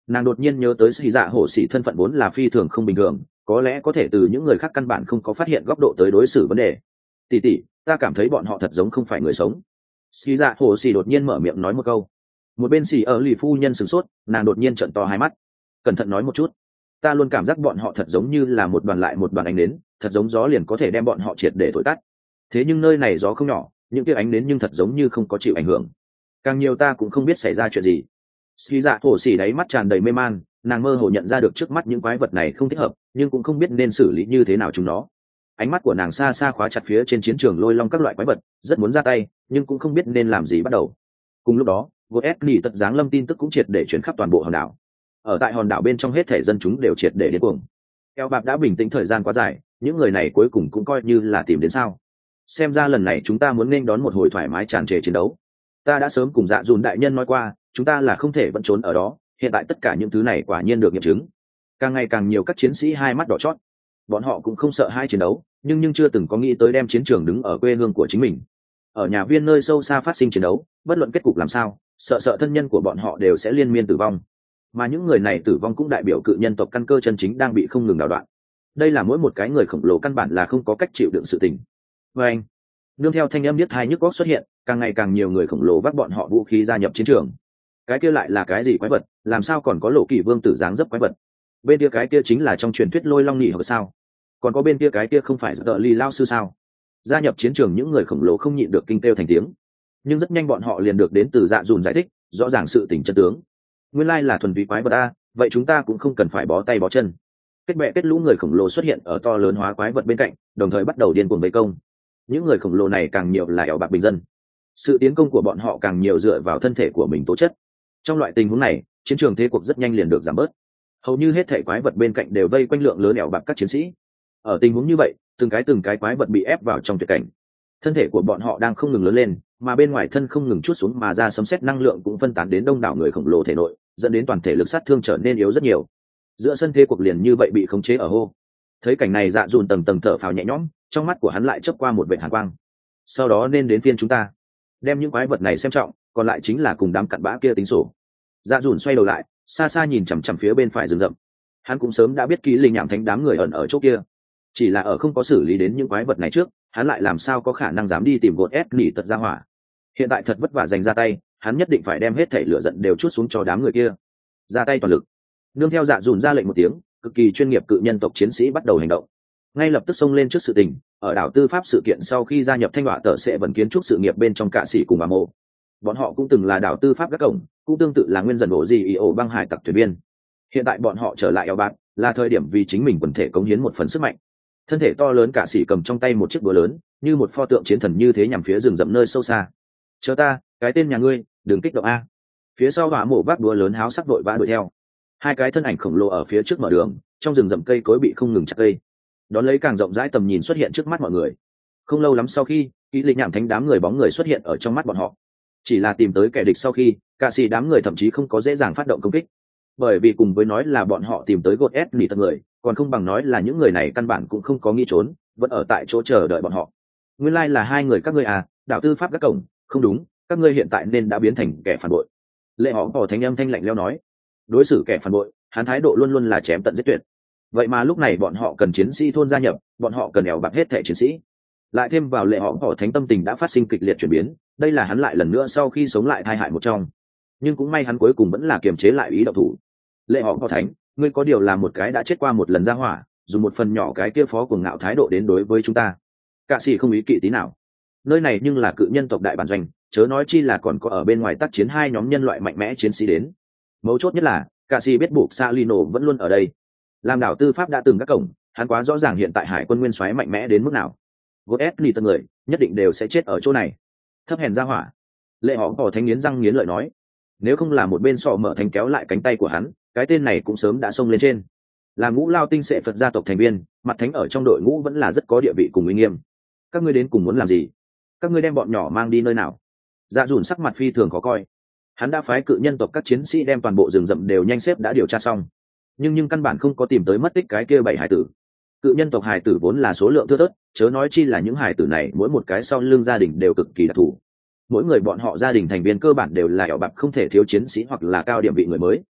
Nàng đột nhiên nhớ tới xì dạ hổ xỉ thân phận vốn là phi thường không bình thường, có lẽ có thể từ những người khác căn bản không có phát hiện góc độ tới đối xử vấn đề. Tỷ tỷ, ta cảm thấy bọn họ thật giống không phải người sống. Xì dạ hổ xỉ đột nhiên mở miệng nói một câu. Một bên xì ở lì phu nhân sửng sốt, nàng đột nhiên trợn to hai mắt. Cẩn thận nói một chút. Ta luôn cảm giác bọn họ thật giống như là một đoàn lại một đoàn ánh nến, thật giống gió liền có thể đem bọn họ triệt để thổi tắt. Thế nhưng nơi này gió không nhỏ, những cái ánh nến nhưng thật giống như không có chịu ảnh hưởng. Càng nhiều ta cũng không biết xảy ra chuyện gì. Xì dạ hổ xỉ đáy mắt tràn đầy mê man, nàng mơ hồ nhận ra được trước mắt những quái vật này không thích hợp, nhưng cũng không biết nên xử lý như thế nào chúng nó. Ánh mắt của nàng xa xa khóa chặt phía trên chiến trường lôi long các loại quái vật, rất muốn ra tay, nhưng cũng không biết nên làm gì bắt đầu. Cùng lúc đó, gột ép nghỉ tật giáng lâm tin tức cũng triệt để chuyển khắp toàn bộ hòn đảo. Ở tại hòn đảo bên trong hết thể dân chúng đều triệt để điên cuồng. Eo bạc đã bình tĩnh thời gian quá dài, những người này cuối cùng cũng coi như là tìm đến sao. Xem ra lần này chúng ta muốn nên đón một hồi thoải mái tràn trề chiến đấu. Ta đã sớm cùng dạ dùn đại nhân nói qua, chúng ta là không thể vẫn trốn ở đó, hiện tại tất cả những thứ này quả nhiên được nghiệm chứng. Càng ngày càng nhiều các chiến sĩ hai mắt đỏ chót. Bọn họ cũng không sợ hai chiến đấu, nhưng nhưng chưa từng có nghĩ tới đem chiến trường đứng ở quê hương của chính mình. Ở nhà viên nơi sâu xa phát sinh chiến đấu, bất luận kết cục làm sao, sợ sợ thân nhân của bọn họ đều sẽ liên miên tử vong. Mà những người này tử vong cũng đại biểu cự nhân tộc căn cơ chân chính đang bị không ngừng đảo đoạn. Đây là mỗi một cái người khổng lồ căn bản là không có cách chịu đựng sự tình. Và anh, nương theo thanh âm niết hai nhức góc xuất hiện, càng ngày càng nhiều người khổng lồ vác bọn họ vũ khí gia nhập chiến trường. Cái kia lại là cái gì quái vật, làm sao còn có lộ kỳ vương tử dáng dấp quái vật? Bên kia cái kia chính là trong truyền thuyết lôi long nhị hoặc sao? Còn có bên kia cái kia không phải Dợ Ly lao sư sao? Gia nhập chiến trường những người khổng lồ không nhịn được kinh kêu thành tiếng. Nhưng rất nhanh bọn họ liền được đến từ Dạ Dùn giải thích, rõ ràng sự tình chân tướng. Nguyên lai là thuần túy quái vật a, vậy chúng ta cũng không cần phải bó tay bó chân. Kết bè kết lũ người khổng lồ xuất hiện ở to lớn hóa quái vật bên cạnh, đồng thời bắt đầu điên cuồng vây công. Những người khổng lồ này càng nhiều là ẻo bạc bình dân. Sự tiến công của bọn họ càng nhiều dựa vào thân thể của mình tố chất. Trong loại tình huống này, chiến trường thế cuộc rất nhanh liền được giảm bớt. Hầu như hết thể quái vật bên cạnh đều vây quanh lượng lớn ẻo bạc các chiến sĩ. Ở tình huống như vậy, từng cái từng cái quái vật bị ép vào trong tuyệt cảnh. Thân thể của bọn họ đang không ngừng lớn lên, mà bên ngoài thân không ngừng trút xuống mà ra sấm sét năng lượng cũng phân tán đến đông đảo người khổng lồ thể nội, dẫn đến toàn thể lực sát thương trở nên yếu rất nhiều. Giữa sân thế cuộc liền như vậy bị khống chế ở hô. Thấy cảnh này Dạ Dùn tầng tầng thở phào nhẹ nhõm, trong mắt của hắn lại chớp qua một vệt hàn quang. Sau đó nên đến phiên chúng ta, đem những quái vật này xem trọng, còn lại chính là cùng đám cặn bã kia tính sổ. Dạ Dùn xoay đầu lại, xa xa nhìn chằm chằm phía bên phải rừng rậm. Hắn cũng sớm đã biết kỹ linh nhảm thánh đám người ẩn ở chỗ kia, chỉ là ở không có xử lý đến những quái vật này trước, hắn lại làm sao có khả năng dám đi tìm gột ép nỉ tật ra hỏa. Hiện tại thật vất vả dành ra tay, hắn nhất định phải đem hết thảy lửa giận đều chút xuống cho đám người kia, ra tay toàn lực. Nương theo Dạ Dùn ra lệnh một tiếng, cực kỳ chuyên nghiệp cự nhân tộc chiến sĩ bắt đầu hành động, ngay lập tức xông lên trước sự tình. Ở đảo tư pháp sự kiện sau khi gia nhập thanh họa tờ sẽ vẫn kiến trúc sự nghiệp bên trong cạ sĩ cùng bà mộ, bọn họ cũng từng là đảo tư pháp các cổng, cũng tương tự là nguyên dần ổ gì ý ổ băng hải tặc thuyền viên. Hiện tại bọn họ trở lại eo bạc, là thời điểm vì chính mình quần thể cống hiến một phần sức mạnh. Thân thể to lớn cạ sĩ cầm trong tay một chiếc búa lớn, như một pho tượng chiến thần như thế nhằm phía rừng rậm nơi sâu xa. Chờ ta, cái tên nhà ngươi, đừng kích động a. Phía sau hỏa mộ vác búa lớn háo sắc đội vã đuổi theo. Hai cái thân ảnh khổng lồ ở phía trước mở đường, trong rừng rậm cây cối bị không ngừng chặt cây. Đón lấy càng rộng rãi tầm nhìn xuất hiện trước mắt mọi người. Không lâu lắm sau khi, kỹ lịch nhảm thánh đám người bóng người xuất hiện ở trong mắt bọn họ. Chỉ là tìm tới kẻ địch sau khi, cả xì đám người thậm chí không có dễ dàng phát động công kích, bởi vì cùng với nói là bọn họ tìm tới gột ép nỉ tật người, còn không bằng nói là những người này căn bản cũng không có nghĩ trốn, vẫn ở tại chỗ chờ đợi bọn họ. Nguyên lai like là hai người các ngươi à, đạo tư pháp các cổng, không đúng, các ngươi hiện tại nên đã biến thành kẻ phản bội. Lệ họ bỏ thánh âm thanh lạnh lẽo nói, đối xử kẻ phản bội, hắn thái độ luôn luôn là chém tận giết tuyệt. Vậy mà lúc này bọn họ cần chiến sĩ thôn gia nhập, bọn họ cần ẻo bạc hết thẻ chiến sĩ. Lại thêm vào lệ họ bỏ thánh tâm tình đã phát sinh kịch liệt chuyển biến, đây là hắn lại lần nữa sau khi sống lại thai hại một trong. Nhưng cũng may hắn cuối cùng vẫn là kiềm chế lại ý động thủ. Lệ họ bỏ thánh, ngươi có điều là một cái đã chết qua một lần ra hỏa, dùng một phần nhỏ cái kia phó cuồng ngạo thái độ đến đối với chúng ta. Cạ sĩ không ý kỵ tí nào. Nơi này nhưng là cự nhân tộc đại bản doanh, chớ nói chi là còn có ở bên ngoài tác chiến hai nhóm nhân loại mạnh mẽ chiến sĩ đến. Mấu chốt nhất là cạ sĩ biết buộc Salino vẫn luôn ở đây. Làm đảo tư pháp đã từng các cổng, hắn quá rõ ràng hiện tại hải quân nguyên soái mạnh mẽ đến mức nào. Gột ép nỉ tật người nhất định đều sẽ chết ở chỗ này. Thấp hèn ra hỏa. Lệ họ bỏ thánh nghiến răng nghiến lợi nói, nếu không là một bên sọ mở thánh kéo lại cánh tay của hắn, cái tên này cũng sớm đã xông lên trên. Là ngũ lao tinh sệ Phật gia tộc thành viên, mặt thánh ở trong đội ngũ vẫn là rất có địa vị cùng uy nghiêm. Các ngươi đến cùng muốn làm gì? Các ngươi đem bọn nhỏ mang đi nơi nào? Dạ Dùn sắc mặt phi thường khó coi. Hắn đã phái cự nhân tộc các chiến sĩ đem toàn bộ rừng rậm đều nhanh xếp đã điều tra xong, nhưng nhưng căn bản không có tìm tới mất tích cái kia bảy hải tử. Cự nhân tộc hải tử vốn là số lượng thưa thớt, chớ nói chi là những hải tử này mỗi một cái sau lưng gia đình đều cực kỳ đặc thù. Mỗi người bọn họ gia đình thành viên cơ bản đều là ẻo bạc không thể thiếu chiến sĩ hoặc là cao điểm vị người mới.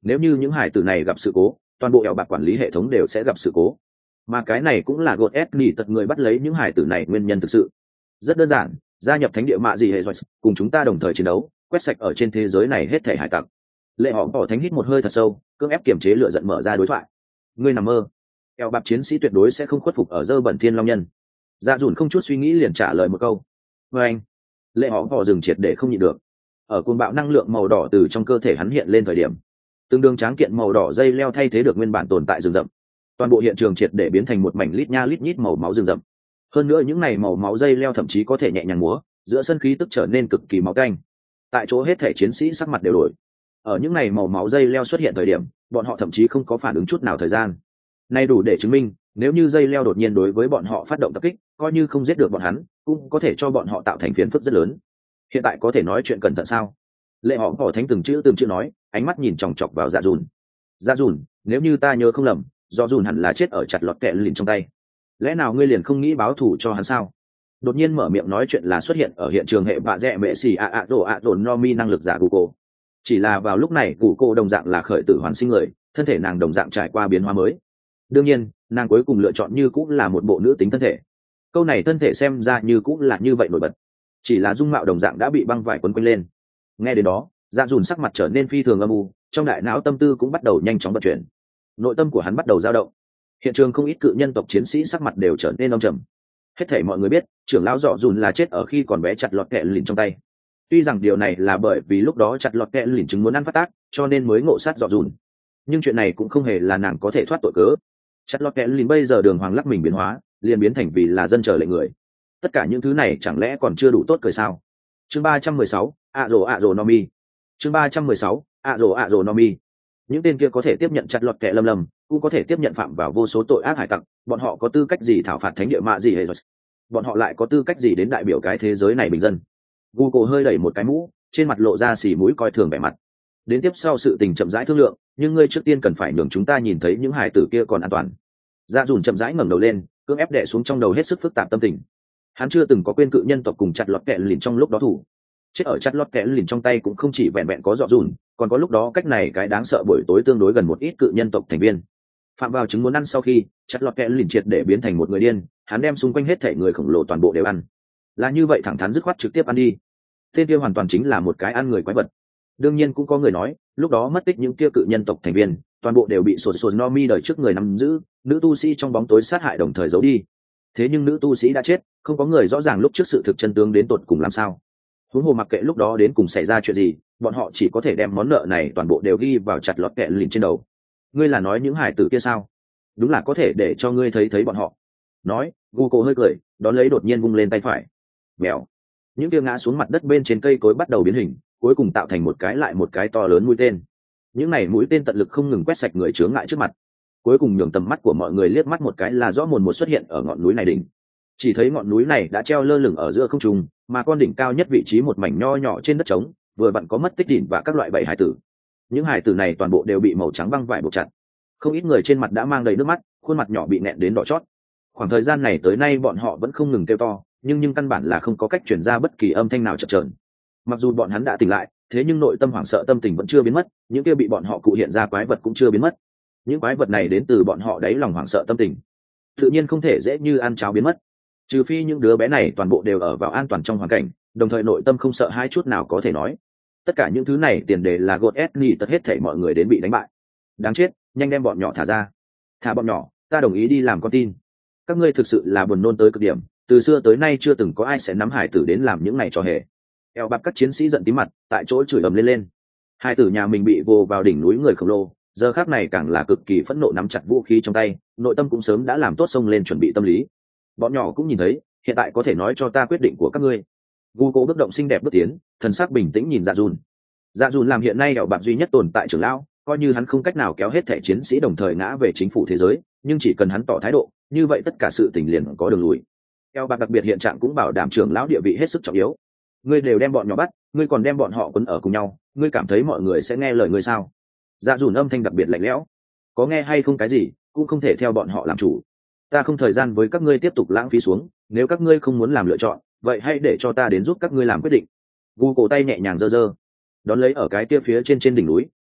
nếu như những hải tử này gặp sự cố, toàn bộ ẻo bạc quản lý hệ thống đều sẽ gặp sự cố, mà cái này cũng là gột ép nghỉ tật người bắt lấy những hải tử này nguyên nhân thực sự. Rất đơn giản, gia nhập thánh địa mạ gì hệ rồi, cùng chúng ta đồng thời chiến đấu, quét sạch ở trên thế giới này hết thể hải tặc. Lệ họ bỏ thánh hít một hơi thật sâu, cưỡng ép kiềm chế lửa giận mở ra đối thoại. Ngươi nằm mơ, ẻo bạc chiến sĩ tuyệt đối sẽ không khuất phục ở dơ bẩn thiên long nhân. Dạ dùn không chút suy nghĩ liền trả lời một câu. Và anh, lệ họ bỏ dừng triệt để không nhịn được. Ở cuồng bạo năng lượng màu đỏ từ trong cơ thể hắn hiện lên thời điểm, tương đương tráng kiện màu đỏ dây leo thay thế được nguyên bản tồn tại rừng rậm, toàn bộ hiện trường triệt để biến thành một mảnh lít nha lít nhít màu máu rừng rậm. Hơn nữa những này màu máu dây leo thậm chí có thể nhẹ nhàng múa, giữa sân khí tức trở nên cực kỳ máu canh. Tại chỗ hết thể chiến sĩ sắc mặt đều đổi. Ở những này màu máu dây leo xuất hiện thời điểm, bọn họ thậm chí không có phản ứng chút nào thời gian. Nay đủ để chứng minh, nếu như dây leo đột nhiên đối với bọn họ phát động tập kích, coi như không giết được bọn hắn, cũng có thể cho bọn họ tạo thành phiền phức rất lớn. Hiện tại có thể nói chuyện cẩn thận sao? Lệ họ bỏ thánh từng chữ từng chữ nói, ánh mắt nhìn chòng chọc vào Dạ Dùn. Dạ Dùn, nếu như ta nhớ không lầm, do Dùn hẳn là chết ở chặt lọt kẹ lìn trong tay. Lẽ nào ngươi liền không nghĩ báo thù cho hắn sao? Đột nhiên mở miệng nói chuyện là xuất hiện ở hiện trường hệ bạ rẽ mẹ xì ạ ạ đồ ạ đồ no mi năng lực giả của cô. Chỉ là vào lúc này cụ cô đồng dạng là khởi tử hoàn sinh người, thân thể nàng đồng dạng trải qua biến hóa mới. Đương nhiên, nàng cuối cùng lựa chọn như cũng là một bộ nữ tính thân thể. Câu này thân thể xem ra như cũng là như vậy nổi bật, chỉ là dung mạo đồng dạng đã bị băng vải quấn quanh lên. Nghe đến đó, Dạ Dùn sắc mặt trở nên phi thường âm u, trong đại não tâm tư cũng bắt đầu nhanh chóng vận chuyển. Nội tâm của hắn bắt đầu dao động. Hiện trường không ít cự nhân tộc chiến sĩ sắc mặt đều trở nên âm trầm. Hết thảy mọi người biết, trưởng lão Dọ Dùn là chết ở khi còn bé chặt lọt kẹ lìn trong tay. Tuy rằng điều này là bởi vì lúc đó chặt lọt kẹ lìn chứng muốn ăn phát tác, cho nên mới ngộ sát Dọ Dùn. Nhưng chuyện này cũng không hề là nàng có thể thoát tội cớ. Chặt lọt kẹ lìn bây giờ đường hoàng lắc mình biến hóa, liền biến thành vì là dân chờ lệnh người. Tất cả những thứ này chẳng lẽ còn chưa đủ tốt cười sao? Chương ba trăm mười sáu, ạ rồ ạ rồ Nomi. Chương ba trăm mười sáu, ạ rồ ạ rồ Nomi. Những tên kia có thể tiếp nhận chặt lọt kẹ lâm lâm, cũng có thể tiếp nhận phạm vào vô số tội ác hải tặc, bọn họ có tư cách gì thảo phạt thánh địa mạ gì hệ rồi? Bọn họ lại có tư cách gì đến đại biểu cái thế giới này bình dân? Google hơi đẩy một cái mũ, trên mặt lộ ra xì mũi coi thường vẻ mặt. Đến tiếp sau sự tình chậm rãi thương lượng, nhưng ngươi trước tiên cần phải nhường chúng ta nhìn thấy những hải tử kia còn an toàn. Dạ Dùn chậm rãi ngẩng đầu lên, cưỡng ép đè xuống trong đầu hết sức phức tạp tâm tình. Hắn chưa từng có quên cự nhân tộc cùng chặt lọt kẹ lìn trong lúc đó thủ. Chết ở chặt lọt kẹ lìn trong tay cũng không chỉ vẹn vẹn có Dọ Dùn, còn có lúc đó cách này cái đáng sợ buổi tối tương đối gần một ít cự nhân tộc thành viên. Phạm vào chứng muốn ăn sau khi chặt lọt kẹ lìn triệt để biến thành một người điên, hắn đem xung quanh hết thể người khổng lồ toàn bộ đều ăn. Là như vậy thẳng thắn dứt khoát trực tiếp ăn đi. Tên kia hoàn toàn chính là một cái ăn người quái vật. Đương nhiên cũng có người nói, lúc đó mất tích những kia cự nhân tộc thành viên, toàn bộ đều bị sột sột no mi đời trước người nắm giữ, nữ tu sĩ trong bóng tối sát hại đồng thời giấu đi. Thế nhưng nữ tu sĩ đã chết, không có người rõ ràng lúc trước sự thực chân tướng đến tột cùng làm sao. Huống hồ mặc kệ lúc đó đến cùng xảy ra chuyện gì, bọn họ chỉ có thể đem món nợ này toàn bộ đều ghi vào chặt lọt kẹ lìn trên đầu. Ngươi là nói những hải tử kia sao? Đúng là có thể để cho ngươi thấy thấy bọn họ. Nói, Google hơi cười, đón lấy đột nhiên vung lên tay phải. Mèo. Những kia ngã xuống mặt đất bên trên cây cối bắt đầu biến hình, cuối cùng tạo thành một cái lại một cái to lớn mũi tên. Những này mũi tên tận lực không ngừng quét sạch người chướng ngại trước mặt, cuối cùng nhường tầm mắt của mọi người liếc mắt một cái là rõ mồn một xuất hiện ở ngọn núi này đỉnh. Chỉ thấy ngọn núi này đã treo lơ lửng ở giữa không trung, mà con đỉnh cao nhất vị trí một mảnh nho nhỏ trên đất trống, vừa vặn có mất tích đỉnh và các loại bảy hải tử. Những hải tử này toàn bộ đều bị màu trắng băng vải buộc chặt. Không ít người trên mặt đã mang đầy nước mắt, khuôn mặt nhỏ bị nẹn đến đỏ chót. Khoảng thời gian này tới nay bọn họ vẫn không ngừng kêu to, nhưng nhưng căn bản là không có cách truyền ra bất kỳ âm thanh nào chập chờn. Mặc dù bọn hắn đã tỉnh lại, thế nhưng nội tâm hoảng sợ tâm tình vẫn chưa biến mất, những kia bị bọn họ cụ hiện ra quái vật cũng chưa biến mất. Những quái vật này đến từ bọn họ đáy lòng hoảng sợ tâm tình, tự nhiên không thể dễ như ăn cháo biến mất. Trừ phi những đứa bé này toàn bộ đều ở vào an toàn trong hoàn cảnh, đồng thời nội tâm không sợ hai chút nào có thể nói. Tất cả những thứ này tiền đề là gột ép ni tất hết thảy mọi người đến bị đánh bại. Đáng chết, nhanh đem bọn nhỏ thả ra. Thả bọn nhỏ, ta đồng ý đi làm con tin. Các ngươi thực sự là buồn nôn tới cực điểm, từ xưa tới nay chưa từng có ai sẽ nắm hải tử đến làm những này trò hề. Eo bạc các chiến sĩ giận tím mặt, tại chỗ chửi ầm lên lên. Hải tử nhà mình bị vồ vào đỉnh núi người khổng lồ, giờ khác này càng là cực kỳ phẫn nộ nắm chặt vũ khí trong tay, nội tâm cũng sớm đã làm tốt xông lên chuẩn bị tâm lý. Bọn nhỏ cũng nhìn thấy, hiện tại có thể nói cho ta quyết định của các ngươi. Gu cố bước động xinh đẹp bước tiến, thần sắc bình tĩnh nhìn Dạ Dùn. Dạ Dùn làm hiện nay Eo bạc duy nhất tồn tại trưởng lão, coi như hắn không cách nào kéo hết thể chiến sĩ đồng thời ngã về chính phủ thế giới, nhưng chỉ cần hắn tỏ thái độ, như vậy tất cả sự tình liền có đường lùi. Eo bạc đặc biệt hiện trạng cũng bảo đảm trưởng lão địa vị hết sức trọng yếu. Ngươi đều đem bọn nhỏ bắt, ngươi còn đem bọn họ quấn ở cùng nhau, ngươi cảm thấy mọi người sẽ nghe lời ngươi sao? Dạ Dùn âm thanh đặc biệt lạnh lẽo. Có nghe hay không cái gì, cũng không thể theo bọn họ làm chủ. Ta không thời gian với các ngươi tiếp tục lãng phí xuống, nếu các ngươi không muốn làm lựa chọn, vậy hãy để cho ta đến giúp các ngươi làm quyết định. Gu cổ tay nhẹ nhàng giơ giơ, đón lấy ở cái kia phía trên trên đỉnh núi,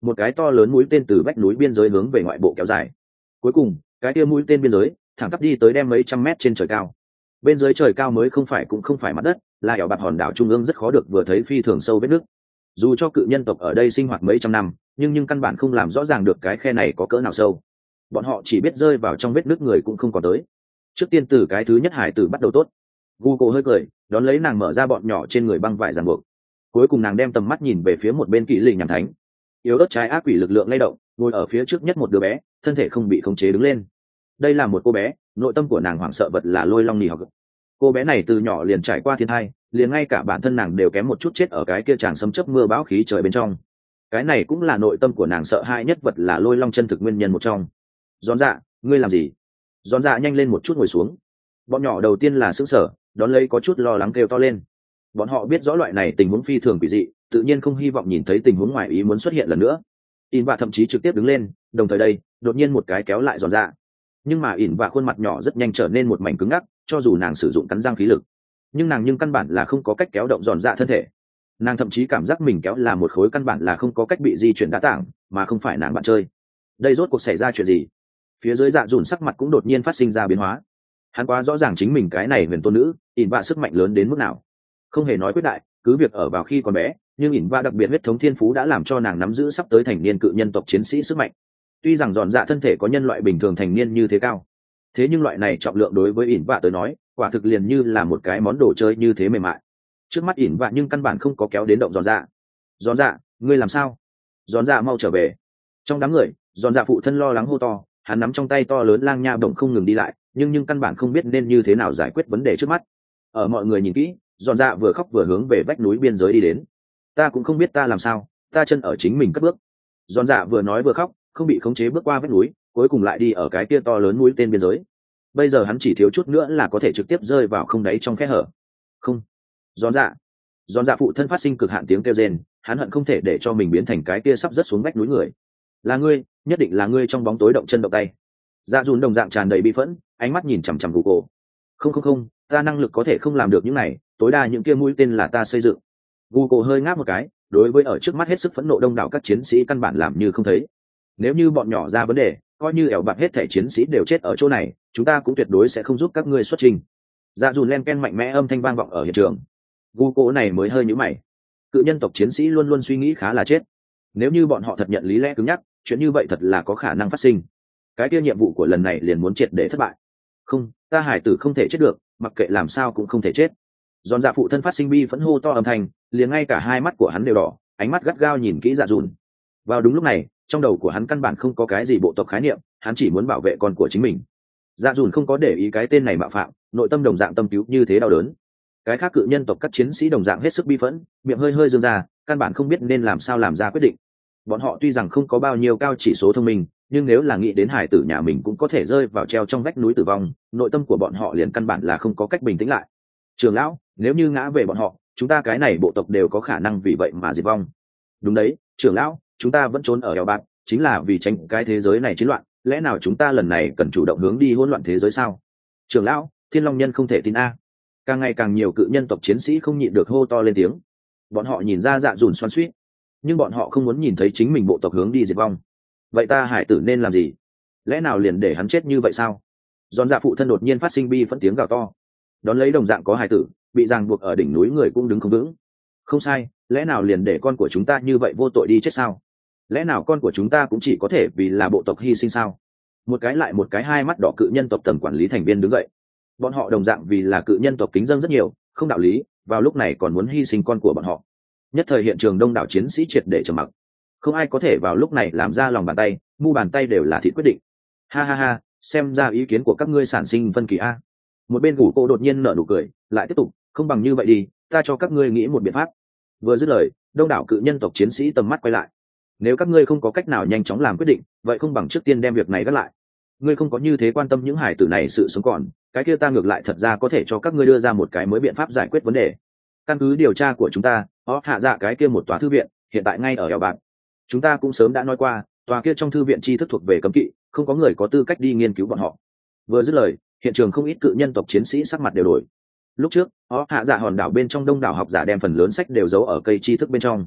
một cái to lớn mũi tên từ vách núi biên giới hướng về ngoại bộ kéo dài. Cuối cùng cái kia mũi tên biên giới thẳng tắp đi tới đem mấy trăm mét trên trời cao. Bên dưới trời cao mới không phải cũng không phải mặt đất, là ẻo bạt hòn đảo trung ương rất khó được vừa thấy phi thường sâu vết nước. Dù cho cự nhân tộc ở đây sinh hoạt mấy trăm năm, nhưng nhưng căn bản không làm rõ ràng được cái khe này có cỡ nào sâu. Bọn họ chỉ biết rơi vào trong vết nước người cũng không còn tới. Trước tiên từ cái thứ nhất hải tử bắt đầu tốt. Gu cổ hơi cười, đón lấy nàng mở ra bọn nhỏ trên người băng vải ràng buộc. Cuối cùng nàng đem tầm mắt nhìn về phía một bên kỵ lình nhằm thánh. Yếu ớt trái ác quỷ lực lượng lay động, ngồi ở phía trước nhất một đứa bé, thân thể không bị khống chế đứng lên. Đây là một cô bé, nội tâm của nàng hoảng sợ vật là lôi long nỉ học. Cô bé này từ nhỏ liền trải qua thiên tai, liền ngay cả bản thân nàng đều kém một chút chết ở cái kia tràng sấm chớp mưa bão khí trời bên trong. Cái này cũng là nội tâm của nàng sợ hãi nhất vật là lôi long chân thực nguyên nhân một trong. Giòn dạ, ngươi làm gì? Giòn dạ nhanh lên một chút ngồi xuống. Bọn nhỏ đầu tiên là sững sờ, đón lấy có chút lo lắng kêu to lên. Bọn họ biết rõ loại này tình huống phi thường quỷ dị, tự nhiên không hy vọng nhìn thấy tình huống ngoài ý muốn xuất hiện lần nữa. In và thậm chí trực tiếp đứng lên, đồng thời đây, đột nhiên một cái kéo lại giòn dạ. Nhưng mà ỉn và khuôn mặt nhỏ rất nhanh trở nên một mảnh cứng ngắc, cho dù nàng sử dụng cắn răng khí lực, nhưng nàng nhưng căn bản là không có cách kéo động giòn dạ thân thể. Nàng thậm chí cảm giác mình kéo là một khối căn bản là không có cách bị di chuyển đá tảng, mà không phải nàng bạn chơi. Đây rốt cuộc xảy ra chuyện gì? Phía dưới dạ dùn sắc mặt cũng đột nhiên phát sinh ra biến hóa. Hắn quá rõ ràng chính mình cái này huyền tôn nữ, ỉn và sức mạnh lớn đến mức nào. Không hề nói quyết đại, cứ việc ở vào khi còn bé, nhưng ỉn và đặc biệt huyết thống thiên phú đã làm cho nàng nắm giữ sắp tới thành niên cự nhân tộc chiến sĩ sức mạnh. Tuy rằng giòn dạ thân thể có nhân loại bình thường thành niên như thế cao, thế nhưng loại này trọng lượng đối với ỉn vạ tới nói quả thực liền như là một cái món đồ chơi như thế mềm mại. Trước mắt ỉn vạ nhưng căn bản không có kéo đến động giòn dạ. Giòn dạ, ngươi làm sao? Giòn dạ mau trở về. Trong đám người, giòn dạ phụ thân lo lắng hô to, hắn nắm trong tay to lớn lang nha bổng không ngừng đi lại, nhưng nhưng căn bản không biết nên như thế nào giải quyết vấn đề trước mắt. Ở mọi người nhìn kỹ, giòn dạ vừa khóc vừa hướng về vách núi biên giới đi đến. Ta cũng không biết ta làm sao, ta chân ở chính mình cất bước. Giòn dạ vừa nói vừa khóc, không bị khống chế bước qua vách núi, cuối cùng lại đi ở cái kia to lớn mũi tên biên giới. Bây giờ hắn chỉ thiếu chút nữa là có thể trực tiếp rơi vào không đáy trong khe hở. Không. Giòn dạ. Giòn dạ phụ thân phát sinh cực hạn tiếng kêu rên, hắn hận không thể để cho mình biến thành cái kia sắp rớt xuống vách núi người. Là ngươi, nhất định là ngươi trong bóng tối động chân động tay. Dạ dùn đồng dạng tràn đầy bi phẫn, ánh mắt nhìn chằm chằm gù cổ. Không không không, ta năng lực có thể không làm được những này, tối đa những kia mũi tên là ta xây dựng. Gù cổ hơi ngáp một cái, đối với ở trước mắt hết sức phẫn nộ đông đảo các chiến sĩ căn bản làm như không thấy. Nếu như bọn nhỏ ra vấn đề, coi như ẻo bạc hết thể chiến sĩ đều chết ở chỗ này, chúng ta cũng tuyệt đối sẽ không giúp các ngươi xuất trình. Dạ dùn len ken mạnh mẽ âm thanh vang vọng ở hiện trường. Gu cổ này mới hơi nhíu mày. Cự nhân tộc chiến sĩ luôn luôn suy nghĩ khá là chết. Nếu như bọn họ thật nhận lý lẽ cứng nhắc, chuyện như vậy thật là có khả năng phát sinh. Cái kia nhiệm vụ của lần này liền muốn triệt để thất bại. Không, ta hải tử không thể chết được, mặc kệ làm sao cũng không thể chết. Giòn dạ phụ thân phát sinh bi phẫn hô to âm thanh, liền ngay cả hai mắt của hắn đều đỏ, ánh mắt gắt gao nhìn kỹ dạ dùn. Vào đúng lúc này, trong đầu của hắn căn bản không có cái gì bộ tộc khái niệm, hắn chỉ muốn bảo vệ con của chính mình. Dạ dùn không có để ý cái tên này mạo phạm, nội tâm đồng dạng tâm cứu như thế đau đớn. Cái khác cự nhân tộc các chiến sĩ đồng dạng hết sức bi phẫn, miệng hơi hơi dương ra, căn bản không biết nên làm sao làm ra quyết định. Bọn họ tuy rằng không có bao nhiêu cao chỉ số thông minh, nhưng nếu là nghĩ đến hải tử nhà mình cũng có thể rơi vào treo trong vách núi tử vong, nội tâm của bọn họ liền căn bản là không có cách bình tĩnh lại. Trưởng lão, nếu như ngã về bọn họ, chúng ta cái này bộ tộc đều có khả năng vì vậy mà diệt vong. Đúng đấy, trưởng lão, chúng ta vẫn trốn ở eo bạc, chính là vì tránh cái thế giới này chiến loạn, lẽ nào chúng ta lần này cần chủ động hướng đi hỗn loạn thế giới sao? Trưởng lão, Thiên Long nhân không thể tin a. Càng ngày càng nhiều cự nhân tộc chiến sĩ không nhịn được hô to lên tiếng. Bọn họ nhìn ra dạ dùn xoắn xuýt, nhưng bọn họ không muốn nhìn thấy chính mình bộ tộc hướng đi diệt vong. Vậy ta hải tử nên làm gì? Lẽ nào liền để hắn chết như vậy sao? Giòn dạ phụ thân đột nhiên phát sinh bi phẫn tiếng gào to. Đón lấy đồng dạng có hải tử bị ràng buộc ở đỉnh núi, người cũng đứng không vững. Không sai, lẽ nào liền để con của chúng ta như vậy vô tội đi chết sao? Lẽ nào con của chúng ta cũng chỉ có thể vì là bộ tộc hy sinh sao? Một cái lại một cái hai mắt đỏ cự nhân tộc tầng quản lý thành viên đứng dậy. Bọn họ đồng dạng vì là cự nhân tộc kính dâng rất nhiều, không đạo lý, vào lúc này còn muốn hy sinh con của bọn họ. Nhất thời hiện trường đông đảo chiến sĩ triệt để trầm mặc. Không ai có thể vào lúc này làm ra lòng bàn tay, mu bàn tay đều là thịt quyết định. Ha ha ha, xem ra ý kiến của các ngươi sản sinh phân kỳ a. Một bên Gù Cô đột nhiên nở nụ cười, lại tiếp tục, không bằng như vậy đi, ta cho các ngươi nghĩ một biện pháp. Vừa dứt lời, đông đảo cự nhân tộc chiến sĩ tầm mắt quay lại. Nếu các ngươi không có cách nào nhanh chóng làm quyết định, vậy không bằng trước tiên đem việc này gác lại. Ngươi không có như thế quan tâm những hải tử này sự sống còn, cái kia ta ngược lại thật ra có thể cho các ngươi đưa ra một cái mới biện pháp giải quyết vấn đề. Căn cứ điều tra của chúng ta, ó hạ dạ cái kia một tòa thư viện, hiện tại ngay ở eo bạc. Chúng ta cũng sớm đã nói qua, tòa kia trong thư viện tri thức thuộc về cấm kỵ, không có người có tư cách đi nghiên cứu bọn họ. Vừa dứt lời, hiện trường không ít cự nhân tộc chiến sĩ sắc mặt đều đổi. Lúc trước, ó hạ dạ hòn đảo bên trong đông đảo học giả đem phần lớn sách đều giấu ở cây tri thức bên trong.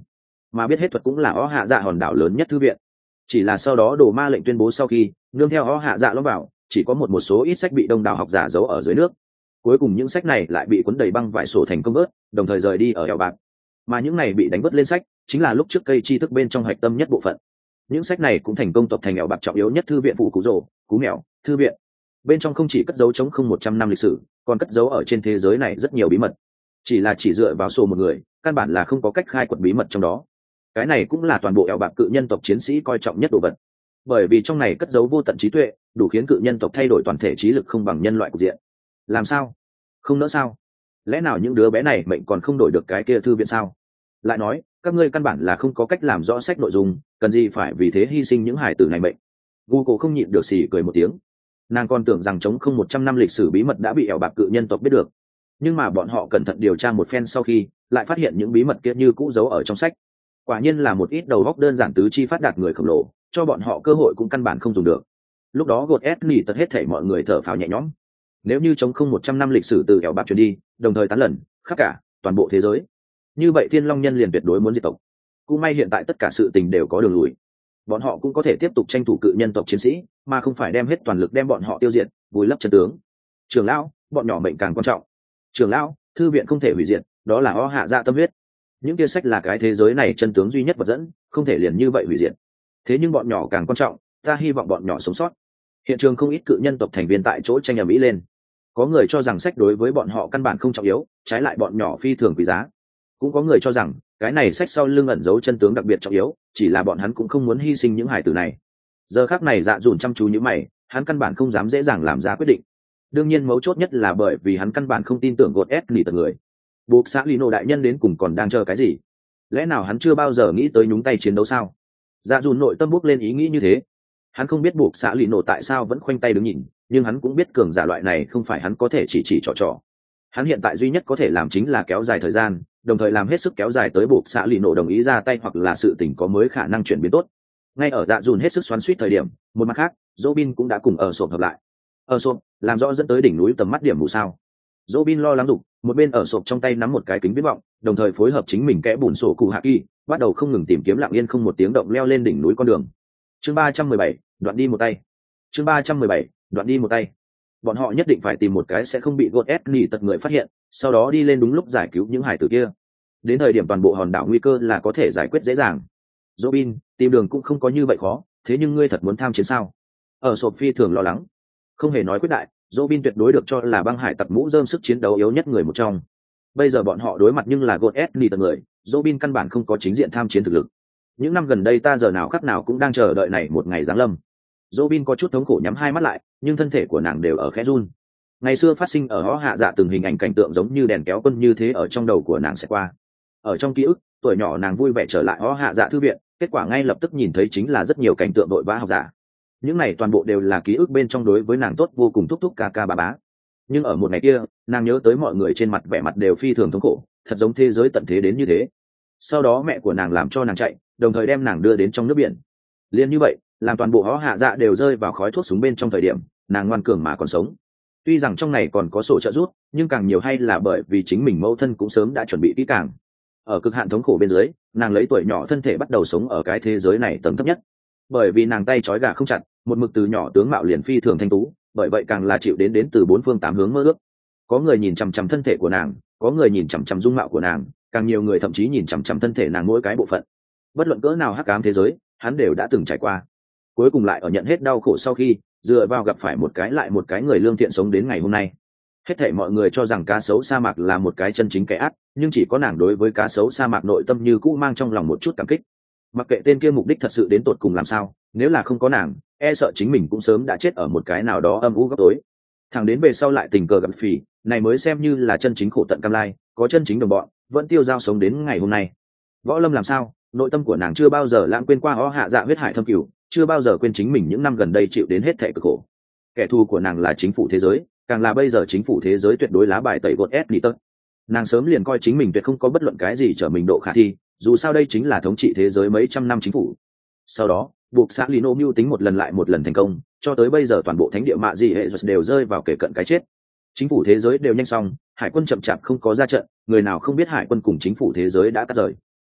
mà biết hết thuật cũng là ó hạ dạ hòn đảo lớn nhất thư viện. Chỉ là sau đó đồ ma lệnh tuyên bố sau khi nương theo ó hạ dạ ló vào, chỉ có một một số ít sách bị đông đảo học giả giấu ở dưới nước. Cuối cùng những sách này lại bị cuốn đầy băng vải sổ thành công vớt, đồng thời rời đi ở eo bạc. Mà những này bị đánh vớt lên sách chính là lúc trước cây tri thức bên trong hạch tâm nhất bộ phận. Những sách này cũng thành công tập thành eo bạc trọng yếu nhất thư viện phụ cú rồ, cú mèo, thư viện. Bên trong không chỉ cất dấu chống không một trăm năm lịch sử, còn cất dấu ở trên thế giới này rất nhiều bí mật. Chỉ là chỉ dựa vào sổ một người, căn bản là không có cách khai quật bí mật trong đó. Cái này cũng là toàn bộ eo bạc cự nhân tộc chiến sĩ coi trọng nhất đồ vật. Bởi vì trong này cất dấu vô tận trí tuệ, đủ khiến cự nhân tộc thay đổi toàn thể trí lực không bằng nhân loại cục diện. Làm sao? Không nỡ sao? Lẽ nào những đứa bé này mệnh còn không đổi được cái kia thư viện sao? Lại nói, các ngươi căn bản là không có cách làm rõ sách nội dung, cần gì phải vì thế hy sinh những hải tử này mệnh? Gu cổ không nhịn được xì cười một tiếng. Nàng còn tưởng rằng chống không một trăm năm lịch sử bí mật đã bị ẻo bạc cự nhân tộc biết được, nhưng mà bọn họ cẩn thận điều tra một phen sau khi lại phát hiện những bí mật kia như cũ giấu ở trong sách. Quả nhiên là một ít đầu góc đơn giản tứ chi phát đạt người khổng lồ, cho bọn họ cơ hội cũng căn bản không dùng được. Lúc đó gột ép nỉ tật hết thảy mọi người thở phào nhẹ nhõm. Nếu như chống không một trăm năm lịch sử từ ẻo bạc truyền đi, đồng thời tán lần khắp cả toàn bộ thế giới, như vậy thiên long nhân liền tuyệt đối muốn diệt tộc. Cũng may hiện tại tất cả sự tình đều có đường lùi, bọn họ cũng có thể tiếp tục tranh thủ cự nhân tộc chiến sĩ, mà không phải đem hết toàn lực đem bọn họ tiêu diệt, vùi lấp chân tướng. Trưởng lão, bọn nhỏ mệnh càng quan trọng. Trưởng lão, thư viện không thể hủy diệt, đó là o hạ dạ tâm huyết. Những kia sách là cái thế giới này chân tướng duy nhất vật dẫn, không thể liền như vậy hủy diệt. Thế nhưng bọn nhỏ càng quan trọng, ta hy vọng bọn nhỏ sống sót. Hiện trường không ít cự nhân tộc thành viên tại chỗ tranh ầm ĩ lên. Có người cho rằng sách đối với bọn họ căn bản không trọng yếu, trái lại bọn nhỏ phi thường quý giá. Cũng có người cho rằng cái này sách sau lưng ẩn giấu chân tướng đặc biệt trọng yếu, chỉ là bọn hắn cũng không muốn hy sinh những hải tử này. Giờ khắc này Dạ Dùn chăm chú như mày, hắn căn bản không dám dễ dàng làm ra quyết định. Đương nhiên mấu chốt nhất là bởi vì hắn căn bản không tin tưởng gột ép nỉ tật người. Buộc xã Lino đại nhân đến cùng còn đang chờ cái gì? Lẽ nào hắn chưa bao giờ nghĩ tới nhúng tay chiến đấu sao? Dạ Dùn nội tâm bốc lên ý nghĩ như thế. Hắn không biết buộc xã Lino tại sao vẫn khoanh tay đứng nhìn, nhưng hắn cũng biết cường giả loại này không phải hắn có thể chỉ chỉ trò trò. Hắn hiện tại duy nhất có thể làm chính là kéo dài thời gian, đồng thời làm hết sức kéo dài tới buộc xã Lino đồng ý ra tay hoặc là sự tình có mới khả năng chuyển biến tốt. Ngay ở Dạ Dùn hết sức xoắn xuýt thời điểm, một mặt khác, Robin cũng đã cùng ở sộp hợp lại. Ở sộp làm rõ dẫn tới đỉnh núi tầm mắt điểm mù sao? Robin lo lắng dục, một bên ở sộp trong tay nắm một cái kính viễn vọng, đồng thời phối hợp chính mình kẽ bùn sổ cụ hạ kỳ, bắt đầu không ngừng tìm kiếm lặng yên không một tiếng động leo lên đỉnh núi con đường. Chương ba trăm mười bảy, đoạn đi một tay. Chương ba trăm mười bảy, đoạn đi một tay. Bọn họ nhất định phải tìm một cái sẽ không bị gột ép nỉ tật người phát hiện, sau đó đi lên đúng lúc giải cứu những hải tử kia. Đến thời điểm toàn bộ hòn đảo nguy cơ là có thể giải quyết dễ dàng. Robin, tìm đường cũng không có như vậy khó, thế nhưng ngươi thật muốn tham chiến sao? Ở sộp phi thường lo lắng. Không hề nói quyết đại, Robin tuyệt đối được cho là băng hải tặc mũ rơm sức chiến đấu yếu nhất người một trong. Bây giờ bọn họ đối mặt nhưng là gột ép nỉ tật người, Robin căn bản không có chính diện tham chiến thực lực. Những năm gần đây ta giờ nào khắc nào cũng đang chờ đợi này một ngày giáng lâm. Robin có chút thống khổ nhắm hai mắt lại, nhưng thân thể của nàng đều ở khẽ run. Ngày xưa phát sinh ở Hó Hạ Dạ từng hình ảnh cảnh tượng giống như đèn kéo quân như thế ở trong đầu của nàng sẽ qua. Ở trong ký ức, tuổi nhỏ nàng vui vẻ trở lại Hó Hạ Dạ thư viện, kết quả ngay lập tức nhìn thấy chính là rất nhiều cảnh tượng đội vã học giả. Những này toàn bộ đều là ký ức bên trong đối với nàng tốt vô cùng thúc thúc ca ca bà bá. Nhưng ở một ngày kia, nàng nhớ tới mọi người trên mặt vẻ mặt đều phi thường thống khổ, thật giống thế giới tận thế đến như thế. Sau đó mẹ của nàng làm cho nàng chạy, đồng thời đem nàng đưa đến trong nước biển. Liên như vậy, làm toàn bộ Hó Hạ Dạ đều rơi vào khói thuốc súng bên trong thời điểm nàng ngoan cường mà còn sống. Tuy rằng trong này còn có sổ trợ giúp, nhưng càng nhiều hay là bởi vì chính mình mẫu thân cũng sớm đã chuẩn bị kỹ càng. Ở cực hạn thống khổ bên dưới, nàng lấy tuổi nhỏ thân thể bắt đầu sống ở cái thế giới này tầng thấp nhất. Bởi vì nàng tay trói gà không chặt, một mực từ nhỏ tướng mạo liền phi thường thanh tú, bởi vậy càng là chịu đến đến từ bốn phương tám hướng mơ ước. Có người nhìn chằm chằm thân thể của nàng, có người nhìn chằm chằm dung mạo của nàng, càng nhiều người thậm chí nhìn chằm chằm thân thể nàng mỗi cái bộ phận. Bất luận cỡ nào hắc ám thế giới, hắn đều đã từng trải qua. Cuối cùng lại ở nhận hết đau khổ sau khi dựa vào gặp phải một cái lại một cái người lương thiện sống đến ngày hôm nay. Hết thảy mọi người cho rằng cá sấu sa mạc là một cái chân chính kẻ ác, nhưng chỉ có nàng đối với cá sấu sa mạc nội tâm như cũ mang trong lòng một chút cảm kích. Mặc kệ tên kia mục đích thật sự đến tột cùng làm sao, nếu là không có nàng, e sợ chính mình cũng sớm đã chết ở một cái nào đó âm u góc tối. Thẳng đến về sau lại tình cờ gặp Phỉ, này mới xem như là chân chính khổ tận cam lai, có chân chính đồng bọn, vẫn tiêu dao sống đến ngày hôm nay. Võ Lâm làm sao, nội tâm của nàng chưa bao giờ lãng quên qua Hó Hạ Dạ huyết hải thâm cửu, chưa bao giờ quên chính mình những năm gần đây chịu đến hết thảy cực khổ. Kẻ thù của nàng là chính phủ thế giới, càng là bây giờ chính phủ thế giới tuyệt đối lá bài tẩy gột ép nỉ tật. Nàng sớm liền coi chính mình tuyệt không có bất luận cái gì trở mình độ khả thi, dù sao đây chính là thống trị thế giới mấy trăm năm chính phủ. Sau đó, buộc xã Lino mưu tính một lần lại một lần thành công, cho tới bây giờ toàn bộ thánh địa mạ gì hệ đều rơi vào kể cận cái chết. Chính phủ thế giới đều nhanh xong, hải quân chậm chạp không có ra trận, người nào không biết hải quân cùng chính phủ thế giới đã cắt rời.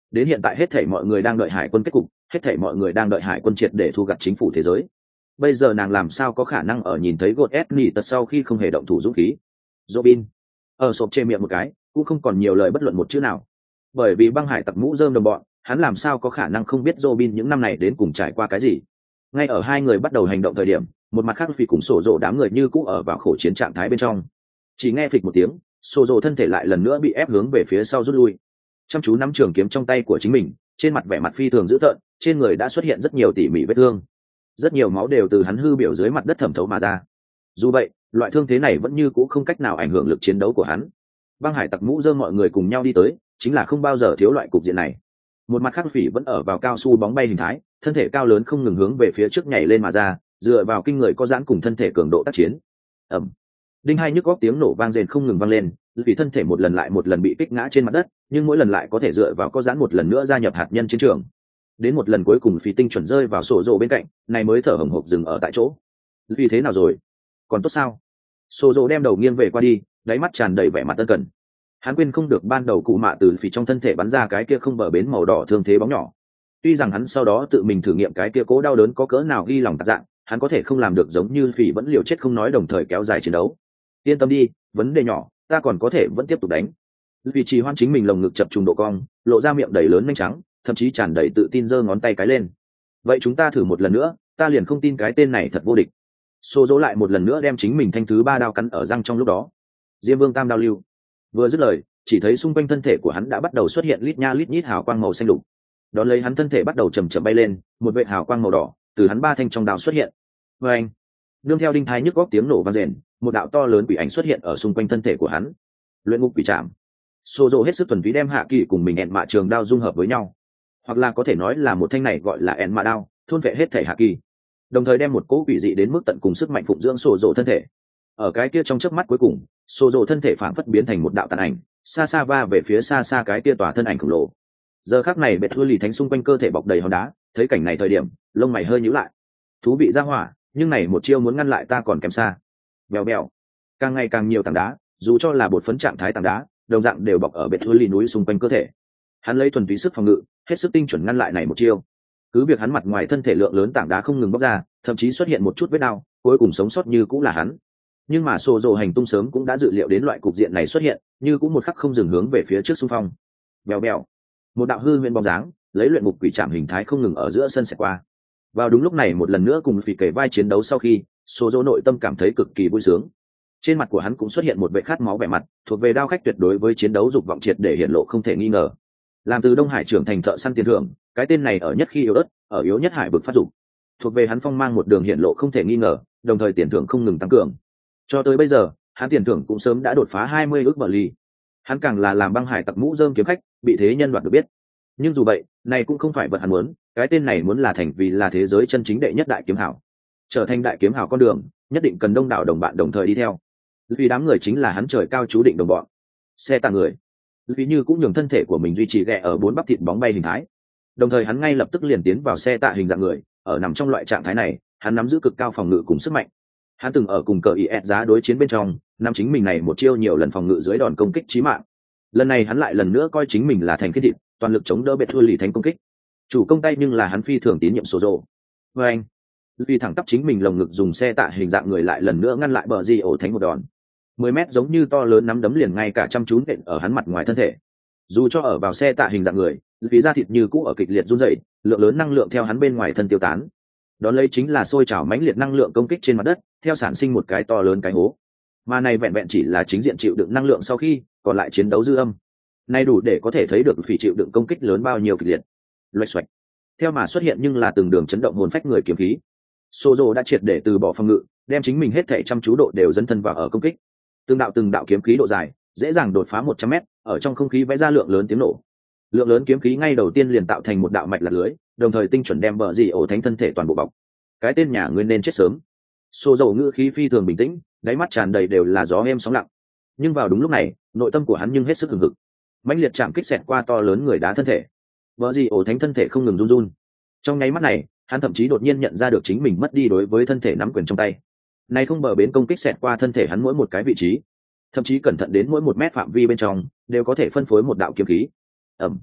Đến hiện tại hết thảy mọi người đang đợi hải quân kết cục, hết thảy mọi người đang đợi hải quân triệt để thu gặt chính phủ thế giới. Bây giờ nàng làm sao có khả năng ở nhìn thấy gột ép nỉ tật sau khi không hề động thủ dũng khí. Robin ở sộp chê miệng một cái, cũng không còn nhiều lời bất luận một chữ nào, bởi vì băng hải tặc mũ rơm đồng bọn, hắn làm sao có khả năng không biết Robin những năm này đến cùng trải qua cái gì. Ngay ở hai người bắt đầu hành động thời điểm, một mặt khác vì cùng sổ rộ đám người như cũ ở vào khổ chiến trạng thái bên trong. Chỉ nghe phịch một tiếng, sổ rộ thân thể lại lần nữa bị ép hướng về phía sau rút lui, chăm chú nắm trường kiếm trong tay của chính mình, trên mặt vẻ mặt phi thường dữ tợn, trên người đã xuất hiện rất nhiều tỉ mỉ vết thương, rất nhiều máu đều từ hắn hư biểu dưới mặt đất thẩm thấu mà ra. Dù vậy, loại thương thế này vẫn như cũ không cách nào ảnh hưởng lực chiến đấu của hắn. Băng hải tặc mũ rơm mọi người cùng nhau đi tới, chính là không bao giờ thiếu loại cục diện này. Một mặt khác phỉ vẫn ở vào cao su bóng bay hình thái, thân thể cao lớn không ngừng hướng về phía trước nhảy lên mà ra, dựa vào kinh người có giãn cùng thân thể cường độ tác chiến. Ầm. Đinh hai nhức góc tiếng nổ vang rền không ngừng vang lên, vì thân thể một lần lại một lần bị kích ngã trên mặt đất, nhưng mỗi lần lại có thể dựa vào có giãn một lần nữa gia nhập hạt nhân chiến trường. Đến một lần cuối cùng phi tinh chuẩn rơi vào sổ rộ bên cạnh, này mới thở hổn hộc dừng ở tại chỗ. Vì thế nào rồi? Còn tốt sao? Sổ rộ đem đầu nghiêng về qua đi, đáy mắt tràn đầy vẻ mặt ân cần. Hắn quên không được ban đầu cụ mạ từ phì trong thân thể bắn ra cái kia không bờ bến màu đỏ thương thế bóng nhỏ. Tuy rằng hắn sau đó tự mình thử nghiệm cái kia cố đau đớn có cỡ nào ghi lòng tạc dạng, hắn có thể không làm được giống như phì vẫn liều chết không nói đồng thời kéo dài chiến đấu. Yên tâm đi, vấn đề nhỏ, ta còn có thể vẫn tiếp tục đánh. Vì trì hoãn chính mình lồng ngực chập trùng độ cong, lộ ra miệng đầy lớn nhanh trắng, thậm chí tràn đầy tự tin giơ ngón tay cái lên. Vậy chúng ta thử một lần nữa, ta liền không tin cái tên này thật vô địch. Xô dỗ lại một lần nữa đem chính mình thanh thứ ba đao cắn ở răng trong lúc đó. Diêm Vương tam đao lưu. Vừa dứt lời, chỉ thấy xung quanh thân thể của hắn đã bắt đầu xuất hiện lít nha lít nhít hào quang màu xanh lục. Đón lấy hắn thân thể bắt đầu chầm chậm bay lên, một vệt hào quang màu đỏ từ hắn ba thanh trong đao xuất hiện. Và anh, nương theo đinh thái nhức góc tiếng nổ vang rền, một đạo to lớn quỷ ảnh xuất hiện ở xung quanh thân thể của hắn. Luyện ngục quỷ trảm. Xô dỗ hết sức thuần túy đem hạ kỳ cùng mình ẹn mạ trường đao dung hợp với nhau, hoặc là có thể nói là một thanh này gọi là ẹn mạ đao, thôn vệ hết thể hạ kỳ, đồng thời đem một cỗ quỷ dị đến mức tận cùng sức mạnh phụng dưỡng xô dỗ thân thể. Ở cái kia trong chớp mắt cuối cùng, xô dỗ thân thể phảng phất biến thành một đạo tàn ảnh, xa xa va về phía xa xa cái kia tòa thân ảnh khổng lồ. Giờ khắc này bệt thua lì thánh xung quanh cơ thể bọc đầy hòn đá, thấy cảnh này thời điểm lông mày hơi nhíu lại. Thú vị ra hỏa, nhưng này một chiêu muốn ngăn lại ta còn kém xa. Bèo bèo, càng ngày càng nhiều tảng đá, dù cho là bột phấn trạng thái tảng đá, đồng dạng đều bọc ở bệt thua lì núi xung quanh cơ thể. Hắn lấy thuần túy sức phòng ngự, hết sức tinh chuẩn ngăn lại này một chiêu. Cứ việc hắn mặt ngoài thân thể lượng lớn tảng đá không ngừng bóc ra, thậm chí xuất hiện một chút vết đau, cuối cùng sống sót như cũng là hắn. Nhưng mà Sô Dô hành tung sớm cũng đã dự liệu đến loại cục diện này xuất hiện, như cũng một khắc không dừng hướng về phía trước xung phong. Bèo bèo, một đạo hư nguyên bóng dáng lấy luyện ngục quỷ trảm hình thái không ngừng ở giữa sân xẹt qua. Vào đúng lúc này một lần nữa cùng phì kề vai chiến đấu sau khi, Sô Dô nội tâm cảm thấy cực kỳ vui sướng. Trên mặt của hắn cũng xuất hiện một vẻ khát máu vẻ mặt, thuộc về đao khách tuyệt đối với chiến đấu dục vọng triệt để hiện lộ không thể nghi ngờ. Làm từ Đông Hải trưởng thành thợ săn tiền thưởng, cái tên này ở nhất khi yếu ớt, ở yếu nhất hải vực phát dục, thuộc về hắn phong mang một đường hiện lộ không thể nghi ngờ, đồng thời tiền thưởng không ngừng tăng cường. Cho tới bây giờ, hắn tiền thưởng cũng sớm đã đột phá hai mươi ước bờ ly. Hắn càng là làm băng hải tặc mũ rơm kiếm khách, bị thế nhân đoạt được biết. Nhưng dù vậy, này cũng không phải vật hắn muốn, cái tên này muốn là thành vì là thế giới chân chính đệ nhất đại kiếm hảo. Trở thành đại kiếm hảo con đường, nhất định cần đông đảo đồng bạn đồng thời đi theo. Vì đám người chính là hắn trời cao chú định đồng bọn. Xe tạ người. Vì như cũng nhường thân thể của mình duy trì ghẹ ở bốn bắp thịt bóng bay hình thái. Đồng thời hắn ngay lập tức liền tiến vào xe tạ hình dạng người, ở nằm trong loại trạng thái này, hắn nắm giữ cực cao phòng ngự cùng sức mạnh. Hắn từng ở cùng cờ i ét giá đối chiến bên trong, nắm chính mình này một chiêu nhiều lần phòng ngự dưới đòn công kích chí mạng. Lần này hắn lại lần nữa coi chính mình là thành cái thịt, toàn lực chống đỡ bệt thua lì thành công kích. Chủ công tay nhưng là hắn phi thường tín nhiệm số rồ. Và anh, vì thẳng tắp chính mình lồng ngực dùng xe tạ hình dạng người lại lần nữa ngăn lại bờ gì ổ thánh một đòn. mười mét giống như to lớn nắm đấm liền ngay cả chăm chú nện ở hắn mặt ngoài thân thể. Dù cho ở vào xe tạ hình dạng người, vì da thịt như cũ ở kịch liệt run rẩy, lượng lớn năng lượng theo hắn bên ngoài thân tiêu tán. Đón lấy chính là sôi trào mãnh liệt năng lượng công kích trên mặt đất, theo sản sinh một cái to lớn cái hố. Mà này vẹn vẹn chỉ là chính diện chịu đựng năng lượng sau khi, còn lại chiến đấu dư âm. Này đủ để có thể thấy được phỉ chịu đựng công kích lớn bao nhiêu kịch liệt. Loạch xoạch. Theo mà xuất hiện nhưng là từng đường chấn động hồn phách người kiếm khí. Sozo đã triệt để từ bỏ phòng ngự, đem chính mình hết thảy chăm chú độ đều dấn thân vào ở công kích. Từng đạo từng đạo kiếm khí độ dài, dễ dàng đột phá một trăm mét, ở trong không khí vẽ ra lượng lớn tiếng nổ. Lượng lớn kiếm khí ngay đầu tiên liền tạo thành một đạo mạch lật lưới, đồng thời tinh chuẩn đem bờ gì ổ thánh thân thể toàn bộ bọc. Cái tên nhà ngươi nên chết sớm. Sozo ngữ khí phi thường bình tĩnh, đáy mắt tràn đầy đều là gió êm sóng lặng. Nhưng vào đúng lúc này, nội tâm của hắn nhưng hết sức hừng hực. Mãnh liệt chạm kích xẹt qua to lớn người đá thân thể. Bờ gì ổ thánh thân thể không ngừng run run. Trong nháy mắt này, hắn thậm chí đột nhiên nhận ra được chính mình mất đi đối với thân thể nắm quyền trong tay. Này không bờ bến công kích xẹt qua thân thể hắn mỗi một cái vị trí, thậm chí cẩn thận đến mỗi một mét phạm vi bên trong đều có thể phân phối một đạo kiếm khí. Ầm,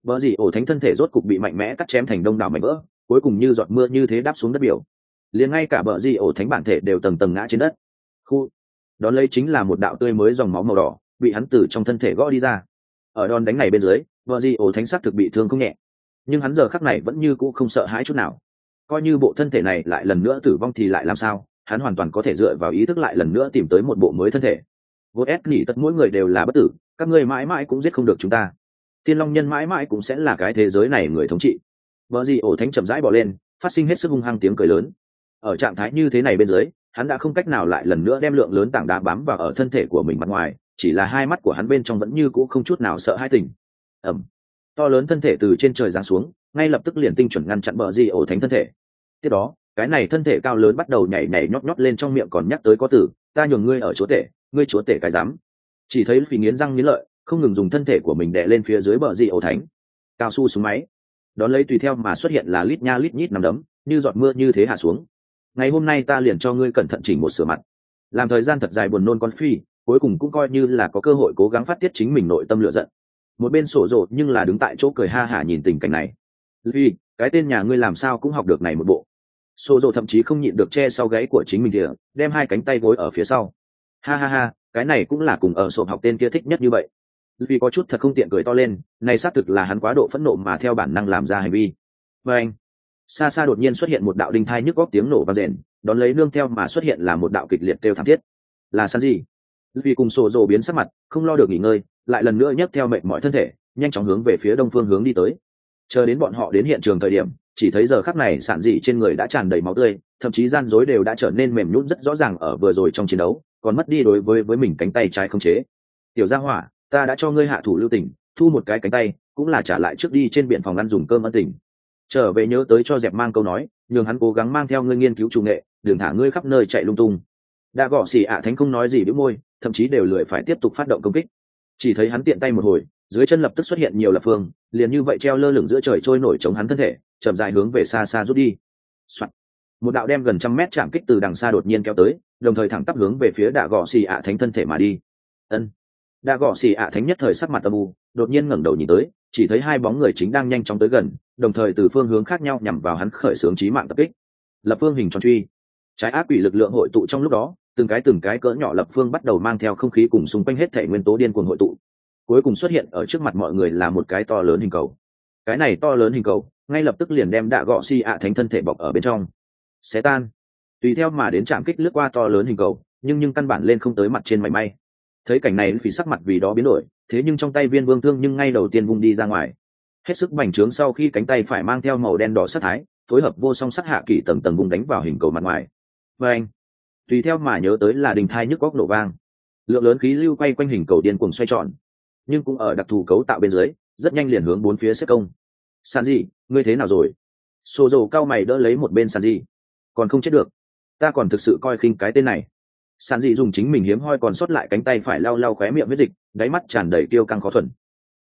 Bờ gì ổ thánh thân thể rốt cục bị mạnh mẽ cắt chém thành đông đảo mảnh vỡ, cuối cùng như giọt mưa như thế đáp xuống đất biểu. Liền ngay cả bờ gì ổ thánh bản thể đều tầng tầng ngã trên đất. Khu, đón lấy chính là một đạo tươi mới dòng máu màu đỏ, bị hắn từ trong thân thể gõ đi ra. Ở đòn đánh này bên dưới, bờ gì ổ thánh xác thực bị thương không nhẹ, nhưng hắn giờ khắc này vẫn như cũ không sợ hãi chút nào. Coi như bộ thân thể này lại lần nữa tử vong thì lại làm sao, hắn hoàn toàn có thể dựa vào ý thức lại lần nữa tìm tới một bộ mới thân thể. Vô ép nhỉ tất mỗi người đều là bất tử, các ngươi mãi mãi cũng giết không được chúng ta. Thiên Long Nhân mãi mãi cũng sẽ là cái thế giới này người thống trị. Bờ gì ổ thánh chậm rãi bỏ lên, phát sinh hết sức hung hăng tiếng cười lớn. Ở trạng thái như thế này bên dưới, hắn đã không cách nào lại lần nữa đem lượng lớn tảng đá bám vào ở thân thể của mình mặt ngoài, chỉ là hai mắt của hắn bên trong vẫn như cũ không chút nào sợ hãi tình. Ầm. To lớn thân thể từ trên trời giáng xuống, ngay lập tức liền tinh chuẩn ngăn chặn bờ gì ổ thánh thân thể. Tiếp đó, cái này thân thể cao lớn bắt đầu nhảy nhảy nhót nhót lên, trong miệng còn nhắc tới có từ, ta nhường ngươi ở chúa tể, ngươi chúa tể cái dám. Chỉ thấy phì nghiến răng nghiến lợi, không ngừng dùng thân thể của mình đè lên phía dưới bờ dị ổ thánh. Cao su súng máy, đón lấy tùy theo mà xuất hiện là lít nha lít nhít nằm đấm, như giọt mưa như thế hạ xuống. Ngày hôm nay ta liền cho ngươi cẩn thận chỉnh một sửa mặt. Làm thời gian thật dài buồn nôn con phi, cuối cùng cũng coi như là có cơ hội cố gắng phát tiết chính mình nội tâm lửa giận. Một bên sổ rộ nhưng là đứng tại chỗ cười ha hả nhìn tình cảnh này. Vì cái tên nhà ngươi làm sao cũng học được này một bộ. Sổ rộ thậm chí không nhịn được che sau gáy của chính mình kìa, đem hai cánh tay gối ở phía sau. Ha ha ha, cái này cũng là cùng ở sổ học tên kia thích nhất như vậy. Vì có chút thật không tiện cười to lên, này xác thực là hắn quá độ phẫn nộ mà theo bản năng làm ra hành vi. Và anh, xa xa đột nhiên xuất hiện một đạo đinh thai nhức góc tiếng nổ vang rền, đón lấy nương theo mà xuất hiện là một đạo kịch liệt kêu thảm thiết. Là san gì? Vì cùng sổ rồ biến sắc mặt, không lo được nghỉ ngơi, lại lần nữa nhấc theo mệt mỏi thân thể, nhanh chóng hướng về phía đông phương hướng đi tới. Chờ đến bọn họ đến hiện trường thời điểm, chỉ thấy giờ khắc này sản dị trên người đã tràn đầy máu tươi, thậm chí gian rối đều đã trở nên mềm nhũn rất rõ ràng ở vừa rồi trong chiến đấu, còn mất đi đối với với mình cánh tay trái không chế. Tiểu gia hỏa, ta đã cho ngươi hạ thủ lưu tình, thu một cái cánh tay, cũng là trả lại trước đi trên biển phòng ăn dùng cơm ân tình. Trở về nhớ tới cho dẹp mang câu nói, nhường hắn cố gắng mang theo ngươi nghiên cứu chủ nghệ, đừng thả ngươi khắp nơi chạy lung tung. Đã gõ xì ạ thánh không nói gì bĩu môi, thậm chí đều lười phải tiếp tục phát động công kích. Chỉ thấy hắn tiện tay một hồi, dưới chân lập tức xuất hiện nhiều lập phương, liền như vậy treo lơ lửng giữa trời trôi nổi chống hắn thân thể, chậm dài hướng về xa xa rút đi. Soạn. Một đạo đem gần trăm mét chạm kích từ đằng xa đột nhiên kéo tới, đồng thời thẳng tắp hướng về phía đạ gõ xì ạ thánh thân thể mà đi. Ân. Đạ gõ xì ạ thánh nhất thời sắc mặt âm u, đột nhiên ngẩng đầu nhìn tới, chỉ thấy hai bóng người chính đang nhanh chóng tới gần, đồng thời từ phương hướng khác nhau nhằm vào hắn khởi xướng chí mạng tập kích. Lập phương hình tròn truy, trái ác quỷ lực lượng hội tụ trong lúc đó, từng cái từng cái cỡ nhỏ lập phương bắt đầu mang theo không khí cùng xung quanh hết thể nguyên tố điên cuồng hội tụ. Cuối cùng xuất hiện ở trước mặt mọi người là một cái to lớn hình cầu. Cái này to lớn hình cầu, ngay lập tức liền đem đạ gọ xì ạ thánh thân thể bọc ở bên trong. Xé tan. Tùy theo mà đến chạm kích lướt qua to lớn hình cầu, nhưng nhưng căn bản lên không tới mặt trên mảy may. Thấy cảnh này vì sắc mặt vì đó biến đổi, thế nhưng trong tay viên vương thương nhưng ngay đầu tiên vung đi ra ngoài. Hết sức bành trướng sau khi cánh tay phải mang theo màu đen đỏ sát thái, phối hợp vô song sắc hạ kỳ tầng tầng vùng đánh vào hình cầu mặt ngoài. Và anh, tùy theo mà nhớ tới là đình thai nhức góc nổ vang, lượng lớn khí lưu quay quanh hình cầu điên cuồng xoay tròn, nhưng cũng ở đặc thù cấu tạo bên dưới, rất nhanh liền hướng bốn phía xếp công. San gì, ngươi thế nào rồi? Sô dầu cao mày đỡ lấy một bên San gì, còn không chết được, ta còn thực sự coi khinh cái tên này. San dị dùng chính mình hiếm hoi còn sót lại cánh tay phải lau lau khóe miệng huyết dịch, đáy mắt tràn đầy kiêu căng khó thuần.